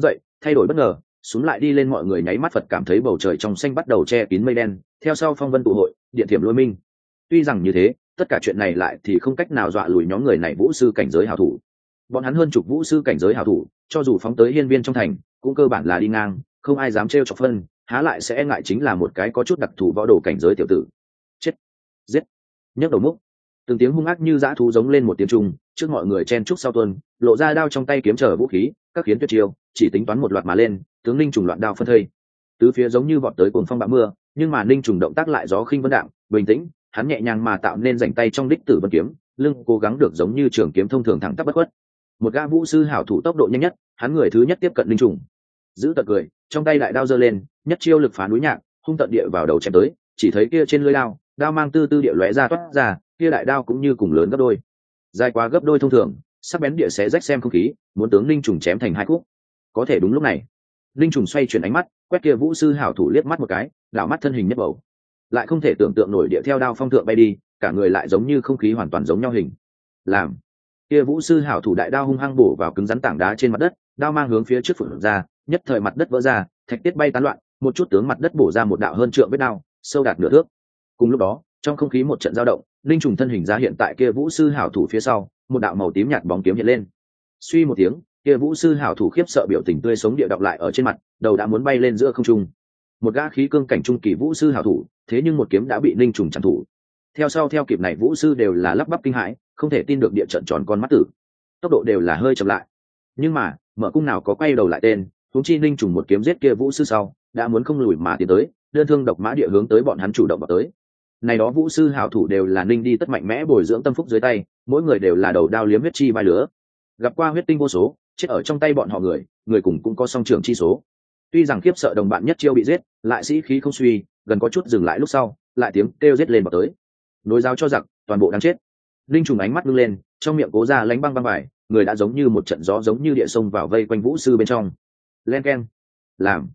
thay đổi bất ngờ, xuống lại đi lên, mọi người nháy mắt Phật cảm thấy bầu trời trong xanh bắt đầu che kín mây đen, theo sau phong vân tụ hội, điện thiểm lôi minh. Tuy rằng như thế, tất cả chuyện này lại thì không cách nào dọa lùi nhóm người này vũ sư cảnh giới hảo thủ. Bọn hắn hơn chục vũ sư cảnh giới hảo thủ, cho dù phóng tới hiên viên trong thành, cũng cơ bản là đi ngang, không ai dám trêu chọc phân, há lại sẽ e ngại chính là một cái có chút đặc thù võ đồ cảnh giới tiểu tử. Chết, giết, nhấc đầu múc, từng tiếng hung ác như dã thú giống lên một tiếng trung, trước mọi người chen trúc sau tuần, lộ ra đao trong tay kiếm trở vũ khí, các khiến tuyệt chiêu, chỉ tính toán một loạt mà lên, tướng linh trùng loạn đao phân thây. Tứ phía giống như vọt tới cuồng phong bão mưa, nhưng mà linh trùng động tác lại gió khinh vân đạm, bình tĩnh, hắn nhẹ nhàng mà tạo nên rảnh tay trong đích tử vân kiếm, lưng cố gắng được giống như trường kiếm thông thường thẳng tắp bất khuất. Một gã vũ sư hảo thủ tốc độ nhanh nhất, hắn người thứ nhất tiếp cận linh trùng, giữ tật cười, trong tay đại đao giơ lên, nhất chiêu lực phá núi nhạc, hung tận địa vào đầu chém tới, chỉ thấy kia trên lưỡi đao, đao mang tư tư địa lóe ra toát ra, kia đại đao cũng như cùng lớn gấp đôi, dài quá gấp đôi thông thường, sắc bén địa xé rách xem không khí, muốn tướng linh trùng chém thành hai khúc. Có thể đúng lúc này, linh trùng xoay chuyển ánh mắt, quét kia vũ sư hảo thủ liếc mắt một cái, đảo mắt thân hình nhất bầu, lại không thể tưởng tượng nổi địa theo đao phong thượng bay đi, cả người lại giống như không khí hoàn toàn giống nhau hình. Làm kia vũ sư hảo thủ đại đao hung hăng bổ vào cứng rắn tảng đá trên mặt đất, đao mang hướng phía trước phượng ra, nhất thời mặt đất vỡ ra, thạch tiết bay tán loạn, một chút tướng mặt đất bổ ra một đạo hơn trượng vết đao, sâu đạt nửa thước. Cùng lúc đó, trong không khí một trận dao động, linh trùng thân hình ra hiện tại kia vũ sư hảo thủ phía sau, một đạo màu tím nhạt bóng kiếm hiện lên. Suy một tiếng, kia vũ sư hảo thủ khiếp sợ biểu tình tươi sống địa đọc lại ở trên mặt, đầu đã muốn bay lên giữa không trung. Một gã khí cương cảnh trung kỳ vũ sư hảo thủ, thế nhưng một kiếm đã bị linh trùng chặn thủ. Theo sau theo kịp này vũ sư đều là lắp bắp kinh hãi, không thể tin được địa trận tròn con mắt tử, tốc độ đều là hơi chậm lại. Nhưng mà mở cung nào có quay đầu lại tên, huống chi linh trùng một kiếm giết kia vũ sư sau, đã muốn không lùi mà tiến tới, đơn thương độc mã địa hướng tới bọn hắn chủ động vào tới. Này đó vũ sư hảo thủ đều là ninh đi tất mạnh mẽ bồi dưỡng tâm phúc dưới tay, mỗi người đều là đầu đao liếm huyết chi vai lứa, gặp qua huyết tinh vô số, chết ở trong tay bọn họ người cùng cũng có song trưởng chi số. Tuy rằng khiếp sợ đồng bạn nhất chiêu bị giết, lại sĩ khí không suy, gần có chút dừng lại lúc sau, lại tiếng kêu giết lên vào tới. Nối giáo cho giặc, toàn bộ đáng chết. Linh trùng ánh mắt ngưng lên, trong miệng cố ra lánh băng băng vải, người đã giống như một trận gió giống như địa sông vào vây quanh vũ sư bên trong. Len keng, làm,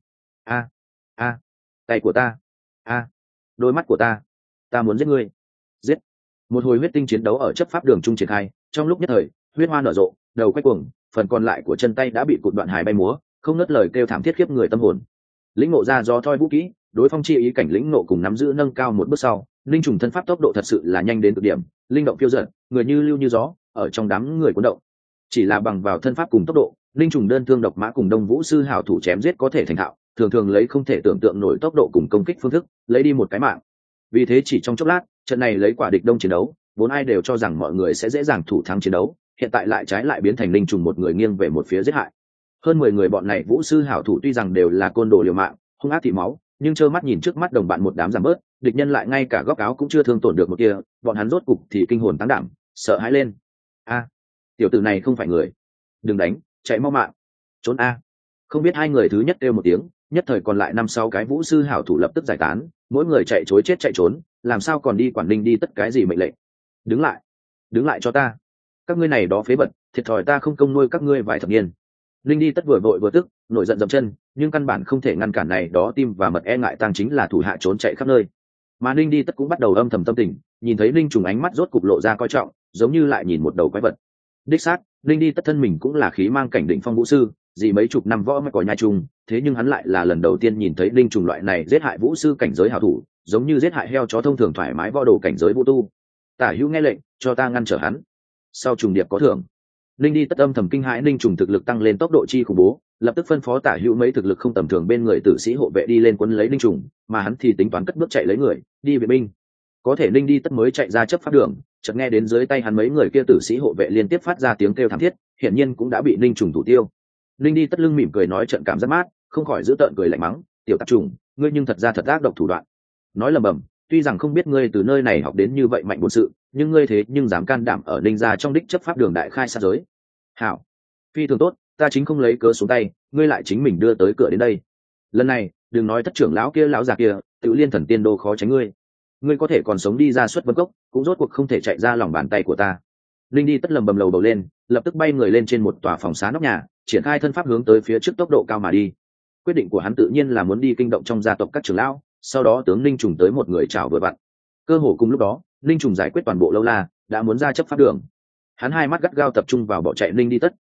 a, tay của ta, đôi mắt của ta muốn giết ngươi, giết. Một hồi huyết tinh chiến đấu ở chấp pháp đường trung triển khai, trong lúc nhất thời, huyết hoa nở rộ, đầu quay cuồng, phần còn lại của chân tay đã bị cụt đoạn hài bay múa, không ngớt lời kêu thảm thiết khiếp người tâm hồn. Lĩnh ngộ ra gió thoi vũ kỹ, đối phong chi ý cảnh lĩnh ngộ cùng nắm giữ nâng cao một bước sau, linh trùng thân pháp tốc độ thật sự là nhanh đến cực điểm, linh động phiêu dật, người như lưu như gió, ở trong đám người cuốn động. Chỉ là bằng vào thân pháp cùng tốc độ, linh trùng đơn thương độc mã cùng đông vũ sư hảo thủ chém giết có thể thành thạo, thường thường lấy không thể tưởng tượng nổi tốc độ cùng công kích phương thức, lấy đi một cái mạng. Vì thế chỉ trong chốc lát, trận này lấy quả địch đông chiến đấu, vốn ai đều cho rằng mọi người sẽ dễ dàng thủ thắng chiến đấu, hiện tại lại trái lại biến thành linh trùng một người nghiêng về một phía giết hại. Hơn 10 người bọn này vũ sư hảo thủ tuy rằng đều là côn đồ liều mạng, hung ác thị máu, nhưng trơ mắt nhìn trước mắt đồng bạn một đám giảm bớt, địch nhân lại ngay cả góc áo cũng chưa thương tổn được một kia, bọn hắn rốt cục thì kinh hồn táng đảm, sợ hãi lên. Tiểu tử này không phải người, đừng đánh, chạy mau mạng, trốn a. Không biết hai người thứ nhất kêu một tiếng, nhất thời còn lại 5-6 cái vũ sư hảo thủ lập tức giải tán, mỗi người chạy chối chết chạy trốn, làm sao còn đi quản linh đi tất cái gì mệnh lệnh. Đứng lại cho ta, các ngươi này đó phế vật, thiệt thòi ta không công nuôi các ngươi vài thập niên. Linh đi tất vừa vội vừa tức, nổi giận dậm chân, nhưng căn bản không thể ngăn cản này đó tim và mật e ngại tăng chính là thủ hạ trốn chạy khắp nơi. Mà Linh đi tất cũng bắt đầu âm thầm tâm tình, nhìn thấy Linh trùng ánh mắt rốt cục lộ ra coi trọng, giống như lại nhìn một đầu quái vật. Đích xác, Linh đi tất thân mình cũng là khí mang cảnh đỉnh phong vũ sư, gì mấy chục năm võ mạch cỏ nhai trùng, thế nhưng hắn lại là lần đầu tiên nhìn thấy Linh trùng loại này giết hại vũ sư cảnh giới hảo thủ, giống như giết hại heo chó thông thường thoải mái võ đồ cảnh giới vũ tu. Tả Hữu nghe lệnh, cho ta ngăn trở hắn. Sau trùng điệp có thưởng. Linh đi tất âm thầm kinh hãi Linh trùng thực lực tăng lên tốc độ chi khủng bố, lập tức phân phó Tả Hữu mấy thực lực không tầm thường bên người tử sĩ hộ vệ đi lên quấn lấy Linh trùng, mà hắn thì tính toán cất bước chạy lấy người, đi viện binh. Có thể Linh đi tất mới chạy ra chấp pháp đường, chợt nghe đến dưới tay hắn mấy người kia tử sĩ hộ vệ liên tiếp phát ra tiếng kêu thảm thiết, hiển nhiên cũng đã bị Linh trùng thủ tiêu. Linh đi tất lưng mỉm cười nói trận cảm giác mát, không khỏi giữ tợn cười lạnh mắng, tiểu tạp trùng, ngươi nhưng thật ra thật ác độc thủ đoạn. Nói lầm bầm, tuy rằng không biết ngươi từ nơi này học đến như vậy mạnh bổn sự, nhưng ngươi thế nhưng dám can đảm ở Linh gia trong đích chấp pháp đường đại khai sát giới. Hảo, phi thường tốt, ta chính không lấy cớ xuống tay, ngươi lại chính mình đưa tới cửa đến đây. Lần này, đừng nói tất trưởng lão kia lão già kia, tự liên thần tiên đô khó tránh ngươi. Ngươi có thể còn sống đi ra xuất vân cốc, cũng rốt cuộc không thể chạy ra lòng bàn tay của ta. Linh đi tất lầm bầm lầu bầu lên, lập tức bay người lên trên một tòa phòng xá nóc nhà, triển khai thân pháp hướng tới phía trước tốc độ cao mà đi. Quyết định của hắn tự nhiên là muốn đi kinh động trong gia tộc các trưởng lão, sau đó tướng Linh trùng tới một người chào vừa vặn. Cơ hồ cùng lúc đó, Linh trùng giải quyết toàn bộ lâu la, đã muốn ra chấp pháp đường. Hắn hai mắt gắt gao tập trung vào bỏ chạy Linh đi tất,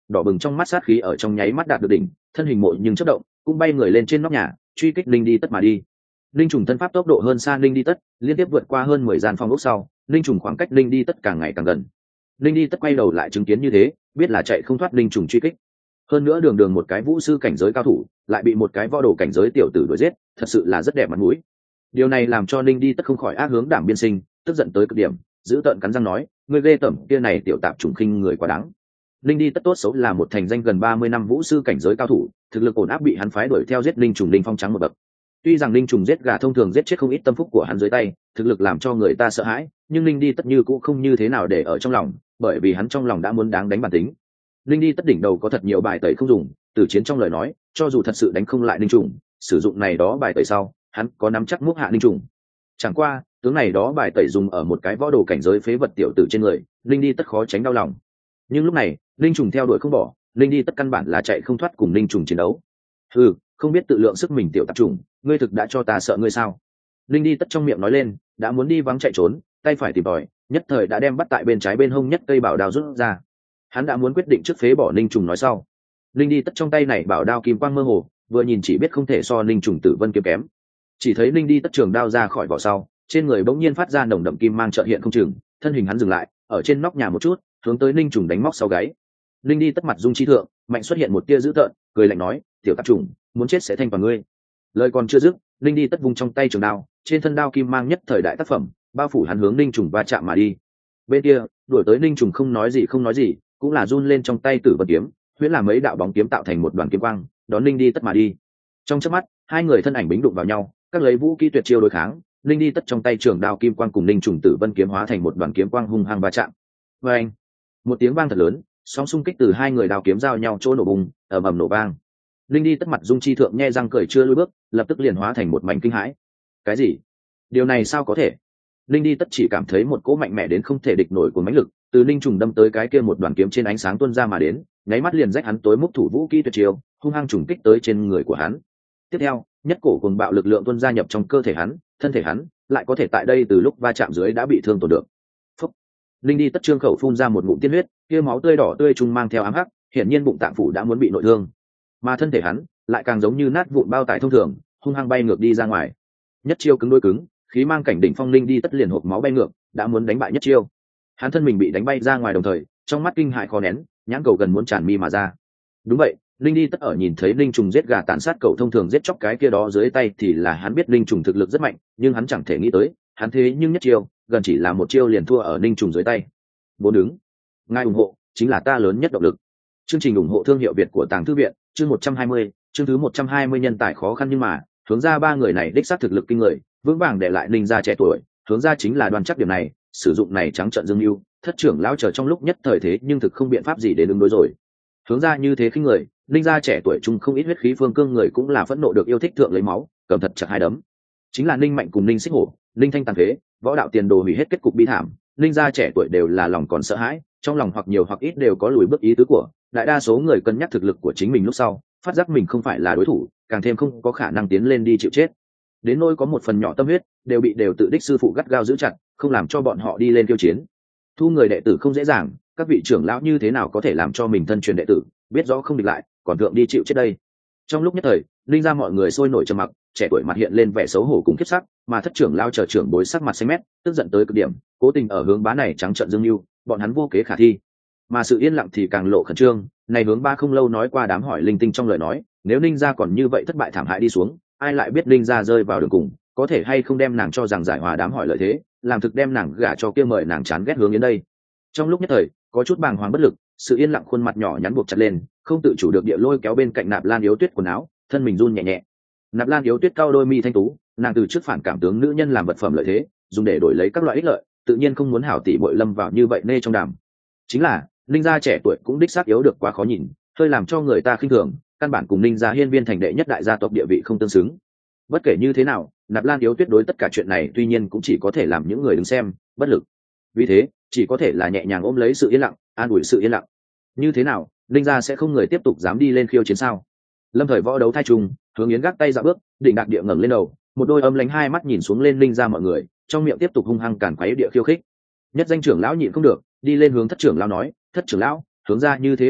đỏ bừng trong mắt sát khí ở trong nháy mắt đạt được đỉnh, thân hình mộ nhưng chớp động cũng bay người lên trên nóc nhà truy kích linh đi tất mà đi. Linh trùng thân pháp tốc độ hơn xa linh đi tất, liên tiếp vượt qua hơn 10 gian phòng ốc sau, linh trùng khoảng cách linh đi tất càng ngày càng gần. Linh đi tất quay đầu lại chứng kiến như thế, biết là chạy không thoát linh trùng truy kích. Hơn nữa đường đường một cái vũ sư cảnh giới cao thủ, lại bị một cái võ đồ cảnh giới tiểu tử đuổi giết, thật sự là rất đẹp mặt mũi. Điều này làm cho linh đi tất không khỏi ác hướng Đảm Biên Sinh, tức giận tới cực điểm, giữ tợn cắn răng nói, ngươi ghê tởm kia này tiểu tạp trùng khinh người quá đáng. Linh đi tất tốt xấu là một thành danh gần 30 năm vũ sư cảnh giới cao thủ, thực lực ổn áp bị hắn phái đuổi theo giết linh trùng linh phong trắng một bậc. Tuy rằng linh trùng giết gà thông thường giết chết không ít tâm phúc của hắn dưới tay, thực lực làm cho người ta sợ hãi, nhưng linh đi tất như cũng không như thế nào để ở trong lòng, bởi vì hắn trong lòng đã muốn đáng đánh bản tính. Linh đi tất đỉnh đầu có thật nhiều bài tẩy không dùng, từ chiến trong lời nói, cho dù thật sự đánh không lại linh trùng, sử dụng này đó bài tẩy sau, hắn có nắm chắc múc hạ linh trùng. Chẳng qua, tướng này đó bài tẩy dùng ở một cái võ đồ cảnh giới phế vật tiểu tử trên người, linh đi tất khó tránh đau lòng. Nhưng lúc này, linh trùng theo đuổi không bỏ, linh đi tất căn bản là chạy không thoát cùng linh trùng chiến đấu. Không biết tự lượng sức mình tiểu tạp trùng, ngươi thực đã cho ta sợ ngươi sao? Linh đi tất trong miệng nói lên, đã muốn đi vắng chạy trốn, tay phải tìm tòi, nhất thời đã đem bắt tại bên trái bên hông nhất cây bảo đao rút ra. Hắn đã muốn quyết định trước phế bỏ linh trùng nói sau. Linh đi tất trong tay này bảo đao kim quang mơ hồ, vừa nhìn chỉ biết không thể so linh trùng tử vân kiếm kém. Chỉ thấy linh đi tất trường đao ra khỏi vỏ sau, trên người bỗng nhiên phát ra nồng đậm kim mang chợt hiện không chừng, thân hình hắn dừng lại, ở trên nóc nhà một chút, hướng tới linh trùng đánh móc sau gáy. Linh đi tất mặt dung chi thượng, mạnh xuất hiện một tia dữ tợn, cười lạnh nói, tiểu tạp trùng, muốn chết sẽ thanh vào ngươi. Lời còn chưa dứt, linh đi tất vung trong tay trường đao, trên thân đao kim mang nhất thời đại tác phẩm, bao phủ hắn hướng linh trùng va chạm mà đi. Bên kia, đuổi tới linh trùng không nói gì, cũng là run lên trong tay tử vật kiếm, huyễn là mấy đạo bóng kiếm tạo thành một đoàn kiếm quang, đón linh đi tất mà đi. Trong chớp mắt, hai người thân ảnh bính đụng vào nhau, các lấy vũ khí tuyệt chiêu đối kháng, linh đi tất trong tay trường đao kim quang cùng linh trùng tử vân kiếm hóa thành một đoàn kiếm quang hung hăng va chạm. Và anh, một tiếng vang thật lớn, sóng xung kích từ hai người đao kiếm giao nhau chỗ nổ bùng, ầm ầm nổ vang. Linh đi tất mặt dung chi thượng nhe răng cười chưa lùi bước, lập tức liền hóa thành một mảnh kinh hãi. Cái gì? Điều này sao có thể? Linh đi tất chỉ cảm thấy một cỗ mạnh mẽ đến không thể địch nổi của mãnh lực, từ linh trùng đâm tới cái kia một đoàn kiếm trên ánh sáng tuôn ra mà đến, nháy mắt liền rách hắn tối múc thủ vũ kỹ tuyệt chiêu, hung hăng trùng kích tới trên người của hắn. Tiếp theo, nhất cổ cuồng bạo lực lượng tuôn ra nhập trong cơ thể hắn, thân thể hắn lại có thể tại đây từ lúc va chạm dưới đã bị thương tổn được. Phúc. Linh đi tất trương khẩu phun ra một ngụm tiên huyết, kia máu tươi đỏ tươi trung mang theo ám hắc, hiển nhiên bụng tạng phủ đã muốn bị nội thương, mà thân thể hắn lại càng giống như nát vụn bao tải thông thường, hung hăng bay ngược đi ra ngoài. Nhất chiêu cứng đối cứng, khí mang cảnh đỉnh phong linh đi tất liền hộp máu bay ngược, đã muốn đánh bại nhất chiêu. Hắn thân mình bị đánh bay ra ngoài đồng thời, trong mắt kinh hại khó nén, nhãn cầu gần muốn tràn mi mà ra. Đúng vậy, linh đi tất ở nhìn thấy linh trùng giết gà tàn sát cậu thông thường giết chóc cái kia đó dưới tay thì là hắn biết linh trùng thực lực rất mạnh, nhưng hắn chẳng thể nghĩ tới, hắn thế nhưng nhất chiêu, gần chỉ là một chiêu liền thua ở linh trùng dưới tay. Bốn đứng, ngài ủng hộ chính là ta lớn nhất động lực. Chương trình ủng hộ thương hiệu Việt của Tàng Thư viện, chương 120, chương thứ 120 nhân tài khó khăn nhưng mà, hướng ra ba người này đích xác thực lực kinh người, vững vàng để lại linh gia trẻ tuổi, hướng ra chính là đoan chắc điểm này, sử dụng này trắng trợn dương lưu, thất trưởng lão chờ trong lúc nhất thời thế nhưng thực không biện pháp gì để ứng đối rồi. Hướng ra như thế khinh người, linh gia trẻ tuổi chung không ít huyết khí phương cương người cũng là phẫn nộ được yêu thích thượng lấy máu, cầm thật chặt hai đấm. Chính là linh mạnh cùng linh xích hổ, linh thanh tàn thế, võ đạo tiền đồ hủy hết kết cục bi thảm, linh gia trẻ tuổi đều là lòng còn sợ hãi, trong lòng hoặc nhiều hoặc ít đều có lùi bước ý tứ của, đại đa số người cân nhắc thực lực của chính mình lúc sau, phát giác mình không phải là đối thủ, càng thêm không có khả năng tiến lên đi chịu chết. Đến nỗi có một phần nhỏ tâm huyết, đều tự đích sư phụ gắt gao giữ chặt, không làm cho bọn họ đi lên tiêu chiến. Thu người đệ tử không dễ dàng, các vị trưởng lão như thế nào có thể làm cho mình thân truyền đệ tử biết rõ không địch lại, còn thượng đi chịu chết đây. Trong lúc nhất thời, linh ra mọi người sôi nổi trầm mặc, trẻ tuổi mặt hiện lên vẻ xấu hổ cùng khiếp sắc, mà thất trưởng lao chờ trưởng bối sắc mặt xanh mét, tức giận tới cực điểm, cố tình ở hướng bá này trắng trợn dương mưu, bọn hắn vô kế khả thi. Mà sự yên lặng thì càng lộ khẩn trương, này hướng ba không lâu nói qua đám hỏi linh tinh trong lời nói, nếu linh gia còn như vậy thất bại thảm hại đi xuống, ai lại biết linh gia rơi vào đường cùng, có thể hay không đem nàng cho rằng giải hòa đám hỏi lợi thế, làm thực đem nàng gả cho kia mời nàng chán ghét hướng đến đây. Trong lúc nhất thời, có chút bàng hoàng bất lực, sự yên lặng khuôn mặt nhỏ nhắn buộc chặt lên, không tự chủ được địa lôi kéo bên cạnh Nạp Lan Yếu Tuyết quần áo, thân mình run nhẹ nhẹ. Nạp Lan Yếu Tuyết cao đôi mi thanh tú, nàng từ trước phản cảm tướng nữ nhân làm vật phẩm lợi thế, dùng để đổi lấy các loại ích lợi, tự nhiên không muốn hảo tỷ muội lâm vào như vậy nê trong đàm. Chính là linh gia trẻ tuổi cũng đích xác yếu được quá khó nhìn, hơi làm cho người ta khinh thường, căn bản cùng linh gia hiên viên thành đệ nhất đại gia tộc địa vị không tương xứng. Bất kể như thế nào, Nạp Lan Yếu Tuyết đối tất cả chuyện này tuy nhiên cũng chỉ có thể làm những người đứng xem bất lực. Vì thế, chỉ có thể là nhẹ nhàng ôm lấy sự yên lặng, an ủi sự yên lặng. Như thế nào, linh gia sẽ không người tiếp tục dám đi lên khiêu chiến sao? Lâm thời võ đấu thai trùng, hướng yến gác tay dạo bước, định đạc địa ngẩng lên đầu, một đôi âm lánh hai mắt nhìn xuống lên linh gia mọi người, trong miệng tiếp tục hung hăng càn quấy địa khiêu khích. Nhất danh trưởng lão nhịn không được, đi lên hướng thất trưởng lão nói, thất trưởng lão, hướng ra như thế bức bách,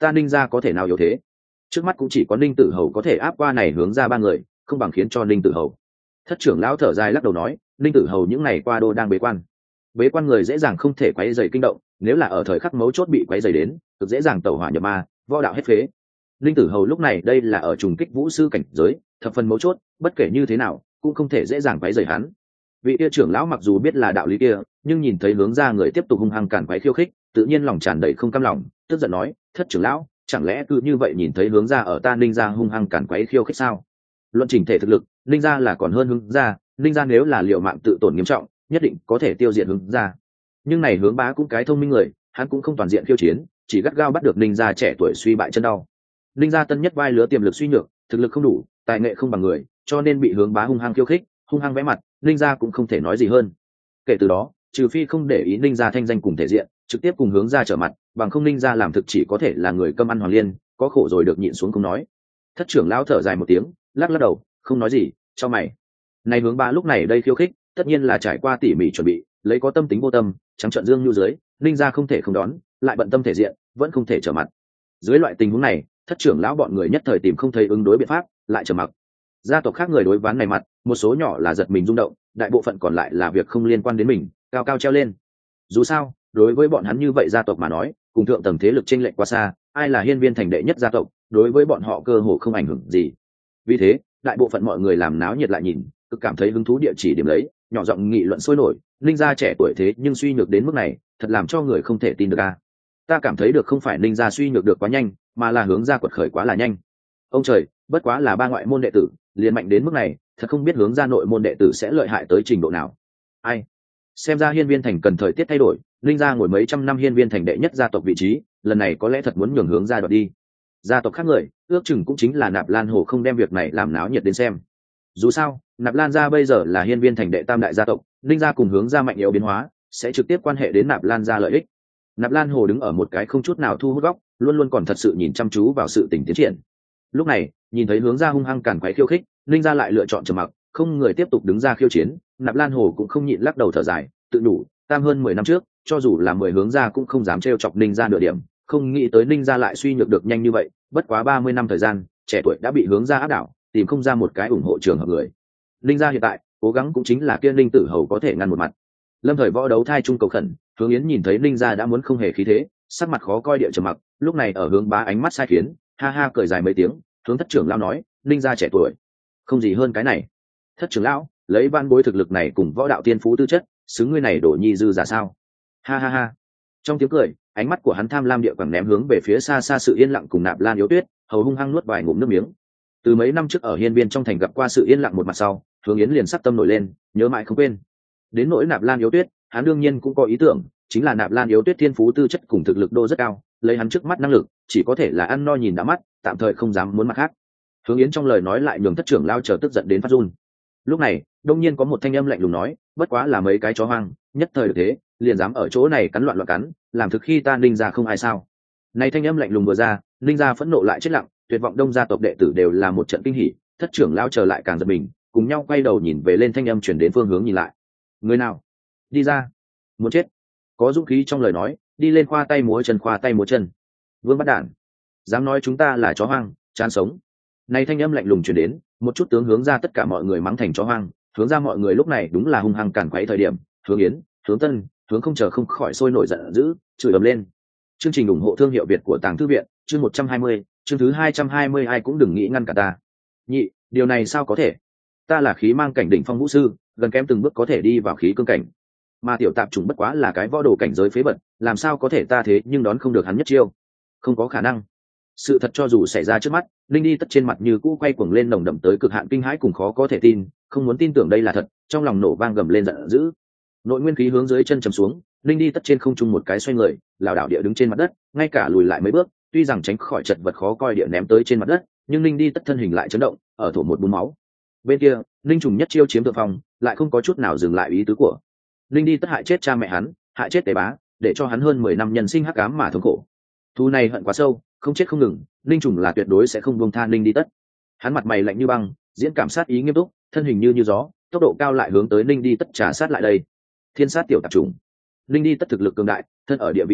ta ninh gia có thể nào yếu thế? Trước mắt cũng chỉ có ninh tử hầu có thể áp qua này hướng ra ba người, không bằng khiến cho ninh tử hầu. Thất trưởng lão thở dài lắc đầu nói, ninh tử hầu những ngày qua đô đang bế quan người dễ dàng không thể quấy dày kinh động, nếu là ở thời khắc mấu chốt bị quấy dày đến, cực dễ dàng tẩu hỏa nhập ma, võ đạo hết phế. Ninh tử hầu lúc này đây là ở trùng kích vũ sư cảnh giới, thập phần mấu chốt, bất kể như thế nào cũng không thể dễ dàng quấy rầy hắn. Vị kia trưởng lão mặc dù biết là đạo lý kia, nhưng nhìn thấy hướng ra người tiếp tục hung hăng cản quấy khiêu khích, tự nhiên lòng tràn đầy không cam lòng, tức giận nói, thất trưởng lão, chẳng lẽ cứ như vậy nhìn thấy hướng ra ở ta ninh gia hung hăng cản quấy khiêu khích sao? Luận chỉnh thể thực lực, ninh gia là còn hơn hướng ra, ninh gia nếu là liệu mạng tự tổn nghiêm trọng, nhất định có thể tiêu diệt hướng ra. Nhưng này hướng bá cũng cái thông minh người, hắn cũng không toàn diện khiêu chiến, chỉ gắt gao bắt được ninh gia trẻ tuổi suy bại chân đau. Ninh gia tân nhất vai lứa tiềm lực suy nhược, thực lực không đủ, tài nghệ không bằng người, cho nên bị hướng bá hung hăng khiêu khích, hung hăng vẽ mặt, ninh gia cũng không thể nói gì hơn. Kể từ đó, trừ phi không để ý ninh gia thanh danh cùng thể diện, trực tiếp cùng hướng ra trở mặt, bằng không ninh gia làm thực chỉ có thể là người cơm ăn hoàng liên, có khổ rồi được nhịn xuống không nói. Thất trưởng lão thở dài một tiếng, lắc đầu, không nói gì, cho mày. Này hướng bá lúc này đây khiêu khích, tất nhiên là trải qua tỉ mỉ chuẩn bị, lấy có tâm tính vô tâm, trắng trợn dương như dưới, ninh gia không thể không đón, lại bận tâm thể diện, vẫn không thể trở mặt. Dưới loại tình huống này, thất trưởng lão bọn người nhất thời tìm không thấy ứng đối biện pháp, lại trầm mặc. Gia tộc khác người đối ván này mặt, một số nhỏ là giật mình rung động, đại bộ phận còn lại là việc không liên quan đến mình, cao cao treo lên. Dù sao, đối với bọn hắn như vậy gia tộc mà nói, cùng thượng tầng thế lực chênh lệch quá xa, ai là hiên viên thành đệ nhất gia tộc, đối với bọn họ cơ hồ không ảnh hưởng gì. Vì thế, đại bộ phận mọi người làm náo nhiệt lại nhìn, cực cảm thấy hứng thú địa chỉ điểm lấy, nhỏ giọng nghị luận sôi nổi, ninh gia trẻ tuổi thế nhưng suy nhược đến mức này, thật làm cho người không thể tin được a. Ta cảm thấy được không phải ninh gia suy nhược được quá nhanh, mà là hướng ra quật khởi quá là nhanh. Ông trời, bất quá là ba ngoại môn đệ tử, liền mạnh đến mức này, thật không biết hướng ra nội môn đệ tử sẽ lợi hại tới trình độ nào. Ai? Xem ra hiên viên thành cần thời tiết thay đổi, ninh gia ngồi mấy trăm năm hiên viên thành đệ nhất gia tộc vị trí, lần này có lẽ thật muốn nhường hướng ra đoạt đi. Gia tộc khác người, ước chừng cũng chính là Nạp Lan Hồ không đem việc này làm náo nhiệt đến xem. Dù sao, Nạp Lan gia bây giờ là hiên viên thành đệ tam đại gia tộc, ninh gia cùng hướng ra mạnh yếu biến hóa, sẽ trực tiếp quan hệ đến Nạp Lan gia lợi ích. Nạp Lan Hồ đứng ở một cái không chút nào thu hút góc, luôn luôn còn thật sự nhìn chăm chú vào sự tình tiến triển. Lúc này, nhìn thấy hướng ra hung hăng càn quấy khiêu khích, ninh gia lại lựa chọn trầm mặc, không người tiếp tục đứng ra khiêu chiến. Nạp Lan Hồ cũng không nhịn lắc đầu thở dài, tự đủ, tam hơn 10 năm trước, cho dù là 10 hướng ra cũng không dám trêu chọc ninh gia nửa điểm, không nghĩ tới ninh gia lại suy nhược được nhanh như vậy, bất quá 30 năm thời gian, trẻ tuổi đã bị hướng ra áp đảo, tìm không ra một cái ủng hộ trường hợp người. Ninh gia hiện tại cố gắng cũng chính là kia ninh tử hầu có thể ngăn một mặt. Lâm thời võ đấu thai trung cầu khẩn, hướng yến nhìn thấy ninh gia đã muốn không hề khí thế, sắc mặt khó coi địa trầm mặc, lúc này ở hướng bá ánh mắt sai khiến, ha ha cười dài mấy tiếng, hướng thất trưởng lão nói, ninh gia trẻ tuổi không gì hơn cái này. Thất trưởng lão lấy van bối thực lực này cùng võ đạo tiên phú tư chất, xứng ngươi này đổ nhi dư giả sao? Ha ha ha. Trong tiếng cười, ánh mắt của hắn tham lam địa quẳng ném hướng về phía xa xa sự yên lặng cùng Nạp Lan Yếu Tuyết, hầu hung hăng nuốt vài ngụm nước miếng. Từ mấy năm trước ở hiên viên trong thành gặp qua sự yên lặng một mặt sau, hướng yến liền sắc tâm nổi lên, nhớ mãi không quên. Đến nỗi Nạp Lan Yếu Tuyết, hắn đương nhiên cũng có ý tưởng, chính là Nạp Lan Yếu Tuyết thiên phú tư chất cùng thực lực đô rất cao, lấy hắn trước mắt năng lực, chỉ có thể là ăn no nhìn đã mắt, tạm thời không dám muốn mặt khác. Hướng yến trong lời nói lại nhường thất trưởng lao chờ tức giận đến phát run. Lúc này, đông nhiên có một thanh âm lạnh lùng nói, bất quá là mấy cái chó hoang, nhất thời được thế, liền dám ở chỗ này cắn loạn loạn cắn, làm thực khi ta ninh gia không ai sao? Này thanh âm lạnh lùng vừa ra, ninh gia phẫn nộ lại chết lặng, tuyệt vọng đông gia tộc đệ tử đều là một trận kinh hỉ, thất trưởng lao chờ lại càng giật mình, cùng nhau quay đầu nhìn về lên thanh âm chuyển đến phương hướng nhìn lại. Người nào? Đi ra! Muốn chết! Có dũng khí trong lời nói, đi lên khoa tay múa chân. Vương bắt đản! Dám nói chúng ta là chó hoang, chán sống. Này thanh âm lạnh lùng chuyển đến, một chút tướng hướng ra tất cả mọi người mắng thành chó hoang, hướng ra mọi người lúc này đúng là hung hăng cản quấy thời điểm, hướng yến, hướng tân, hướng không chờ không khỏi sôi nổi giận dữ, chửi ầm lên. Chương trình ủng hộ thương hiệu Việt của Tàng Thư viện, chương 120, chương thứ 220 ai cũng đừng nghĩ ngăn cả ta. Nhị, điều này sao có thể? Ta là khí mang cảnh đỉnh phong vũ sư, gần kém từng bước có thể đi vào khí cương cảnh. Mà tiểu tạp trùng bất quá là cái võ đồ cảnh giới phế bật, làm sao có thể ta thế nhưng đón không được hắn nhất chiêu? Không có khả năng. Sự thật cho dù xảy ra trước mắt, linh đi tất trên mặt như cũ quay cuồng lên nồng đậm tới cực hạn kinh hãi cùng khó có thể tin, không muốn tin tưởng đây là thật, trong lòng nổ vang gầm lên giận dữ. Nội nguyên khí hướng dưới chân trầm xuống, linh đi tất trên không trung một cái xoay người, lảo đảo địa đứng trên mặt đất, ngay cả lùi lại mấy bước, tuy rằng tránh khỏi chật vật khó coi địa ném tới trên mặt đất, nhưng linh đi tất thân hình lại chấn động, ở thổ một bún máu. Bên kia, linh trùng nhất chiêu chiếm thượng phong, lại không có chút nào dừng lại ý tứ của. Linh đi tất hại chết cha mẹ hắn, hại chết tề bá, để cho hắn hơn 10 năm nhân sinh hắc ám mà thống khổ. Thu này hận quá sâu, không chết không ngừng, linh trùng là tuyệt đối sẽ không buông tha linh đi tất. Hắn mặt mày lạnh như băng, diễn cảm sát ý nghiêm túc, thân hình như gió, tốc độ cao lại hướng tới linh đi tất trà sát lại đây. Thiên sát tiểu tạp trùng. Linh đi tất thực lực cường đại, thân ở địa vị cao,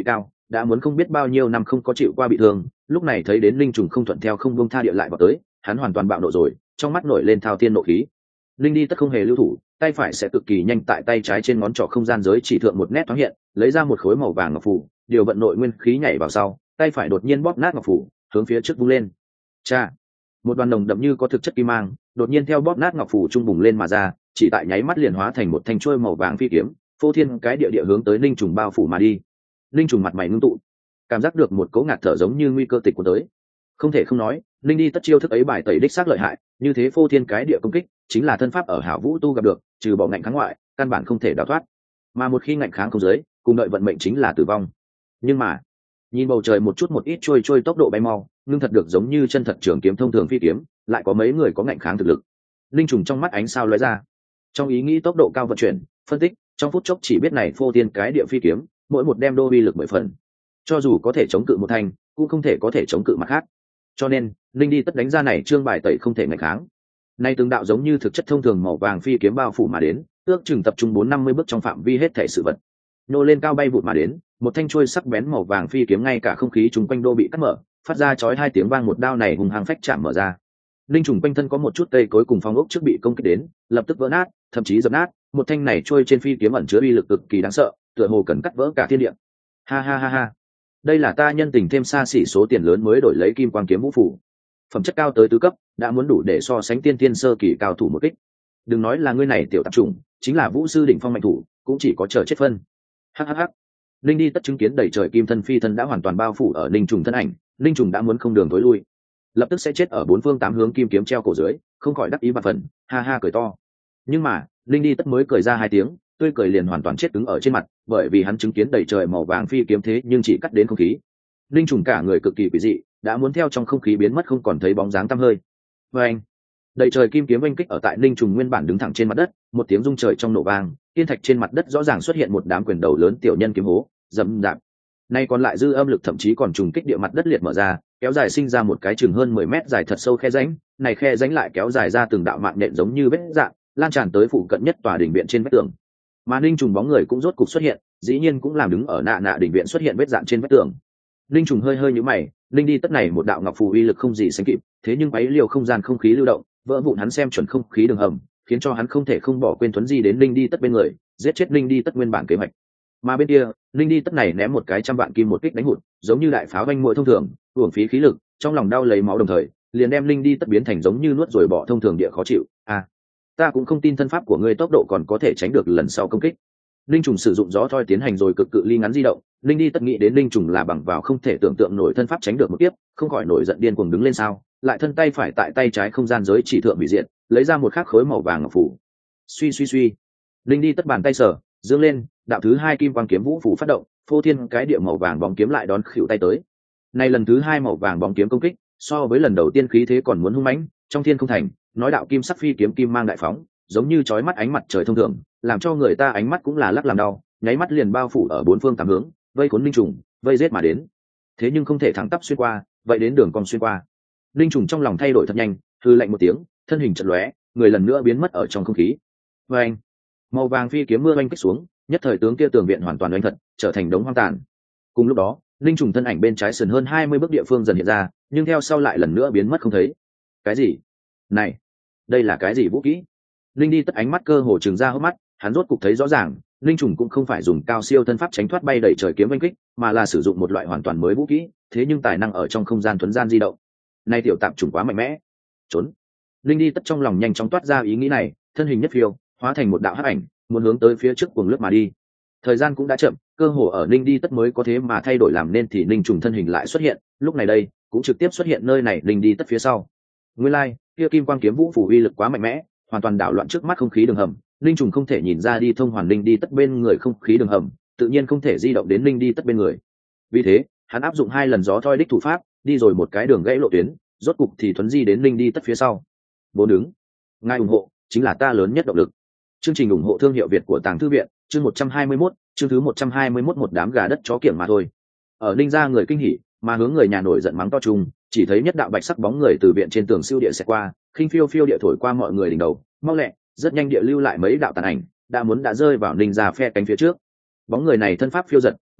đã muốn không biết bao nhiêu năm không có chịu qua bị thương, lúc này thấy đến linh trùng không thuận theo không buông tha địa lại vào tới, hắn hoàn toàn bạo nộ rồi, trong mắt nổi lên thao thiên nộ khí. Linh đi tất không hề lưu thủ, tay phải sẽ cực kỳ nhanh tại tay trái trên ngón trỏ không gian giới chỉ thượng một nét thoáng hiện, lấy ra một khối màu vàng ngọc phù, điều vận nội nguyên khí nhảy vào sau, tay phải đột nhiên bóp nát ngọc phù, hướng phía trước vung lên. Cha, một đoàn đồng đậm như có thực chất kim mang, đột nhiên theo bóp nát ngọc phù trung bùng lên mà ra, chỉ tại nháy mắt liền hóa thành một thanh chuôi màu vàng phi kiếm, phô thiên cái địa hướng tới linh trùng bao phủ mà đi. Linh trùng mặt mày ngưng tụ, cảm giác được một cỗ ngạt thở giống như nguy cơ tịch của tới. Không thể không nói, linh đi tất chiêu thức ấy bài tẩy đích xác lợi hại, như thế phô thiên cái địa công kích chính là thân pháp ở hảo vũ tu gặp được, trừ bỏ ngạnh kháng ngoại căn bản không thể đào thoát, mà một khi ngạnh kháng không dưới cùng đợi vận mệnh chính là tử vong. Nhưng mà nhìn bầu trời một chút một ít trôi tốc độ bay mau, nhưng thật được giống như chân thật trường kiếm thông thường phi kiếm, lại có mấy người có ngạnh kháng thực lực. Linh trùng trong mắt ánh sao lóe ra, trong ý nghĩ tốc độ cao vận chuyển phân tích, trong phút chốc chỉ biết này phô thiên cái địa phi kiếm mỗi một đem đô uy lực 10 phần, cho dù có thể chống cự một thành cũng không thể có thể chống cự mặt khác, cho nên linh đi tất đánh ra này trương bài tẩy không thể ngạnh kháng. Nay từng đạo giống như thực chất thông thường màu vàng phi kiếm bao phủ mà đến, ước chừng tập trung 450 bước trong phạm vi hết thể sự vật, nô lên cao bay vụt mà đến, một thanh chuôi sắc bén màu vàng phi kiếm ngay cả không khí chung quanh đô bị cắt mở, phát ra chói hai tiếng vang, một đao này hùng hăng phách chạm mở ra. Linh trùng quanh thân có một chút cây cối cùng phong ốc trước bị công kích đến, lập tức vỡ nát, thậm chí dập nát, một thanh này trôi trên phi kiếm ẩn chứa uy lực cực kỳ đáng sợ, tựa hồ cần cắt vỡ cả thiên địa. Ha ha ha ha, đây là ta nhân tình thêm xa xỉ số tiền lớn mới đổi lấy kim quang kiếm vũ phủ, phẩm chất cao tới tứ cấp, đã muốn đủ để so sánh tiên thiên sơ kỳ cao thủ một kích. Đừng nói là ngươi này tiểu tạp chủng, chính là vũ sư đỉnh phong mạnh thủ cũng chỉ có chờ chết phân. Hhh. Linh đi tất chứng kiến đầy trời kim thân phi thân đã hoàn toàn bao phủ ở linh trùng thân ảnh, linh trùng đã muốn không đường tối lui, lập tức sẽ chết ở bốn phương tám hướng kim kiếm treo cổ dưới, không khỏi đắc ý và phần, ha ha cười to. Nhưng mà linh đi tất mới cười ra hai tiếng, tươi cười liền hoàn toàn chết cứng ở trên mặt, bởi vì hắn chứng kiến đầy trời màu vàng phi kiếm thế nhưng chỉ cắt đến không khí. Linh trùng cả người cực kỳ quỷ dị, đã muốn theo trong không khí biến mất không còn thấy bóng dáng tăm hơi. Và anh, đầy trời kim kiếm oanh kích ở tại linh trùng nguyên bản đứng thẳng trên mặt đất, một tiếng rung trời trong nổ vang, thiên thạch trên mặt đất rõ ràng xuất hiện một đám quyền đầu lớn tiểu nhân kiếm hố dầm dạp. Nay còn lại dư âm lực thậm chí còn trùng kích địa mặt đất liệt mở ra, kéo dài sinh ra một cái chừng hơn 10 mét dài thật sâu khe rãnh, này khe rãnh lại kéo dài ra từng đạo mạng nện giống như vết dạng, lan tràn tới phụ cận nhất tòa đỉnh viện trên vách tường. Mà linh trùng bóng người cũng rốt cục xuất hiện, dĩ nhiên cũng làm đứng ở nạ đỉnh viện xuất hiện vết dạng trên vách tường. Linh trùng hơi nhíu mày, linh đi tất này một đạo ngọc phù uy lực không gì sánh kịp, thế nhưng quấy liều không gian không khí lưu động, vỡ vụn hắn xem chuẩn không khí đường hầm, khiến cho hắn không thể không bỏ quên thuấn di đến linh đi tất bên người, giết chết linh đi tất nguyên bản kế hoạch. Mà bên kia linh đi tất này ném một cái 100 vạn kim một kích đánh hụt, giống như đại pháo vanh muội thông thường, uổng phí khí lực, trong lòng đau lấy máu đồng thời liền đem linh đi tất biến thành giống như nuốt rồi bỏ thông thường địa khó chịu. Ta cũng không tin thân pháp của ngươi tốc độ còn có thể tránh được lần sau công kích. Linh trùng sử dụng gió thoi tiến hành rồi cực cự ly ngắn di động, linh đi tất nghĩ đến linh trùng là bằng vào không thể tưởng tượng nổi thân pháp tránh được một tiếp, không khỏi nổi giận điên cuồng đứng lên sao, lại thân tay phải tại tay trái không gian giới chỉ thượng bị diện, lấy ra một khắc khối màu vàng ngọc phủ. Suy, linh đi tất bàn tay sở dương lên, đạo thứ hai kim quang kiếm vũ phủ phát động, phô thiên cái địa màu vàng bóng kiếm lại đón khỉu tay tới. Này lần thứ hai màu vàng bóng kiếm công kích so với lần đầu tiên khí thế còn muốn hung mãnh, trong thiên không thành nói đạo kim sắc phi kiếm kim mang đại phóng, giống như chói mắt ánh mặt trời thông thường, làm cho người ta ánh mắt cũng là lắc làm đau, nháy mắt liền bao phủ ở bốn phương tám hướng, vây khốn linh trùng, vây giết mà đến. Thế nhưng không thể thẳng tắp xuyên qua, vậy đến đường cong xuyên qua. Linh trùng trong lòng thay đổi thật nhanh, hư lạnh một tiếng, thân hình chợt lóe, người lần nữa biến mất ở trong không khí. Và anh, màu vàng phi kiếm mưa oanh kích xuống, nhất thời tướng kia tường viện hoàn toàn oanh thật, trở thành đống hoang tàn. Cùng lúc đó linh trùng thân ảnh bên trái sườn hơn 20 bước địa phương dần hiện ra, nhưng theo sau lại lần nữa biến mất không thấy. Cái gì? Này, đây là cái gì vũ kỹ? Linh đi tất ánh mắt cơ hồ trừng ra hốc mắt, hắn rốt cục thấy rõ ràng, linh trùng cũng không phải dùng cao siêu thân pháp tránh thoát bay đẩy trời kiếm oanh kích, mà là sử dụng một loại hoàn toàn mới vũ kỹ, thế nhưng tài năng ở trong không gian thuần gian di động. Này tiểu tạp trùng quá mạnh mẽ. Trốn. Linh đi tất trong lòng nhanh chóng toát ra ý nghĩ này, thân hình nhất phiêu, hóa thành một đạo hắc ảnh, muốn hướng tới phía trước cuồng lướt mà đi. Thời gian cũng đã chậm, cơ hồ ở linh đi tất mới có thế mà thay đổi làm nên thì linh trùng thân hình lại xuất hiện, lúc này đây cũng trực tiếp xuất hiện nơi này linh đi tất phía sau. Nguyên lai, kia kim quang kiếm vũ phủ uy lực quá mạnh mẽ, hoàn toàn đảo loạn trước mắt không khí đường hầm, linh trùng không thể nhìn ra đi thông hoàn linh đi tất bên người không khí đường hầm, tự nhiên không thể di động đến linh đi tất bên người. Vì thế hắn áp dụng 2 lần gió thoi đích thủ pháp, đi rồi một cái đường gãy lộ tuyến, rốt cục thì thuấn di đến linh đi tất phía sau. Bốn đứng, ngài ủng hộ chính là ta lớn nhất động lực. Chương trình ủng hộ thương hiệu Việt của Tàng Thư viện, chương 121, chương thứ 121, một đám gà đất chó kiểng mà thôi. Ở Ninh gia người kinh hỉ, mà hướng người nhà nổi giận mắng to chung, chỉ thấy nhất đạo bạch sắc bóng người từ viện trên tường siêu địa sẽ qua, khinh phiêu phiêu địa thổi qua mọi người đỉnh đầu, mau lẹ, rất nhanh địa lưu lại mấy đạo tàn ảnh, đã rơi vào Ninh gia phe cánh phía trước. Bóng người này thân pháp phiêu giật, mau lẹ,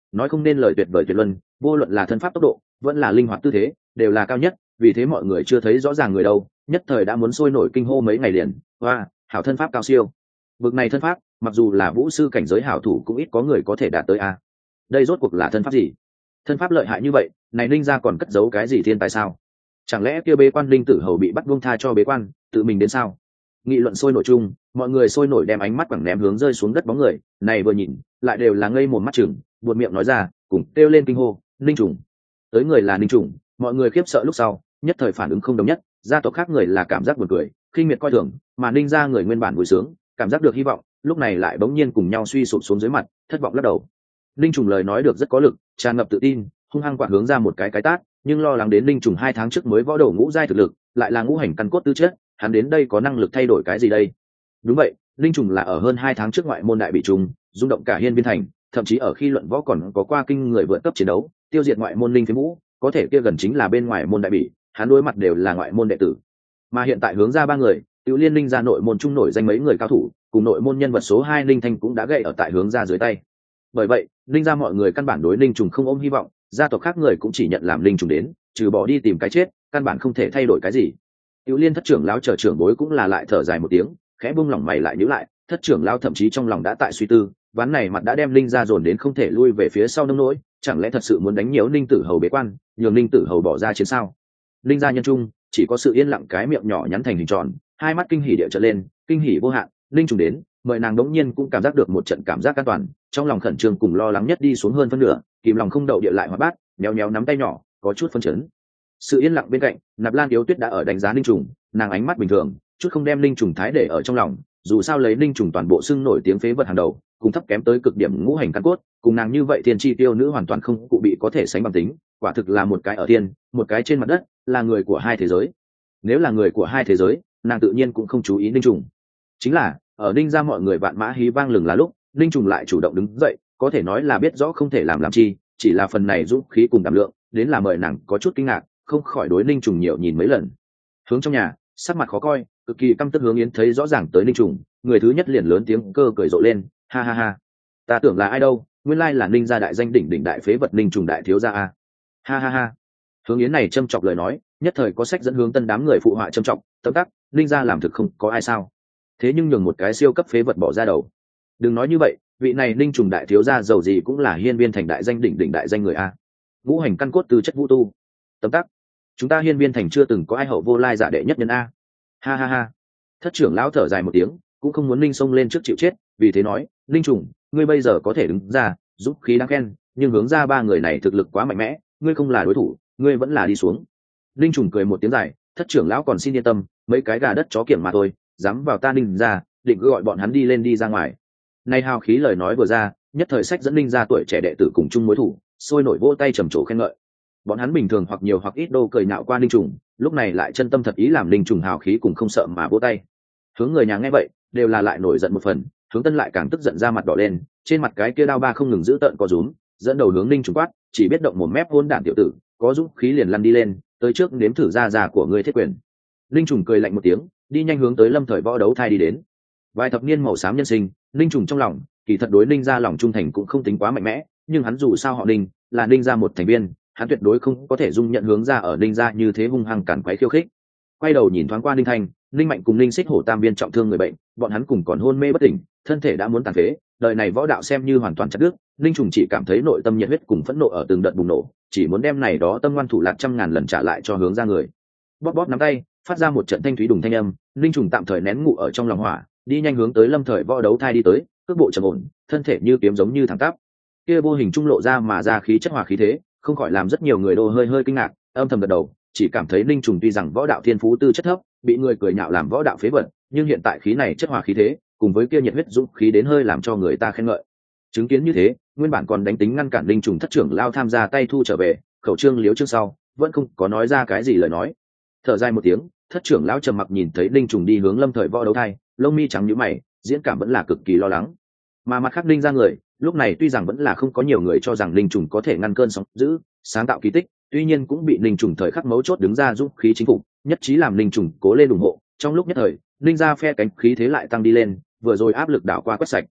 nói không nên lời tuyệt vời tuyệt luân, vô luận là thân pháp tốc độ vẫn là linh hoạt tư thế đều là cao nhất, vì thế mọi người chưa thấy rõ ràng người đâu, nhất thời đã muốn sôi nổi kinh hô mấy ngày liền. Hoa, hảo thân pháp cao siêu. Vực này thân pháp, mặc dù là vũ sư cảnh giới hảo thủ cũng ít có người có thể đạt tới a. Đây rốt cuộc là thân pháp gì? Thân pháp lợi hại như vậy, này Ninh gia còn cất giấu cái gì thiên tài sao? Chẳng lẽ kia bế quan linh tử hầu bị bắt buông tha cho bế quan, tự mình đến sao? Nghị luận sôi nổi chung, mọi người sôi nổi đem ánh mắt quẳng ném hướng rơi xuống đất bóng người, này vừa nhìn, lại đều là ngây mồm mắt chừng, buột miệng nói ra, cùng kêu lên kinh hô, Ninh Trùng. Tới người là Ninh Trùng, mọi người khiếp sợ lúc sau, nhất thời phản ứng không đồng nhất, gia tộc khác người là cảm giác buồn cười, khinh miệt coi thường, mà Ninh gia người nguyên bản vui sướng, cảm giác được hy vọng, lúc này lại bỗng nhiên cùng nhau suy sụp xuống dưới mặt, thất vọng lắc đầu. Ninh Trùng lời nói được rất có lực, tràn ngập tự tin, hung hăng quạt hướng ra một cái tát, nhưng lo lắng đến Ninh Trùng 2 tháng trước mới võ đầu ngũ giai thực lực, lại là ngũ hành căn cốt tư chất, hắn đến đây có năng lực thay đổi cái gì đây? Đúng vậy, Ninh Trùng là ở hơn 2 tháng trước ngoại môn đại bị trùng, rung động cả Hiên Viên thành, thậm chí ở khi luận võ còn có qua kinh người vượt cấp chiến đấu, tiêu diệt ngoại môn Ninh Phiến Vũ, có thể kia gần chính là bên ngoài môn đại bị, hắn đối mặt đều là ngoại môn đệ tử. Mà hiện tại hướng ra 3 người, Tiểu Liên Ninh gia nội môn trung nổi danh mấy người cao thủ, cùng nội môn nhân vật số 2 Ninh Thanh cũng đã gậy ở tại hướng ra dưới tay. Bởi vậy, Ninh gia mọi người căn bản đối Ninh Trùng không ôm hy vọng, gia tộc khác người cũng chỉ nhận làm Ninh Trùng đến, trừ bỏ đi tìm cái chết, căn bản không thể thay đổi cái gì. Tiểu Liên thất trưởng lão chờ trưởng bối cũng là lại thở dài một tiếng, khẽ buông lỏng mày lại nhíu lại, thất trưởng lão thậm chí trong lòng đã tại suy tư, ván này mặt đã đem Ninh gia dồn đến không thể lui về phía sau nông nỗi, chẳng lẽ thật sự muốn đánh nhiễu Ninh Tử Hầu bế quan, nhường Ninh Tử Hầu bỏ ra chiến sao? Ninh gia nhân trung, chỉ có sự yên lặng cái miệng nhỏ nhắn thành hình tròn, hai mắt kinh hỉ địa trở lên, kinh hỉ vô hạn, Ninh Trùng đến, mời nàng đống nhiên cũng cảm giác được một trận cảm giác an toàn, trong lòng khẩn trương cùng lo lắng nhất đi xuống hơn phân nửa, kìm lòng không đậu địa lại hoạt bát, méo méo nắm tay nhỏ, có chút phân chấn. Sự yên lặng bên cạnh, Nạp Lan Yếu Tuyết đã ở đánh giá Ninh Trùng, nàng ánh mắt bình thường, chút không đem Ninh Trùng thái để ở trong lòng, dù sao lấy Ninh Trùng toàn bộ xưng nổi tiếng phế vật hàng đầu, cùng thấp kém tới cực điểm ngũ hành căn cốt, cùng nàng như vậy thiên chi tiêu nữ hoàn toàn không cụ bị có thể sánh bằng tính, quả thực là một cái ở thiên, một cái trên mặt đất, là người của hai thế giới. Nếu là người của hai thế giới, nàng tự nhiên cũng không chú ý Ninh Trùng. Chính là, ở Ninh gia mọi người vạn mã hí vang lừng là lúc, Ninh Trùng lại chủ động đứng dậy, có thể nói là biết rõ không thể làm chi, chỉ là phần này dũng khí cùng đảm lượng, đến là mời nàng có chút kinh ngạc, không khỏi đối Ninh Trùng nhiều nhìn mấy lần. Hướng trong nhà, sắc mặt khó coi, cực kỳ căm tức Hướng Yến thấy rõ ràng tới Ninh Trùng, người thứ nhất liền lớn tiếng cơ cười rộ lên, ha ha ha, ta tưởng là ai đâu, nguyên lai là Ninh gia đại danh đỉnh đỉnh đại phế vật Ninh Trùng đại thiếu gia a, ha ha ha. Hướng Yến này châm chọc lời nói, nhất thời có sách dẫn hướng tân đám người phụ họa châm chọc, tấm tắc, Ninh gia làm thực không có ai sao? Thế nhưng nhường một cái siêu cấp phế vật bỏ ra đầu. Đừng nói như vậy, vị này Ninh Trùng đại thiếu gia giàu gì cũng là Hiên Viên thành đại danh đỉnh đỉnh đại danh người a. Ngũ hành căn cốt từ chất vũ tu. Tấm tắc, chúng ta Hiên Viên thành chưa từng có ai hậu vô lai giả đệ nhất nhân a. Ha ha ha. Thất trưởng lão thở dài một tiếng, cũng không muốn Ninh xông lên trước chịu chết, vì thế nói, Ninh Trùng, ngươi bây giờ có thể đứng ra, giúp khí đáng khen, nhưng hướng ra 3 người này thực lực quá mạnh mẽ, ngươi không là đối thủ, ngươi vẫn là đi xuống. Ninh Trùng cười một tiếng dài, thất trưởng lão còn xin yên tâm, mấy cái gà đất chó kiểm mà thôi, dám vào ta Ninh ra, định gọi bọn hắn đi lên đi ra ngoài. Nay hào khí lời nói vừa ra, nhất thời sách dẫn Ninh ra tuổi trẻ đệ tử cùng chung mối thủ, sôi nổi vỗ tay trầm trồ khen ngợi. Bọn hắn bình thường hoặc nhiều hoặc ít đô cười nhạo qua Ninh Trùng, lúc này lại chân tâm thật ý làm Ninh Trùng hào khí cùng không sợ mà vỗ tay. Hướng người nhà nghe vậy, đều là lại nổi giận một phần, Hướng Tân lại càng tức giận ra mặt đỏ lên, trên mặt cái kia đao ba không ngừng giữ tợn có rúm, dẫn đầu hướng Ninh Trùng quát, chỉ biết động một mép hôn đản tiểu tử, có dũng khí liền lăn đi lên, tới trước nếm thử ra già của ngươi thiết quyền. Ninh Trùng cười lạnh một tiếng, đi nhanh hướng tới Lâm Thời võ đấu thai đi đến. Vài thập niên màu xám nhân sinh, Ninh Trùng trong lòng, kỳ thật đối Ninh gia lòng trung thành cũng không tính quá mạnh mẽ, nhưng hắn dù sao họ Ninh, là Ninh gia một thành viên, hắn tuyệt đối không có thể dung nhận hướng ra ở Ninh gia như thế hung hăng cản quấy khiêu khích. Quay đầu nhìn thoáng qua Ninh Thanh, Ninh Mạnh cùng Ninh Xích Hổ tam viên trọng thương người bệnh, bọn hắn cùng còn hôn mê bất tỉnh, thân thể đã muốn tàn phế, đời này võ đạo xem như hoàn toàn chặt đứt. Ninh Trùng chỉ cảm thấy nội tâm nhiệt huyết cùng phẫn nộ ở từng đợt bùng nổ, chỉ muốn đem này đó tâm ngoan thủ lạc trăm ngàn lần trả lại cho hướng ra người. Bóp bóp nắm tay, phát ra một trận thanh thúy đùng thanh âm, Ninh Trùng tạm thời nén ngụ ở trong lòng hỏa, đi nhanh hướng tới Lâm Thời võ đấu thai đi tới, cước bộ trầm ổn, thân thể như kiếm giống như thẳng tắp. Kia vô hình trung lộ ra mà ra khí chất hòa khí thế, không khỏi làm rất nhiều người đô hơi hơi kinh ngạc, âm thầm gật đầu, chỉ cảm thấy Ninh Trùng tuy rằng võ đạo thiên phú tư chất thấp, bị người cười nhạo làm võ đạo phế vật, nhưng hiện tại khí này chất hòa khí thế, cùng với kia nhiệt huyết dũng khí đến hơi làm cho người ta khen ngợi. Chứng kiến như thế, nguyên bản còn đánh tính ngăn cản Ninh Trùng thất trưởng lao tham gia tay thu trở về, khẩu trương liếu chương sau, vẫn không có nói ra cái gì lời nói. Thở dài một tiếng, thất trưởng lão trầm mặc nhìn thấy Ninh Trùng đi hướng Lâm Thời võ đấu thai, lông mi trắng nhíu mày, diễn cảm vẫn là cực kỳ lo lắng. Mà mặt khác Ninh ra người, lúc này tuy rằng vẫn là không có nhiều người cho rằng Ninh Trùng có thể ngăn cơn sóng dữ, sáng tạo kỳ tích, tuy nhiên cũng bị Ninh Trùng thời khắc mấu chốt đứng ra giúp khí chính phục, nhất trí làm Ninh Trùng cố lên ủng hộ. Trong lúc nhất thời, Ninh ra phe cánh khí thế lại tăng đi lên, vừa rồi áp lực đảo qua quét sạch.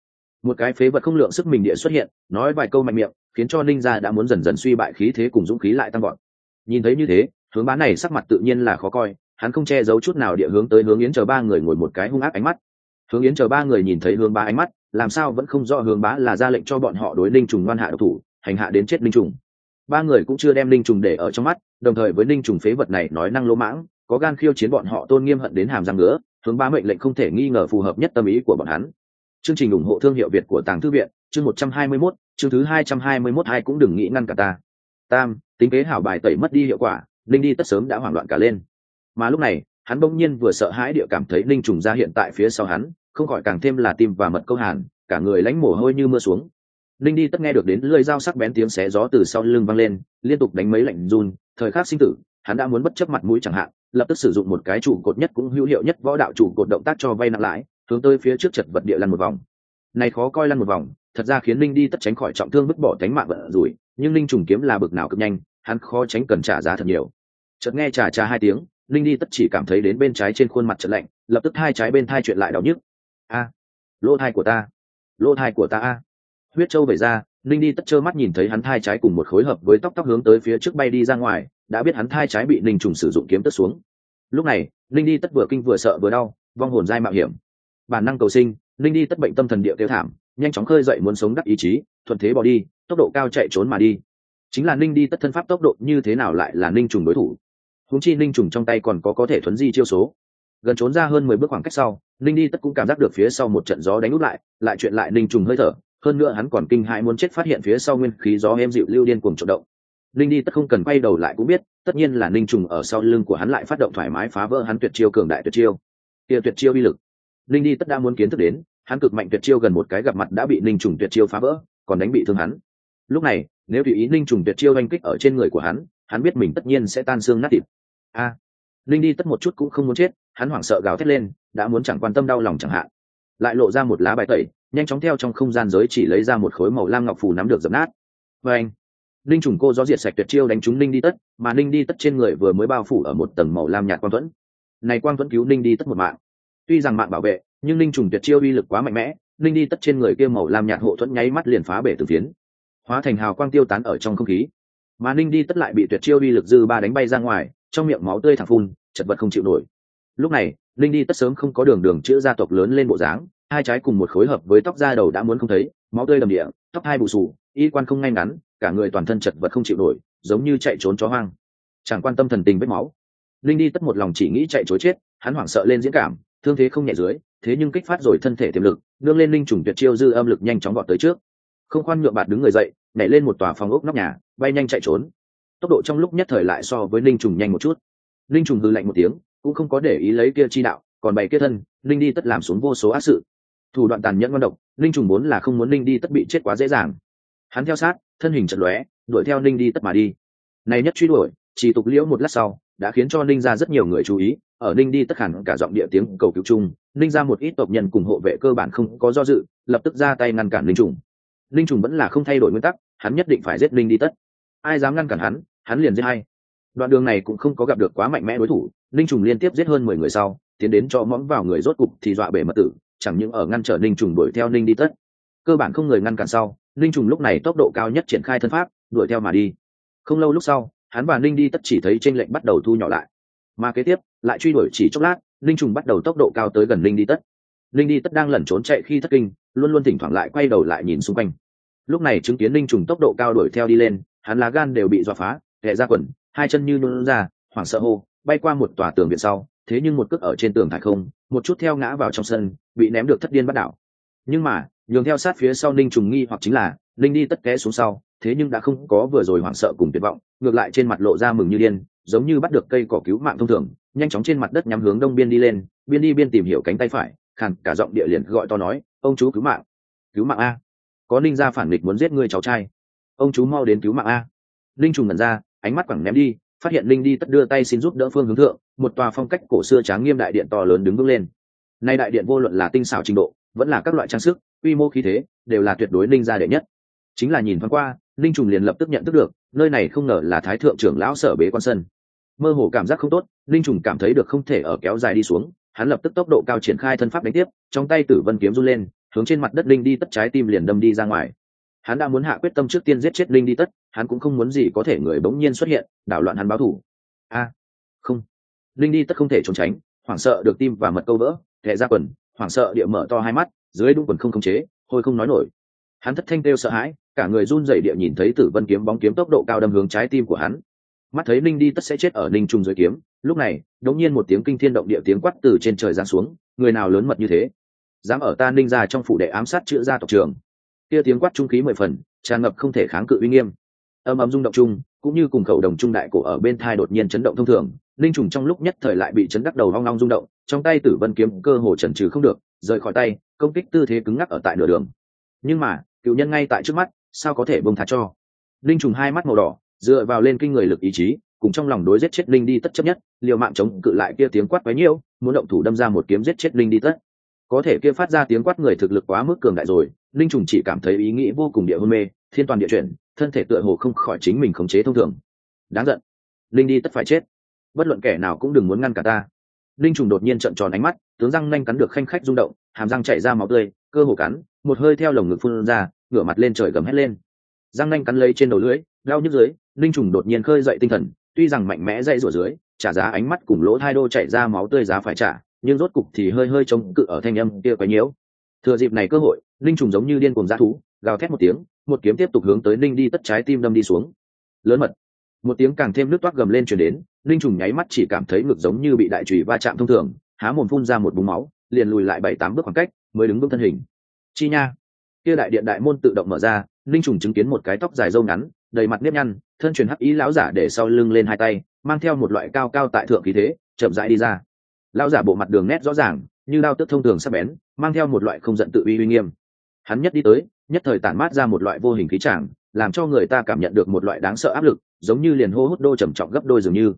một cái phế vật không lượng sức mình địa xuất hiện, nói vài câu mạnh miệng, khiến cho ninh gia đã muốn dần dần suy bại khí thế cùng dũng khí lại tăng vọt. Nhìn thấy như thế, Hướng Bá này sắc mặt tự nhiên là khó coi, hắn không che giấu chút nào địa hướng tới Hướng Yến chờ ba người ngồi một cái hung ác ánh mắt. Hướng Yến chờ ba người nhìn thấy Hướng Bá ánh mắt, làm sao vẫn không rõ Hướng Bá là ra lệnh cho bọn họ đối Ninh Trùng ngoan hạ độc thủ, hành hạ đến chết Ninh Trùng. Ba người cũng chưa đem Ninh Trùng để ở trong mắt, đồng thời với Ninh Trùng phế vật này nói năng lỗ mãng, có gan khiêu chiến bọn họ tôn nghiêm hận đến hàm răng ngứa, Hướng Bá mệnh lệnh không thể nghi ngờ phù hợp nhất tâm ý của bọn hắn. Chương trình ủng hộ thương hiệu Việt của Tàng Thư viện, chương 121, chương thứ 221 ai cũng đừng nghĩ ngăn cả ta. Tam, tính kế hảo bài tẩy mất đi hiệu quả, Ninh đi tất sớm đã hoảng loạn cả lên. Mà lúc này, hắn bỗng nhiên vừa sợ hãi địa cảm thấy Ninh Trùng ra hiện tại phía sau hắn, không khỏi càng thêm là tim và mật câu hàn, cả người lãnh mồ hôi như mưa xuống. Ninh đi tất nghe được đến lưỡi dao sắc bén tiếng xé gió từ sau lưng vang lên, liên tục đánh mấy lạnh run, thời khắc sinh tử, hắn đã muốn bất chấp mặt mũi chẳng hạn, lập tức sử dụng một cái trụ cột nhất cũng hữu hiệu nhất võ đạo trụ cột động tác cho vay nặng lãi, hướng tới phía trước chật vật địa lăn một vòng. Này khó coi lăn một vòng, thật ra khiến Ninh đi tất tránh khỏi trọng thương vứt bỏ tánh mạng vận rủi, nhưng Ninh Trùng kiếm là bực nào cực nhanh, hắn khó tránh cần trả giá thật nhiều. Chợt nghe chà chà hai tiếng, Ninh đi tất chỉ cảm thấy đến bên trái trên khuôn mặt chợt lạnh, lập tức hai trái bên thai chuyện lại đau nhức. A, lỗ thai của ta, lỗ thai của ta a. Huyết châu vẩy ra, Ninh đi tất trơ mắt nhìn thấy hắn thai trái cùng một khối hợp với tóc hướng tới phía trước bay đi ra ngoài, đã biết hắn thai trái bị Ninh Trùng sử dụng kiếm tất xuống. Lúc này, Ninh đi tất vừa kinh vừa sợ vừa đau, vong hồn dai mạo hiểm. Bản năng cầu sinh, Ninh đi tất bệnh tâm thần địa kêu thảm, nhanh chóng khơi dậy muốn sống đắc ý chí, thuận thế bỏ đi, tốc độ cao chạy trốn mà đi. Chính là Ninh đi tất thân pháp tốc độ như thế nào lại là Ninh Trùng đối thủ. Huống chi Ninh Trùng trong tay còn có thể thuấn di chiêu số. Gần trốn ra hơn 10 bước khoảng cách sau, Ninh đi tất cũng cảm giác được phía sau một trận gió đánh úp lại chuyện lại Ninh Trùng hơi thở, hơn nữa hắn còn kinh hãi muốn chết phát hiện phía sau nguyên khí gió êm dịu lưu điên cuồng chợt động. Ninh đi tất không cần quay đầu lại cũng biết, tất nhiên là Ninh Trùng ở sau lưng của hắn lại phát động thoải mái phá vỡ hắn tuyệt chiêu cường đại tuyệt chiêu. Kia tuyệt chiêu uy lực, Ninh đi tất đã muốn kiến thức đến, hắn cực mạnh tuyệt chiêu gần một cái gặp mặt đã bị Ninh Trùng tuyệt chiêu phá vỡ, còn đánh bị thương hắn. Lúc này, nếu tùy ý Ninh Trùng tuyệt chiêu oanh kích ở trên người của hắn biết mình tất nhiên sẽ tan xương nát thịt. A, Ninh đi tất một chút cũng không muốn chết, hắn hoảng sợ gào thét lên, đã muốn chẳng quan tâm đau lòng chẳng hạn. Lại lộ ra một lá bài tẩy, nhanh chóng theo trong không gian giới chỉ lấy ra một khối màu lam ngọc phù nắm được dập nát. Và anh, Ninh Trùng cô gió diệt sạch tuyệt chiêu đánh trúng Ninh đi tất, mà Ninh đi tất trên người vừa mới bao phủ ở một tầng màu lam nhạt quang thuẫn. Này quang thuẫn cứu Ninh đi tất một mạng. Tuy rằng mạng bảo vệ, nhưng Ninh Trùng tuyệt chiêu uy lực quá mạnh mẽ, Ninh đi tất trên người kia màu lam nhạt hộ thuẫn nháy mắt liền phá bể từ phiến, hóa thành hào quang tiêu tán ở trong không khí. Mà Ninh đi tất lại bị tuyệt chiêu uy lực dư ba đánh bay ra ngoài, trong miệng máu tươi thẳng phun, chật vật không chịu nổi. Lúc này, Ninh đi tất sớm không có đường chữa gia tộc lớn lên bộ dáng, hai trái cùng một khối hợp với tóc da đầu đã muốn không thấy, máu tươi đầm địa, tóc hai bù xù, y quan không ngay ngắn, cả người toàn thân chật vật không chịu nổi, giống như chạy trốn chó hoang, chẳng quan tâm thần tình vết máu. Ninh đi tất một lòng chỉ nghĩ chạy trối chết, hắn hoảng sợ lên diễn cảm, thương thế không nhẹ dưới, thế nhưng kích phát rồi thân thể tiềm lực, nương lên Ninh Trùng tuyệt chiêu dư âm lực nhanh chóng vọt tới trước, không khoan nhượng bạt đứng người dậy, nhảy lên một tòa phòng ốc nóc nhà, bay nhanh chạy trốn. Tốc độ trong lúc nhất thời lại so với Ninh Trùng nhanh một chút. Ninh Trùng hừ lạnh một tiếng, cũng không có để ý lấy kia chi đạo, còn bày kia thân, Ninh đi tất làm xuống vô số ác sự, thủ đoạn tàn nhẫn ngoan độc. Ninh Trùng vốn là không muốn Ninh đi tất bị chết quá dễ dàng, hắn theo sát, thân hình chật lóe, đuổi theo Ninh đi tất mà đi. Này nhất truy đuổi, chỉ tục liễu một lát sau, đã khiến cho Ninh ra rất nhiều người chú ý. Ở Ninh đi tất hẳn cả giọng địa tiếng cầu cứu chung, Ninh ra một ít tộc nhân cùng hộ vệ cơ bản không có do dự, lập tức ra tay ngăn cản Ninh Trùng. Ninh Trùng vẫn là không thay đổi nguyên tắc, hắn nhất định phải giết Ninh đi tất, ai dám ngăn cản hắn liền giết hay. Đoạn đường này cũng không có gặp được quá mạnh mẽ đối thủ, Ninh Trùng liên tiếp giết hơn 10 người sau, tiến đến cho mõm vào người rốt cục thì dọa bể mật tử, chẳng những ở ngăn trở Ninh Trùng đuổi theo Ninh đi tất, cơ bản không người ngăn cản sau, Ninh Trùng lúc này tốc độ cao nhất triển khai thân pháp, đuổi theo mà đi. Không lâu lúc sau, hắn và Ninh đi tất chỉ thấy chênh lệnh bắt đầu thu nhỏ lại, mà kế tiếp lại truy đuổi chỉ chốc lát, Ninh Trùng bắt đầu tốc độ cao tới gần Ninh đi tất. Ninh đi tất đang lẩn trốn chạy khi thất kinh, luôn luôn thỉnh thoảng lại quay đầu lại nhìn xung quanh. Lúc này chứng kiến Ninh Trùng tốc độ cao đuổi theo đi lên, hắn lá gan đều bị dọa phá, ghé ra quần, hai chân như nhún ra, hoảng sợ hô, bay qua một tòa tường viện sau, thế nhưng một cước ở trên tường thải không, một chút theo ngã vào trong sân, bị ném được thất điên bắt đảo. Nhưng mà, nhường theo sát phía sau Ninh Trùng nghi hoặc chính là, Ninh đi tất té xuống sau, thế nhưng đã không có vừa rồi hoảng sợ cùng tuyệt vọng, ngược lại trên mặt lộ ra mừng như điên, giống như bắt được cây cỏ cứu mạng thông thường, nhanh chóng trên mặt đất nhắm hướng đông biên đi lên, biên đi biên tìm hiểu cánh tay phải, khàn cả giọng địa liền gọi to nói, ông chú cứu mạng a, có Ninh gia phản nghịch muốn giết ngươi cháu trai, ông chú mau đến cứu mạng a. Ninh Trùng ngẩn ra, ánh mắt quẳng ném đi, phát hiện Ninh đi tất đưa tay xin giúp đỡ phương hướng thượng, một tòa phong cách cổ xưa tráng nghiêm đại điện to lớn đứng vững lên. Nay đại điện vô luận là tinh xảo trình độ, vẫn là các loại trang sức, quy mô khí thế, đều là tuyệt đối Ninh gia đệ nhất. Chính là nhìn thoáng qua, Ninh Trùng liền lập tức nhận thức được, nơi này không ngờ là Thái thượng trưởng lão sở bế quan sân. Mơ hồ cảm giác không tốt, Ninh Trùng cảm thấy được không thể ở kéo dài đi xuống, hắn lập tức tốc độ cao triển khai thân pháp đánh tiếp, trong tay Tử Vân kiếm run lên, hướng trên mặt đất linh đi tất trái tim liền đâm đi ra ngoài. Hắn đã muốn hạ quyết tâm trước tiên giết chết linh đi tất, hắn cũng không muốn gì có thể người bỗng nhiên xuất hiện đảo loạn hắn báo thù. Không, linh đi tất không thể trốn tránh, hoảng sợ được tim và mật câu vỡ, thẻ ra quần, hoảng sợ địa mở to hai mắt, dưới đúng quần không khống chế, hôi không nói nổi. Hắn thất thanh kêu sợ hãi, cả người run rẩy địa nhìn thấy tử vân kiếm bóng kiếm tốc độ cao đâm hướng trái tim của hắn. Mắt thấy linh đi tất sẽ chết ở ninh trung dưới kiếm, lúc này đột nhiên một tiếng kinh thiên động địa tiếng quát từ trên trời giáng xuống, người nào lớn mật như thế, dám ở ta ninh gia trong phủ đệ ám sát chữa gia tộc trường. Kia tiếng quát trung khí mười phần, tràn ngập không thể kháng cự uy nghiêm. Âm ầm rung động chung, cũng như cùng khẩu đồng trung đại cổ ở bên thai đột nhiên chấn động thông thường, linh trùng trong lúc nhất thời lại bị chấn đắc đầu hoang long rung động, trong tay tử vân kiếm cơ hồ chần chừ không được, rời khỏi tay, công kích tư thế cứng ngắc ở tại nửa đường. Nhưng mà cựu nhân ngay tại trước mắt, sao có thể buông tha cho. Linh trùng hai mắt màu đỏ, dựa vào lên kinh người lực ý chí, cùng trong lòng đối giết chết linh đi tất chấp nhất, liều mạng chống cự lại kia tiếng quát quấy nhiễu, muốn động thủ đâm ra một kiếm giết chết linh đi tất. Có thể kia phát ra tiếng quát người thực lực quá mức cường đại rồi, linh trùng chỉ cảm thấy ý nghĩ vô cùng địa hôn mê, thiên toàn địa chuyển, thân thể tựa hồ không khỏi chính mình khống chế thông thường. Đáng giận, linh đi tất phải chết, bất luận kẻ nào cũng đừng muốn ngăn cả ta. Linh trùng đột nhiên trợn tròn ánh mắt, tướng răng nanh cắn được khanh khách rung động, hàm răng chảy ra máu tươi, cơ hồ cắn, một hơi theo lồng ngực phun ra, ngửa mặt lên trời gầm hét lên. Răng nanh cắn lấy trên đầu lưỡi, đau nhức dưới, linh trùng đột nhiên khơi dậy tinh thần, tuy rằng mạnh mẽ dậy rủa dưới, trả giá ánh mắt cùng lỗ hai đô chảy ra máu tươi giá phải trả, nhưng rốt cục thì hơi hơi chống cự ở thanh âm kia quấy nhiễu. Thừa dịp này cơ hội, linh trùng giống như điên cuồng dã thú, gào thét một tiếng, một kiếm tiếp tục hướng tới linh đi tất trái tim đâm đi xuống. Lớn mật, một tiếng càng thêm nước toát gầm lên truyền đến, linh trùng nháy mắt chỉ cảm thấy ngực giống như bị đại chùy va chạm thông thường, há mồm phun ra một búng máu, liền lùi lại 7-8 bước khoảng cách, mới đứng vững thân hình. Chi nha, kia đại điện đại môn tự động mở ra, linh trùng chứng kiến một cái tóc dài râu ngắn, đầy mặt nếp nhăn, thân truyền hắc ý lão giả để sau lưng lên hai tay, mang theo một loại cao cao tại thượng khí thế, chậm rãi đi ra. Lão giả bộ mặt đường nét rõ ràng, như đao tước thông thường sắc bén, mang theo một loại không giận tự uy uy nghiêm. Hắn nhất đi tới, nhất thời tản mát ra một loại vô hình khí tràng, làm cho người ta cảm nhận được một loại đáng sợ áp lực, giống như liền hô hút đô trầm trọng gấp đôi dường như.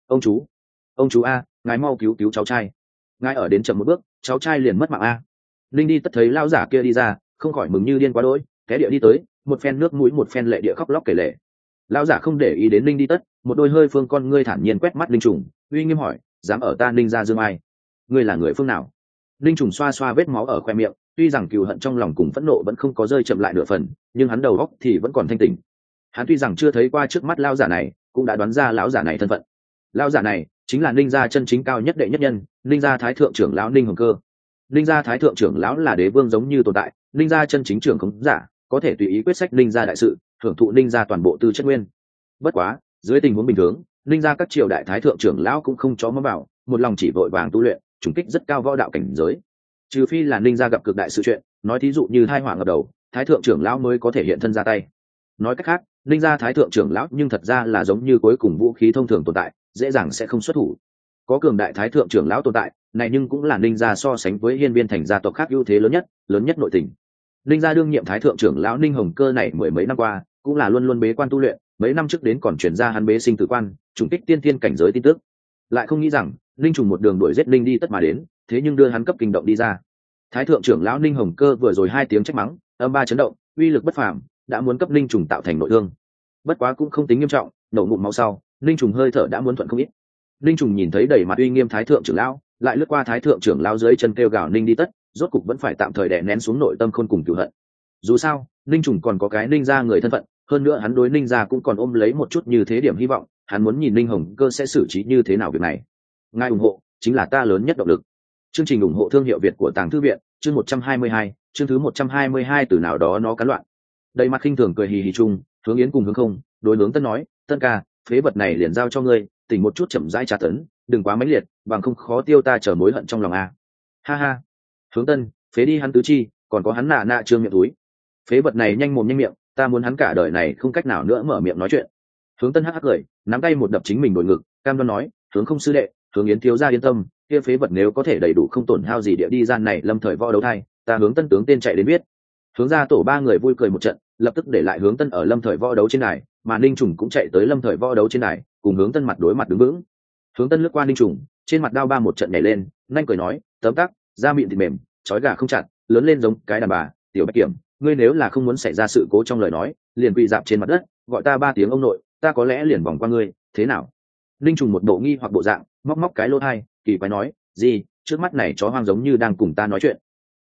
Ông chú a, ngài mau cứu cứu cháu trai. Ngài ở đến chậm một bước, cháu trai liền mất mạng a. Linh đi tất thấy lão giả kia đi ra, không khỏi mừng như điên quá đỗi, té địa đi tới, một phen nước mũi một phen lệ địa khóc lóc kể lể. Lão giả không để ý đến Linh đi tất, một đôi hơi phương con ngươi thản nhiên quét mắt linh trùng, uy nghiêm hỏi, dám ở ta Linh gia dương ai? Ngươi là người phương nào? Linh trùng xoa xoa vết máu ở khoe miệng, tuy rằng cừu hận trong lòng cùng phẫn nộ vẫn không có rơi chậm lại nửa phần, nhưng hắn đầu óc thì vẫn còn thanh tỉnh. Hắn tuy rằng chưa thấy qua trước mắt lão giả này, cũng đã đoán ra lão giả này thân phận. Lão giả này chính là Ninh gia chân chính cao nhất đệ nhất nhân, Ninh gia thái thượng trưởng lão Ninh Hồng Cơ. Ninh gia thái thượng trưởng lão là đế vương giống như tồn tại, Ninh gia chân chính trưởng khống giả, có thể tùy ý quyết sách Ninh gia đại sự, hưởng thụ Ninh gia toàn bộ tư chất nguyên. Bất quá, dưới tình huống bình thường, Ninh gia các triều đại thái thượng trưởng lão cũng không chó mắm vào, một lòng chỉ vội vàng tu luyện, trùng kích rất cao võ đạo cảnh giới. Trừ phi là Ninh gia gặp cực đại sự chuyện, nói thí dụ như tai họa ngập đầu, thái thượng trưởng lão mới có thể hiện thân ra tay. Nói cách khác, Ninh gia thái thượng trưởng lão nhưng thật ra là giống như cuối cùng vũ khí thông thường tồn tại, dễ dàng sẽ không xuất thủ. Có cường đại thái thượng trưởng lão tồn tại, này nhưng cũng là Ninh gia so sánh với Hiên Viên thành gia tộc khác ưu thế lớn nhất nội tình. Ninh gia đương nhiệm thái thượng trưởng lão Ninh Hồng Cơ này mười mấy năm qua, cũng là luôn luôn bế quan tu luyện, mấy năm trước đến còn chuyển ra hắn bế sinh tử quan, trùng kích tiên thiên cảnh giới tin tức. Lại không nghĩ rằng, Ninh trùng một đường đuổi giết Ninh đi tất mà đến, thế nhưng đưa hắn cấp kinh động đi ra. Thái thượng trưởng lão Ninh Hồng Cơ vừa rồi 2 tiếng trách mắng, âm ba chấn động, uy lực bất phàm, đã muốn cấp Ninh trùng tạo thành nội thương. Bất quá cũng không tính nghiêm trọng, nổ ngụm máu sau, Ninh trùng hơi thở đã muốn thuận không ít. Ninh trùng nhìn thấy đầy mặt uy nghiêm thái thượng trưởng lão, lại lướt qua thái thượng trưởng lão dưới chân kêu gào Ninh đi tất, rốt cục vẫn phải tạm thời đè nén xuống nội tâm khôn cùng cửu hận. Dù sao, Ninh trùng còn có cái Ninh gia người thân phận, hơn nữa hắn đối Ninh gia cũng còn ôm lấy một chút như thế điểm hy vọng, hắn muốn nhìn Ninh Hồng Cơ sẽ xử trí như thế nào việc này. Ngài ủng hộ chính là ta lớn nhất động lực. Chương trình ủng hộ thương hiệu Việt của Tàng Thư viện, chương 122, chương thứ 122 từ nào đó nó cắn loạn. Đầy mặt khinh thường cười hì hì chung, Hướng Yến cùng Hướng Không, đối hướng Tân nói, Tân ca, phế vật này liền giao cho ngươi, tỉnh một chút chậm rãi tra tấn, đừng quá mãnh liệt, bằng không khó tiêu ta chờ mối hận trong lòng a. Ha ha. Hướng Tân, phế đi hắn tứ chi, còn có hắn nạ trương miệng túi. Phế vật này nhanh mồm nhanh miệng, ta muốn hắn cả đời này không cách nào nữa mở miệng nói chuyện. Hướng Tân hắc hắc cười, nắm tay một đập chính mình đồi ngực, cam đoan nói, Hướng không sư đệ, Hướng Yến thiếu gia yên tâm, kia phế vật nếu có thể đầy đủ không tổn hao gì địa đi gian này lâm thời võ đấu thai, ta Hướng Tân tướng tên chạy đến biết. Hướng ra tổ 3 người vui cười một trận, lập tức để lại Hướng Tân ở lâm thời võ đấu trên đài, mà Ninh Trùng cũng chạy tới lâm thời võ đấu trên đài, cùng Hướng Tân mặt đối mặt đứng vững. Hướng Tân lướt qua Ninh Trùng, trên mặt đao ba một trận nhảy lên, nhanh cười nói, tấm tắc, da miệng thịt mềm, chói gà không chặt, lớn lên giống cái đàn bà, tiểu Bạch Kiểm, ngươi nếu là không muốn xảy ra sự cố trong lời nói, liền quỳ dạp trên mặt đất, gọi ta 3 tiếng ông nội, ta có lẽ liền vòng qua ngươi, thế nào? Ninh Trùng một bộ nghi hoặc bộ dạng, móc cái lỗ tai, kỳ quái nói, gì, trước mắt này chó hoang giống như đang cùng ta nói chuyện.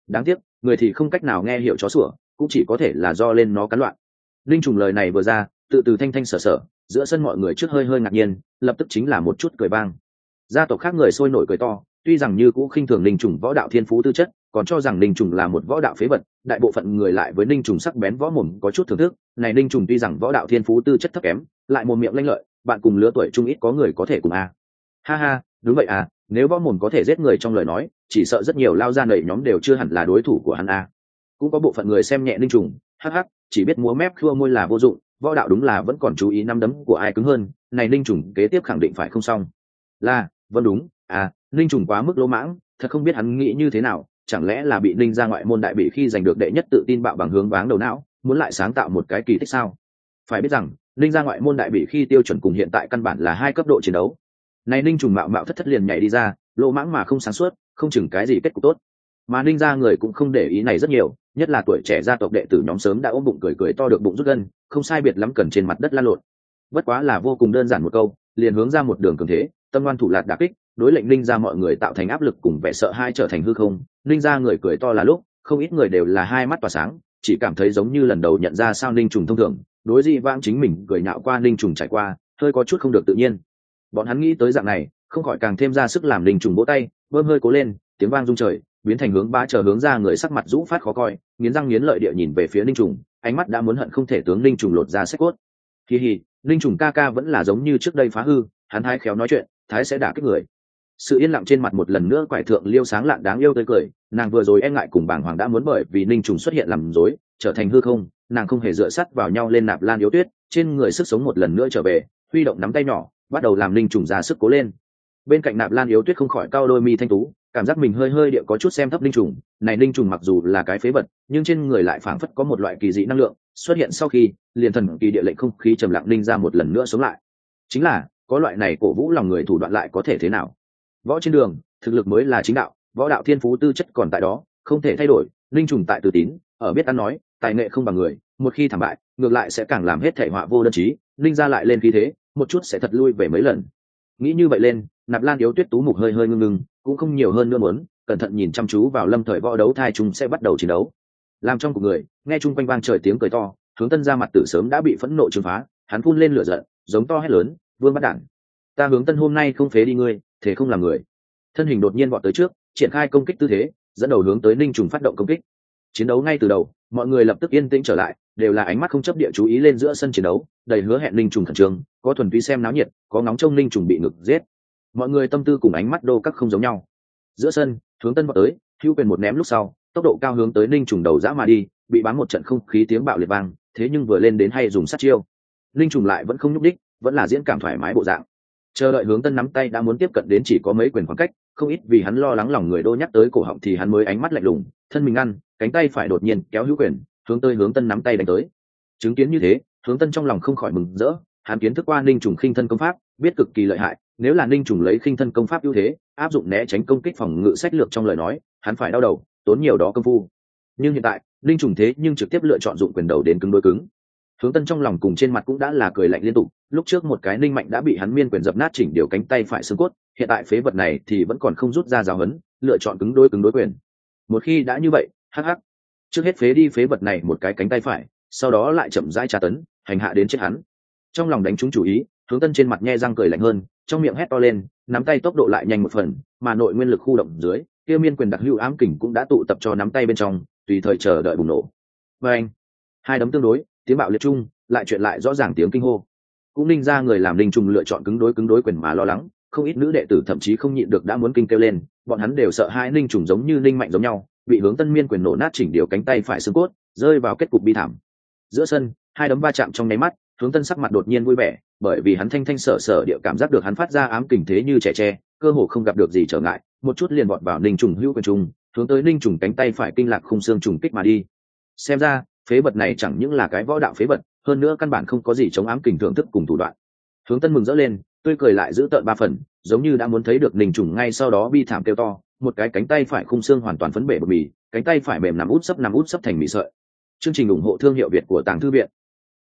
đáng tiếc người thì không cách nào nghe hiểu chó sủa, cũng chỉ có thể là do lên nó cắn loạn. Linh trùng lời này vừa ra, tự từ thanh thanh sở sở, giữa sân mọi người trước hơi hơi ngạc nhiên, lập tức chính là một chút cười vang. Gia tộc khác người sôi nổi cười to, tuy rằng như cũ khinh thường linh trùng võ đạo thiên phú tư chất, còn cho rằng linh trùng là một võ đạo phế vật, đại bộ phận người lại với linh trùng sắc bén võ mồm có chút thưởng thức. Này linh trùng tuy rằng võ đạo thiên phú tư chất thấp kém, lại mồm miệng lanh lợi, bạn cùng lứa tuổi chung ít có người có thể cùng a. Ha ha, đúng vậy à, nếu võ mồm có thể giết người trong lời nói, chỉ sợ rất nhiều lao ra nảy nhóm đều chưa hẳn là đối thủ của hắn a. Cũng có bộ phận người xem nhẹ linh trùng, hắc hắc, chỉ biết múa mép khua môi là vô dụng, võ đạo đúng là vẫn còn chú ý năm đấm của ai cứng hơn, này linh trùng kế tiếp khẳng định phải không xong. Là, vâng đúng, à, linh trùng quá mức lỗ mãng, thật không biết hắn nghĩ như thế nào, chẳng lẽ là bị ninh ra ngoại môn đại bị khi giành được đệ nhất tự tin bạo bằng hướng váng đầu não, muốn lại sáng tạo một cái kỳ tích sao? Phải biết rằng ninh ra ngoại môn đại bị khi tiêu chuẩn cùng hiện tại căn bản là hai cấp độ chiến đấu. Này ninh trùng mạo mạo thất thất liền nhảy đi ra, lỗ mãng mà không sáng suốt, không chừng cái gì kết cục tốt. Mà ninh ra người cũng không để ý này rất nhiều, nhất là tuổi trẻ gia tộc đệ tử nhóm sớm đã ôm bụng cười cười to được bụng rút gân, không sai biệt lắm cần trên mặt đất lăn lộn. Bất quá là vô cùng đơn giản một câu, liền hướng ra một đường cường thế, tâm ngoan thủ lạt đả kích, đối lệnh ninh ra mọi người tạo thành áp lực cùng vẻ sợ hãi trở thành hư không. Ninh ra người cười to là lúc, không ít người đều là hai mắt tỏa sáng, chỉ cảm thấy giống như lần đầu nhận ra sao ninh trùng thông thường, đối dị vãng chính mình cười nhạo qua ninh trùng trải qua, hơi có chút không được tự nhiên. Bọn hắn nghĩ tới dạng này, không khỏi càng thêm ra sức làm ninh trùng vỗ tay, bơm hơi cố lên, tiếng vang rung trời, biến thành hướng ba chờ hướng ra người sắc mặt rũ phát khó coi, nghiến răng nghiến lợi địa nhìn về phía ninh trùng, ánh mắt đã muốn hận không thể tướng ninh trùng lột ra xách cốt. Hi hi, ninh trùng ca ca vẫn là giống như trước đây phá hư, hắn thái khéo nói chuyện, thái sẽ đả kích người. Sự yên lặng trên mặt một lần nữa quải thượng liêu sáng lạn đáng yêu tới cười, nàng vừa rồi e ngại cùng bảng hoàng đã muốn bởi vì ninh trùng xuất hiện làm rối trở thành hư không, nàng không hề dựa sắt vào nhau lên nạp lan yếu tuyết, trên người sức sống một lần nữa trở về, huy động nắm tay nhỏ, bắt đầu làm ninh trùng ra sức cố lên. Bên cạnh nạp lan yếu tuyết không khỏi cau đôi mi thanh tú, cảm giác mình hơi hơi địa có chút xem thấp ninh trùng. Này ninh trùng mặc dù là cái phế vật, nhưng trên người lại phảng phất có một loại kỳ dị năng lượng xuất hiện sau khi liền thần kỳ địa lệnh không khí trầm lặng ninh ra một lần nữa sống lại. Chính là có loại này cổ vũ lòng người thủ đoạn lại có thể thế nào? Võ trên đường, thực lực mới là chính đạo, võ đạo thiên phú tư chất còn tại đó, không thể thay đổi. Ninh trùng tại Từ Tín, ở biết ăn nói, tài nghệ không bằng người, một khi thảm bại, ngược lại sẽ càng làm hết thể họa vô đơn chí. Ninh ra lại lên khí thế, một chút sẽ thật lui về mấy lần. Nghĩ như vậy lên, nạp lan yếu tuyết tú mục hơi hơi ngưng ngưng, cũng không nhiều hơn nữa muốn, cẩn thận nhìn chăm chú vào lâm thời võ đấu thai chúng sẽ bắt đầu chiến đấu. Làm trong cuộc người, nghe chung quanh vang trời tiếng cười to, hướng tân ra mặt tử sớm đã bị phẫn nộ trừng phá, hắn phun lên lửa giận, giống to hét lớn, vương bắt đản, ta hướng tân hôm nay không phế đi ngươi, thế không làm người. Thân hình đột nhiên vọt tới trước, triển khai công kích tư thế, dẫn đầu hướng tới ninh trùng phát động công kích. Chiến đấu ngay từ đầu, mọi người lập tức yên tĩnh trở lại, đều là ánh mắt không chấp địa chú ý lên giữa sân chiến đấu, đầy hứa hẹn ninh trùng khẩn trương, có thuần túy xem náo nhiệt, có ngóng trông ninh trùng bị ngực giết. Mọi người tâm tư cùng ánh mắt đô các không giống nhau. Giữa sân, hướng tân vọt tới, hữu quyền một ném lúc sau, tốc độ cao hướng tới ninh trùng đầu dã mà đi, bị bắn một trận không khí tiếng bạo liệt vang, thế nhưng vừa lên đến hay dùng sát chiêu, ninh trùng lại vẫn không nhúc đích, vẫn là diễn cảm thoải mái bộ dạng. Chờ đợi hướng tân nắm tay đã muốn tiếp cận đến chỉ có mấy quyền khoảng cách, không ít vì hắn lo lắng lòng người đô nhắc tới cổ họng thì hắn mới ánh mắt lạnh lùng, thân mình ăn, cánh tay phải đột nhiên kéo hữu quyền, hướng tới hướng tân nắm tay đánh tới. Chứng kiến như thế, hướng tân trong lòng không khỏi mừng rỡ, hắn kiến thức qua ninh trùng khinh thân công pháp, biết cực kỳ lợi hại, nếu là ninh trùng lấy khinh thân công pháp ưu thế, áp dụng né tránh công kích phòng ngự sách lược trong lời nói, hắn phải đau đầu, tốn nhiều đó công phu. Nhưng hiện tại, ninh trùng thế nhưng trực tiếp lựa chọn dụng quyền đầu đến cứng đối cứng. Hướng tân trong lòng cùng trên mặt cũng đã là cười lạnh liên tục, lúc trước một cái ninh mạnh đã bị hắn miên quyền dập nát chỉnh điều cánh tay phải xương cốt, hiện tại phế vật này thì vẫn còn không rút ra giáo hấn, lựa chọn cứng đối quyền. Một khi đã như vậy, hắc hắc, trước hết phế đi phế vật này một cái cánh tay phải, sau đó lại chậm rãi tra tấn, hành hạ đến chết hắn. Trong lòng đánh trúng chủ ý, hướng tân trên mặt nhe răng cười lạnh hơn, trong miệng hét to lên, nắm tay tốc độ lại nhanh một phần, mà nội nguyên lực khu động dưới, kia miên quyền đặc hữu ám kình cũng đã tụ tập cho nắm tay bên trong, tùy thời chờ đợi bùng nổ. Và anh, hai đấm tương đối, tiếng bạo liệt chung, lại chuyện lại rõ ràng tiếng kinh hô. Cũng ninh ra người làm ninh trùng lựa chọn cứng đối quyền mà lo lắng, không ít nữ đệ tử thậm chí không nhịn được đã muốn kinh kêu lên, bọn hắn đều sợ hai ninh trùng giống như ninh mạnh giống nhau, bị hướng tân miên quyền nổ nát chỉnh điều cánh tay phải xương cốt, rơi vào kết cục bi thảm. Giữa sân, hai đấm va chạm trong nháy mắt, hướng tân sắc mặt đột nhiên vui vẻ, bởi vì hắn thanh sở địa cảm giác được hắn phát ra ám kình thế như trẻ tre, cơ hồ không gặp được gì trở ngại, một chút liền vọt vào ninh trùng hữu quyền trùng, hướng tới ninh trùng cánh tay phải kinh lạc khung xương trùng kích mà đi. Xem ra, phế vật này chẳng những là cái võ đạo phế vật, hơn nữa căn bản không có gì chống ám kình thưởng thức cùng thủ đoạn. Hướng tân mừng rỡ lên, tươi cười lại giữ tợn ba phần, giống như đã muốn thấy được ninh trùng ngay sau đó bi thảm kêu to, một cái cánh tay phải khung xương hoàn toàn phấn bể bột mì, cánh tay phải mềm nằm út sấp thành mì sợi. Chương trình ủng hộ thương hiệu Việt của Tàng Thư Viện.